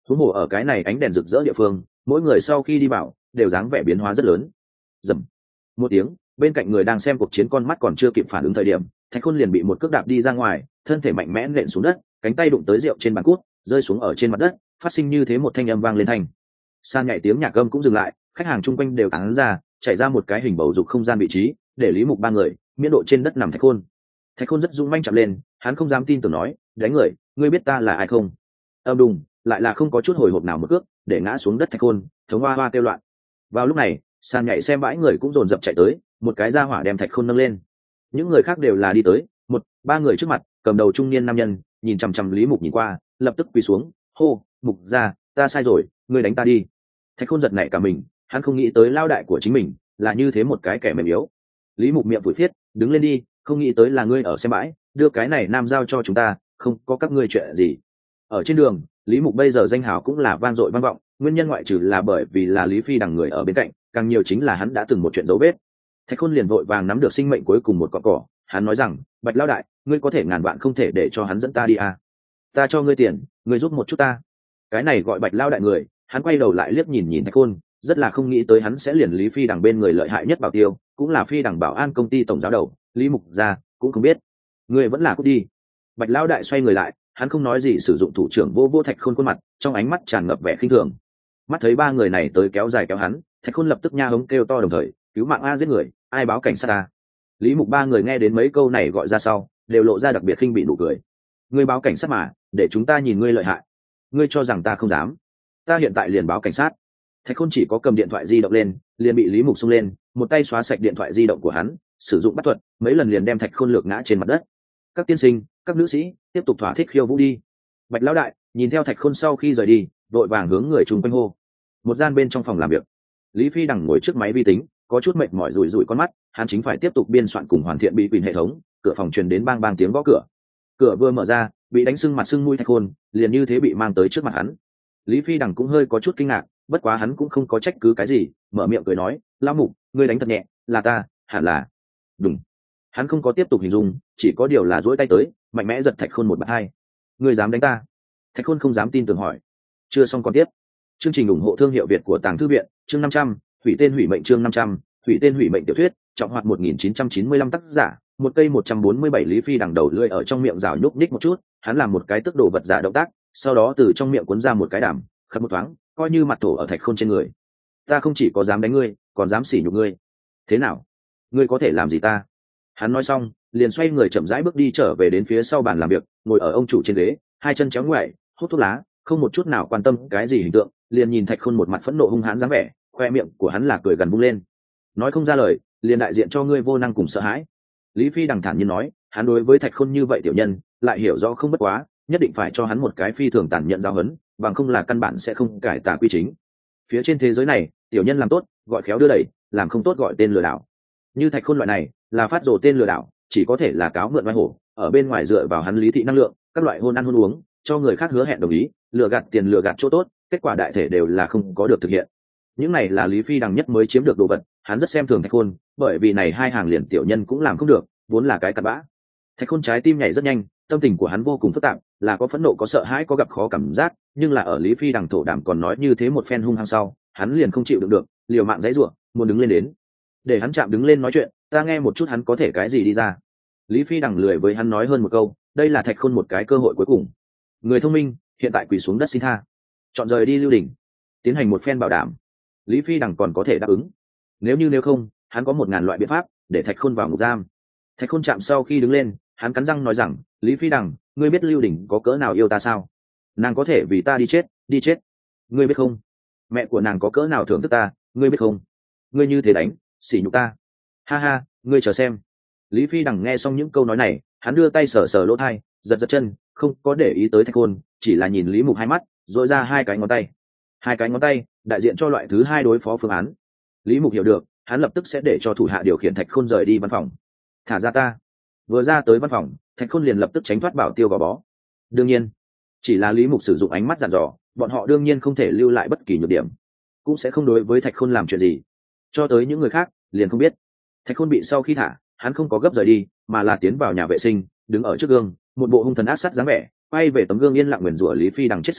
[SPEAKER 1] huống hồ ở cái này ánh đèn rực rỡ địa phương, mỗi người sau khi đi vào đều dáng vẻ biến hóa rất lớn. Dầm một tiếng, bên cạnh người đang xem cuộc chiến con mắt còn chưa kịp phản ứng thời điểm, Thạch Khôn liền bị một cước đạp đi ra ngoài, thân thể mạnh mẽ nện xuống đất, cánh tay đụng tới rượu trên bàn cút, rơi xuống ở trên mặt đất, phát sinh như thế một thanh âm vang lên thành. San nhảy tiếng nhạc âm cũng dừng lại, khách hàng chung quanh đều tán ra, chạy ra một cái hình bầu dục không gian vị trí, để Lý Mục ba người miễn độ trên đất nằm Thạch Khôn. Thạch Khôn rất dũng manh chạm lên, hắn không dám tin tưởng nói, đánh người, ngươi biết ta là ai không? Âm đùng, lại là không có chút hồi hộp nào một cước, để ngã xuống đất Thạch Khôn, thống hoa hoa kêu loạn. Vào lúc này, San nhảy xem bãi người cũng dồn dập chạy tới, một cái ra hỏa đem Thạch Khôn nâng lên. Những người khác đều là đi tới, ba người trước mặt, cầm đầu trung niên nam nhân, nhìn chằm chằm Lý Mục nhìn qua, lập tức quỳ xuống, hô, Mục gia, ta sai rồi, ngươi đánh ta đi. Thạch Khôn giật nảy cả mình, hắn không nghĩ tới lao đại của chính mình là như thế một cái kẻ mềm yếu. Lý Mục miệng phủi phiết, đứng lên đi, không nghĩ tới là ngươi ở xem bãi, đưa cái này nam giao cho chúng ta, không có các ngươi chuyện gì. Ở trên đường, Lý Mục bây giờ danh hào cũng là vang dội vang vọng, nguyên nhân ngoại trừ là bởi vì là Lý Phi đằng người ở bên cạnh, càng nhiều chính là hắn đã từng một chuyện dấu vết. Thạch Khôn liền vội vàng nắm được sinh mệnh cuối cùng một cọng cỏ, hắn nói rằng, Bạch lão đại, ngươi có thể ngàn vạn không thể để cho hắn dẫn ta đi à? Ta cho ngươi tiền, ngươi giúp một chút ta. Cái này gọi Bạch lão đại người, hắn quay đầu lại liếc nhìn nhìn Thạch Khôn, rất là không nghĩ tới hắn sẽ liền Lý Phi đằng bên người lợi hại nhất bảo tiêu, cũng là Phi đằng bảo an công ty tổng giáo đầu, Lý Mục gia, cũng không biết. Ngươi vẫn là cút đi. Bạch lão đại xoay người lại, hắn không nói gì, sử dụng thủ trưởng vô vô Thạch Khôn khuôn mặt, trong ánh mắt tràn ngập vẻ khinh thường. Mắt thấy ba người này tới kéo dài kéo hắn, Thạch Khôn lập tức nha hống kêu to đồng thời, cứu mạng a, giết người, ai báo cảnh sát ta. Lý Mục ba người nghe đến mấy câu này gọi ra sau, đều lộ ra đặc biệt khinh bị nụ cười. Ngươi báo cảnh sát mà, để chúng ta nhìn ngươi lợi hại. Ngươi cho rằng ta không dám? Ta hiện tại liền báo cảnh sát. Thạch Khôn chỉ có cầm điện thoại di động lên, liền bị Lý Mục xông lên, một tay xóa sạch điện thoại di động của hắn, sử dụng bắt thuật, mấy lần liền đem Thạch Khôn lược ngã trên mặt đất. Các tiên sinh, các nữ sĩ, tiếp tục thỏa thích khiêu vũ đi. Bạch lão đại nhìn theo Thạch Khôn sau khi rời đi, đội vàng hướng người chung quanh hô. Một gian bên trong phòng làm việc, Lý Phi đằng ngồi trước máy vi tính, có chút mệt mỏi rủi rủi con mắt, hắn chính phải tiếp tục biên soạn cùng hoàn thiện bị quyền hệ thống. Cửa phòng truyền đến bang bang tiếng gõ cửa. Cửa vừa mở ra, bị đánh sưng mặt sưng mũi Thạch Khôn liền như thế bị mang tới trước mặt hắn. Lý Phi đằng cũng hơi có chút kinh ngạc, bất quá hắn cũng không có trách cứ cái gì, mở miệng cười nói, lão Mục, ngươi đánh thật nhẹ, là ta, hẳn là. Đúng. Hắn không có tiếp tục hình dung, chỉ có điều là duỗi tay tới, mạnh mẽ giật Thạch Khôn một bạt hai. Ngươi dám đánh ta? Thạch Khôn không dám tin tưởng hỏi. Chưa xong còn tiếp. Chương trình ủng hộ thương hiệu Việt của Tàng Thư viện, chương 500, hủy tên hủy mệnh, chương 500, hủy tên hủy mệnh tiểu thuyết, trọng hoạt 1995 tác giả, một cây 147. Lý Phi đằng đầu lưỡi ở trong miệng rào nhúc nhích một chút, hắn làm một cái tức đồ vật giả động tác, sau đó từ trong miệng cuốn ra một cái đàm, khất một thoáng, coi như mặt thổ ở Thạch Khôn trên người. Ta không chỉ có dám đánh ngươi, còn dám sỉ nhục ngươi. Thế nào? Ngươi có thể làm gì ta? Hắn nói xong, liền xoay người chậm rãi bước đi trở về đến phía sau bàn làm việc, ngồi ở ông chủ trên ghế, hai chân chéo ngoại, hút thuốc lá, không một chút nào quan tâm cái gì hình tượng, liền nhìn Thạch Khôn một mặt phẫn nộ hung hãn dáng vẻ, khoe miệng của hắn là cười gần bung lên. Nói không ra lời, liền đại diện cho ngươi vô năng cùng sợ hãi. Lý Phi đằng thản nhiên nói, hắn đối với Thạch Khôn như vậy tiểu nhân, lại hiểu rõ không bất quá, nhất định phải cho hắn một cái phi thường tàn nhẫn giáo huấn, bằng không là căn bản sẽ không cải tà quy chính. Phía trên thế giới này, tiểu nhân làm tốt, gọi khéo đưa đẩy, làm không tốt gọi tên lừa đảo. Như Thạch Khôn loại này, là phát rồ tên lừa đảo, chỉ có thể là cáo mượn oai hổ, ở bên ngoài dựa vào hắn lý thị năng lượng, các loại hôn ăn hôn uống, cho người khác hứa hẹn đồng ý, lừa gạt tiền lừa gạt chỗ tốt, kết quả đại thể đều là không có được thực hiện. Những này là Lý Phi đằng nhất mới chiếm được đồ vật, hắn rất xem thường Thạch Khôn, bởi vì này hai hàng liền tiểu nhân cũng làm không được, vốn là cái cặn bã. Thạch Khôn trái tim nhảy rất nhanh, tâm tình của hắn vô cùng phức tạp, là có phẫn nộ, có sợ hãi, có gặp khó cảm giác, nhưng là ở Lý Phi đằng thổ đảm còn nói như thế một phen hung hăng sau, hắn liền không chịu đựng được, liều mạng giãy giụa, muốn đứng lên đến. Để hắn chạm đứng lên nói chuyện, ta nghe một chút hắn có thể cái gì đi ra. Lý Phi đằng lười với hắn nói hơn một câu, đây là Thạch Khôn một cái cơ hội cuối cùng. Người thông minh, hiện tại quỳ xuống đất xin tha, chọn rời đi Lưu Đình, tiến hành một phen bảo đảm. Lý Phi đằng còn có thể đáp ứng. Nếu không, hắn có 1000 loại biện pháp để Thạch Khôn vào ngục giam. Thạch Khôn chạm sau khi đứng lên, hắn cắn răng nói rằng, Lý Phi đằng, ngươi biết Lưu Đình có cỡ nào yêu ta sao? Nàng có thể vì ta đi chết. Ngươi biết không? Mẹ của nàng có cỡ nào thưởng thức ta, ngươi biết không? Ngươi như thế đánh, sỉ nhục ta. Ha ha, ngươi chờ xem. Lý Phi đằng nghe xong những câu nói này, hắn đưa tay sờ sờ lỗ tai, giật giật chân, không có để ý tới Thạch Khôn, chỉ là nhìn Lý Mục hai mắt, dội ra hai cái ngón tay. Hai cái ngón tay đại diện cho loại thứ hai đối phó phương án. Lý Mục hiểu được, hắn lập tức sẽ để cho thủ hạ điều khiển Thạch Khôn rời đi văn phòng. Thả ra ta. Vừa ra tới văn phòng, Thạch Khôn liền lập tức tránh thoát bảo tiêu gò bó. Đương nhiên, chỉ là Lý Mục sử dụng ánh mắt dặn dò, bọn họ đương nhiên không thể lưu lại bất kỳ nhược điểm, cũng sẽ không đối với Thạch Khôn làm chuyện gì. Cho tới những người khác, liền không biết. Thạch Khôn bị sau khi thả, hắn không có gấp rời đi, mà là tiến vào nhà vệ sinh, đứng ở trước gương, một bộ hung thần ác sát dáng vẻ, quay về tấm gương yên lặng nguyền rủa Lý Phi đằng chết sớm,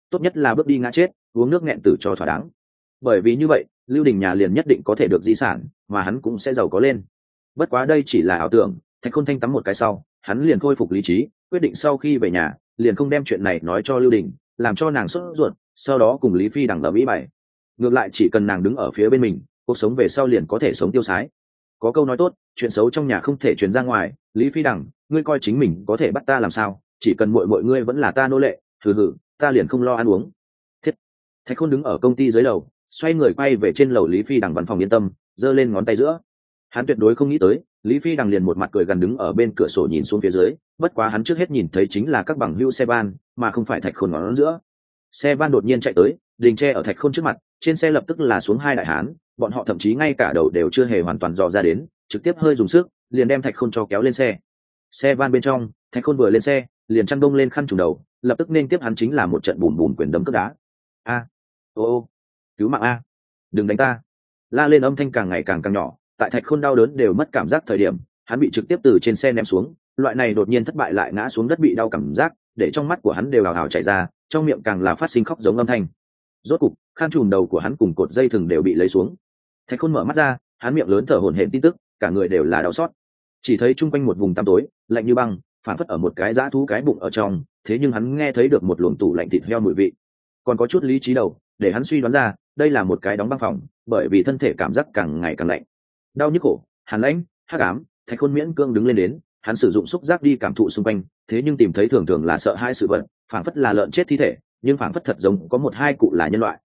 [SPEAKER 1] tốt nhất là bước đi ngã chết, uống nước nghẹn tử cho thỏa đáng. Bởi vì như vậy Lưu Đình nhà liền nhất định có thể được di sản, mà hắn cũng sẽ giàu có lên. Bất quá đây chỉ là ảo tưởng. Thạch Khôn thanh tắm một cái sau, hắn liền khôi phục lý trí, quyết định sau khi về nhà liền không đem chuyện này nói cho Lưu Đình, làm cho nàng sốt ruột, sau đó cùng Lý Phi đằng ở mỹ bày. Ngược lại chỉ cần nàng đứng ở phía bên mình, cuộc sống về sau liền có thể sống tiêu sái. Có câu nói tốt, chuyện xấu trong nhà không thể truyền ra ngoài. Lý Phi đằng, ngươi coi chính mình có thể bắt ta làm sao? Chỉ cần mọi ngươi vẫn là ta nô lệ, hừ hừ, ta liền không lo ăn uống. Thiết. Thạch Khôn đứng ở công ty dưới lầu, xoay người quay về trên lầu Lý Phi đằng văn phòng yên tâm, giơ lên ngón tay giữa. Hắn tuyệt đối không nghĩ tới Lý Phi đằng liền một mặt cười gần đứng ở bên cửa sổ nhìn xuống phía dưới. Bất quá hắn trước hết nhìn thấy chính là các bằng hữu xe van, mà không phải Thạch Khôn ngón giữa. Xe van đột nhiên chạy tới, đình tre ở Thạch Khôn trước mặt, trên xe lập tức là xuống hai đại hán, bọn họ thậm chí ngay cả đầu đều chưa hề hoàn toàn dò ra đến, trực tiếp hơi dùng sức liền đem Thạch Khôn cho kéo lên xe. Xe van bên trong, Thạch Khôn vừa lên xe liền chăn đông lên khăn trùm đầu, lập tức nên tiếp hắn chính là một trận bùn bùn quyền đấm cướp đá. Ô, cứu mạng a, đừng đánh ta! La lên âm thanh càng ngày càng nhỏ. Tại Thạch Khôn đau đớn đều mất cảm giác thời điểm, hắn bị trực tiếp từ trên xe ném xuống. Loại này đột nhiên thất bại lại ngã xuống đất bị đau cảm giác, để trong mắt của hắn đều hào hào chảy ra, trong miệng càng là phát sinh khóc giống âm thanh. Rốt cục, khăn trùm đầu của hắn cùng cột dây thừng đều bị lấy xuống. Thạch Khôn mở mắt ra, hắn miệng lớn thở hổn hển tin tức, cả người đều là đau xót. Chỉ thấy chung quanh một vùng tăm tối, lạnh như băng, phản phất ở một cái dã thú cái bụng ở trong. Thế nhưng hắn nghe thấy được một luồng tủ lạnh thịt heo mùi vị, còn có chút lý trí đầu, để hắn suy đoán ra đây là một cái đóng băng phòng, bởi vì thân thể cảm giác càng ngày càng lạnh, đau nhức cổ, hàn lãnh, hắc ám. Thạch Khôn miễn cương đứng lên đến, hắn sử dụng xúc giác đi cảm thụ xung quanh, thế nhưng tìm thấy thường thường là sợ hai sự vật, phảng phất là lợn chết thi thể, nhưng phảng phất thật giống có một hai cụ là nhân loại.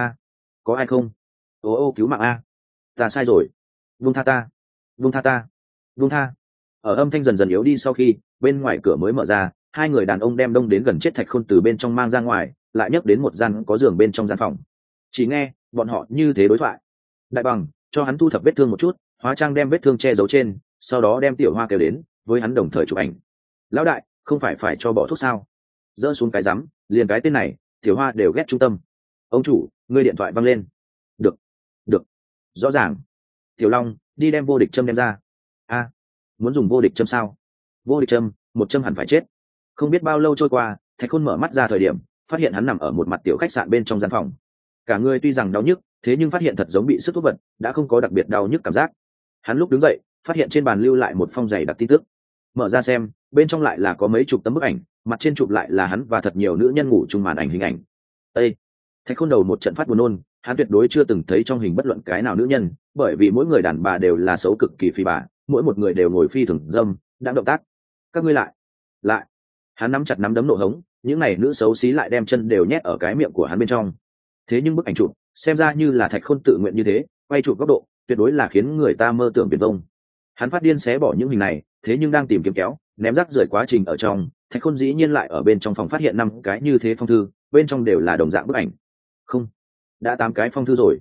[SPEAKER 1] Có ai không? Ô cứu mạng a, ta sai rồi, vung tha ta, vung tha ta, vung tha. Ở âm thanh dần dần yếu đi sau khi bên ngoài cửa mới mở ra, hai người đàn ông đem đông đến gần chết Thạch Khôn từ bên trong mang ra ngoài, lại nhấc đến một gian có giường bên trong gian phòng. Chỉ nghe bọn họ như thế đối thoại: đại bằng, cho hắn thu thập vết thương một chút, hóa trang đem vết thương che giấu trên, sau đó đem Tiểu Hoa kêu đến với hắn đồng thời chụp ảnh. Lão đại, không phải cho bỏ thuốc sao? Dỡ xuống cái rắm, liền cái tên này Tiểu Hoa đều ghét trung tâm. Ông chủ, ngươi điện thoại văng lên. Được, rõ ràng. Tiểu Long, đi đem vô địch châm đem ra. Muốn dùng vô địch châm sao? Vô địch châm, một châm hẳn phải chết. Không biết bao lâu trôi qua, Thạch Khôn mở mắt ra thời điểm, phát hiện hắn nằm ở một mặt tiểu khách sạn bên trong gian phòng. Cả người tuy rằng đau nhức, thế nhưng phát hiện thật giống bị sức thuốc vật, đã không có đặc biệt đau nhức cảm giác. Hắn lúc đứng dậy, phát hiện trên bàn lưu lại một phong dày đặc tin tức. Mở ra xem, bên trong lại là có mấy chục tấm bức ảnh, mặt trên chụp lại là hắn và thật nhiều nữ nhân ngủ chung màn ảnh hình ảnh. Thạch Khôn đầu một trận phát buồn nôn, hắn tuyệt đối chưa từng thấy trong hình bất luận cái nào nữ nhân, bởi vì mỗi người đàn bà đều là xấu cực kỳ phi bà, mỗi một người đều ngồi phi thường dâm, đang động tác. Các ngươi lại. Hắn nắm chặt nắm đấm nộ hống, những này nữ xấu xí lại đem chân đều nhét ở cái miệng của hắn bên trong. Thế nhưng bức ảnh chụp xem ra như là Thạch Khôn tự nguyện như thế, quay chụp góc độ tuyệt đối là khiến người ta mơ tưởng viển vông. Hắn phát điên xé bỏ những hình này, thế nhưng đang tìm kiếm kéo ném rác rưởi quá trình ở trong, Thạch Khôn dĩ nhiên lại ở bên trong phòng phát hiện 5 cái như thế phong thư, bên trong đều là đồng dạng bức ảnh. Không, đã 8 cái phong thư rồi.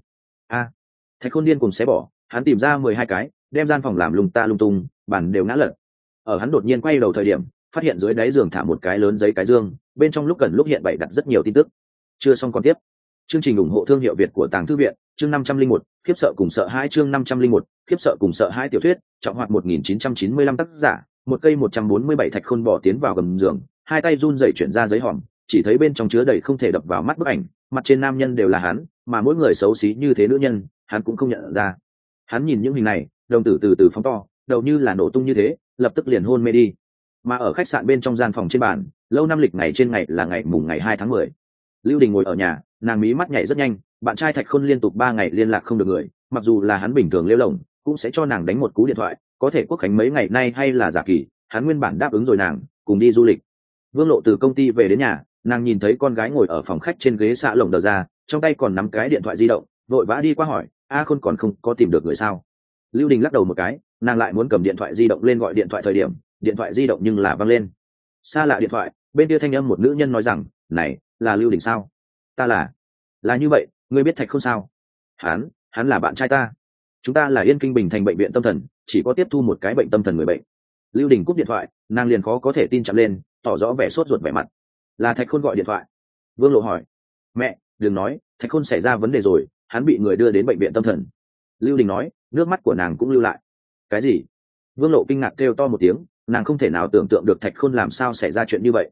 [SPEAKER 1] Thạch Khôn điên cùng xé bỏ, hắn tìm ra 12 cái, đem gian phòng làm lung ta lung tung, bàn đều ngã lật. Ở hắn đột nhiên quay đầu thời điểm, phát hiện dưới đáy giường thả một cái lớn giấy cái dương, bên trong lúc gần lúc hiện bày đặt rất nhiều tin tức. Chưa xong còn tiếp. Chương trình ủng hộ thương hiệu Việt của Tàng Thư viện, chương 501, khiếp sợ cùng sợ hãi, chương 501, khiếp sợ cùng sợ hãi tiểu thuyết, trọng hoạt 1995 tác giả, một cây 147. Thạch Khôn bỏ tiến vào gầm giường, hai tay run rẩy chuyển ra giấy hòm, chỉ thấy bên trong chứa đầy không thể đập vào mắt bức ảnh, mặt trên nam nhân đều là hắn, mà mỗi người xấu xí như thế nữ nhân, hắn cũng không nhận ra. Hắn nhìn những hình này, đồng tử từ từ phóng to, đầu như là nổ tung như thế, lập tức liền hôn mê đi. Mà ở khách sạn bên trong gian phòng trên bàn, lâu năm lịch ngày trên ngày là ngày mùng ngày 2 tháng 10. Lưu Đình ngồi ở nhà, nàng mí mắt nhảy rất nhanh, bạn trai Thạch Khôn liên tục 3 ngày liên lạc không được người, mặc dù là hắn bình thường lêu lổng, cũng sẽ cho nàng đánh một cú điện thoại, có thể Quốc khánh mấy ngày nay hay là giả kỳ, hắn nguyên bản đáp ứng rồi nàng, cùng đi du lịch. Vương Lộ từ công ty về đến nhà, nàng nhìn thấy con gái ngồi ở phòng khách trên ghế xạ lồng đờ ra, trong tay còn nắm cái điện thoại di động, vội vã đi qua hỏi, Khôn còn không có tìm được người sao? Lưu Đình lắc đầu một cái, nàng lại muốn cầm điện thoại di động lên gọi điện thoại thời điểm, điện thoại di động nhưng là văng lên. Xa lạ điện thoại, bên kia thanh âm một nữ nhân nói rằng, này là Lưu Đình sao? Ta là như vậy, ngươi biết Thạch Khôn sao? Hắn là bạn trai ta, chúng ta là Yên Kinh Bình Thành bệnh viện tâm thần, chỉ có tiếp thu một cái bệnh tâm thần người bệnh. Lưu Đình cúp điện thoại, nàng liền khó có thể tin chậm lên, tỏ rõ vẻ sốt ruột vẻ mặt. Là Thạch Khôn gọi điện thoại. Vương Lộ hỏi, mẹ đừng nói, Thạch Khôn xảy ra vấn đề rồi, hắn bị người đưa đến bệnh viện tâm thần. Lưu Đình nói, nước mắt của nàng cũng lưu lại. Cái gì? Vương Lộ kinh ngạc kêu to một tiếng, nàng không thể nào tưởng tượng được Thạch Khôn làm sao xảy ra chuyện như vậy.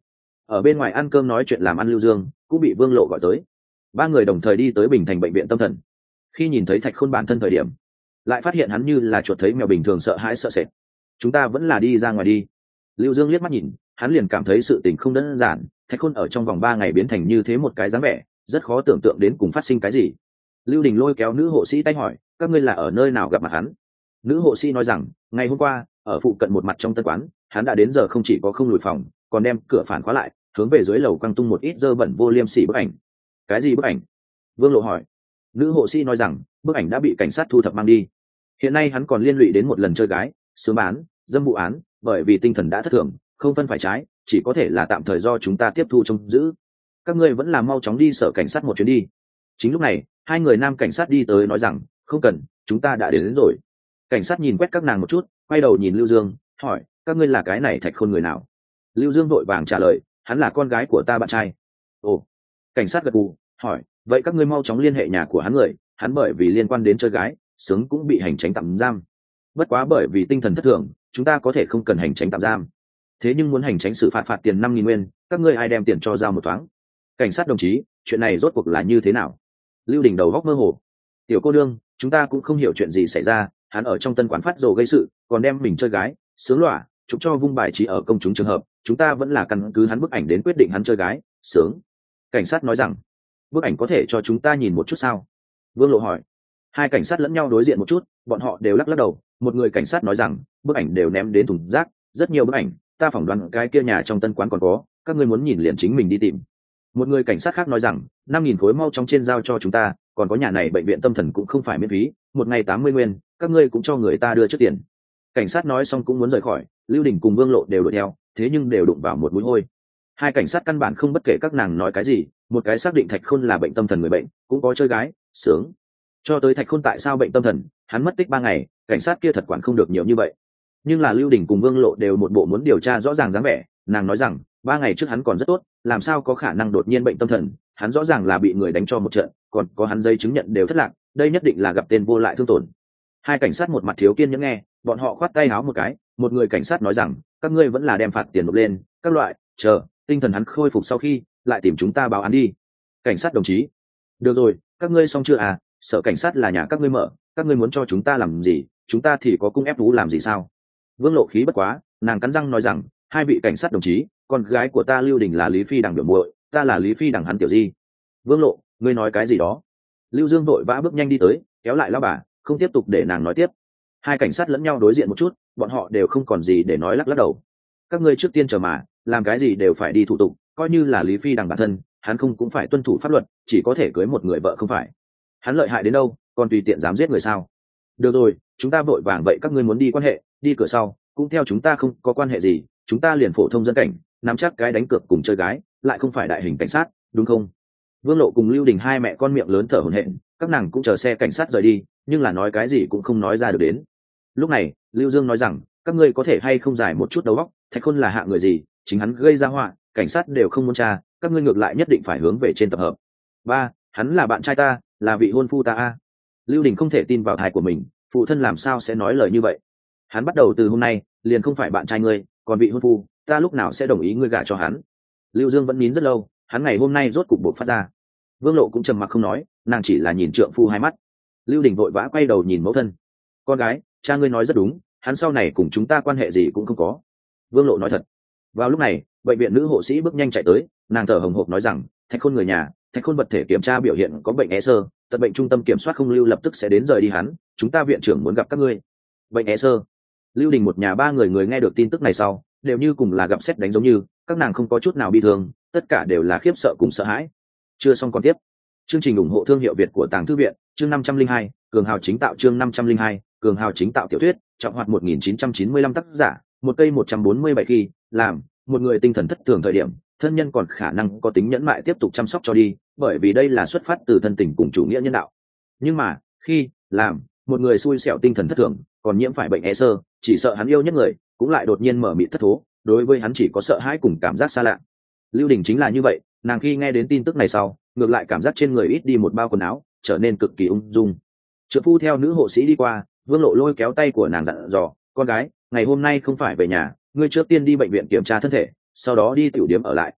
[SPEAKER 1] ở bên ngoài ăn cơm nói chuyện làm ăn Lưu Dương cũng bị Vương Lộ gọi tới. Ba người đồng thời đi tới Bình Thành bệnh viện tâm thần. Khi nhìn thấy Thạch Khôn bản thân thời điểm, lại phát hiện hắn như là chuột thấy mèo bình thường, sợ hãi sợ sệt. Chúng ta vẫn là đi ra ngoài đi. Lưu Dương liếc mắt nhìn, hắn liền cảm thấy sự tình không đơn giản. Thạch Khôn ở trong vòng 3 ngày biến thành như thế một cái dáng vẻ, rất khó tưởng tượng đến cùng phát sinh cái gì. Lưu Đình lôi kéo nữ hộ sĩ tay hỏi, các ngươi là ở nơi nào gặp mặt hắn? Nữ hộ sĩ nói rằng, ngày hôm qua ở phụ cận một mặt trong tân quán, hắn đã đến giờ không chỉ có không lùi phòng, còn đem cửa phản khóa lại, hướng về dưới lầu quăng tung một ít dơ bẩn vô liêm sỉ bức ảnh. Cái gì bức ảnh? Vương Lộ hỏi. Nữ hộ sĩ nói rằng, bức ảnh đã bị cảnh sát thu thập mang đi. Hiện nay hắn còn liên lụy đến một lần chơi gái, sướng bán, dâm vụ án, bởi vì tinh thần đã thất thường, không phân phải trái, chỉ có thể là tạm thời do chúng ta tiếp thu trông giữ. Các ngươi vẫn là mau chóng đi sở cảnh sát một chuyến đi. Chính lúc này, hai người nam cảnh sát đi tới nói rằng, không cần, chúng ta đã đến rồi. Cảnh sát nhìn quét các nàng một chút, quay đầu nhìn Lưu Dương, hỏi, các ngươi là cái này Thạch Khôn người nào? Lưu Dương vội vàng trả lời, hắn là con gái của ta bạn trai. Ồ. Cảnh sát gật gù, hỏi, vậy các ngươi mau chóng liên hệ nhà của hắn người, hắn bởi vì liên quan đến chơi gái, sướng cũng bị hành tránh tạm giam. Bất quá bởi vì tinh thần thất thường, chúng ta có thể không cần hành tránh tạm giam. Thế nhưng muốn hành tránh xử phạt tiền 5.000 nguyên, các ngươi ai đem tiền cho giao một thoáng? Cảnh sát đồng chí, chuyện này rốt cuộc là như thế nào? Lưu Đình đầu góc mơ hồ. Tiểu cô nương, chúng ta cũng không hiểu chuyện gì xảy ra, hắn ở trong tân quán phát rồ gây sự, còn đem mình chơi gái, sướng lỏa, chụp cho vung bài trí ở công chúng trường hợp, chúng ta vẫn là căn cứ hắn bức ảnh đến quyết định hắn chơi gái, sướng. Cảnh sát nói rằng, bức ảnh có thể cho chúng ta nhìn một chút sao? Vương Lộ hỏi. Hai cảnh sát lẫn nhau đối diện một chút, bọn họ đều lắc lắc đầu. Một người cảnh sát nói rằng, bức ảnh đều ném đến thùng rác, rất nhiều bức ảnh, ta phỏng đoán cái kia nhà trong tân quán còn có, các ngươi muốn nhìn liền chính mình đi tìm. Một người cảnh sát khác nói rằng, 5.000 khối mau chóng trên giao cho chúng ta, còn có nhà này bệnh viện tâm thần cũng không phải miễn phí, một ngày 80 nguyên, các ngươi cũng cho người ta đưa trước tiền. Cảnh sát nói xong cũng muốn rời khỏi, Lưu Đình cùng Vương Lộ đều đuổi theo, thế nhưng đều đụng vào một mũi hôi. Hai cảnh sát căn bản không bất kể các nàng nói cái gì, một cái xác định Thạch Khôn là bệnh tâm thần người bệnh, cũng có chơi gái, sướng. Cho tới Thạch Khôn tại sao bệnh tâm thần, hắn mất tích 3 ngày, cảnh sát kia thật quản không được nhiều như vậy. Nhưng là Lưu Đình cùng Vương Lộ đều một bộ muốn điều tra rõ ràng dáng vẻ, nàng nói rằng, 3 ngày trước hắn còn rất tốt, làm sao có khả năng đột nhiên bệnh tâm thần, hắn rõ ràng là bị người đánh cho một trận, còn có hắn giấy chứng nhận đều thất lạc, đây nhất định là gặp tên vô lại thương tổn. Hai cảnh sát một mặt thiếu kiên nhẫn nghe, bọn họ khoát tay áo một cái, một người cảnh sát nói rằng, các ngươi vẫn là đem phạt tiền nộp lên, các loại, chờ tinh thần hắn khôi phục sau khi, lại tìm chúng ta báo án đi. Cảnh sát đồng chí, được rồi, các ngươi xong chưa à? Sở cảnh sát là nhà các ngươi mở, các ngươi muốn cho chúng ta làm gì, chúng ta thì có cung ép thú làm gì sao? Vương Lộ khí bất quá, nàng cắn răng nói rằng, hai vị cảnh sát đồng chí, con gái của ta Lưu Đình là Lý Phi Đằng biểu muội, ta là Lý Phi Đằng hắn tiểu di. Vương Lộ, ngươi nói cái gì đó? Lưu Dương vội vã bước nhanh đi tới, kéo lại lão bà, không tiếp tục để nàng nói tiếp. Hai cảnh sát lẫn nhau đối diện một chút, bọn họ đều không còn gì để nói, lắc lắc đầu. Các ngươi trước tiên chờ mà, làm cái gì đều phải đi thủ tục, coi như là Lý Phi Đằng bản thân, hắn không cũng phải tuân thủ pháp luật, chỉ có thể cưới một người vợ không phải. Hắn lợi hại đến đâu, còn tùy tiện dám giết người sao? Được rồi, chúng ta vội vàng vậy, các ngươi muốn đi quan hệ, đi cửa sau, cũng theo chúng ta không có quan hệ gì, chúng ta liền phổ thông dân cảnh, nắm chắc cái đánh cược cùng chơi gái, lại không phải đại hình cảnh sát, đúng không? Vương Lộ cùng Lưu Đình hai mẹ con miệng lớn thở hổn hển, các nàng cũng chờ xe cảnh sát rời đi, nhưng là nói cái gì cũng không nói ra được đến. Lúc này, Lưu Dương nói rằng, các ngươi có thể hay không giải một chút đầu óc, Thạch Khôn là hạ người gì, chính hắn gây ra họa, cảnh sát đều không muốn tra, các ngươi ngược lại nhất định phải hướng về trên tập hợp. Ba, hắn là bạn trai ta, là vị hôn phu ta a. Lưu Đình không thể tin vào tai của mình, phụ thân làm sao sẽ nói lời như vậy? Hắn bắt đầu từ hôm nay, liền không phải bạn trai ngươi, còn vị hôn phu, ta lúc nào sẽ đồng ý ngươi gả cho hắn? Lưu Dương vẫn nín rất lâu, hắn ngày hôm nay rốt cục buộc phát ra. Vương Lộ cũng trầm mặc không nói, nàng chỉ là nhìn trượng phu hai mắt. Lưu Đình vội vã quay đầu nhìn mẫu thân. Con gái, cha ngươi nói rất đúng, hắn sau này cùng chúng ta quan hệ gì cũng không có. Vương Lộ nói thật. Vào lúc này, bệnh viện nữ hộ sĩ bước nhanh chạy tới, nàng thở hồng hộc nói rằng, Thạch Khôn người nhà, Thạch Khôn vật thể kiểm tra biểu hiện có bệnh é sơ, tật bệnh trung tâm kiểm soát không lưu lập tức sẽ đến rời đi hắn, chúng ta viện trưởng muốn gặp các ngươi. Bệnh é sơ. Lưu Đình một nhà ba người nghe được tin tức này sau, đều như cùng là gặp sét đánh giống như, các nàng không có chút nào bi thương, tất cả đều là khiếp sợ cùng sợ hãi. Chưa xong còn tiếp. Chương trình ủng hộ thương hiệu Việt của Tàng Thư viện, chương 502, Cường Hào chính tạo, chương 502, Cường Hào chính tạo tiểu thuyết, trọng hoạt 1995 tác giả, một cây 147 khi, làm, một người tinh thần thất thường thời điểm, thân nhân còn khả năng có tính nhẫn mại tiếp tục chăm sóc cho đi, bởi vì đây là xuất phát từ thân tình cùng chủ nghĩa nhân đạo. Nhưng mà, khi, làm, một người xui xẻo tinh thần thất thường, còn nhiễm phải bệnh é sơ, chỉ sợ hắn yêu nhất người, cũng lại đột nhiên mở mịt thất thố, đối với hắn chỉ có sợ hãi cùng cảm giác xa lạ. Lưu Đình chính là như vậy, nàng khi nghe đến tin tức này sau, ngược lại cảm giác trên người ít đi một bao quần áo, trở nên cực kỳ ung dung. Trợ phu theo nữ hộ sĩ đi qua, Vương Lộ lôi kéo tay của nàng dặn dò, con gái, ngày hôm nay không phải về nhà, ngươi trước tiên đi bệnh viện kiểm tra thân thể, sau đó đi tiểu điếm ở lại,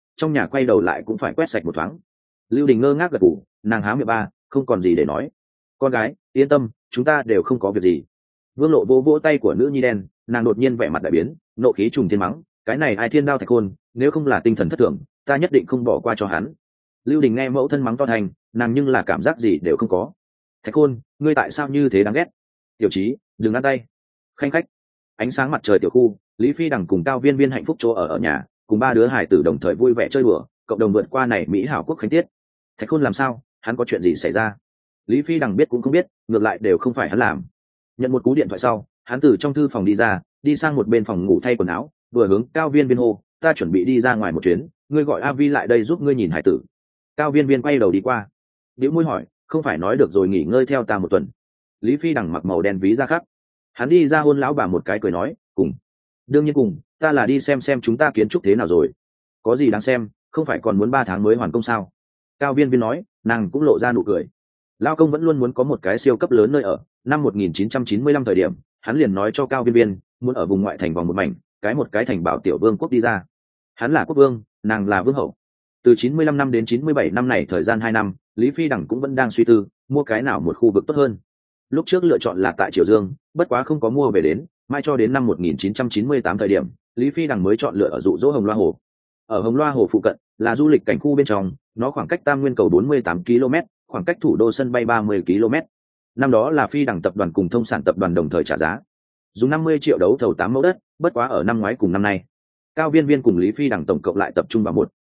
[SPEAKER 1] trong nhà quay đầu lại cũng phải quét sạch một thoáng. Lưu Đình ngơ ngác gật gù, nàng há miệng ba, không còn gì để nói. Con gái, yên tâm, chúng ta đều không có việc gì. Vương Lộ vỗ vỗ tay của nữ nhi đen, nàng đột nhiên vẻ mặt đại biến, nộ khí trùng thiên mắng, cái này ai thiên đao thạch khôn, nếu không là tinh thần thất thường, ta nhất định không bỏ qua cho hắn. Lưu Đình nghe mẫu thân mắng to thành, nàng nhưng là cảm giác gì đều không có. Thạch khôn, ngươi tại sao như thế đáng ghét? Tiểu Chí, đừng ăn tay. Khanh khách. Ánh sáng mặt trời tiểu khu, Lý Phi Đằng cùng Cao Viên Viên hạnh phúc chỗ ở nhà, cùng ba đứa hải tử đồng thời vui vẻ chơi đùa, cộng đồng vượt qua này mỹ hảo quốc khánh tiết. Thạch khôn làm sao? Hắn có chuyện gì xảy ra? Lý Phi Đằng biết cũng không biết, ngược lại đều không phải hắn làm. Nhận một cú điện thoại sau, hắn từ trong thư phòng đi ra, đi sang một bên phòng ngủ thay quần áo, vừa hướng Cao Viên Viên hô, ta chuẩn bị đi ra ngoài một chuyến, ngươi gọi A Vi lại đây giúp ngươi nhìn hải tử. Cao Viên Viên quay đầu đi qua, bĩu môi hỏi, không phải nói được rồi nghỉ ngơi theo ta một tuần? Lý Phi Đằng mặc màu đen ví ra khắc, hắn đi ra hôn lão bà một cái cười nói, cùng, đương nhiên cùng, ta là đi xem chúng ta kiến trúc thế nào rồi. Có gì đáng xem, không phải còn muốn 3 tháng mới hoàn công sao? Cao Viên Viên nói, nàng cũng lộ ra nụ cười. Lao công vẫn luôn muốn có một cái siêu cấp lớn nơi ở. Năm 1995 thời điểm, hắn liền nói cho Cao Viên Viên, muốn ở vùng ngoại thành vòng một mảnh, một cái thành bảo tiểu vương quốc đi ra. Hắn là quốc vương, nàng là vương hậu. Từ 95 năm đến 97 năm này thời gian 2 năm, Lý Phi Đằng cũng vẫn đang suy tư, mua cái nào một khu vực tốt hơn. Lúc trước lựa chọn là tại Triều Dương, bất quá không có mua về đến, mai cho đến năm 1998 thời điểm, Lý Phi Đằng mới chọn lựa ở dụ dỗ Hồng Loa Hồ. Ở Hồng Loa Hồ phụ cận, là du lịch cảnh khu bên trong, nó khoảng cách Tam Nguyên cầu 48 km, khoảng cách thủ đô sân bay 30 km. Năm đó là Phi Đằng tập đoàn cùng Thông sản tập đoàn đồng thời trả giá, dùng 50 triệu đấu thầu 8 mẫu đất, bất quá ở năm ngoái cùng năm nay, Cao Viên Viên cùng Lý Phi Đằng tổng cộng lại tập trung vào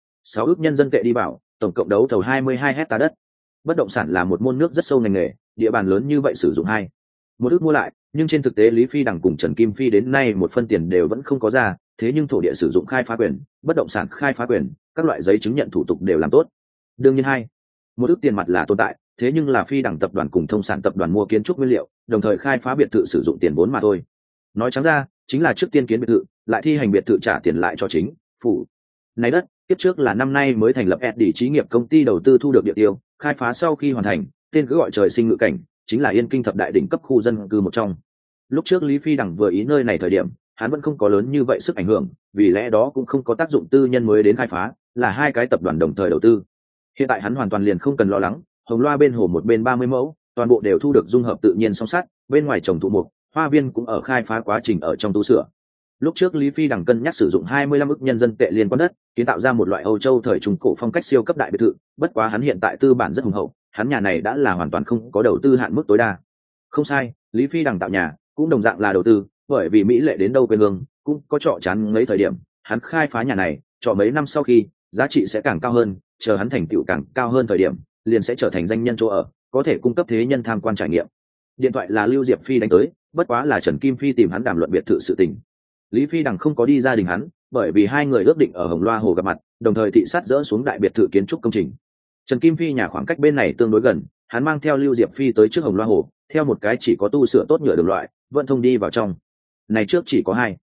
[SPEAKER 1] 6 ước nhân dân tệ đi vào, tổng cộng đấu thầu 22 hecta đất. Bất động sản là một môn nước rất sâu ngành nghề, địa bàn lớn như vậy sử dụng 1 ước mua lại, nhưng trên thực tế Lý Phi Đằng cùng Trần Kim Phi đến nay một phân tiền đều vẫn không có ra, thế nhưng thổ địa sử dụng khai phá quyền, bất động sản khai phá quyền, các loại giấy chứng nhận thủ tục đều làm tốt. Đương nhiên 1 ước tiền mặt là tồn tại, thế nhưng là Phi Đằng tập đoàn cùng Thông sản tập đoàn mua kiến trúc nguyên liệu, đồng thời khai phá biệt thự sử dụng tiền vốn mà thôi. Nói trắng ra, chính là trước tiên kiến biệt thự, lại thi hành biệt thự trả tiền lại cho chính phủ. Này đất, tiếp trước là năm nay mới thành lập SD Chí nghiệp công ty đầu tư thu được địa tiêu, khai phá sau khi hoàn thành, tên cứ gọi trời sinh ngự cảnh, chính là Yên Kinh thập đại đỉnh cấp khu dân cư một trong. Lúc trước Lý Phi Đằng vừa ý nơi này thời điểm, hắn vẫn không có lớn như vậy sức ảnh hưởng, vì lẽ đó cũng không có tác dụng tư nhân mới đến khai phá, là 2 cái tập đoàn đồng thời đầu tư. Hiện tại hắn hoàn toàn liền không cần lo lắng, Hồng Loa bên hồ một bên 30 mẫu, toàn bộ đều thu được dung hợp tự nhiên song sắt, bên ngoài trồng thụ mục, hoa viên cũng ở khai phá quá trình ở trong tu sửa. Lúc trước Lý Phi Đằng cân nhắc sử dụng 25 ức nhân dân tệ liên quan đất, kiến tạo ra một loại Âu Châu thời trung cổ phong cách siêu cấp đại biệt thự, bất quá hắn hiện tại tư bản rất hùng hậu, hắn nhà này đã là hoàn toàn không có đầu tư hạn mức tối đa. Không sai, Lý Phi Đằng tạo nhà cũng đồng dạng là đầu tư, bởi vì mỹ lệ đến đâu quê hương, cũng có trọ chán mấy thời điểm, hắn khai phá nhà này, trọ mấy năm sau khi, giá trị sẽ càng cao hơn, chờ hắn thành tựu càng cao hơn thời điểm, liền sẽ trở thành danh nhân chỗ ở, có thể cung cấp thế nhân tham quan trải nghiệm. Điện thoại là Lưu Diệp Phi đánh tới, bất quá là Trần Kim Phi tìm hắn đàm luận biệt thự sự tình. Lý Phi Đằng không có đi gia đình hắn, bởi vì 2 người ước định ở Hồng Loa Hồ gặp mặt, đồng thời thị sát dỡ xuống đại biệt thự kiến trúc công trình. Trần Kim Phi nhà khoảng cách bên này tương đối gần, hắn mang theo Lưu Diệp Phi tới trước Hồng Loa Hồ, theo một cái chỉ có tu sửa tốt nhựa đường loại, vận thông đi vào trong. Này trước chỉ có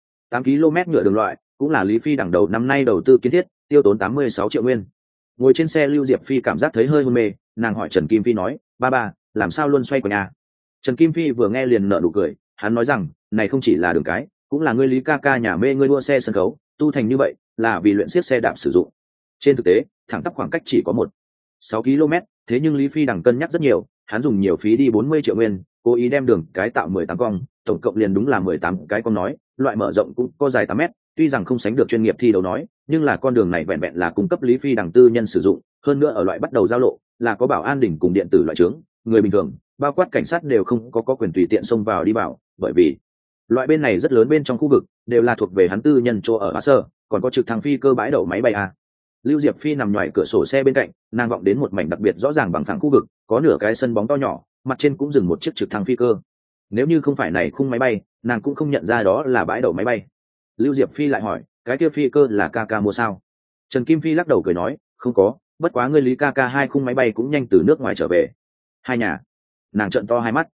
[SPEAKER 1] 8 km nhựa đường loại, cũng là Lý Phi Đằng đầu năm nay đầu tư kiến thiết, tiêu tốn 86 triệu nguyên. Ngồi trên xe Lưu Diệp Phi cảm giác thấy hơi hôn mê, nàng hỏi Trần Kim Phi nói, ba, làm sao luôn xoay quanh nhà? Trần Kim Phi vừa nghe liền nở nụ cười, hắn nói rằng, này không chỉ là đường cái, cũng là ngươi Lý ca ca nhà mê ngươi đua xe sân khấu, tu thành như vậy là vì luyện xiết xe đạp sử dụng. Trên thực tế, thẳng tắp khoảng cách chỉ có 6 km, thế nhưng Lý Phi Đằng cân nhắc rất nhiều, hắn dùng nhiều phí đi 40 triệu nguyên, cố ý đem đường cái tạo 18 cong, tổng cộng liền đúng là 18 cái cong nói, loại mở rộng cũng có dài 8 mét, tuy rằng không sánh được chuyên nghiệp thi đấu nói, nhưng là con đường này vẹn vẹn là cung cấp Lý Phi Đằng tư nhân sử dụng, hơn nữa ở loại bắt đầu giao lộ, là có bảo an đỉnh cùng điện tử loại trướng, người bình thường, bao quát cảnh sát đều không có quyền tùy tiện xông vào đi vào, bởi vì loại bên này rất lớn bên trong khu vực đều là thuộc về hắn tư nhân chỗ ở sơ, còn có trực thăng phi cơ bãi đậu máy bay a. Lưu Diệp Phi nằm ngoài cửa sổ xe bên cạnh, nàng vọng đến một mảnh đặc biệt rõ ràng bằng phẳng khu vực, có nửa cái sân bóng to nhỏ, mặt trên cũng dừng một chiếc trực thăng phi cơ. Nếu như không phải này khung máy bay, nàng cũng không nhận ra đó là bãi đậu máy bay. Lưu Diệp Phi lại hỏi, cái kia phi cơ là ca ca mua sao? Trần Kim Phi lắc đầu cười nói, không có, bất quá ngươi Lý ca ca 2 khung máy bay cũng nhanh từ nước ngoài trở về. 2 nhà. Nàng trợn to 2 mắt.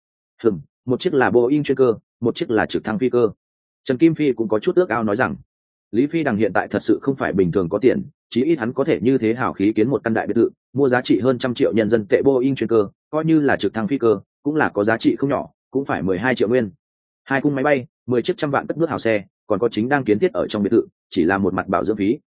[SPEAKER 1] Một chiếc là Boeing chuyên cơ, một chiếc là trực thăng phi cơ. Trần Kim Phi cũng có chút ước ao nói rằng, Lý Phi Đằng hiện tại thật sự không phải bình thường có tiền, chí ít hắn có thể như thế hào khí kiến một căn đại biệt thự, mua giá trị hơn 100 triệu nhân dân tệ Boeing chuyên cơ, coi như là trực thăng phi cơ, cũng là có giá trị không nhỏ, cũng phải 12 triệu nguyên. 2 khung máy bay, 10 chiếc trăm vạn cất bước hào xe, còn có chính đang kiến thiết ở trong biệt thự, chỉ là một mặt bảo dưỡng phí,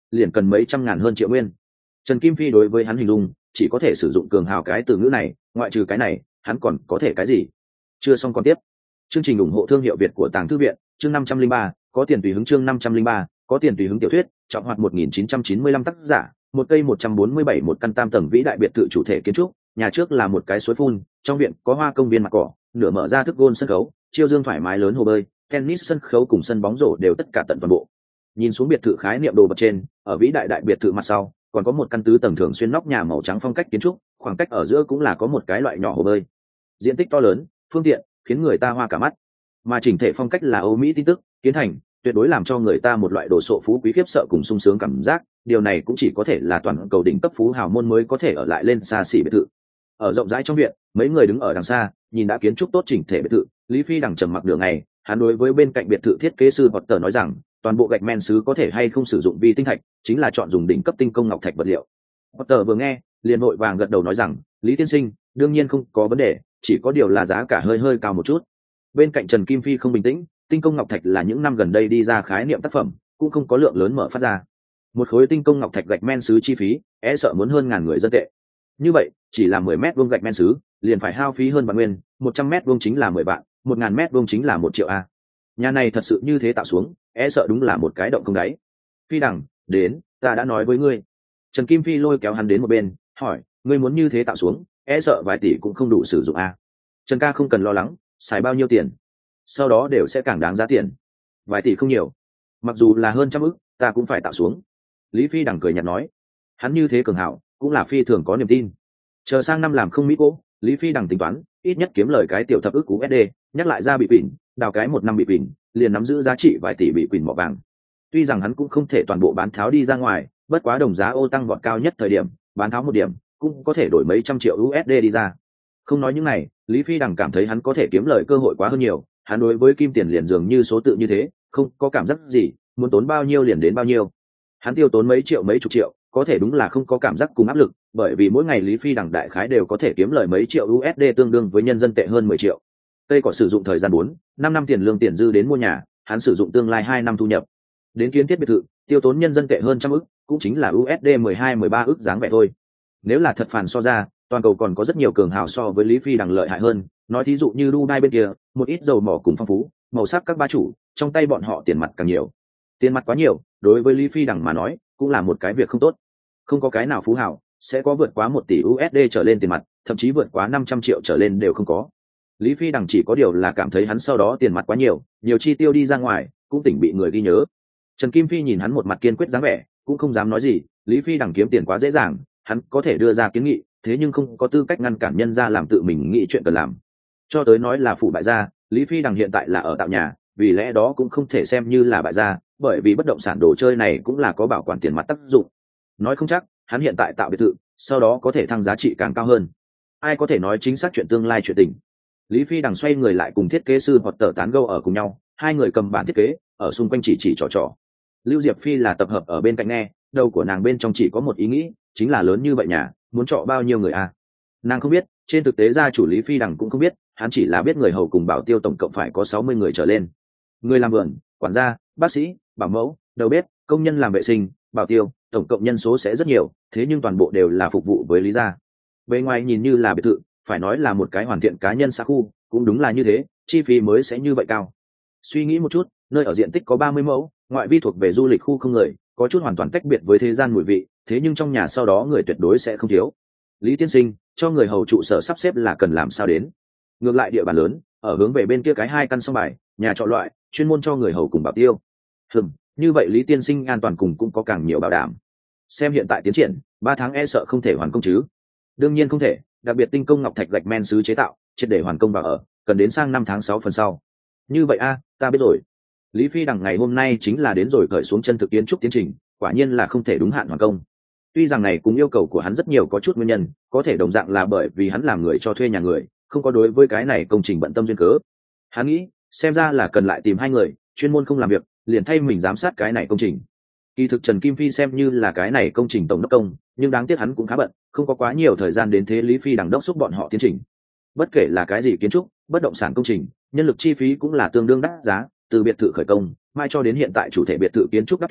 [SPEAKER 1] liền cần mấy trăm ngàn hơn triệu nguyên. Trần Kim Phi đối với hắn hình dung chỉ có thể sử dụng cường hào cái từ ngữ này, ngoại trừ cái này hắn còn có thể cái gì? Chưa xong còn tiếp. Chương trình ủng hộ thương hiệu Việt của Tàng Thư viện, chương 503, có tiền tùy hứng, chương 503, có tiền tùy hứng tiểu thuyết, trọng hoạt 1995 tác giả, một cây 147 một căn tam tầng vĩ đại biệt thự chủ thể kiến trúc, nhà trước là một cái suối phun, trong viện có hoa công viên mặt cỏ, nửa mở ra thức gôn sân khấu, chiêu dương thoải mái lớn hồ bơi, tennis sân khấu cùng sân bóng rổ đều tất cả tận toàn bộ. Nhìn xuống biệt thự khái niệm đồ bật trên, ở vĩ đại đại biệt thự mặt sau, còn có một căn tứ tầng thường xuyên nóc nhà màu trắng phong cách kiến trúc, khoảng cách ở giữa cũng là có một cái loại nhỏ hồ bơi. Diện tích to lớn, phương tiện, khiến người ta hoa cả mắt. Mà chỉnh thể phong cách là Âu Mỹ tin tức, kiến thành, tuyệt đối làm cho người ta một loại đồ sộ phú quý khiếp sợ cùng sung sướng cảm giác, điều này cũng chỉ có thể là toàn cầu đỉnh cấp phú hào môn mới có thể ở lại lên xa xỉ biệt thự. Ở rộng rãi trong viện, mấy người đứng ở đằng xa, nhìn đã kiến trúc tốt chỉnh thể biệt thự, Lý Phi đằng trầm mặc nửa ngày, hắn đối với bên cạnh biệt thự thiết kế sư Potter nói rằng, toàn bộ gạch men sứ có thể hay không sử dụng vi tinh thạch, chính là chọn dùng đỉnh cấp tinh công ngọc thạch vật liệu. Potter vừa nghe, liền vội vàng gật đầu nói rằng, Lý tiên sinh, đương nhiên không có vấn đề, chỉ có điều là giá cả hơi cao một chút. Bên cạnh Trần Kim Phi không bình tĩnh, tinh công ngọc thạch là những năm gần đây đi ra khái niệm tác phẩm, cũng không có lượng lớn mở phát ra. Một khối tinh công ngọc thạch gạch men sứ chi phí, sợ muốn hơn ngàn người dân tệ. Như vậy, chỉ là 10 mét vuông gạch men sứ, liền phải hao phí hơn vạn nguyên, 100 mét vuông chính là 10 vạn, 1000 mét vuông chính là 1 triệu a. Nhà này thật sự như thế tạo xuống, sợ đúng là một cái động không đáy. Phi đằng, đến, ta đã nói với ngươi. Trần Kim Phi lôi kéo hắn đến một bên, hỏi, ngươi muốn như thế tạo xuống, sợ vài tỷ cũng không đủ sử dụng a. Trần ca không cần lo lắng, xài bao nhiêu tiền, sau đó đều sẽ càng đáng giá tiền. Vài tỷ không nhiều, mặc dù là hơn trăm ức, ta cũng phải tạo xuống. Lý Phi đằng cười nhạt nói, hắn như thế cường hảo, cũng là phi thường có niềm tin. Chờ sang năm làm không mỹ cố, Lý Phi đằng tính toán, ít nhất kiếm lời cái tiểu thập ức USD, nhắc lại ra bị quỷ, đào cái một năm bị quỷ, liền nắm giữ giá trị vài tỷ bị quỷ mỏ vàng. Tuy rằng hắn cũng không thể toàn bộ bán tháo đi ra ngoài, bất quá đồng giá ô tăng vọt cao nhất thời điểm, bán tháo một điểm, cũng có thể đổi mấy trăm triệu USD đi ra. Không nói những này, Lý Phi đằng cảm thấy hắn có thể kiếm lời cơ hội quá hơn nhiều, hắn đối với kim tiền liền dường như số tự như thế, không có cảm giác gì, muốn tốn bao nhiêu liền đến bao nhiêu. Hắn tiêu tốn mấy triệu mấy chục triệu, có thể đúng là không có cảm giác cùng áp lực, bởi vì mỗi ngày Lý Phi đằng đại khái đều có thể kiếm lời mấy triệu USD tương đương với nhân dân tệ hơn 10 triệu. Cây có sử dụng thời gian 4-5 năm tiền lương tiền dư đến mua nhà, hắn sử dụng tương lai 2 năm thu nhập. Đến kiến thiết biệt thự, tiêu tốn nhân dân tệ hơn trăm ức, cũng chính là USD 12-13 ức dáng vẻ thôi. Nếu là thật phản so ra, toàn cầu còn có rất nhiều cường hào so với Lý Phi đằng lợi hại hơn, nói thí dụ như Dubai bên kia, một ít dầu mỏ cùng phong phú, màu sắc các ba chủ, trong tay bọn họ tiền mặt càng nhiều. Tiền mặt quá nhiều, đối với Lý Phi đằng mà nói, cũng là một cái việc không tốt. Không có cái nào phú hào sẽ có vượt quá 1 tỷ USD trở lên tiền mặt, thậm chí vượt quá 500 triệu trở lên đều không có. Lý Phi đằng chỉ có điều là cảm thấy hắn sau đó tiền mặt quá nhiều, nhiều chi tiêu đi ra ngoài, cũng tỉnh bị người ghi nhớ. Trần Kim Phi nhìn hắn một mặt kiên quyết dáng vẻ, cũng không dám nói gì, Lý Phi đằng kiếm tiền quá dễ dàng, hắn có thể đưa ra kiến nghị, thế nhưng không có tư cách ngăn cản nhân ra làm tự mình nghĩ chuyện cần làm. Cho tới nói là phủ bại gia, Lý Phi đằng hiện tại là ở tạo nhà, vì lẽ đó cũng không thể xem như là bại gia, bởi vì bất động sản đồ chơi này cũng là có bảo quản tiền mặt tác dụng. Nói không chắc, hắn hiện tại tạo biệt thự, sau đó có thể thăng giá trị càng cao hơn. Ai có thể nói chính xác chuyện tương lai chuyện tình. Lý Phi đằng xoay người lại cùng thiết kế sư hoặc tờ tán gẫu ở cùng nhau, hai người cầm bản thiết kế, ở xung quanh chỉ trò. Lưu Diệp Phi là tập hợp ở bên cạnh nghe, đầu của nàng bên trong chỉ có một ý nghĩ, chính là lớn như vậy nhà, muốn trọ bao nhiêu người à? Nàng không biết, trên thực tế gia chủ Lý Phi đằng cũng không biết, hắn chỉ là biết người hầu cùng bảo tiêu tổng cộng phải có 60 người trở lên. Người làm vườn, quản gia, bác sĩ, bảo mẫu, đầu bếp, công nhân làm vệ sinh, bảo tiêu, tổng cộng nhân số sẽ rất nhiều, thế nhưng toàn bộ đều là phục vụ với Lý gia. Bề ngoài nhìn như là biệt thự, phải nói là một cái hoàn thiện cá nhân xã khu, cũng đúng là như thế, chi phí mới sẽ như vậy cao. Suy nghĩ một chút, nơi ở diện tích có 30 mẫu, ngoại vi thuộc về du lịch khu không người, có chút hoàn toàn tách biệt với thế gian mùi vị, thế nhưng trong nhà sau đó người tuyệt đối sẽ không thiếu. Lý tiên sinh, cho người hầu trụ sở sắp xếp là cần làm sao đến? Ngược lại địa bàn lớn, ở hướng về bên kia cái 2 căn sông bài, nhà trọ loại, chuyên môn cho người hầu cùng bảo tiêu. Như vậy Lý tiên sinh an toàn cùng cũng có càng nhiều bảo đảm. Xem hiện tại tiến triển, 3 tháng sợ không thể hoàn công chứ? Đương nhiên không thể, đặc biệt tinh công ngọc thạch gạch men sứ chế tạo, triệt để hoàn công vào ở, cần đến sang năm tháng 6 phần sau. Như vậy ta biết rồi. Lý Phi đằng ngày hôm nay chính là đến rồi khởi xuống chân thực kiến trúc tiến trình, quả nhiên là không thể đúng hạn hoàn công. Tuy rằng này cũng yêu cầu của hắn rất nhiều có chút nguyên nhân, có thể đồng dạng là bởi vì hắn làm người cho thuê nhà người, không có đối với cái này công trình bận tâm duyên cớ. Hắn nghĩ, xem ra là cần lại tìm 2 người, chuyên môn không làm việc, liền thay mình giám sát cái này công trình. Kỳ thực Trần Kim Phi xem như là cái này công trình tổng đốc công, nhưng đáng tiếc hắn cũng khá bận, không có quá nhiều thời gian đến thế Lý Phi đằng đốc xúc bọn họ tiến trình. Bất kể là cái gì kiến trúc, bất động sản công trình, nhân lực chi phí cũng là tương đương đắt giá, từ biệt thự khởi công, mai cho đến hiện tại chủ thể biệt thự kiến trúc đắp kín,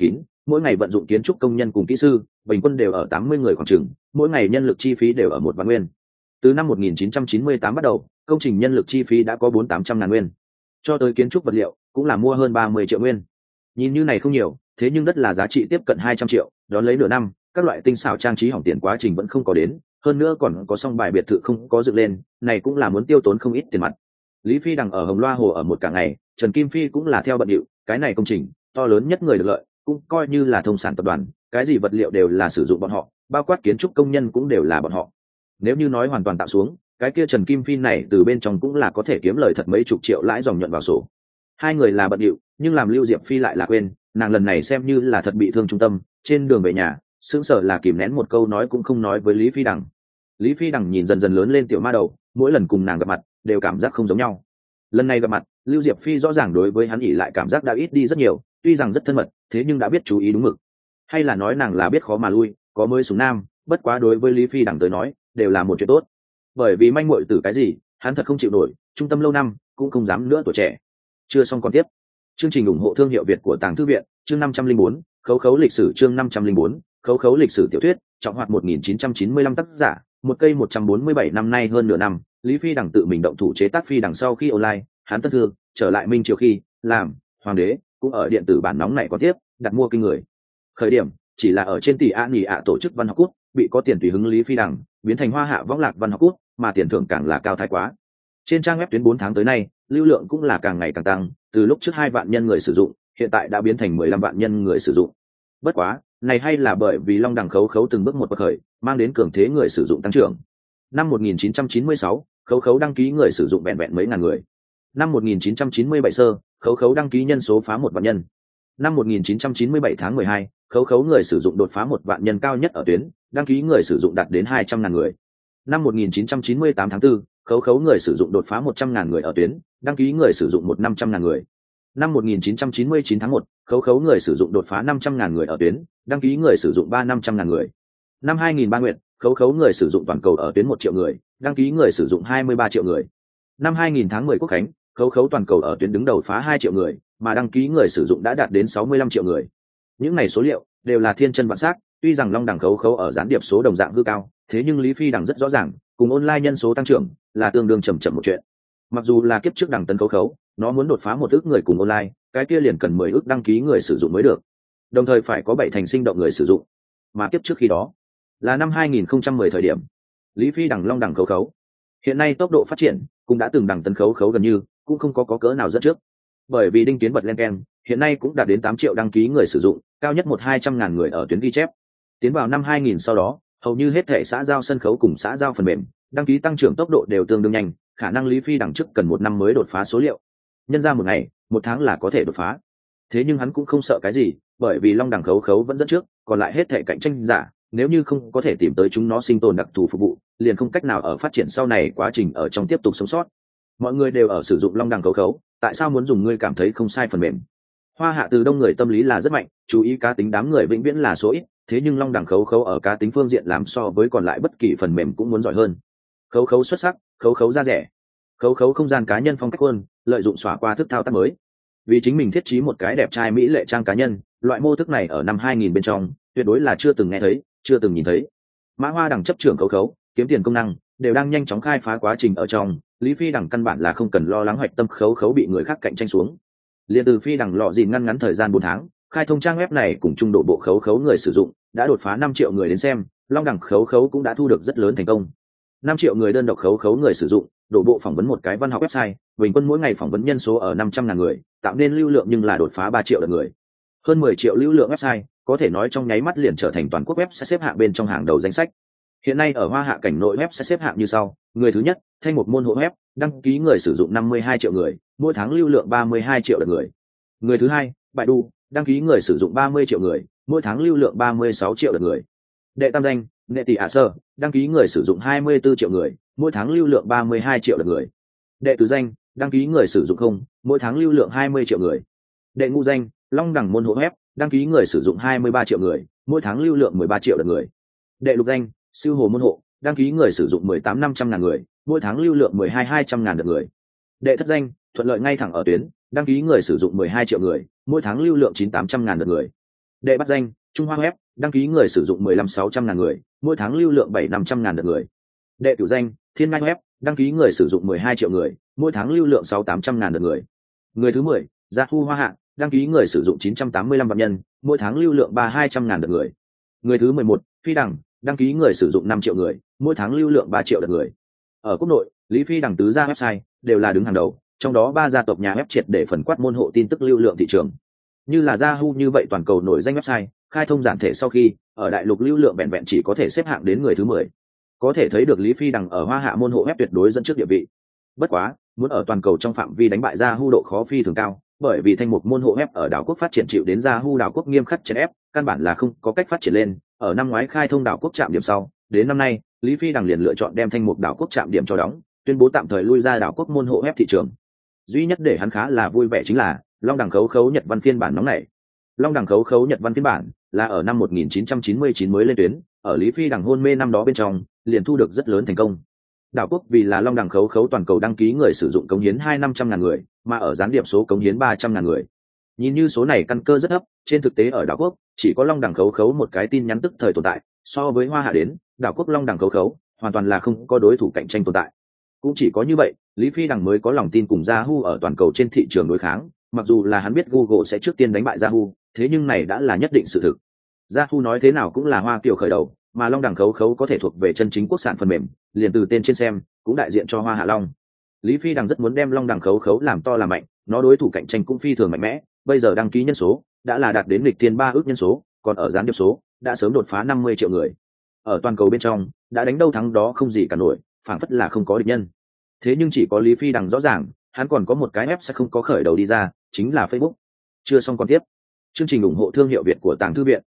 [SPEAKER 1] mỗi ngày vận dụng kiến trúc công nhân cùng kỹ sư bình quân đều ở 80 người khoảng chừng, mỗi ngày nhân lực chi phí đều ở 1 vạn nguyên. Từ năm 1998 bắt đầu, công trình nhân lực chi phí đã có 400-800 ngàn nguyên, cho tới kiến trúc vật liệu cũng là mua hơn 30 triệu nguyên. Nhìn như này không nhiều, thế nhưng đất là giá trị tiếp cận 200 triệu, đón lấy nửa năm, các loại tinh xảo trang trí hỏng tiền quá trình vẫn không có đến, hơn nữa còn có song bài biệt thự không có dựng lên, này cũng là muốn tiêu tốn không ít tiền mặt. Lý Phi Đằng ở Hồng Loa Hồ ở một cả ngày, Trần Kim Phi cũng là theo bận điệu, cái này công trình to lớn nhất người được lợi, cũng coi như là thông sản tập đoàn, cái gì vật liệu đều là sử dụng bọn họ, bao quát kiến trúc công nhân cũng đều là bọn họ. Nếu như nói hoàn toàn tạo xuống, cái kia Trần Kim Phi này từ bên trong cũng là có thể kiếm lời thật mấy chục triệu lãi dòng nhuận vào sổ. Hai người là bận điệu, nhưng làm Lưu Diệp Phi lại là quên, nàng lần này xem như là thật bị thương trung tâm, trên đường về nhà, sững sờ là kìm nén một câu nói cũng không nói với Lý Phi Đằng. Lý Phi Đằng nhìn dần dần lớn lên tiểu ma đầu, mỗi lần cùng nàng gặp mặt đều cảm giác không giống nhau. Lần này gặp mặt, Lưu Diệp Phi rõ ràng đối với hắn ỉ lại cảm giác đã ít đi rất nhiều, tuy rằng rất thân mật, thế nhưng đã biết chú ý đúng mực. Hay là nói nàng là biết khó mà lui, có mới súng nam, bất quá đối với Lý Phi Đằng tới nói, đều là một chuyện tốt. Bởi vì manh muội từ cái gì, hắn thật không chịu nổi, trung tâm lâu năm, cũng không dám nữa tuổi trẻ. Chưa xong còn tiếp. Chương trình ủng hộ thương hiệu Việt của Tàng Thư viện, chương 504, khấu khấu lịch sử chương 504, khấu khấu lịch sử tiểu thuyết, trọng hoạt 1995 tác giả, một cây 147 năm nay hơn nửa năm, Lý Phi Đằng tự mình động thủ chế tác phi đằng sau khi online, hắn tân thương, trở lại Minh Triều khi, làm, hoàng đế, cũng ở điện tử bản nóng này có tiếp, đặt mua kinh người. Khởi điểm, chỉ là ở trên tỷ A Nhị ạ tổ chức văn học quốc, bị có tiền tùy hứng Lý Phi Đằng, biến thành hoa hạ võng lạc văn học quốc, mà tiền thưởng càng là cao thái quá. Trên trang web tuyến 4 tháng tới nay, lưu lượng cũng là càng ngày càng tăng, từ lúc trước 2 vạn nhân người sử dụng, hiện tại đã biến thành 15 vạn nhân người sử dụng. Bất quá, này hay là bởi vì Long Đằng khấu khấu từng bước một bậc khởi, mang đến cường thế người sử dụng tăng trưởng. Năm 1996, khấu khấu đăng ký người sử dụng vẹn vẹn mấy ngàn người. Năm 1997 sơ, khấu khấu đăng ký nhân số phá 1 vạn nhân. Năm 1997 tháng 12, khấu khấu người sử dụng đột phá 1 vạn nhân cao nhất ở tuyến, đăng ký người sử dụng đạt đến 200.000 người. Năm 1998 tháng 4, khấu khấu người sử dụng đột phá 100.000 người ở tuyến, đăng ký người sử dụng 500.000 người. Năm 1999 tháng 1, khấu khấu người sử dụng đột phá 500.000 người ở tuyến, đăng ký người sử dụng 500.000 người. Năm 2003 nguyện, khấu khấu người sử dụng toàn cầu ở tuyến 1 triệu người, đăng ký người sử dụng 23 triệu người. Năm 2000 tháng 10 quốc khánh, khấu khấu toàn cầu ở tuyến đứng đầu phá 2 triệu người, mà đăng ký người sử dụng đã đạt đến 65 triệu người. Những này số liệu đều là thiên chân vạn sắc, tuy rằng Long Đằng khấu khấu ở gián điệp số đồng dạng hư cao, thế nhưng Lý Phi Đằng rất rõ ràng, cùng online nhân số tăng trưởng là tương đương chậm một chuyện. Mặc dù là kiếp trước Đằng Tấn khấu khấu, nó muốn đột phá 1 ức người cùng online, cái kia liền cần 10 ức đăng ký người sử dụng mới được. Đồng thời phải có 7 thành sinh động người sử dụng. Mà kiếp trước khi đó, là năm 2010 thời điểm, Lý Phi Đằng Long Đằng khấu khấu. Hiện nay tốc độ phát triển cũng đã từng Đằng Tấn khấu khấu gần như, cũng không có cỡ nào dẫn trước. Bởi vì đinh tuyến bật lên keng, hiện nay cũng đạt đến 8 triệu đăng ký người sử dụng, cao nhất 100-200 người ở tuyến ghi chép. Tiến vào năm 2000 sau đó, hầu như hết thể xã giao sân khấu cùng xã giao phần mềm, đăng ký tăng trưởng tốc độ đều tương đương nhanh, khả năng Lý Phi Đằng trước cần 1 năm mới đột phá số liệu. Nhân ra 1 ngày, 1 tháng là có thể đột phá. Thế nhưng hắn cũng không sợ cái gì, bởi vì Long Đằng khấu khấu vẫn dẫn trước, còn lại hết thể cạnh tranh giả, nếu như không có thể tìm tới chúng nó sinh tồn đặc thù phục vụ, liền không cách nào ở phát triển sau này quá trình ở trong tiếp tục sống sót. Mọi người đều ở sử dụng Long Đằng khấu khấu, tại sao muốn dùng ngươi cảm thấy không sai phần mềm? Hoa hạ từ đông người tâm lý là rất mạnh, chú ý cá tính đám người vĩnh viễn là số ít, thế nhưng Long Đằng khấu khấu ở cá tính phương diện làm so với còn lại bất kỳ phần mềm cũng muốn giỏi hơn. Khấu khấu xuất sắc, khấu khấu ra rẻ, khấu khấu không gian cá nhân phong cách hơn, lợi dụng xóa qua thức thao tác mới. Vì chính mình thiết trí một cái đẹp trai mỹ lệ trang cá nhân, loại mô thức này ở năm 2000 bên trong, tuyệt đối là chưa từng nghe thấy, chưa từng nhìn thấy. Mã Hoa Đằng chấp trưởng khấu khấu, kiếm tiền công năng đều đang nhanh chóng khai phá quá trình ở trong, Lý Phi Đằng căn bản là không cần lo lắng hoạch tâm khấu khấu bị người khác cạnh tranh xuống. Liên từ Phi Đằng lọ gìn ngăn thời gian 4 tháng, khai thông trang web này cùng trung độ bộ khấu khấu người sử dụng đã đột phá 5 triệu người đến xem, Long Đằng khấu khấu cũng đã thu được rất lớn thành công. 5 triệu người đơn độc khấu khấu người sử dụng, đổ bộ phỏng vấn một cái văn học website, bình quân mỗi ngày phỏng vấn nhân số ở 500.000 người, tạo nên lưu lượng nhưng là đột phá 3 triệu lượt người. Hơn 10 triệu lưu lượng website, có thể nói trong nháy mắt liền trở thành toàn quốc web sẽ xếp hạng bên trong hàng đầu danh sách. Hiện nay ở Hoa Hạ cảnh nội web sẽ xếp hạng như sau: người thứ nhất, Thanh Mục Môn hộ web, đăng ký người sử dụng 52 triệu người, mỗi tháng lưu lượng 32 triệu lượt người. Người thứ hai, Baidu, đăng ký người sử dụng 30 triệu người, mỗi tháng lưu lượng 36 triệu lượt người. Đệ tam danh, Nghệ Tỷ Ả Sơ, đăng ký người sử dụng 24 triệu người, mỗi tháng lưu lượng 32 triệu lượt người. Đệ tứ danh, đăng ký người sử dụng không, mỗi tháng lưu lượng 20 triệu người. Đệ ngũ danh, Long Đằng Môn hộ web, đăng ký người sử dụng 23 triệu người, mỗi tháng lưu lượng 13 triệu lượt người. Đệ lục danh, Siêu Hồ Môn hộ, đăng ký người sử dụng 18.500.000 người, mỗi tháng lưu lượng 12.200.000 lượt người. Đệ thất danh, Thuận lợi ngay thẳng ở tuyến, đăng ký người sử dụng 12 triệu người, mỗi tháng lưu lượng 9.800.000 lượt người. Đệ bắt danh Trung Hoa Web, đăng ký người sử dụng 15-600 ngàn người, mỗi tháng lưu lượng 700-500 ngàn lượt người. Đệ cửu danh Thiên Ngai Web, đăng ký người sử dụng 12 triệu người, mỗi tháng lưu lượng 600-800 ngàn lượt người. Người thứ 10, Yahoo Hoa Hạ, đăng ký người sử dụng 985 vạn nhân, mỗi tháng lưu lượng 200 ngàn lượt người. Người thứ 11, Phi Đằng, đăng ký người sử dụng 5 triệu người, mỗi tháng lưu lượng 3 triệu lượt người. Ở quốc nội, Lý Phi Đằng tứ gia website đều là đứng hàng đầu, trong đó 3 gia tộc nhà web triệt để phần quát môn hộ tin tức lưu lượng thị trường. Như là Yahoo như vậy toàn cầu nổi danh website, khai thông giản thể sau khi, ở đại lục lưu lượng vẹn vẹn chỉ có thể xếp hạng đến người thứ 10. Có thể thấy được Lý Phi Đằng ở Hoa Hạ môn hộ web tuyệt đối dẫn trước địa vị. Bất quá, muốn ở toàn cầu trong phạm vi đánh bại Yahoo độ khó phi thường cao, bởi vì thanh mục môn hộ web ở đảo quốc phát triển chịu đến Yahoo đảo quốc nghiêm khắc chèn ép, căn bản là không có cách phát triển lên. Ở năm ngoái khai thông đảo quốc trạm điểm sau, đến năm nay, Lý Phi Đằng liền lựa chọn đem thanh mục đảo quốc trạm điểm cho đóng, tuyên bố tạm thời lui ra đảo quốc môn hộ web thị trường. Duy nhất để hắn khá là vui vẻ chính là Long Đằng khấu khấu Nhật văn phiên bản nóng này. Long Đằng khấu khấu Nhật văn phiên bản là ở năm 1999 mới lên tuyến, ở Lý Phi Đằng hôn mê năm đó bên trong, liền thu được rất lớn thành công. Đảo quốc vì là Long Đằng khấu khấu toàn cầu đăng ký người sử dụng cống hiến 200-500 ngàn người, mà ở gián điệp số cống hiến 300 ngàn người. Nhìn như số này căn cơ rất thấp, trên thực tế ở đảo quốc chỉ có Long Đằng khấu khấu một cái tin nhắn tức thời tồn tại, so với Hoa Hạ đến, đảo quốc Long Đằng khấu khấu hoàn toàn là không có đối thủ cạnh tranh tồn tại. Cũng chỉ có như vậy, Lý Phi Đằng mới có lòng tin cùng Yahoo ở toàn cầu trên thị trường đối kháng, mặc dù là hắn biết Google sẽ trước tiên đánh bại Yahoo, thế nhưng này đã là nhất định sự thực. Yahoo nói thế nào cũng là Hoa Kiều khởi đầu, mà Long Đằng khấu khấu có thể thuộc về chân chính quốc sản phần mềm, liền từ tên trên xem, cũng đại diện cho Hoa Hạ Long. Lý Phi Đằng rất muốn đem Long Đằng khấu khấu làm to làm mạnh, nó đối thủ cạnh tranh cũng phi thường mạnh mẽ, bây giờ đăng ký nhân số đã là đạt đến lịch thiên 3 ước nhân số, còn ở gián điệp số đã sớm đột phá 50 triệu người. Ở toàn cầu bên trong, đã đánh đâu thắng đó không gì cả nổi, phảng phất là không có địch nhân. Thế nhưng chỉ có Lý Phi Đằng rõ ràng, hắn còn có một cái app sẽ không có khởi đầu đi ra, chính là Facebook. Chưa xong còn tiếp. Chương trình ủng hộ thương hiệu Việt của Tàng Thư Viện.